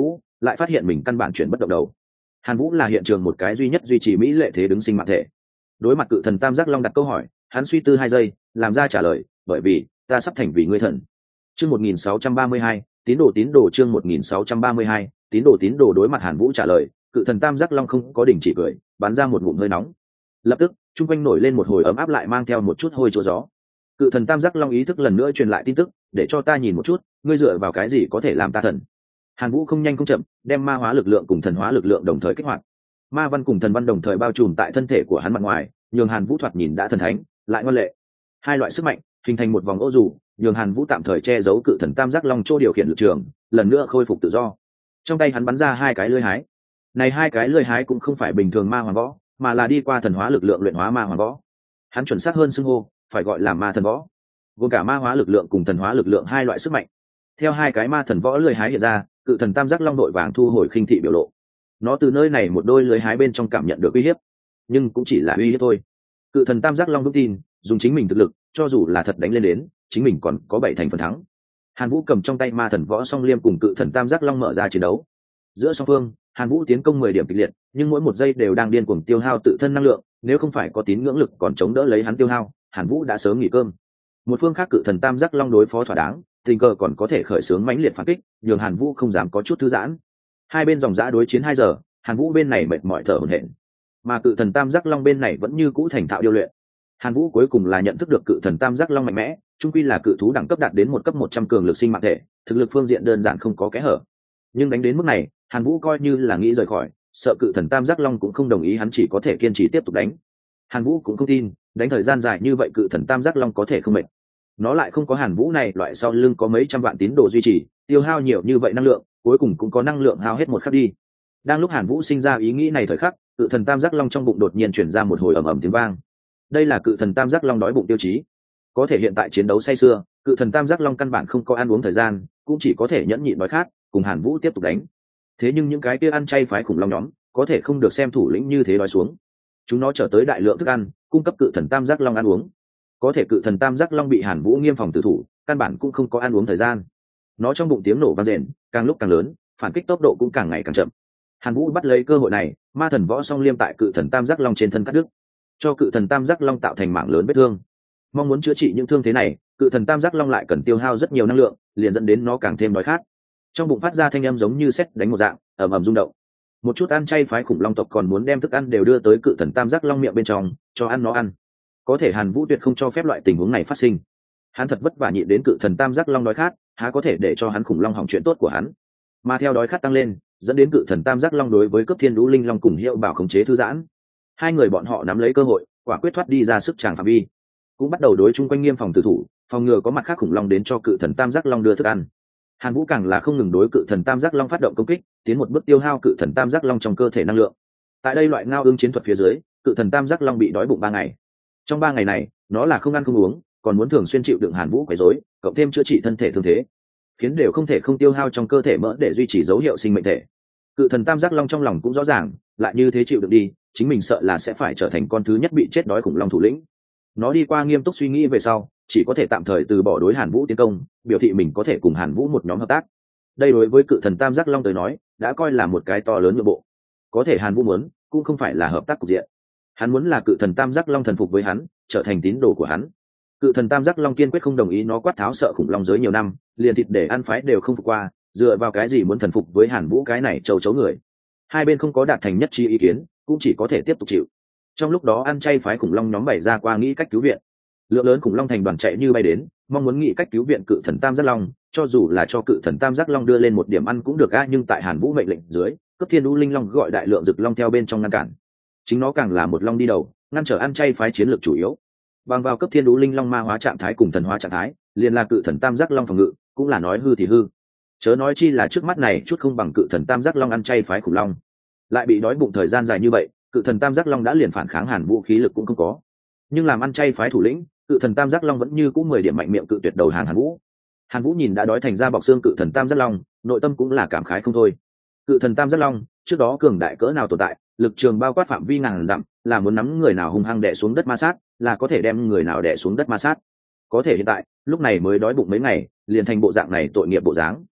lại phát hiện mình căn bản chuyển bất động đầu. Hàn Vũ là hiện trường một cái duy nhất duy trì mỹ lệ thế đứng sinh mạng thể. Đối mặt cự thần tam giác long đặt câu hỏi, hắn suy tư hai giây, làm ra trả lời, bởi vì ta sắp thành vì ngươi thần. Chương một nghìn sáu trăm ba mươi hai, tín đồ tín đồ chương một nghìn sáu trăm ba mươi hai, tín đồ tín đồ đối mặt Hàn Vũ trả lời, cự thần tam giác long không có đình chỉ cười, bắn ra một ngụm hơi nóng. Lập tức, trung quanh nổi lên một hồi ấm áp lại mang theo một chút hôi chỗ gió. Cự thần tam giác long ý thức lần nữa truyền lại tin tức, để cho ta nhìn một chút, ngươi dựa vào cái gì có thể làm ta thần? Hàn Vũ không nhanh không chậm, đem ma hóa lực lượng cùng thần hóa lực lượng đồng thời kích hoạt. Ma văn cùng thần văn đồng thời bao trùm tại thân thể của hắn mặt ngoài, nhường Hàn Vũ thoạt nhìn đã thần thánh, lại ngoan lệ. Hai loại sức mạnh hình thành một vòng ô dù, nhường Hàn Vũ tạm thời che giấu cự thần tam giác long chỗ điều khiển lực trường, lần nữa khôi phục tự do. Trong tay hắn bắn ra hai cái lưỡi hái. Này hai cái lưỡi hái cũng không phải bình thường ma hoàng võ, mà là đi qua thần hóa lực lượng luyện hóa ma hoàng võ. Hắn chuẩn xác hơn xưng hô, phải gọi là ma thần võ, gồm cả ma hóa lực lượng cùng thần hóa lực lượng hai loại sức mạnh. Theo hai cái ma thần võ lưỡi hái hiện ra, cự thần tam giác long đội vàng thu hồi khinh thị biểu lộ. Nó từ nơi này một đôi lưỡi hái bên trong cảm nhận được uy hiếp, nhưng cũng chỉ là uy hiếp thôi. Cự thần tam giác long vững tin, dùng chính mình thực lực, cho dù là thật đánh lên đến, chính mình còn có bảy thành phần thắng. Hàn Vũ cầm trong tay ma thần võ song liêm cùng cự thần tam giác long mở ra chiến đấu. Giữa song phương, Hàn Vũ tiến công mười điểm kịch liệt, nhưng mỗi một giây đều đang điên cuồng tiêu hao tự thân năng lượng, nếu không phải có tín ngưỡng lực còn chống đỡ lấy hắn tiêu hao, Hàn Vũ đã sớm nghỉ cơm. Một phương khác cự thần tam giác long đối phó thỏa đáng, tình cờ còn có thể khởi xướng mãnh liệt phản kích, nhường Hàn Vũ không dám có chút thư giãn. Hai bên dòng dã đối chiến hai giờ, Hàn Vũ bên này mệt mỏi thở hổn hển, mà cự thần tam giác long bên này vẫn như cũ thành thạo điêu luyện. Hàn Vũ cuối cùng là nhận thức được cự thần tam giác long mạnh mẽ, chung quy là cự thú đẳng cấp đạt đến một cấp một trăm cường lực sinh mạng thể, thực lực phương diện đơn giản không có kẽ hở. Nhưng đánh đến mức này, Hàn Vũ coi như là nghĩ rời khỏi, sợ cự thần tam giác long cũng không đồng ý hắn chỉ có thể kiên trì tiếp tục đánh. Hàn Vũ cũng không tin, đánh thời gian dài như vậy cự thần tam giác long có thể không mệt. Nó lại không có Hàn Vũ này loại sau lưng có mấy trăm vạn tín đồ duy trì, tiêu hao nhiều như vậy năng lượng, cuối cùng cũng có năng lượng hao hết một khắc đi. Đang lúc Hàn Vũ sinh ra ý nghĩ này thời khắc, cự thần tam giác long trong bụng đột nhiên truyền ra một hồi ầm ầm tiếng vang. Đây là cự thần tam giác long đói bụng tiêu chí. Có thể hiện tại chiến đấu say sưa, cự thần tam giác long căn bản không có ăn uống thời gian, cũng chỉ có thể nhẫn nhịn đói khát, cùng Hàn Vũ tiếp tục đánh. Thế nhưng những cái kia ăn chay phái khủng long nhóm, có thể không được xem thủ lĩnh như thế đói xuống. Chúng nó trở tới đại lượng thức ăn, cung cấp cự thần tam giác long ăn uống. Có thể cự thần tam giác long bị Hàn Vũ nghiêm phòng tử thủ, căn bản cũng không có ăn uống thời gian. Nó trong bụng tiếng nổ vang rền, càng lúc càng lớn, phản kích tốc độ cũng càng ngày càng chậm. Hàn Vũ bắt lấy cơ hội này, ma thần võ song liêm tại cự thần tam giác long trên thân cắt đứt, cho cự thần tam giác long tạo thành mảng lớn vết thương. Mong muốn chữa trị những thương thế này, cự thần tam giác long lại cần tiêu hao rất nhiều năng lượng, liền dẫn đến nó càng thêm đói khát. Trong bụng phát ra thanh âm giống như sét đánh một dạng, ầm ầm rung động. Một chút ăn chay phái khủng long tộc còn muốn đem thức ăn đều đưa tới cự thần tam giác long miệng bên trong, cho ăn nó ăn. Có thể Hàn Vũ tuyệt không cho phép loại tình huống này phát sinh. Hắn thật vất vả nhịn đến cự thần tam giác long đói khát, há có thể để cho hắn khủng long hỏng chuyện tốt của hắn. Mà theo đói khát tăng lên, dẫn đến cự thần tam giác long đối với cấp thiên đũ linh long cùng hiệu bảo khống chế thư giãn. Hai người bọn họ nắm lấy cơ hội, quả quyết thoát đi ra sức tràng phạm vi, cũng bắt đầu đối chung quanh nghiêm phòng tử thủ, phòng ngừa có mặt khác khủng long đến cho cự thần tam giác long đưa thức ăn. Hàn Vũ càng là không ngừng đối cự thần tam giác long phát động công kích, tiến một bước tiêu hao cự thần tam giác long trong cơ thể năng lượng. Tại đây loại ngao ương chiến thuật phía dưới, cự thần tam giác long bị đói bụng ba ngày. Trong ba ngày này, nó là không ăn không uống, còn muốn thường xuyên chịu đựng Hàn Vũ quấy rối, cộng thêm chữa trị thân thể thương thế, khiến đều không thể không tiêu hao trong cơ thể mỡ để duy trì dấu hiệu sinh mệnh thể. Cự thần tam giác long trong lòng cũng rõ ràng, lại như thế chịu đựng đi, chính mình sợ là sẽ phải trở thành con thứ nhất bị chết đói khủng long thủ lĩnh. Nó đi qua nghiêm túc suy nghĩ về sau, chỉ có thể tạm thời từ bỏ đối Hàn Vũ tiến công, biểu thị mình có thể cùng Hàn Vũ một nhóm hợp tác. Đây đối với cự thần tam giác long tới nói, đã coi là một cái to lớn nhượng bộ. Có thể Hàn Vũ muốn, cũng không phải là hợp tác cục diện. Hắn muốn là cự thần tam giác long thần phục với hắn, trở thành tín đồ của hắn. Cự thần tam giác long kiên quyết không đồng ý nó quát tháo sợ khủng long giới nhiều năm, liền thịt để ăn phái đều không phục qua, dựa vào cái gì muốn thần phục với Hàn Vũ cái này châu chấu người. Hai bên không có đạt thành nhất trí ý kiến, cũng chỉ có thể tiếp tục chịu. Trong lúc đó ăn chay phái khủng long nhóm bày ra qua nghĩ cách cứu viện. Lượng lớn khủng long thành đoàn chạy như bay đến, mong muốn nghĩ cách cứu viện cự thần tam giác long, cho dù là cho cự thần tam giác long đưa lên một điểm ăn cũng được a, nhưng tại Hàn Vũ mệnh lệnh dưới, cấp thiên đũ linh long gọi đại lượng rực long theo bên trong ngăn cản. Chính nó càng là một long đi đầu, ngăn trở ăn chay phái chiến lược chủ yếu. Bằng vào cấp thiên đũ linh long ma hóa trạng thái cùng thần hóa trạng thái, liền là cự thần tam giác long phòng ngự, cũng là nói hư thì hư. Chớ nói chi là trước mắt này chút không bằng cự thần tam giác long ăn chay phái khủng long, lại bị đói bụng thời gian dài như vậy, cự thần tam giác long đã liền phản kháng Hàn Vũ khí lực cũng không có. Nhưng làm ăn chay phái thủ lĩnh, cự thần tam giác long vẫn như cũ mười điểm mạnh miệng cự tuyệt đầu hàng Hàn Vũ. Hàn Vũ nhìn đã đói thành ra bọc xương cự thần tam giác long, nội tâm cũng là cảm khái không thôi. Cự thần tam giác long trước đó cường đại cỡ nào tồn tại, lực trường bao quát phạm vi ngàn dặm, là muốn nắm người nào hung hăng đè xuống đất ma sát, là có thể đem người nào đè xuống đất ma sát. Có thể hiện tại, lúc này mới đói bụng mấy ngày, liền thành bộ dạng này tội nghiệp bộ dáng.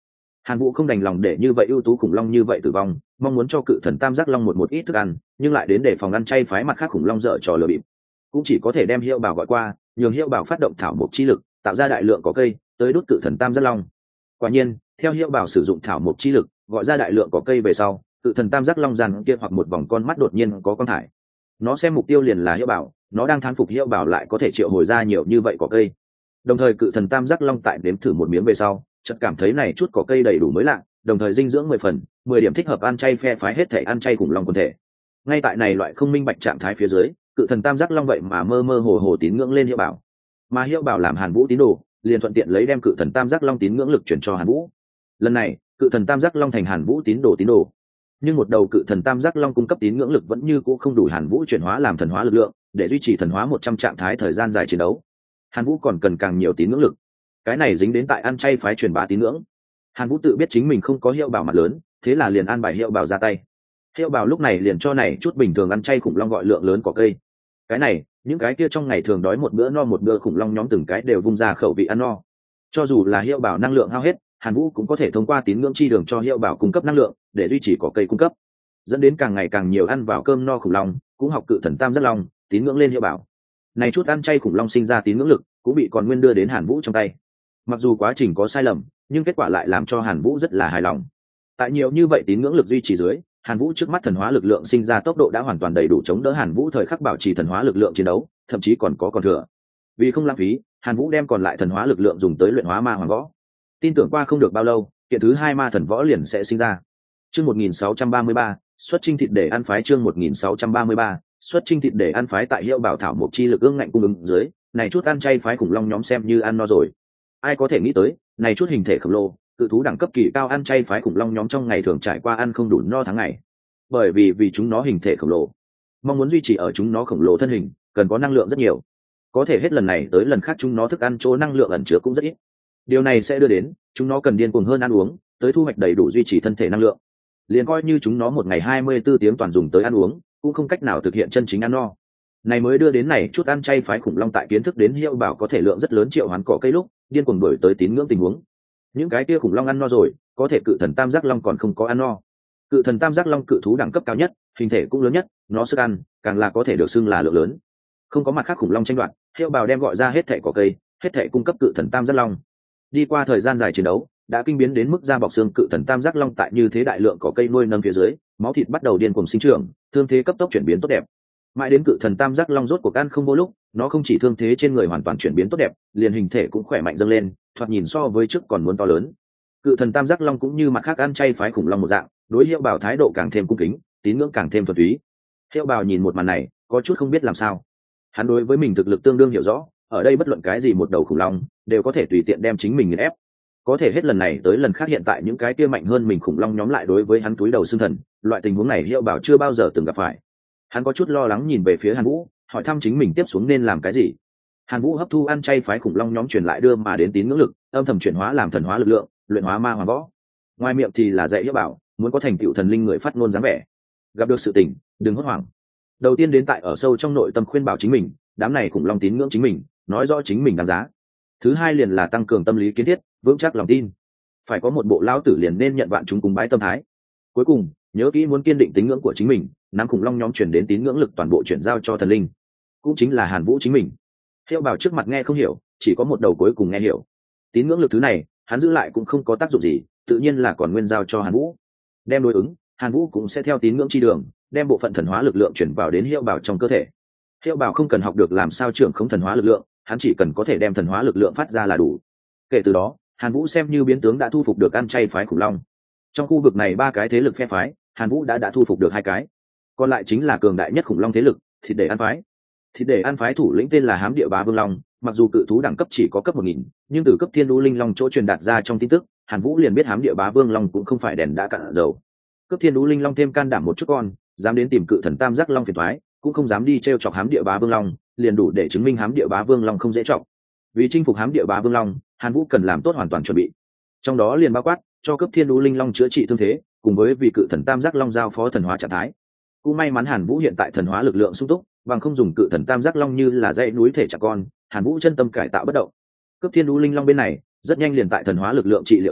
Hàn Vũ không đành lòng để như vậy ưu tú khủng long như vậy tử vong, mong muốn cho cự thần tam giác long một một ít thức ăn, nhưng lại đến để phòng ăn chay phái mặt khác khủng long dở trò lừa bịp, cũng chỉ có thể đem Hiệu Bảo gọi qua, nhường Hiệu Bảo phát động thảo mộc chi lực, tạo ra đại lượng cỏ cây tới đốt cự thần tam giác long. Quả nhiên, theo Hiệu Bảo sử dụng thảo mộc chi lực, gọi ra đại lượng cỏ cây về sau, cự thần tam giác long dàn kia hoặc một vòng con mắt đột nhiên có con thải. Nó xem mục tiêu liền là Hiệu Bảo, nó đang thán phục Hiệu Bảo lại có thể triệu hồi ra nhiều như vậy cỏ cây. Đồng thời cự thần tam giác long tại đếm thử một miếng về sau, chợt cảm thấy này chút cỏ cây đầy đủ mới lạ, đồng thời dinh dưỡng mười phần, mười điểm thích hợp ăn chay phe phái hết thể ăn chay khủng long quần thể. Ngay tại này loại không minh bạch trạng thái phía dưới, cự thần tam giác long vậy mà mơ mơ hồ hồ tín ngưỡng lên Hiệu Bảo. Mà Hiệu Bảo làm Hàn Vũ tín đồ, liền thuận tiện lấy đem cự thần tam giác long tín ngưỡng lực chuyển cho Hàn Vũ. Lần này, cự thần tam giác long thành Hàn Vũ tín đồ tín đồ. Nhưng một đầu cự thần tam giác long cung cấp tín ngưỡng lực vẫn như cũ không đủ Hàn Vũ chuyển hóa làm thần hóa lực lượng, để duy trì thần hóa một trăm trạng thái thời gian dài chiến đấu. Hàn Vũ còn cần càng nhiều tín ngưỡng lực. Cái này dính đến tại ăn chay phái truyền bá tín ngưỡng. Hàn Vũ tự biết chính mình không có Hiệu Bảo mặt lớn, thế là liền an bài Hiệu Bảo ra tay. Hiệu Bảo lúc này liền cho này chút bình thường ăn chay khủng long gọi lượng lớn cỏ cây. Cái này, những cái kia trong ngày thường đói một bữa no một bữa khủng long nhóm từng cái đều vung ra khẩu vị ăn no. Cho dù là Hiệu Bảo năng lượng hao hết, Hàn Vũ cũng có thể thông qua tín ngưỡng chi đường cho Hiệu Bảo cung cấp năng lượng, để duy trì cỏ cây cung cấp, dẫn đến càng ngày càng nhiều ăn vào cơm no khủng long, cũng học cự thần tam giác long, tín ngưỡng lên Hiệu Bảo. Này chút ăn chay khủng long sinh ra tín ngưỡng lực, cũng bị còn nguyên đưa đến Hàn Vũ trong tay. Mặc dù quá trình có sai lầm, nhưng kết quả lại làm cho Hàn Vũ rất là hài lòng. Tại nhiều như vậy tín ngưỡng lực duy trì dưới, Hàn Vũ trước mắt thần hóa lực lượng sinh ra tốc độ đã hoàn toàn đầy đủ chống đỡ Hàn Vũ thời khắc bảo trì thần hóa lực lượng chiến đấu, thậm chí còn có còn thừa. Vì không lãng phí, Hàn Vũ đem còn lại thần hóa lực lượng dùng tới luyện hóa ma hoàng võ. Tin tưởng qua không được bao lâu, kiện thứ hai ma thần võ liền sẽ sinh ra. Chương một nghìn sáu trăm ba mươi ba, xuất chinh thịt để ăn phái chương một nghìn sáu trăm ba mươi ba, xuất chinh thịt để ăn phái tại Hiệu Bảo thảo một chi lực ương ngạnh cung ứng dưới, này chút ăn chay phái khủng long nhóm xem như ăn no rồi. Ai có thể nghĩ tới, này chút hình thể khổng lồ, cự thú đẳng cấp kỳ cao ăn chay phái khủng long nhóm trong ngày thường trải qua ăn không đủ no tháng ngày. Bởi vì vì chúng nó hình thể khổng lồ, mong muốn duy trì ở chúng nó khổng lồ thân hình, cần có năng lượng rất nhiều. Có thể hết lần này tới lần khác chúng nó thức ăn chỗ năng lượng ẩn chứa cũng rất ít. Điều này sẽ đưa đến chúng nó cần điên cuồng hơn ăn uống, tới thu hoạch đầy đủ duy trì thân thể năng lượng. Liền coi như chúng nó một ngày hai mươi bốn tiếng toàn dùng tới ăn uống, cũng không cách nào thực hiện chân chính ăn no. Này mới đưa đến này chút ăn chay phái khủng long tại kiến thức đến Hiệu Bảo có thể lượng rất lớn triệu hoán cỏ cây lúc, điên cuồng đổi tới tín ngưỡng tình huống. Những cái kia khủng long ăn no rồi, có thể cự thần tam giác long còn không có ăn no. Cự thần tam giác long cự thú đẳng cấp cao nhất, hình thể cũng lớn nhất, nó sức ăn càng là có thể được xưng là lượng lớn. Không có mặt khác khủng long tranh đoạt, Hiệu Bảo đem gọi ra hết thảy cỏ cây, hết thảy cung cấp cự thần tam giác long. Đi qua thời gian dài chiến đấu, đã kinh biến đến mức da bọc xương cự thần tam giác long tại như thế đại lượng cỏ cây nuôi nâng phía dưới, máu thịt bắt đầu điên cuồng sinh trưởng, thương thế cấp tốc chuyển biến tốt đẹp. Mãi đến cự thần tam giác long rốt cuộc ăn không vô lúc, nó không chỉ thương thế trên người hoàn toàn chuyển biến tốt đẹp, liền hình thể cũng khỏe mạnh dâng lên, thoạt nhìn so với trước còn muốn to lớn. Cự thần tam giác long cũng như mặt khác ăn chay phái khủng long một dạng, đối Hiệu Bảo thái độ càng thêm cung kính, tín ngưỡng càng thêm thuần túy. Hiệu Bảo nhìn một màn này, có chút không biết làm sao. Hắn đối với mình thực lực tương đương hiểu rõ, ở đây bất luận cái gì một đầu khủng long đều có thể tùy tiện đem chính mình nghiền ép. Có thể hết lần này tới lần khác hiện tại những cái kia mạnh hơn mình khủng long nhóm lại đối với hắn túi đầu xương thần, loại tình huống này Hiệu Bảo chưa bao giờ từng gặp phải. Hắn có chút lo lắng nhìn về phía Hàn Vũ, hỏi thăm chính mình tiếp xuống nên làm cái gì. Hàn Vũ hấp thu ăn chay phái khủng long nhóm truyền lại đưa mà đến tín ngưỡng lực, âm thầm chuyển hóa làm thần hóa lực lượng, luyện hóa ma hoàng võ. Ngoài miệng thì là dạy Hiệu Bảo, muốn có thành tựu thần linh người phát ngôn dáng vẻ. Gặp được sự tình, đừng hốt hoảng. Đầu tiên đến tại ở sâu trong nội tâm khuyên bảo chính mình, đám này khủng long tín ngưỡng chính mình, nói rõ chính mình đáng giá. Thứ hai liền là tăng cường tâm lý kiến thiết, vững chắc lòng tin. Phải có một bộ lão tử liền nên nhận vạn chúng cúng bái tâm thái. Cuối cùng, nhớ kỹ muốn kiên định tín ngưỡng của chính mình, nắm khủng long nhóm chuyển đến tín ngưỡng lực toàn bộ chuyển giao cho thần linh, cũng chính là Hàn Vũ chính mình. Hiệu Bảo trước mặt nghe không hiểu, chỉ có một đầu cuối cùng nghe hiểu. Tín ngưỡng lực thứ này, hắn giữ lại cũng không có tác dụng gì, tự nhiên là còn nguyên giao cho Hàn Vũ. Đem đối ứng, Hàn Vũ cũng sẽ theo tín ngưỡng chi đường, đem bộ phận thần hóa lực lượng chuyển vào đến Hiệu Bảo trong cơ thể. Hiệu Bảo không cần học được làm sao trưởng không thần hóa lực lượng, hắn chỉ cần có thể đem thần hóa lực lượng phát ra là đủ. Kể từ đó, Hàn Vũ xem như biến tướng đã thu phục được ăn chay phái khủng long. Trong khu vực này ba cái thế lực phe phái, Hàn Vũ đã đã thu phục được hai cái, còn lại chính là cường đại nhất khủng long thế lực, thịt để ăn phái. Thịt để ăn phái thủ lĩnh tên là Hám Địa Bá Vương Long, mặc dù cự thú đẳng cấp chỉ có cấp một nghìn, nhưng từ cấp Thiên Đu Linh Long chỗ truyền đạt ra trong tin tức, Hàn Vũ liền biết Hám Địa Bá Vương Long cũng không phải đèn đã cạn dầu. Cấp Thiên Đu Linh Long thêm can đảm một chút con, dám đến tìm cự thần tam giác long phiền toái, cũng không dám đi trêu chọc Hám Địa Bá Vương Long, liền đủ để chứng minh Hám Địa Bá Vương Long không dễ chọc. Vì chinh phục Hám Địa Bá Vương Long, Hàn Vũ cần làm tốt hoàn toàn chuẩn bị, trong đó liền bao quát cho cấp Thiên Đu Linh Long chữa trị thương thế, cùng với vì cự thần tam giác long giao phó thần hóa trạng thái. Cũng may mắn Hàn Vũ hiện tại thần hóa lực lượng sung túc, bằng không dùng cự thần tam giác long như là dãy núi thể chặt con, Hàn Vũ chân tâm cải tạo bất động. Cấp Thiên Đu Linh Long bên này rất nhanh liền tại thần hóa lực lượng trị liệu xong,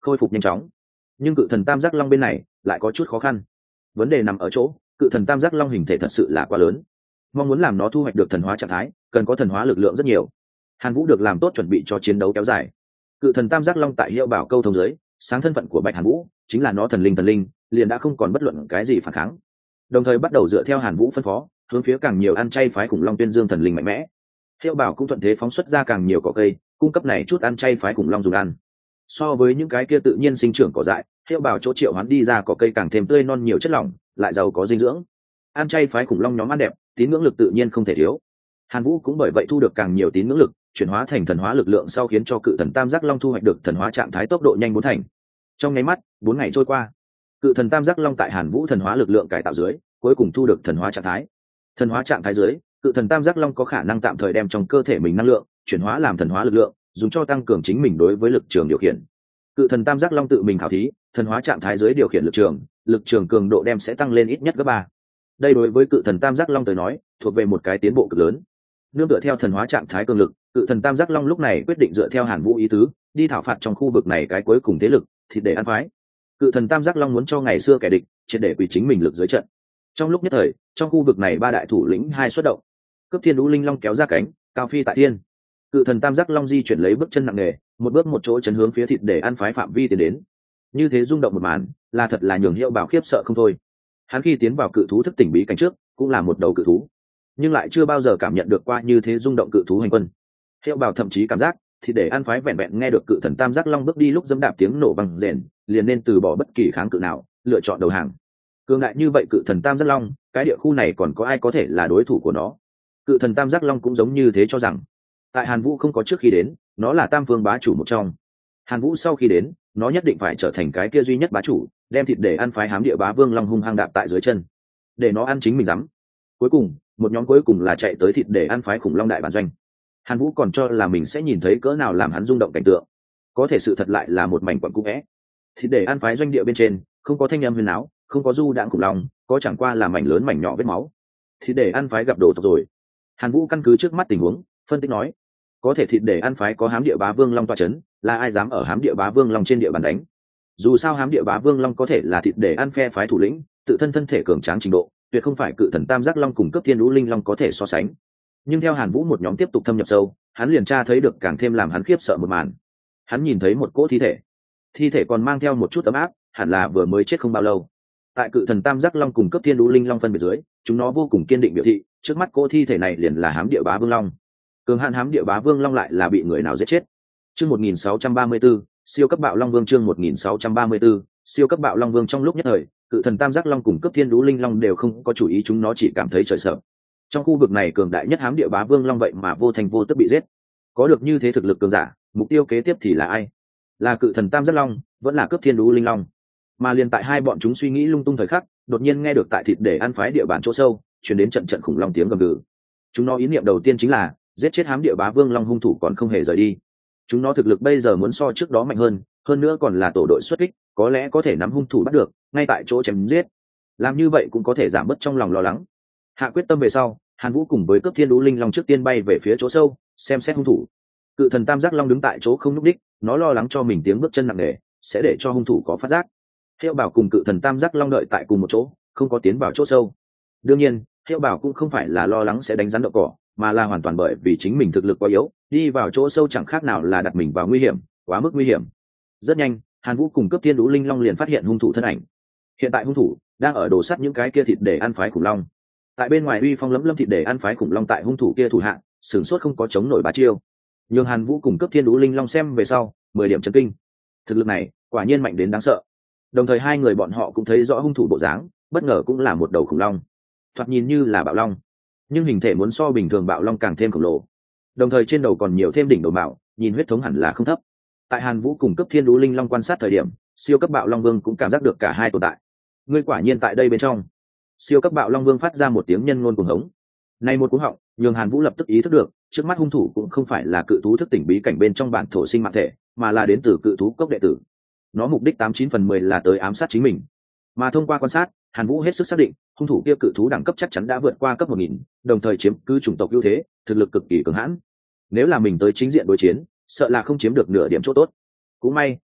khôi phục nhanh chóng. Nhưng cự thần tam giác long bên này lại có chút khó khăn. Vấn đề nằm ở chỗ cự thần tam giác long hình thể thật sự là quá lớn, mong muốn làm nó thu hoạch được thần hóa trạng thái cần có thần hóa lực lượng rất nhiều. Hàn Vũ được làm tốt chuẩn bị cho chiến đấu kéo dài. Cự thần tam giác long tại hiệu bảo câu thông giới sáng thân phận của Bạch Hàn Vũ chính là nó thần linh thần linh, liền đã không còn bất luận cái gì phản kháng, đồng thời bắt đầu dựa theo Hàn Vũ phân phó hướng phía càng nhiều ăn chay phái khủng long tuyên dương thần linh mạnh mẽ. Hiệu bảo cũng thuận thế phóng xuất ra càng nhiều cỏ cây cung cấp này chút ăn chay phái khủng long dùng ăn. So với những cái kia tự nhiên sinh trưởng cỏ dại, hiệu bảo chỗ triệu hoán đi ra cỏ cây càng thêm tươi non nhiều chất lỏng, lại giàu có dinh dưỡng. Ăn chay phái khủng long nhóm ăn đẹp, tín ngưỡng lực tự nhiên không thể thiếu. Hàn Vũ cũng bởi vậy thu được càng nhiều tín ngưỡng lực, chuyển hóa thành thần hóa lực lượng sau khiến cho cự thần tam giác long thu hoạch được thần hóa trạng thái tốc độ nhanh bốn thành. Trong nháy mắt, bốn ngày trôi qua, cự thần tam giác long tại Hàn Vũ thần hóa lực lượng cải tạo dưới, cuối cùng thu được thần hóa trạng thái. Thần hóa trạng thái dưới, cự thần tam giác long có khả năng tạm thời đem trong cơ thể mình năng lượng chuyển hóa làm thần hóa lực lượng, dùng cho tăng cường chính mình đối với lực trường điều khiển. Cự thần tam giác long tự mình khảo thí, thần hóa trạng thái dưới điều khiển lực trường, lực trường cường độ đem sẽ tăng lên ít nhất gấp ba. Đây đối với cự thần tam giác long tới nói, thuộc về một cái tiến bộ cực lớn. Nương tựa theo thần hóa trạng thái cường lực, cự thần tam giác long lúc này quyết định dựa theo Hàn Vũ ý tứ, đi thảo phạt trong khu vực này cái cuối cùng thế lực, thịt để ăn phái. Cự thần tam giác long muốn cho ngày xưa kẻ địch triệt để quỳ chính mình lực dưới trận. Trong lúc nhất thời, trong khu vực này ba đại thủ lĩnh hai xuất động. Cấp thiên đũ linh long kéo ra cánh, cao phi tại thiên. Cự thần tam giác long di chuyển lấy bước chân nặng nề, một bước một chỗ chấn hướng phía thịt để ăn phái phạm vi tiến đến. Như thế rung động một màn, là thật là nhường Hiệu Bảo khiếp sợ không thôi. Hắn khi tiến vào cự thú thức tỉnh bí cảnh trước, cũng là một đầu cự thú, nhưng lại chưa bao giờ cảm nhận được qua như thế rung động cự thú hành quân. Hiệu Bảo thậm chí cảm giác thịt để ăn phái vẹn vẹn nghe được cự thần tam giác long bước đi lúc dẫm đạp tiếng nổ bằng rền, liền nên từ bỏ bất kỳ kháng cự nào, lựa chọn đầu hàng. Cường đại như vậy cự thần tam giác long, cái địa khu này còn có ai có thể là đối thủ của nó? Cự thần tam giác long cũng giống như thế cho rằng, tại Hàn Vũ không có trước khi đến, nó là tam phương bá chủ một trong. Hàn Vũ sau khi đến, nó nhất định phải trở thành cái kia duy nhất bá chủ, đem thịt để ăn phái hám địa bá vương long hung hăng đạp tại dưới chân, để nó ăn chính mình dám. Cuối cùng, một nhóm cuối cùng là chạy tới thịt để ăn phái khủng long đại bản doanh. Hàn Vũ còn cho là mình sẽ nhìn thấy cỡ nào làm hắn rung động cảnh tượng, có thể sự thật lại là một mảnh quặng cũ vẽ. Thịt để ăn phái doanh địa bên trên, không có thanh âm huyền áo, không có du đãng khủng long, có chẳng qua là mảnh lớn mảnh nhỏ vết máu. Thịt để ăn phái gặp đồ tộc rồi. Hàn Vũ căn cứ trước mắt tình huống, phân tích nói, có thể thịt để ăn phái có hám địa bá vương long tọa chấn, là ai dám ở hám địa bá vương long trên địa bàn đánh? Dù sao hám địa bá vương long có thể là thịt để ăn phe phái thủ lĩnh, tự thân thân thể cường tráng trình độ, tuyệt không phải cự thần tam giác long cùng cấp thiên đũ linh long có thể so sánh. Nhưng theo Hàn Vũ một nhóm tiếp tục thâm nhập sâu, hắn liền tra thấy được càng thêm làm hắn khiếp sợ một màn. Hắn nhìn thấy một cỗ thi thể, thi thể còn mang theo một chút ấm áp, hẳn là vừa mới chết không bao lâu. Tại cự thần tam giác long cùng cấp thiên đũ linh long phân biệt dưới, chúng nó vô cùng kiên định biểu thị, trước mắt cỗ thi thể này liền là hám địa bá vương long. Cường hạn hám địa bá vương long lại là bị người nào giết chết? Chương một nghìn sáu trăm ba mươi 634, siêu cấp bạo long vương chương một nghìn sáu trăm ba mươi 634, siêu cấp bạo long vương trong lúc nhất thời, cự thần tam giác long cùng cấp thiên đũ linh long đều không có chủ ý, chúng nó chỉ cảm thấy trời sợ. Trong khu vực này cường đại nhất hám địa bá vương long vậy mà vô thành vô tức bị giết. Có được như thế thực lực cường giả, mục tiêu kế tiếp thì là ai? Là cự thần tam giác long, vẫn là cấp thiên đũ linh long? Mà liền tại hai bọn chúng suy nghĩ lung tung thời khắc, đột nhiên nghe được tại thịt để ăn phái địa bàn chỗ sâu, truyền đến trận trận khủng long tiếng gầm gừ. Chúng nó ý niệm đầu tiên chính là giết chết hám địa bá vương long hung thủ còn không hề rời đi. Chúng nó thực lực bây giờ muốn so trước đó mạnh hơn, hơn nữa còn là tổ đội xuất kích, có lẽ có thể nắm hung thủ bắt được, ngay tại chỗ chém giết. Làm như vậy cũng có thể giảm bớt trong lòng lo lắng. Hạ quyết tâm về sau, Hàn Vũ cùng với cấp thiên đũ linh long trước tiên bay về phía chỗ sâu, xem xét hung thủ. Cự thần tam giác long đứng tại chỗ không nhúc đích, nó lo lắng cho mình tiếng bước chân nặng nề sẽ để cho hung thủ có phát giác. Hiệu Bảo cùng cự thần tam giác long đợi tại cùng một chỗ, không có tiến vào chỗ sâu. Đương nhiên, Hiệu Bảo cũng không phải là lo lắng sẽ đánh rắn đậu cỏ, mà là hoàn toàn bởi vì chính mình thực lực quá yếu, đi vào chỗ sâu chẳng khác nào là đặt mình vào nguy hiểm, quá mức nguy hiểm. Rất nhanh, Hàn Vũ cùng cấp thiên đũ linh long liền phát hiện hung thủ thân ảnh. Hiện tại hung thủ đang ở đổ sắt những cái kia thịt để ăn phái khủng long. Tại bên ngoài uy phong lẫm lâm thịt để ăn phái khủng long tại hung thủ kia thủ hạ, sửng sốt không có chống nổi bá chiêu. Nhưng Hàn Vũ cùng cấp thiên đũ linh long xem về sau, mười điểm chấn kinh. Thực lực này, quả nhiên mạnh đến đáng sợ. Đồng thời hai người bọn họ cũng thấy rõ hung thủ bộ dáng, bất ngờ cũng là một đầu khủng long. Thoạt nhìn như là bạo long, nhưng hình thể muốn so bình thường bạo long càng thêm khổng lồ. Đồng thời trên đầu còn nhiều thêm đỉnh đầu bạo, nhìn huyết thống hẳn là không thấp. Tại Hàn Vũ cùng cấp thiên đũ linh long quan sát thời điểm, siêu cấp bạo long vương cũng cảm giác được cả hai tồn tại. Ngươi quả nhiên tại đây bên trong. Siêu cấp bạo long vương phát ra một tiếng nhân ngôn cuồng hống. Này một cú họng, nhường Hàn Vũ lập tức ý thức được, trước mắt hung thủ cũng không phải là cự thú thức tỉnh bí cảnh bên trong bản thổ sinh mạng thể, mà là đến từ cự thú cốc đệ tử. Nó mục đích tám chín phần mười là tới ám sát chính mình. Mà thông qua quan sát, Hàn Vũ hết sức xác định, hung thủ kia cự thú đẳng cấp chắc chắn đã vượt qua cấp một nghìn, đồng thời chiếm cứ chủng tộc ưu thế, thực lực cực kỳ cường hãn. Nếu là mình tới chính diện đối chiến, sợ là không chiếm được nửa điểm chỗ tốt. Cũng may,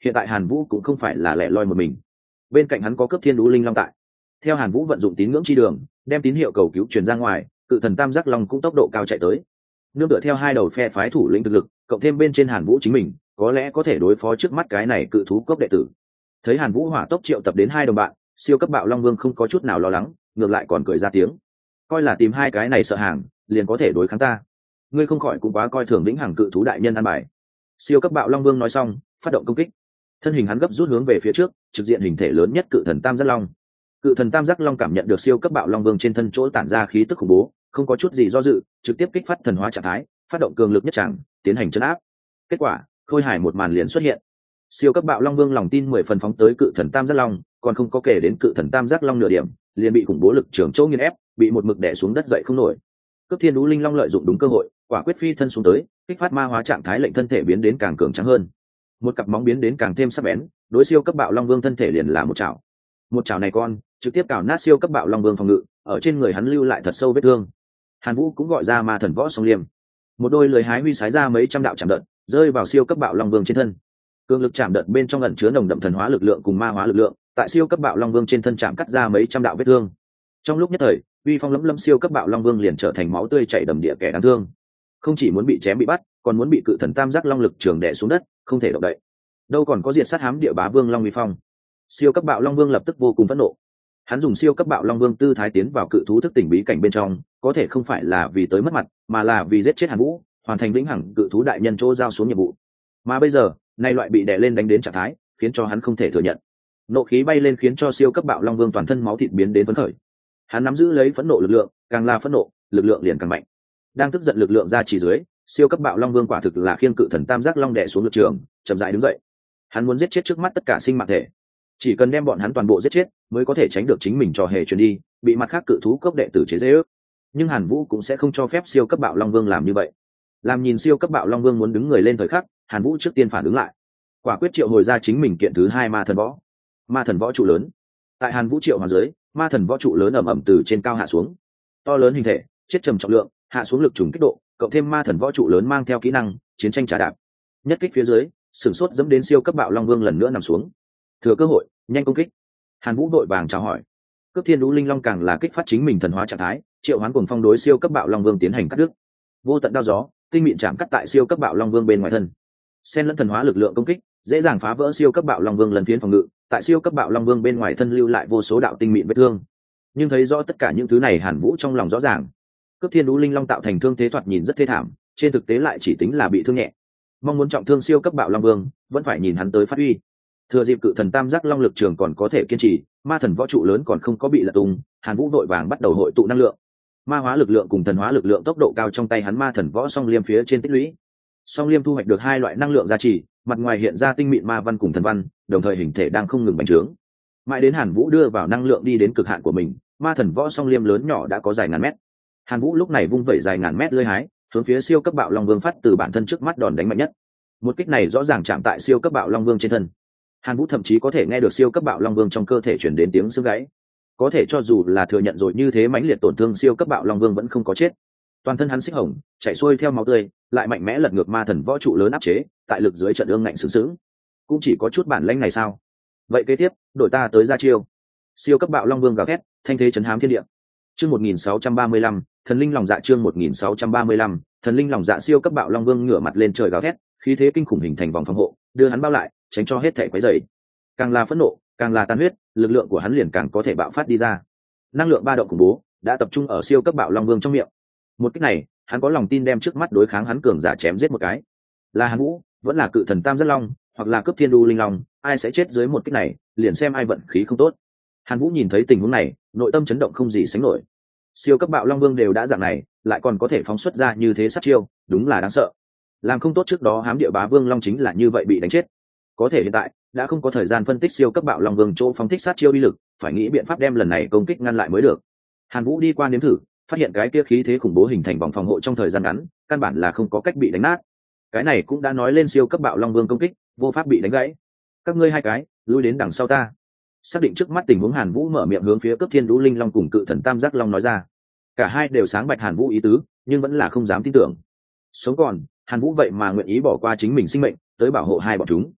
hiện tại hàn vũ cũng không phải là lẻ loi một mình, bên cạnh hắn có cấp thiên đũ linh long tại. Theo hàn vũ vận dụng tín ngưỡng chi đường đem tín hiệu cầu cứu truyền ra ngoài, cự thần tam giác long cũng tốc độ cao chạy tới. Nương tựa theo hai đầu phe phái thủ lĩnh thực lực cộng thêm bên trên hàn vũ chính mình, có lẽ có thể đối phó trước mắt cái này cự thú cốc đệ tử. Thấy hàn vũ hỏa tốc triệu tập đến hai đồng bạn, siêu cấp bạo long vương không có chút nào lo lắng, ngược lại còn cười ra tiếng, coi là tìm hai cái này sợ hàng liền có thể đối kháng ta, ngươi không khỏi cũng quá coi thường lĩnh hàng cự thú đại nhân ăn bài. Siêu cấp bạo long vương nói xong phát động công kích, thân hình hắn gấp rút hướng về phía trước, trực diện hình thể lớn nhất cự thần tam giác long. Cự thần tam giác long cảm nhận được siêu cấp bạo long vương trên thân chỗ tản ra khí tức khủng bố, không có chút gì do dự, trực tiếp kích phát thần hóa trạng thái, phát động cường lực nhất tràng tiến hành chấn áp. Kết quả khôi hài một màn liền xuất hiện. Siêu cấp bạo long vương lòng tin mười phần phóng tới cự thần tam giác long, còn không có kể đến cự thần tam giác long nửa điểm, liền bị khủng bố lực trường chỗ nghiền ép, bị một mực đè xuống đất dậy không nổi. Cướp thiên đũ linh long lợi dụng đúng cơ hội, quả quyết phi thân xuống tới, kích phát ma hóa trạng thái lệnh thân thể biến đến càng cường tráng hơn. Một cặp móng biến đến càng thêm sắc bén, đối siêu cấp bạo long vương thân thể liền là một chảo. Một chảo này con trực tiếp cào nát siêu cấp bạo long vương phòng ngự, ở trên người hắn lưu lại thật sâu vết thương. Hàn Vũ cũng gọi ra ma thần võ song liêm, một đôi lưỡi hái huy sái ra mấy trăm đạo chạm đợt, rơi vào siêu cấp bạo long vương trên thân. Cường lực chạm đợt bên trong ẩn chứa nồng đậm thần hóa lực lượng cùng ma hóa lực lượng, tại siêu cấp bạo long vương trên thân chạm cắt ra mấy trăm đạo vết thương. Trong lúc nhất thời, uy phong lẫm lâm siêu cấp bạo long vương liền trở thành máu tươi chảy đầm địa kẻ đáng thương, không chỉ muốn bị chém bị bắt, còn muốn bị cự thần tam giác long lực trường đè xuống đất, không thể động đậy. Đâu còn có diệt sát hám địa bá vương long uy phong. Siêu cấp bạo long vương lập tức vô cùng phẫn nộ. Hắn dùng siêu cấp bạo long vương tư thái tiến vào cự thú thức tỉnh bí cảnh bên trong, có thể không phải là vì tới mất mặt, mà là vì giết chết Hàn Vũ, hoàn thành vĩnh hằng cự thú đại nhân chỗ giao xuống nhiệm vụ. Mà bây giờ, nay loại bị đè lên đánh đến trạng thái, khiến cho hắn không thể thừa nhận. Nộ khí bay lên khiến cho siêu cấp bạo long vương toàn thân máu thịt biến đến phấn khởi. Hắn nắm giữ lấy phẫn nộ lực lượng, càng là phẫn nộ, lực lượng liền càng mạnh. Đang tức giận lực lượng ra chỉ dưới, siêu cấp bạo long vương quả thực là khiêng cự thần tam giác long đè xuống lực trường, chậm rãi đứng dậy. Hắn muốn giết chết trước mắt tất cả sinh mạng thể, chỉ cần đem bọn hắn toàn bộ giết chết, mới có thể tránh được chính mình trò hề truyền đi, bị mặt khác cự thú cấp đệ tử chế giễu. Nhưng Hàn Vũ cũng sẽ không cho phép siêu cấp bạo long vương làm như vậy. Làm nhìn siêu cấp bạo long vương muốn đứng người lên thời khắc, Hàn Vũ trước tiên phản ứng lại, quả quyết triệu hồi ra chính mình kiện thứ hai ma thần võ. Ma thần võ trụ lớn. Tại Hàn Vũ triệu hoàn dưới, ma thần võ trụ lớn ầm ầm từ trên cao hạ xuống. To lớn hình thể, chết trầm trọng lượng, hạ xuống lực trùng kích độ, cộng thêm ma thần võ trụ lớn mang theo kỹ năng chiến tranh trả đạp. Nhất kích phía dưới, sửng sốt dẫm đến siêu cấp bạo long vương lần nữa nằm xuống. Thừa cơ hội, nhanh công kích. Hàn Vũ đội vàng chào hỏi. Cướp thiên đũ linh long càng là kích phát chính mình thần hóa trạng thái, triệu hoán cuồng phong đối siêu cấp bạo long vương tiến hành cắt đứt. Vô tận đao gió, tinh mịn chạm cắt tại siêu cấp bạo long vương bên ngoài thân. Xen lẫn thần hóa lực lượng công kích, dễ dàng phá vỡ siêu cấp bạo long vương lần phiến phòng ngự, tại siêu cấp bạo long vương bên ngoài thân lưu lại vô số đạo tinh mịn vết thương. Nhưng thấy rõ tất cả những thứ này, Hàn Vũ trong lòng rõ ràng, cướp thiên đũ linh long tạo thành thương thế thoạt nhìn rất thê thảm, trên thực tế lại chỉ tính là bị thương nhẹ. Mong muốn trọng thương siêu cấp bạo long vương, vẫn phải nhìn hắn tới phát huy. Thừa dịp cự thần tam giác long lực trường còn có thể kiên trì, ma thần võ trụ lớn còn không có bị lật tung, Hàn Vũ đội vàng bắt đầu hội tụ năng lượng. Ma hóa lực lượng cùng thần hóa lực lượng tốc độ cao trong tay hắn ma thần võ song liêm phía trên tích lũy. Song liêm thu hoạch được hai loại năng lượng gia trì, mặt ngoài hiện ra tinh mịn ma văn cùng thần văn, đồng thời hình thể đang không ngừng bành trướng. Mãi đến Hàn Vũ đưa vào năng lượng đi đến cực hạn của mình, ma thần võ song liêm lớn nhỏ đã có dài ngàn mét. Hàn Vũ lúc này vung vẩy dài ngàn mét lưỡi hái, hướng phía siêu cấp bạo long vương phát từ bản thân trước mắt đòn đánh mạnh nhất. Một kích này rõ ràng chạm tại siêu cấp bạo long vương trên thân. Hàn Vũ thậm chí có thể nghe được siêu cấp bạo long vương trong cơ thể chuyển đến tiếng xương gãy. Có thể cho dù là thừa nhận rồi như thế mãnh liệt tổn thương, siêu cấp bạo long vương vẫn không có chết. Toàn thân hắn xích hồng, chảy xuôi theo máu tươi, lại mạnh mẽ lật ngược ma thần võ trụ lớn áp chế, tại lực dưới trận ương ngạnh sướng sướng. Cũng chỉ có chút bản lĩnh này sao? Vậy kế tiếp, đổi ta tới ra chiêu. Siêu cấp bạo long vương gào thét, thanh thế chấn hám thiên địa. Chương một nghìn sáu trăm ba mươi lăm, thần linh lòng dạ. Chương một nghìn sáu trăm ba mươi lăm, thần linh lòng dạ. Siêu cấp bạo long vương ngửa mặt lên trời gào thét, khí thế kinh khủng hình thành vòng phòng hộ, đưa hắn bao lại, tránh cho hết thể quấy rầy. Càng là phẫn nộ, càng là tan huyết, lực lượng của hắn liền càng có thể bạo phát đi ra. Năng lượng ba động khủng bố đã tập trung ở siêu cấp bạo long vương trong miệng. Một cách này, hắn có lòng tin đem trước mắt đối kháng hắn cường giả chém giết một cái. Là Hàn Vũ, vẫn là cự thần tam giác long, hoặc là cướp thiên đu linh long, ai sẽ chết dưới một cách này, liền xem ai vận khí không tốt. Hàn Vũ nhìn thấy tình huống này, nội tâm chấn động không gì sánh nổi. Siêu cấp bạo long vương đều đã dạng này, lại còn có thể phóng xuất ra như thế sát chiêu, đúng là đáng sợ. Làm không tốt trước đó hám địa bá vương long chính là như vậy bị đánh chết. Có thể hiện tại đã không có thời gian phân tích siêu cấp bạo long vương chỗ phóng thích sát chiêu uy lực, phải nghĩ biện pháp đem lần này công kích ngăn lại mới được. Hàn Vũ đi qua nếm thử, phát hiện cái kia khí thế khủng bố hình thành vòng phòng hộ trong thời gian ngắn, căn bản là không có cách bị đánh nát. Cái này cũng đã nói lên siêu cấp bạo long vương công kích vô pháp bị đánh gãy. Các ngươi hai cái lui đến đằng sau ta. Xác định trước mắt tình huống, Hàn Vũ mở miệng hướng phía cấp thiên đũ linh long cùng cự thần tam giác long nói ra. Cả hai đều sáng bạch Hàn Vũ ý tứ, nhưng vẫn là không dám tin tưởng. Sống còn, Hàn Vũ vậy mà nguyện ý bỏ qua chính mình sinh mệnh tới bảo hộ hai bọn chúng.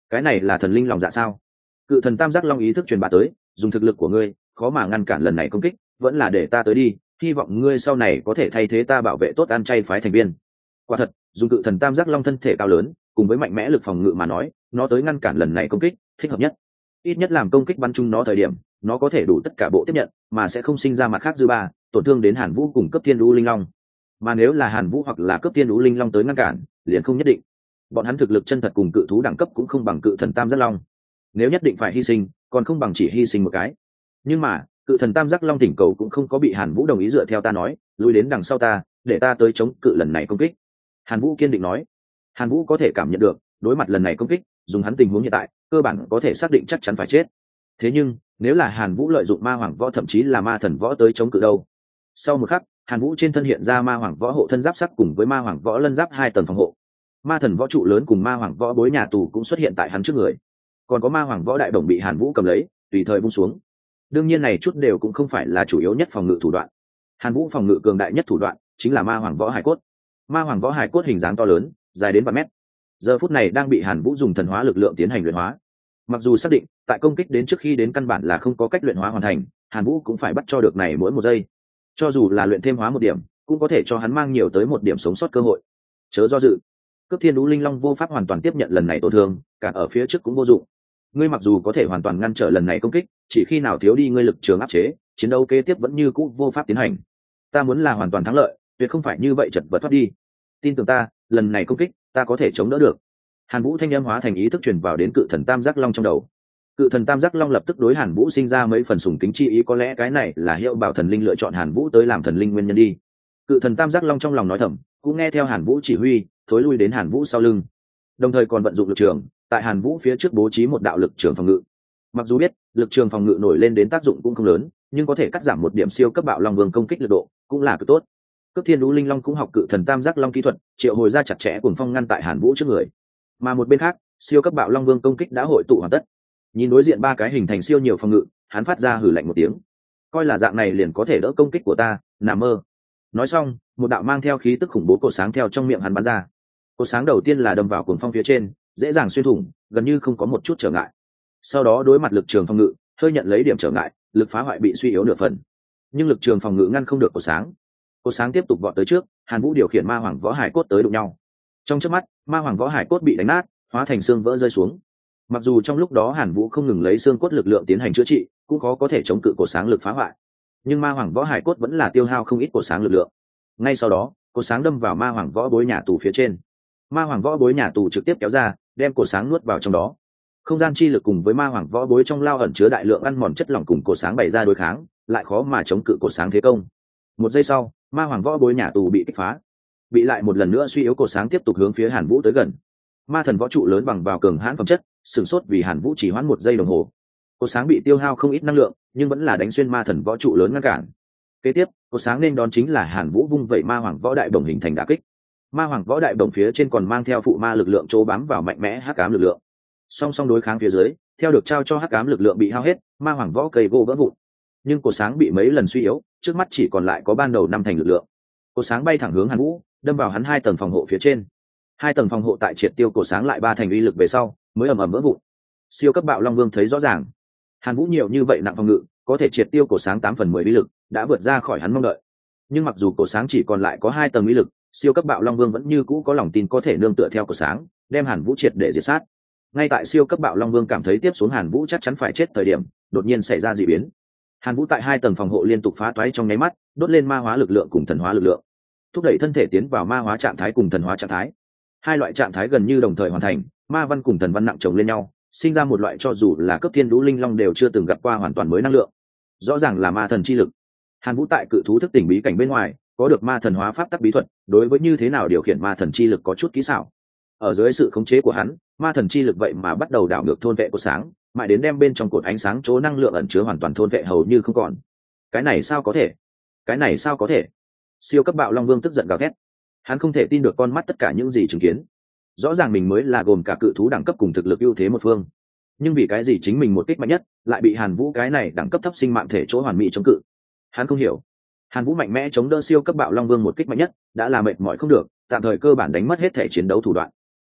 cái này là thần linh lòng dạ sao? Cự thần tam giác long ý thức truyền bá tới, dùng thực lực của ngươi khó mà ngăn cản lần này công kích, vẫn là để ta tới đi, hy vọng ngươi sau này có thể thay thế ta bảo vệ tốt ăn chay phái thành viên. Quả thật, dùng cự thần tam giác long thân thể cao lớn cùng với mạnh mẽ lực phòng ngự mà nói, nó tới ngăn cản lần này công kích thích hợp nhất. Ít nhất làm công kích bắn chung nó thời điểm, nó có thể đủ tất cả bộ tiếp nhận, mà sẽ không sinh ra mặt khác dư ba, tổn thương đến Hàn Vũ cùng cấp thiên đũ linh long. Mà nếu là Hàn Vũ hoặc là cấp thiên đũ linh long tới ngăn cản, liền không nhất định. Bọn hắn thực lực chân thật cùng cự thú đẳng cấp cũng không bằng cự thần tam giác long. Nếu nhất định phải hy sinh, còn không bằng chỉ hy sinh một cái. Nhưng mà cự thần tam giác long thỉnh cầu cũng không có bị Hàn Vũ đồng ý, dựa theo ta nói, lùi đến đằng sau ta, để ta tới chống cự lần này công kích. Hàn Vũ kiên định nói. Hàn Vũ có thể cảm nhận được, đối mặt lần này công kích, dùng hắn tình huống hiện tại, cơ bản có thể xác định chắc chắn phải chết. Thế nhưng nếu là Hàn Vũ lợi dụng ma hoàng võ thậm chí là ma thần võ tới chống cự đâu? Sau một khắc, Hàn Vũ trên thân hiện ra ma hoàng võ hộ thân giáp sắc cùng với ma hoàng võ lân giáp hai tầng phòng hộ. Ma thần võ trụ lớn cùng ma hoàng võ bối nhà tù cũng xuất hiện tại hắn trước người. Còn có ma hoàng võ đại đồng bị Hàn Vũ cầm lấy, tùy thời buông xuống. Đương nhiên này chút đều cũng không phải là chủ yếu nhất phòng ngự thủ đoạn. Hàn Vũ phòng ngự cường đại nhất thủ đoạn chính là ma hoàng võ hải cốt. Ma hoàng võ hải cốt hình dáng to lớn, dài đến vài mét. Giờ phút này đang bị Hàn Vũ dùng thần hóa lực lượng tiến hành luyện hóa. Mặc dù xác định tại công kích đến trước khi đến căn bản là không có cách luyện hóa hoàn thành, Hàn Vũ cũng phải bắt cho được này mỗi một giây. Cho dù là luyện thêm hóa một điểm, cũng có thể cho hắn mang nhiều tới một điểm sống sót cơ hội. Chớ do dự. Cướp thiên đũ linh long vô pháp hoàn toàn tiếp nhận lần này tổn thương, cả ở phía trước cũng vô dụng. Ngươi mặc dù có thể hoàn toàn ngăn trở lần này công kích, chỉ khi nào thiếu đi ngươi lực trường áp chế, chiến đấu kế tiếp vẫn như cũ vô pháp tiến hành. Ta muốn là hoàn toàn thắng lợi, tuyệt không phải như vậy chật vật thoát đi. Tin tưởng ta, lần này công kích, ta có thể chống đỡ được. Hàn Vũ thanh âm hóa thành ý thức truyền vào đến cự thần tam giác long trong đầu. Cự thần tam giác long lập tức đối Hàn Vũ sinh ra mấy phần sùng kính chi ý, có lẽ cái này là hiệu bảo thần linh lựa chọn Hàn Vũ tới làm thần linh nguyên nhân đi. Cự thần tam giác long trong lòng nói thầm, cũng nghe theo Hàn Vũ chỉ huy, thối lui đến Hàn Vũ sau lưng, đồng thời còn vận dụng lực trường tại Hàn Vũ phía trước bố trí một đạo lực trường phòng ngự. Mặc dù biết lực trường phòng ngự nổi lên đến tác dụng cũng không lớn, nhưng có thể cắt giảm một điểm siêu cấp bạo long vương công kích lực độ, cũng là cực tốt. Cấp thiên đũ linh long cũng học cự thần tam giác long kỹ thuật, triệu hồi ra chặt chẽ cuồng phong ngăn tại Hàn Vũ trước người. Mà một bên khác, siêu cấp bạo long vương công kích đã hội tụ hoàn tất. Nhìn đối diện ba cái hình thành siêu nhiều phòng ngự, hắn phát ra hử lạnh một tiếng, coi là dạng này liền có thể đỡ công kích của ta, nằm mơ. Nói xong, một đạo mang theo khí tức khủng bố cột sáng theo trong miệng hắn bắn ra. Cột sáng đầu tiên là đâm vào cuồng phong phía trên, dễ dàng xuyên thủng, gần như không có một chút trở ngại. Sau đó đối mặt lực trường phòng ngự, hơi nhận lấy điểm trở ngại, lực phá hoại bị suy yếu nửa phần. Nhưng lực trường phòng ngự ngăn không được cột sáng. Cột sáng tiếp tục vọt tới trước, Hàn Vũ điều khiển ma hoàng võ hải cốt tới đụng nhau. Trong chớp mắt, ma hoàng võ hải cốt bị đánh nát, hóa thành xương vỡ rơi xuống. Mặc dù trong lúc đó Hàn Vũ không ngừng lấy xương cốt lực lượng tiến hành chữa trị, cũng khó có thể chống cự cột sáng lực phá hoại. Nhưng ma hoàng võ hải cốt vẫn là tiêu hao không ít cột sáng lực lượng. Ngay sau đó, cột sáng đâm vào ma hoàng võ bối nhà tù phía trên. Ma hoàng võ bối nhà tù trực tiếp kéo ra, đem cột sáng nuốt vào trong đó. Không gian chi lực cùng với ma hoàng võ bối trong lao ẩn chứa đại lượng ăn mòn chất lỏng cùng cột sáng bày ra đối kháng, lại khó mà chống cự cột sáng thế công. Một giây sau, ma hoàng võ bối nhà tù bị kích phá, bị lại một lần nữa suy yếu, cột sáng tiếp tục hướng phía Hàn Vũ tới gần. Ma thần võ trụ lớn bằng vào cường hãn phẩm chất, sửng sốt vì Hàn Vũ chỉ hoãn một giây đồng hồ. Cột sáng bị tiêu hao không ít năng lượng, nhưng vẫn là đánh xuyên ma thần võ trụ lớn ngăn cản. Kế tiếp, cột sáng nên đón chính là Hàn Vũ vung vẩy ma hoàng võ đại bổng hình thành đả kích. Ma hoàng võ đại bổng phía trên còn mang theo phụ ma lực lượng chỗ bám vào mạnh mẽ hắc ám lực lượng. Song song đối kháng phía dưới, theo được trao cho hắc ám lực lượng bị hao hết, ma hoàng võ cây gỗ vỡ vụn. Nhưng cột sáng bị mấy lần suy yếu, trước mắt chỉ còn lại có ban đầu năm thành lực lượng. Cột sáng bay thẳng hướng Hàn Vũ, đâm vào hắn hai tầng phòng hộ phía trên. Hai tầng phòng hộ tại triệt tiêu cột sáng lại ba thành uy lực về sau, mới ầm ầm vỡ vụn. Siêu cấp bạo long vương thấy rõ ràng, Hàn Vũ nhiều như vậy nặng phòng ngự, có thể triệt tiêu cột sáng tám phần mười uy lực, đã vượt ra khỏi hắn mong đợi. Nhưng mặc dù cột sáng chỉ còn lại có hai tầng uy lực, siêu cấp bạo long vương vẫn như cũ có lòng tin có thể nương tựa theo cột sáng, đem Hàn Vũ triệt để diệt sát. Ngay tại siêu cấp bạo long vương cảm thấy tiếp xuống Hàn Vũ chắc chắn phải chết thời điểm, đột nhiên xảy ra dị biến. Hàn Vũ tại hai tầng phòng hộ liên tục phá toái trong nháy mắt, đốt lên ma hóa lực lượng cùng thần hóa lực lượng, thúc đẩy thân thể tiến vào ma hóa trạng thái cùng thần hóa trạng thái. Hai loại trạng thái gần như đồng thời hoàn thành, ma văn cùng thần văn nặng chồng lên nhau, sinh ra một loại cho dù là cấp thiên đũ linh long đều chưa từng gặp qua hoàn toàn mới năng lượng. Rõ ràng là ma thần chi lực. Hàn Vũ tại cự thú thức tỉnh bí cảnh bên ngoài, có được ma thần hóa pháp tắc bí thuật, đối với như thế nào điều khiển ma thần chi lực có chút kỹ xảo. Ở dưới sự khống chế của hắn, ma thần chi lực vậy mà bắt đầu đảo ngược thôn vệ cột sáng, mãi đến đem bên trong cột ánh sáng chỗ năng lượng ẩn chứa hoàn toàn thôn vệ hầu như không còn. Cái này sao có thể? Cái này sao có thể? Siêu cấp bạo long vương tức giận gào thét. Hắn không thể tin được con mắt tất cả những gì chứng kiến. Rõ ràng mình mới là gồm cả cự thú đẳng cấp cùng thực lực ưu thế một phương, nhưng vì cái gì chính mình một kích mạnh nhất lại bị Hàn Vũ cái này đẳng cấp thấp sinh mạng thể chỗ hoàn mỹ chống cự? Hắn không hiểu. Hàn Vũ mạnh mẽ chống đỡ siêu cấp bạo long vương một kích mạnh nhất, đã là mệt mỏi không được, tạm thời cơ bản đánh mất hết thể chiến đấu thủ đoạn.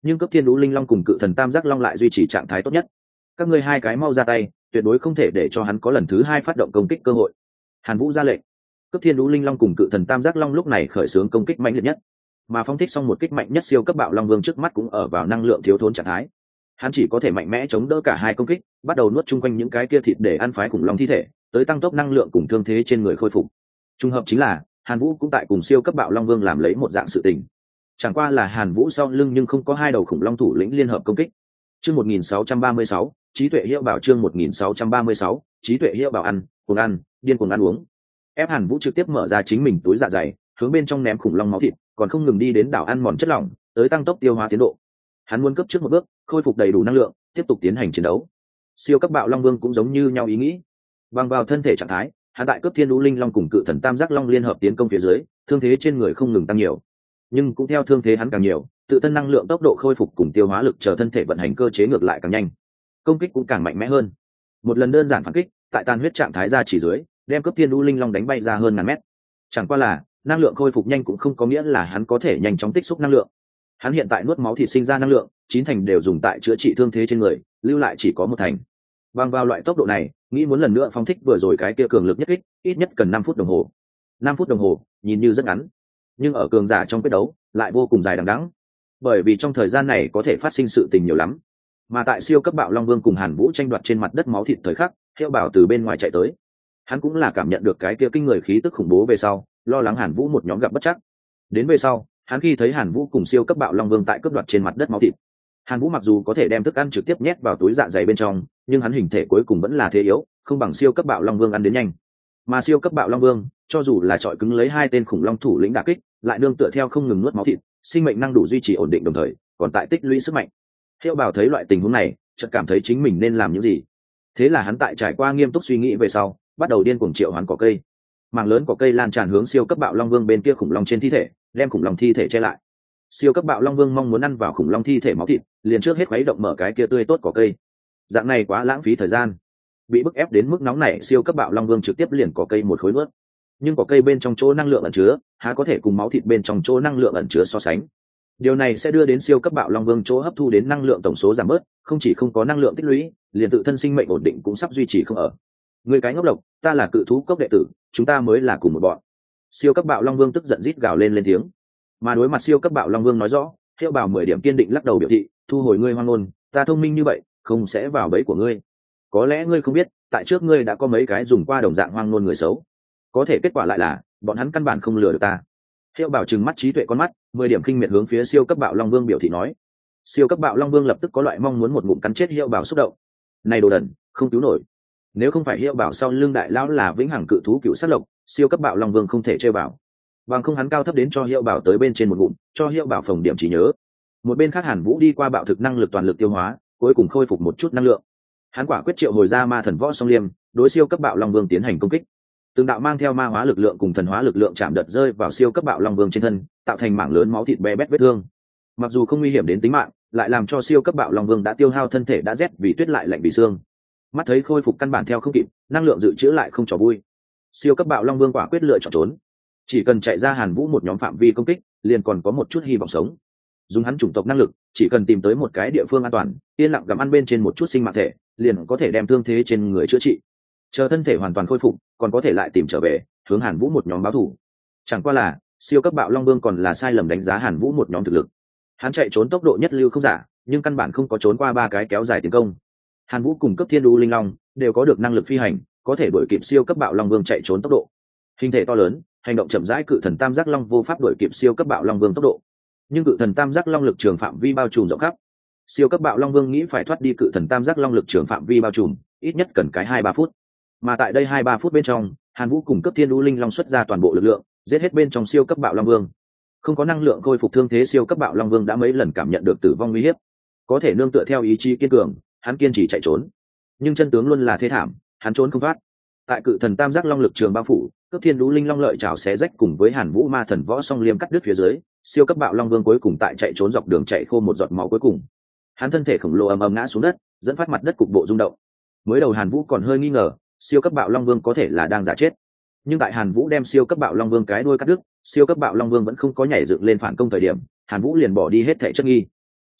nhưng cấp thiên đũ linh long cùng cự thần tam giác long lại duy trì trạng thái tốt nhất. Các ngươi hai cái mau ra tay, tuyệt đối không thể để cho hắn có lần thứ hai phát động công kích cơ hội. Hàn Vũ ra lệnh. Cấp thiên đũ linh long cùng cự thần tam giác long lúc này khởi xướng công kích mạnh liệt nhất, mà phóng thích xong một kích mạnh nhất siêu cấp bạo long vương trước mắt cũng ở vào năng lượng thiếu thốn trạng thái. Hắn chỉ có thể mạnh mẽ chống đỡ cả hai công kích, bắt đầu nuốt chung quanh những cái kia thịt để ăn phái khủng long thi thể, tới tăng tốc năng lượng cùng thương thế trên người khôi phục. Trùng hợp chính là Hàn Vũ cũng tại cùng siêu cấp bạo long vương làm lấy một dạng sự tình. Chẳng qua là Hàn Vũ sau lưng nhưng không có hai đầu khủng long thủ lĩnh liên hợp công kích. Chương một nghìn sáu trăm ba mươi sáu, trí tuệ hiệu bảo chương một nghìn sáu trăm ba mươi sáu, trí tuệ hiệu bảo ăn, cuồng ăn, điên cuồng ăn uống. Ép Hàn Vũ trực tiếp mở ra chính mình túi dạ dày, hướng bên trong ném khủng long máu thịt, còn không ngừng đi đến đảo ăn mòn chất lỏng, tới tăng tốc tiêu hóa tiến độ. Hắn muốn cấp trước một bước, khôi phục đầy đủ năng lượng, tiếp tục tiến hành chiến đấu. Siêu cấp bạo long vương cũng giống như nhau ý nghĩ. Bằng vào thân thể trạng thái, hắn tại cấp thiên đũ linh long cùng cự thần tam giác long liên hợp tiến công phía dưới, thương thế trên người không ngừng tăng nhiều. Nhưng cũng theo thương thế hắn càng nhiều, tự thân năng lượng tốc độ khôi phục cùng tiêu hóa lực chờ thân thể vận hành cơ chế ngược lại càng nhanh, công kích cũng càng mạnh mẽ hơn. Một lần đơn giản phản kích, tại tàn huyết trạng thái ra chỉ dưới, đem cấp thiên đũ linh long đánh bay ra hơn ngàn mét. Chẳng qua là năng lượng khôi phục nhanh cũng không có nghĩa là hắn có thể nhanh chóng tích xúc năng lượng. Hắn hiện tại nuốt máu thịt sinh ra năng lượng, chín thành đều dùng tại chữa trị thương thế trên người, lưu lại chỉ có một thành. Bằng vào loại tốc độ này, nghĩ muốn lần nữa phóng thích vừa rồi cái kia cường lực nhất kích, ít nhất cần năm phút đồng hồ. năm phút đồng hồ, nhìn như rất ngắn, nhưng ở cường giả trong quyết đấu lại vô cùng dài đằng đẵng, bởi vì trong thời gian này có thể phát sinh sự tình nhiều lắm. Mà tại siêu cấp bạo long vương cùng Hàn Vũ tranh đoạt trên mặt đất máu thịt thời khắc, Hiệu Bảo từ bên ngoài chạy tới. Hắn cũng là cảm nhận được cái kia kinh người khí tức khủng bố về sau, lo lắng Hàn Vũ một nhóm gặp bất chắc. Đến về sau, hắn khi thấy Hàn Vũ cùng siêu cấp bạo long vương tại cướp đoạt trên mặt đất máu thịt. Hàn Vũ mặc dù có thể đem thức ăn trực tiếp nhét vào túi dạ dày bên trong, nhưng hắn hình thể cuối cùng vẫn là thế yếu, không bằng siêu cấp bạo long vương ăn đến nhanh. Mà siêu cấp bạo long vương, cho dù là trọi cứng lấy hai tên khủng long thủ lĩnh đả kích, lại nương tựa theo không ngừng nuốt máu thịt, sinh mệnh năng đủ duy trì ổn định đồng thời, còn tại tích lũy sức mạnh. Hiệu Bảo thấy loại tình huống này, chợt cảm thấy chính mình nên làm những gì. Thế là hắn tại trải qua nghiêm túc suy nghĩ về sau, bắt đầu điên cuồng triệu hoán cỏ cây. Mảng lớn cỏ cây lan tràn hướng siêu cấp bạo long vương bên kia khủng long trên thi thể, đem khủng long thi thể che lại. Siêu cấp bạo long vương mong muốn ăn vào khủng long thi thể máu thịt, liền trước hết khuấy động mở cái kia tươi tốt cỏ cây. Dạng này quá lãng phí thời gian. Bị bức ép đến mức nóng này, siêu cấp bạo long vương trực tiếp liền cỏ cây một khối nuốt. Nhưng cỏ cây bên trong chỗ năng lượng ẩn chứa, há có thể cùng máu thịt bên trong chỗ năng lượng ẩn chứa so sánh. Điều này sẽ đưa đến siêu cấp bạo long vương chỗ hấp thu đến năng lượng tổng số giảm bớt, không chỉ không có năng lượng tích lũy, liền tự thân sinh mệnh ổn định cũng sắp duy trì không ở. Người cái ngốc độc, ta là cự thú cốc đệ tử, chúng ta mới là cùng một bọn. Siêu cấp bạo long vương tức giận rít gào lên lên tiếng. Mà đối mặt siêu cấp bạo long vương nói rõ, Hiệu Bảo mười điểm kiên định lắc đầu biểu thị, thu hồi ngươi hoang ngôn, ta thông minh như vậy, không sẽ vào bẫy của ngươi. Có lẽ ngươi không biết, tại trước ngươi đã có mấy cái dùng qua đồng dạng hoang ngôn người xấu, có thể kết quả lại là bọn hắn căn bản không lừa được ta. Hiệu Bảo trừng mắt trí tuệ con mắt, mười điểm kinh miệt hướng phía siêu cấp bạo long vương biểu thị nói. Siêu cấp bạo long vương lập tức có loại mong muốn một ngụm cắn chết Hiệu Bảo xúc động. Này đồ đần, không cứu nổi. Nếu không phải Hiệu Bảo sau lưng đại lão là vĩnh hằng cự thú cựu sát lộc, siêu cấp bạo long vương không thể chơi vào. Bằng không hắn cao thấp đến cho Hiệu Bảo tới bên trên một ngụm, cho Hiệu Bảo phòng điểm trí nhớ. Một bên khác Hàn Vũ đi qua bạo thực năng lực toàn lực tiêu hóa, cuối cùng khôi phục một chút năng lượng. Hắn quả quyết triệu hồi ra ma thần võ song liêm, đối siêu cấp bạo long vương tiến hành công kích. Từng đạo mang theo ma hóa lực lượng cùng thần hóa lực lượng chạm đợt rơi vào siêu cấp bạo long vương trên thân, tạo thành mảng lớn máu thịt bé bét vết thương. Mặc dù không nguy hiểm đến tính mạng, lại làm cho siêu cấp bạo long vương đã tiêu hao thân thể đã rét vì tuyết lại lạnh vì xương. Mắt thấy khôi phục căn bản theo không kịp, năng lượng dự trữ lại không trò vui. Siêu cấp bạo long vương quả quyết lựa chọn trốn. Chỉ cần chạy ra Hàn Vũ một nhóm phạm vi công kích, liền còn có một chút hy vọng sống. Dùng hắn chủng tộc năng lực, chỉ cần tìm tới một cái địa phương an toàn, yên lặng gặm ăn bên trên một chút sinh mạng thể, liền có thể đem thương thế trên người chữa trị. Chờ thân thể hoàn toàn khôi phục, còn có thể lại tìm trở về, hướng Hàn Vũ một nhóm báo thù. Chẳng qua là, siêu cấp bạo long vương còn là sai lầm đánh giá Hàn Vũ một nhóm thực lực. Hắn chạy trốn tốc độ nhất lưu không giả, nhưng căn bản không có trốn qua ba cái kéo dài tiến công. Hàn Vũ cùng cấp thiên đu linh long đều có được năng lực phi hành, có thể đuổi kịp siêu cấp bạo long vương chạy trốn tốc độ. Hình thể to lớn, hành động chậm rãi cự thần tam giác long vô pháp đuổi kịp siêu cấp bạo long vương tốc độ. Nhưng cự thần tam giác long lực trường phạm vi bao trùm rộng khắp. Siêu cấp bạo long vương nghĩ phải thoát đi cự thần tam giác long lực trường phạm vi bao trùm, ít nhất cần cái hai ba phút. Mà tại đây hai ba phút bên trong, Hàn Vũ cùng cấp thiên đu linh long xuất ra toàn bộ lực lượng, giết hết bên trong siêu cấp bạo long vương. Không có năng lượng khôi phục thương thế, siêu cấp bạo long vương đã mấy lần cảm nhận được tử vong nguy hiểm. Có thể nương tựa theo ý chí kiên cường, hắn kiên trì chạy trốn. Nhưng chân tướng luôn là thê thảm, hắn trốn không thoát. Tại cự thần tam giác long lực trường bao phủ, cấp thiên đu linh long lợi chảo xé rách cùng với Hàn Vũ ma thần võ song liêm cắt đứt phía dưới, siêu cấp bạo long vương cuối cùng tại chạy trốn dọc đường chạy khô một giọt máu cuối cùng. Hắn thân thể khổng lồ ầm ầm ngã xuống đất, dẫn phát mặt đất cục bộ rung động. Mới đầu Hàn Vũ còn hơi nghi ngờ, siêu cấp bạo long vương có thể là đang giả chết. Nhưng tại Hàn Vũ đem siêu cấp bạo long vương cái đuôi cắt đứt, siêu cấp bạo long vương vẫn không có nhảy dựng lên phản công thời điểm, Hàn Vũ liền bỏ đi hết thảy chất nghi.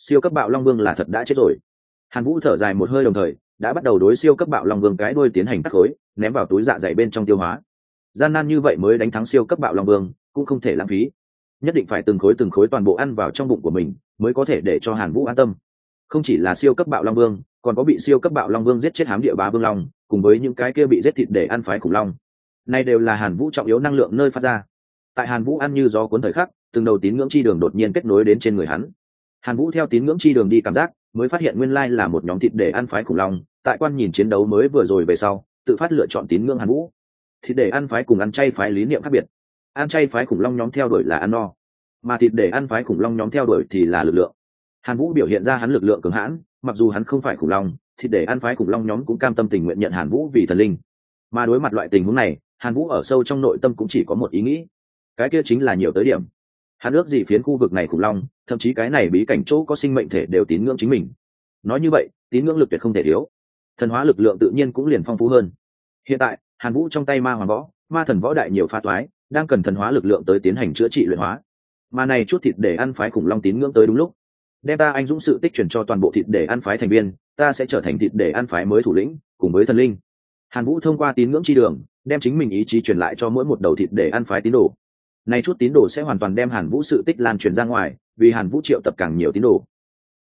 siêu cấp bạo long vương là thật đã chết rồi. Hàn Vũ thở dài một hơi, đồng thời đã bắt đầu đối siêu cấp bạo long vương cái đuôi tiến hành cắt khối, ném vào túi dạ dày bên trong tiêu hóa. Gian nan như vậy mới đánh thắng siêu cấp bạo long vương, cũng không thể lãng phí, nhất định phải từng khối từng khối toàn bộ ăn vào trong bụng của mình mới có thể để cho Hàn Vũ an tâm. Không chỉ là siêu cấp bạo long vương, còn có bị siêu cấp bạo long vương giết chết hám địa bá vương long, cùng với những cái kia bị giết thịt để ăn phái khủng long. Này đều là Hàn Vũ trọng yếu năng lượng nơi phát ra. Tại Hàn Vũ ăn như gió cuốn thời khắc, từng đầu tín ngưỡng chi đường đột nhiên kết nối đến trên người hắn. Hàn Vũ theo tín ngưỡng chi đường đi cảm giác, mới phát hiện nguyên lai là một nhóm thịt để ăn phái khủng long. Tại quan nhìn chiến đấu mới vừa rồi về sau, tự phát lựa chọn tín ngưỡng Hàn Vũ. Thịt để ăn phái cùng ăn chay phái lý niệm khác biệt. Ăn chay phái khủng long nhóm theo đuổi là ăn no, mà thịt để ăn phái khủng long nhóm theo đuổi thì là lực lượng. Hàn Vũ biểu hiện ra hắn lực lượng cường hãn, mặc dù hắn không phải khủng long, thịt để ăn phái khủng long nhóm cũng cam tâm tình nguyện nhận Hàn Vũ vì thần linh. Mà đối mặt loại tình huống này, Hàn Vũ ở sâu trong nội tâm cũng chỉ có một ý nghĩ, cái kia chính là nhiều tới điểm. Hắn ước gì phiến khu vực này khủng long, thậm chí cái này bí cảnh chỗ có sinh mệnh thể đều tín ngưỡng chính mình. Nói như vậy, tín ngưỡng lực tuyệt không thể thiếu, thần hóa lực lượng tự nhiên cũng liền phong phú hơn. Hiện tại, Hàn Vũ trong tay ma hoàng võ, ma thần võ đại nhiều pha toái, đang cần thần hóa lực lượng tới tiến hành chữa trị luyện hóa. Mà này chút thịt để ăn phái khủng long tín ngưỡng tới đúng lúc, đem ta anh dũng sự tích truyền cho toàn bộ thịt để ăn phái thành viên, ta sẽ trở thành thịt để ăn phái mới thủ lĩnh, cùng với thần linh. Hàn Vũ thông qua tín ngưỡng chi đường, đem chính mình ý chí truyền lại cho mỗi một đầu thịt để ăn phái tín đồ. Này chút tín đồ sẽ hoàn toàn đem Hàn Vũ sự tích lan truyền ra ngoài, vì Hàn Vũ triệu tập càng nhiều tín đồ.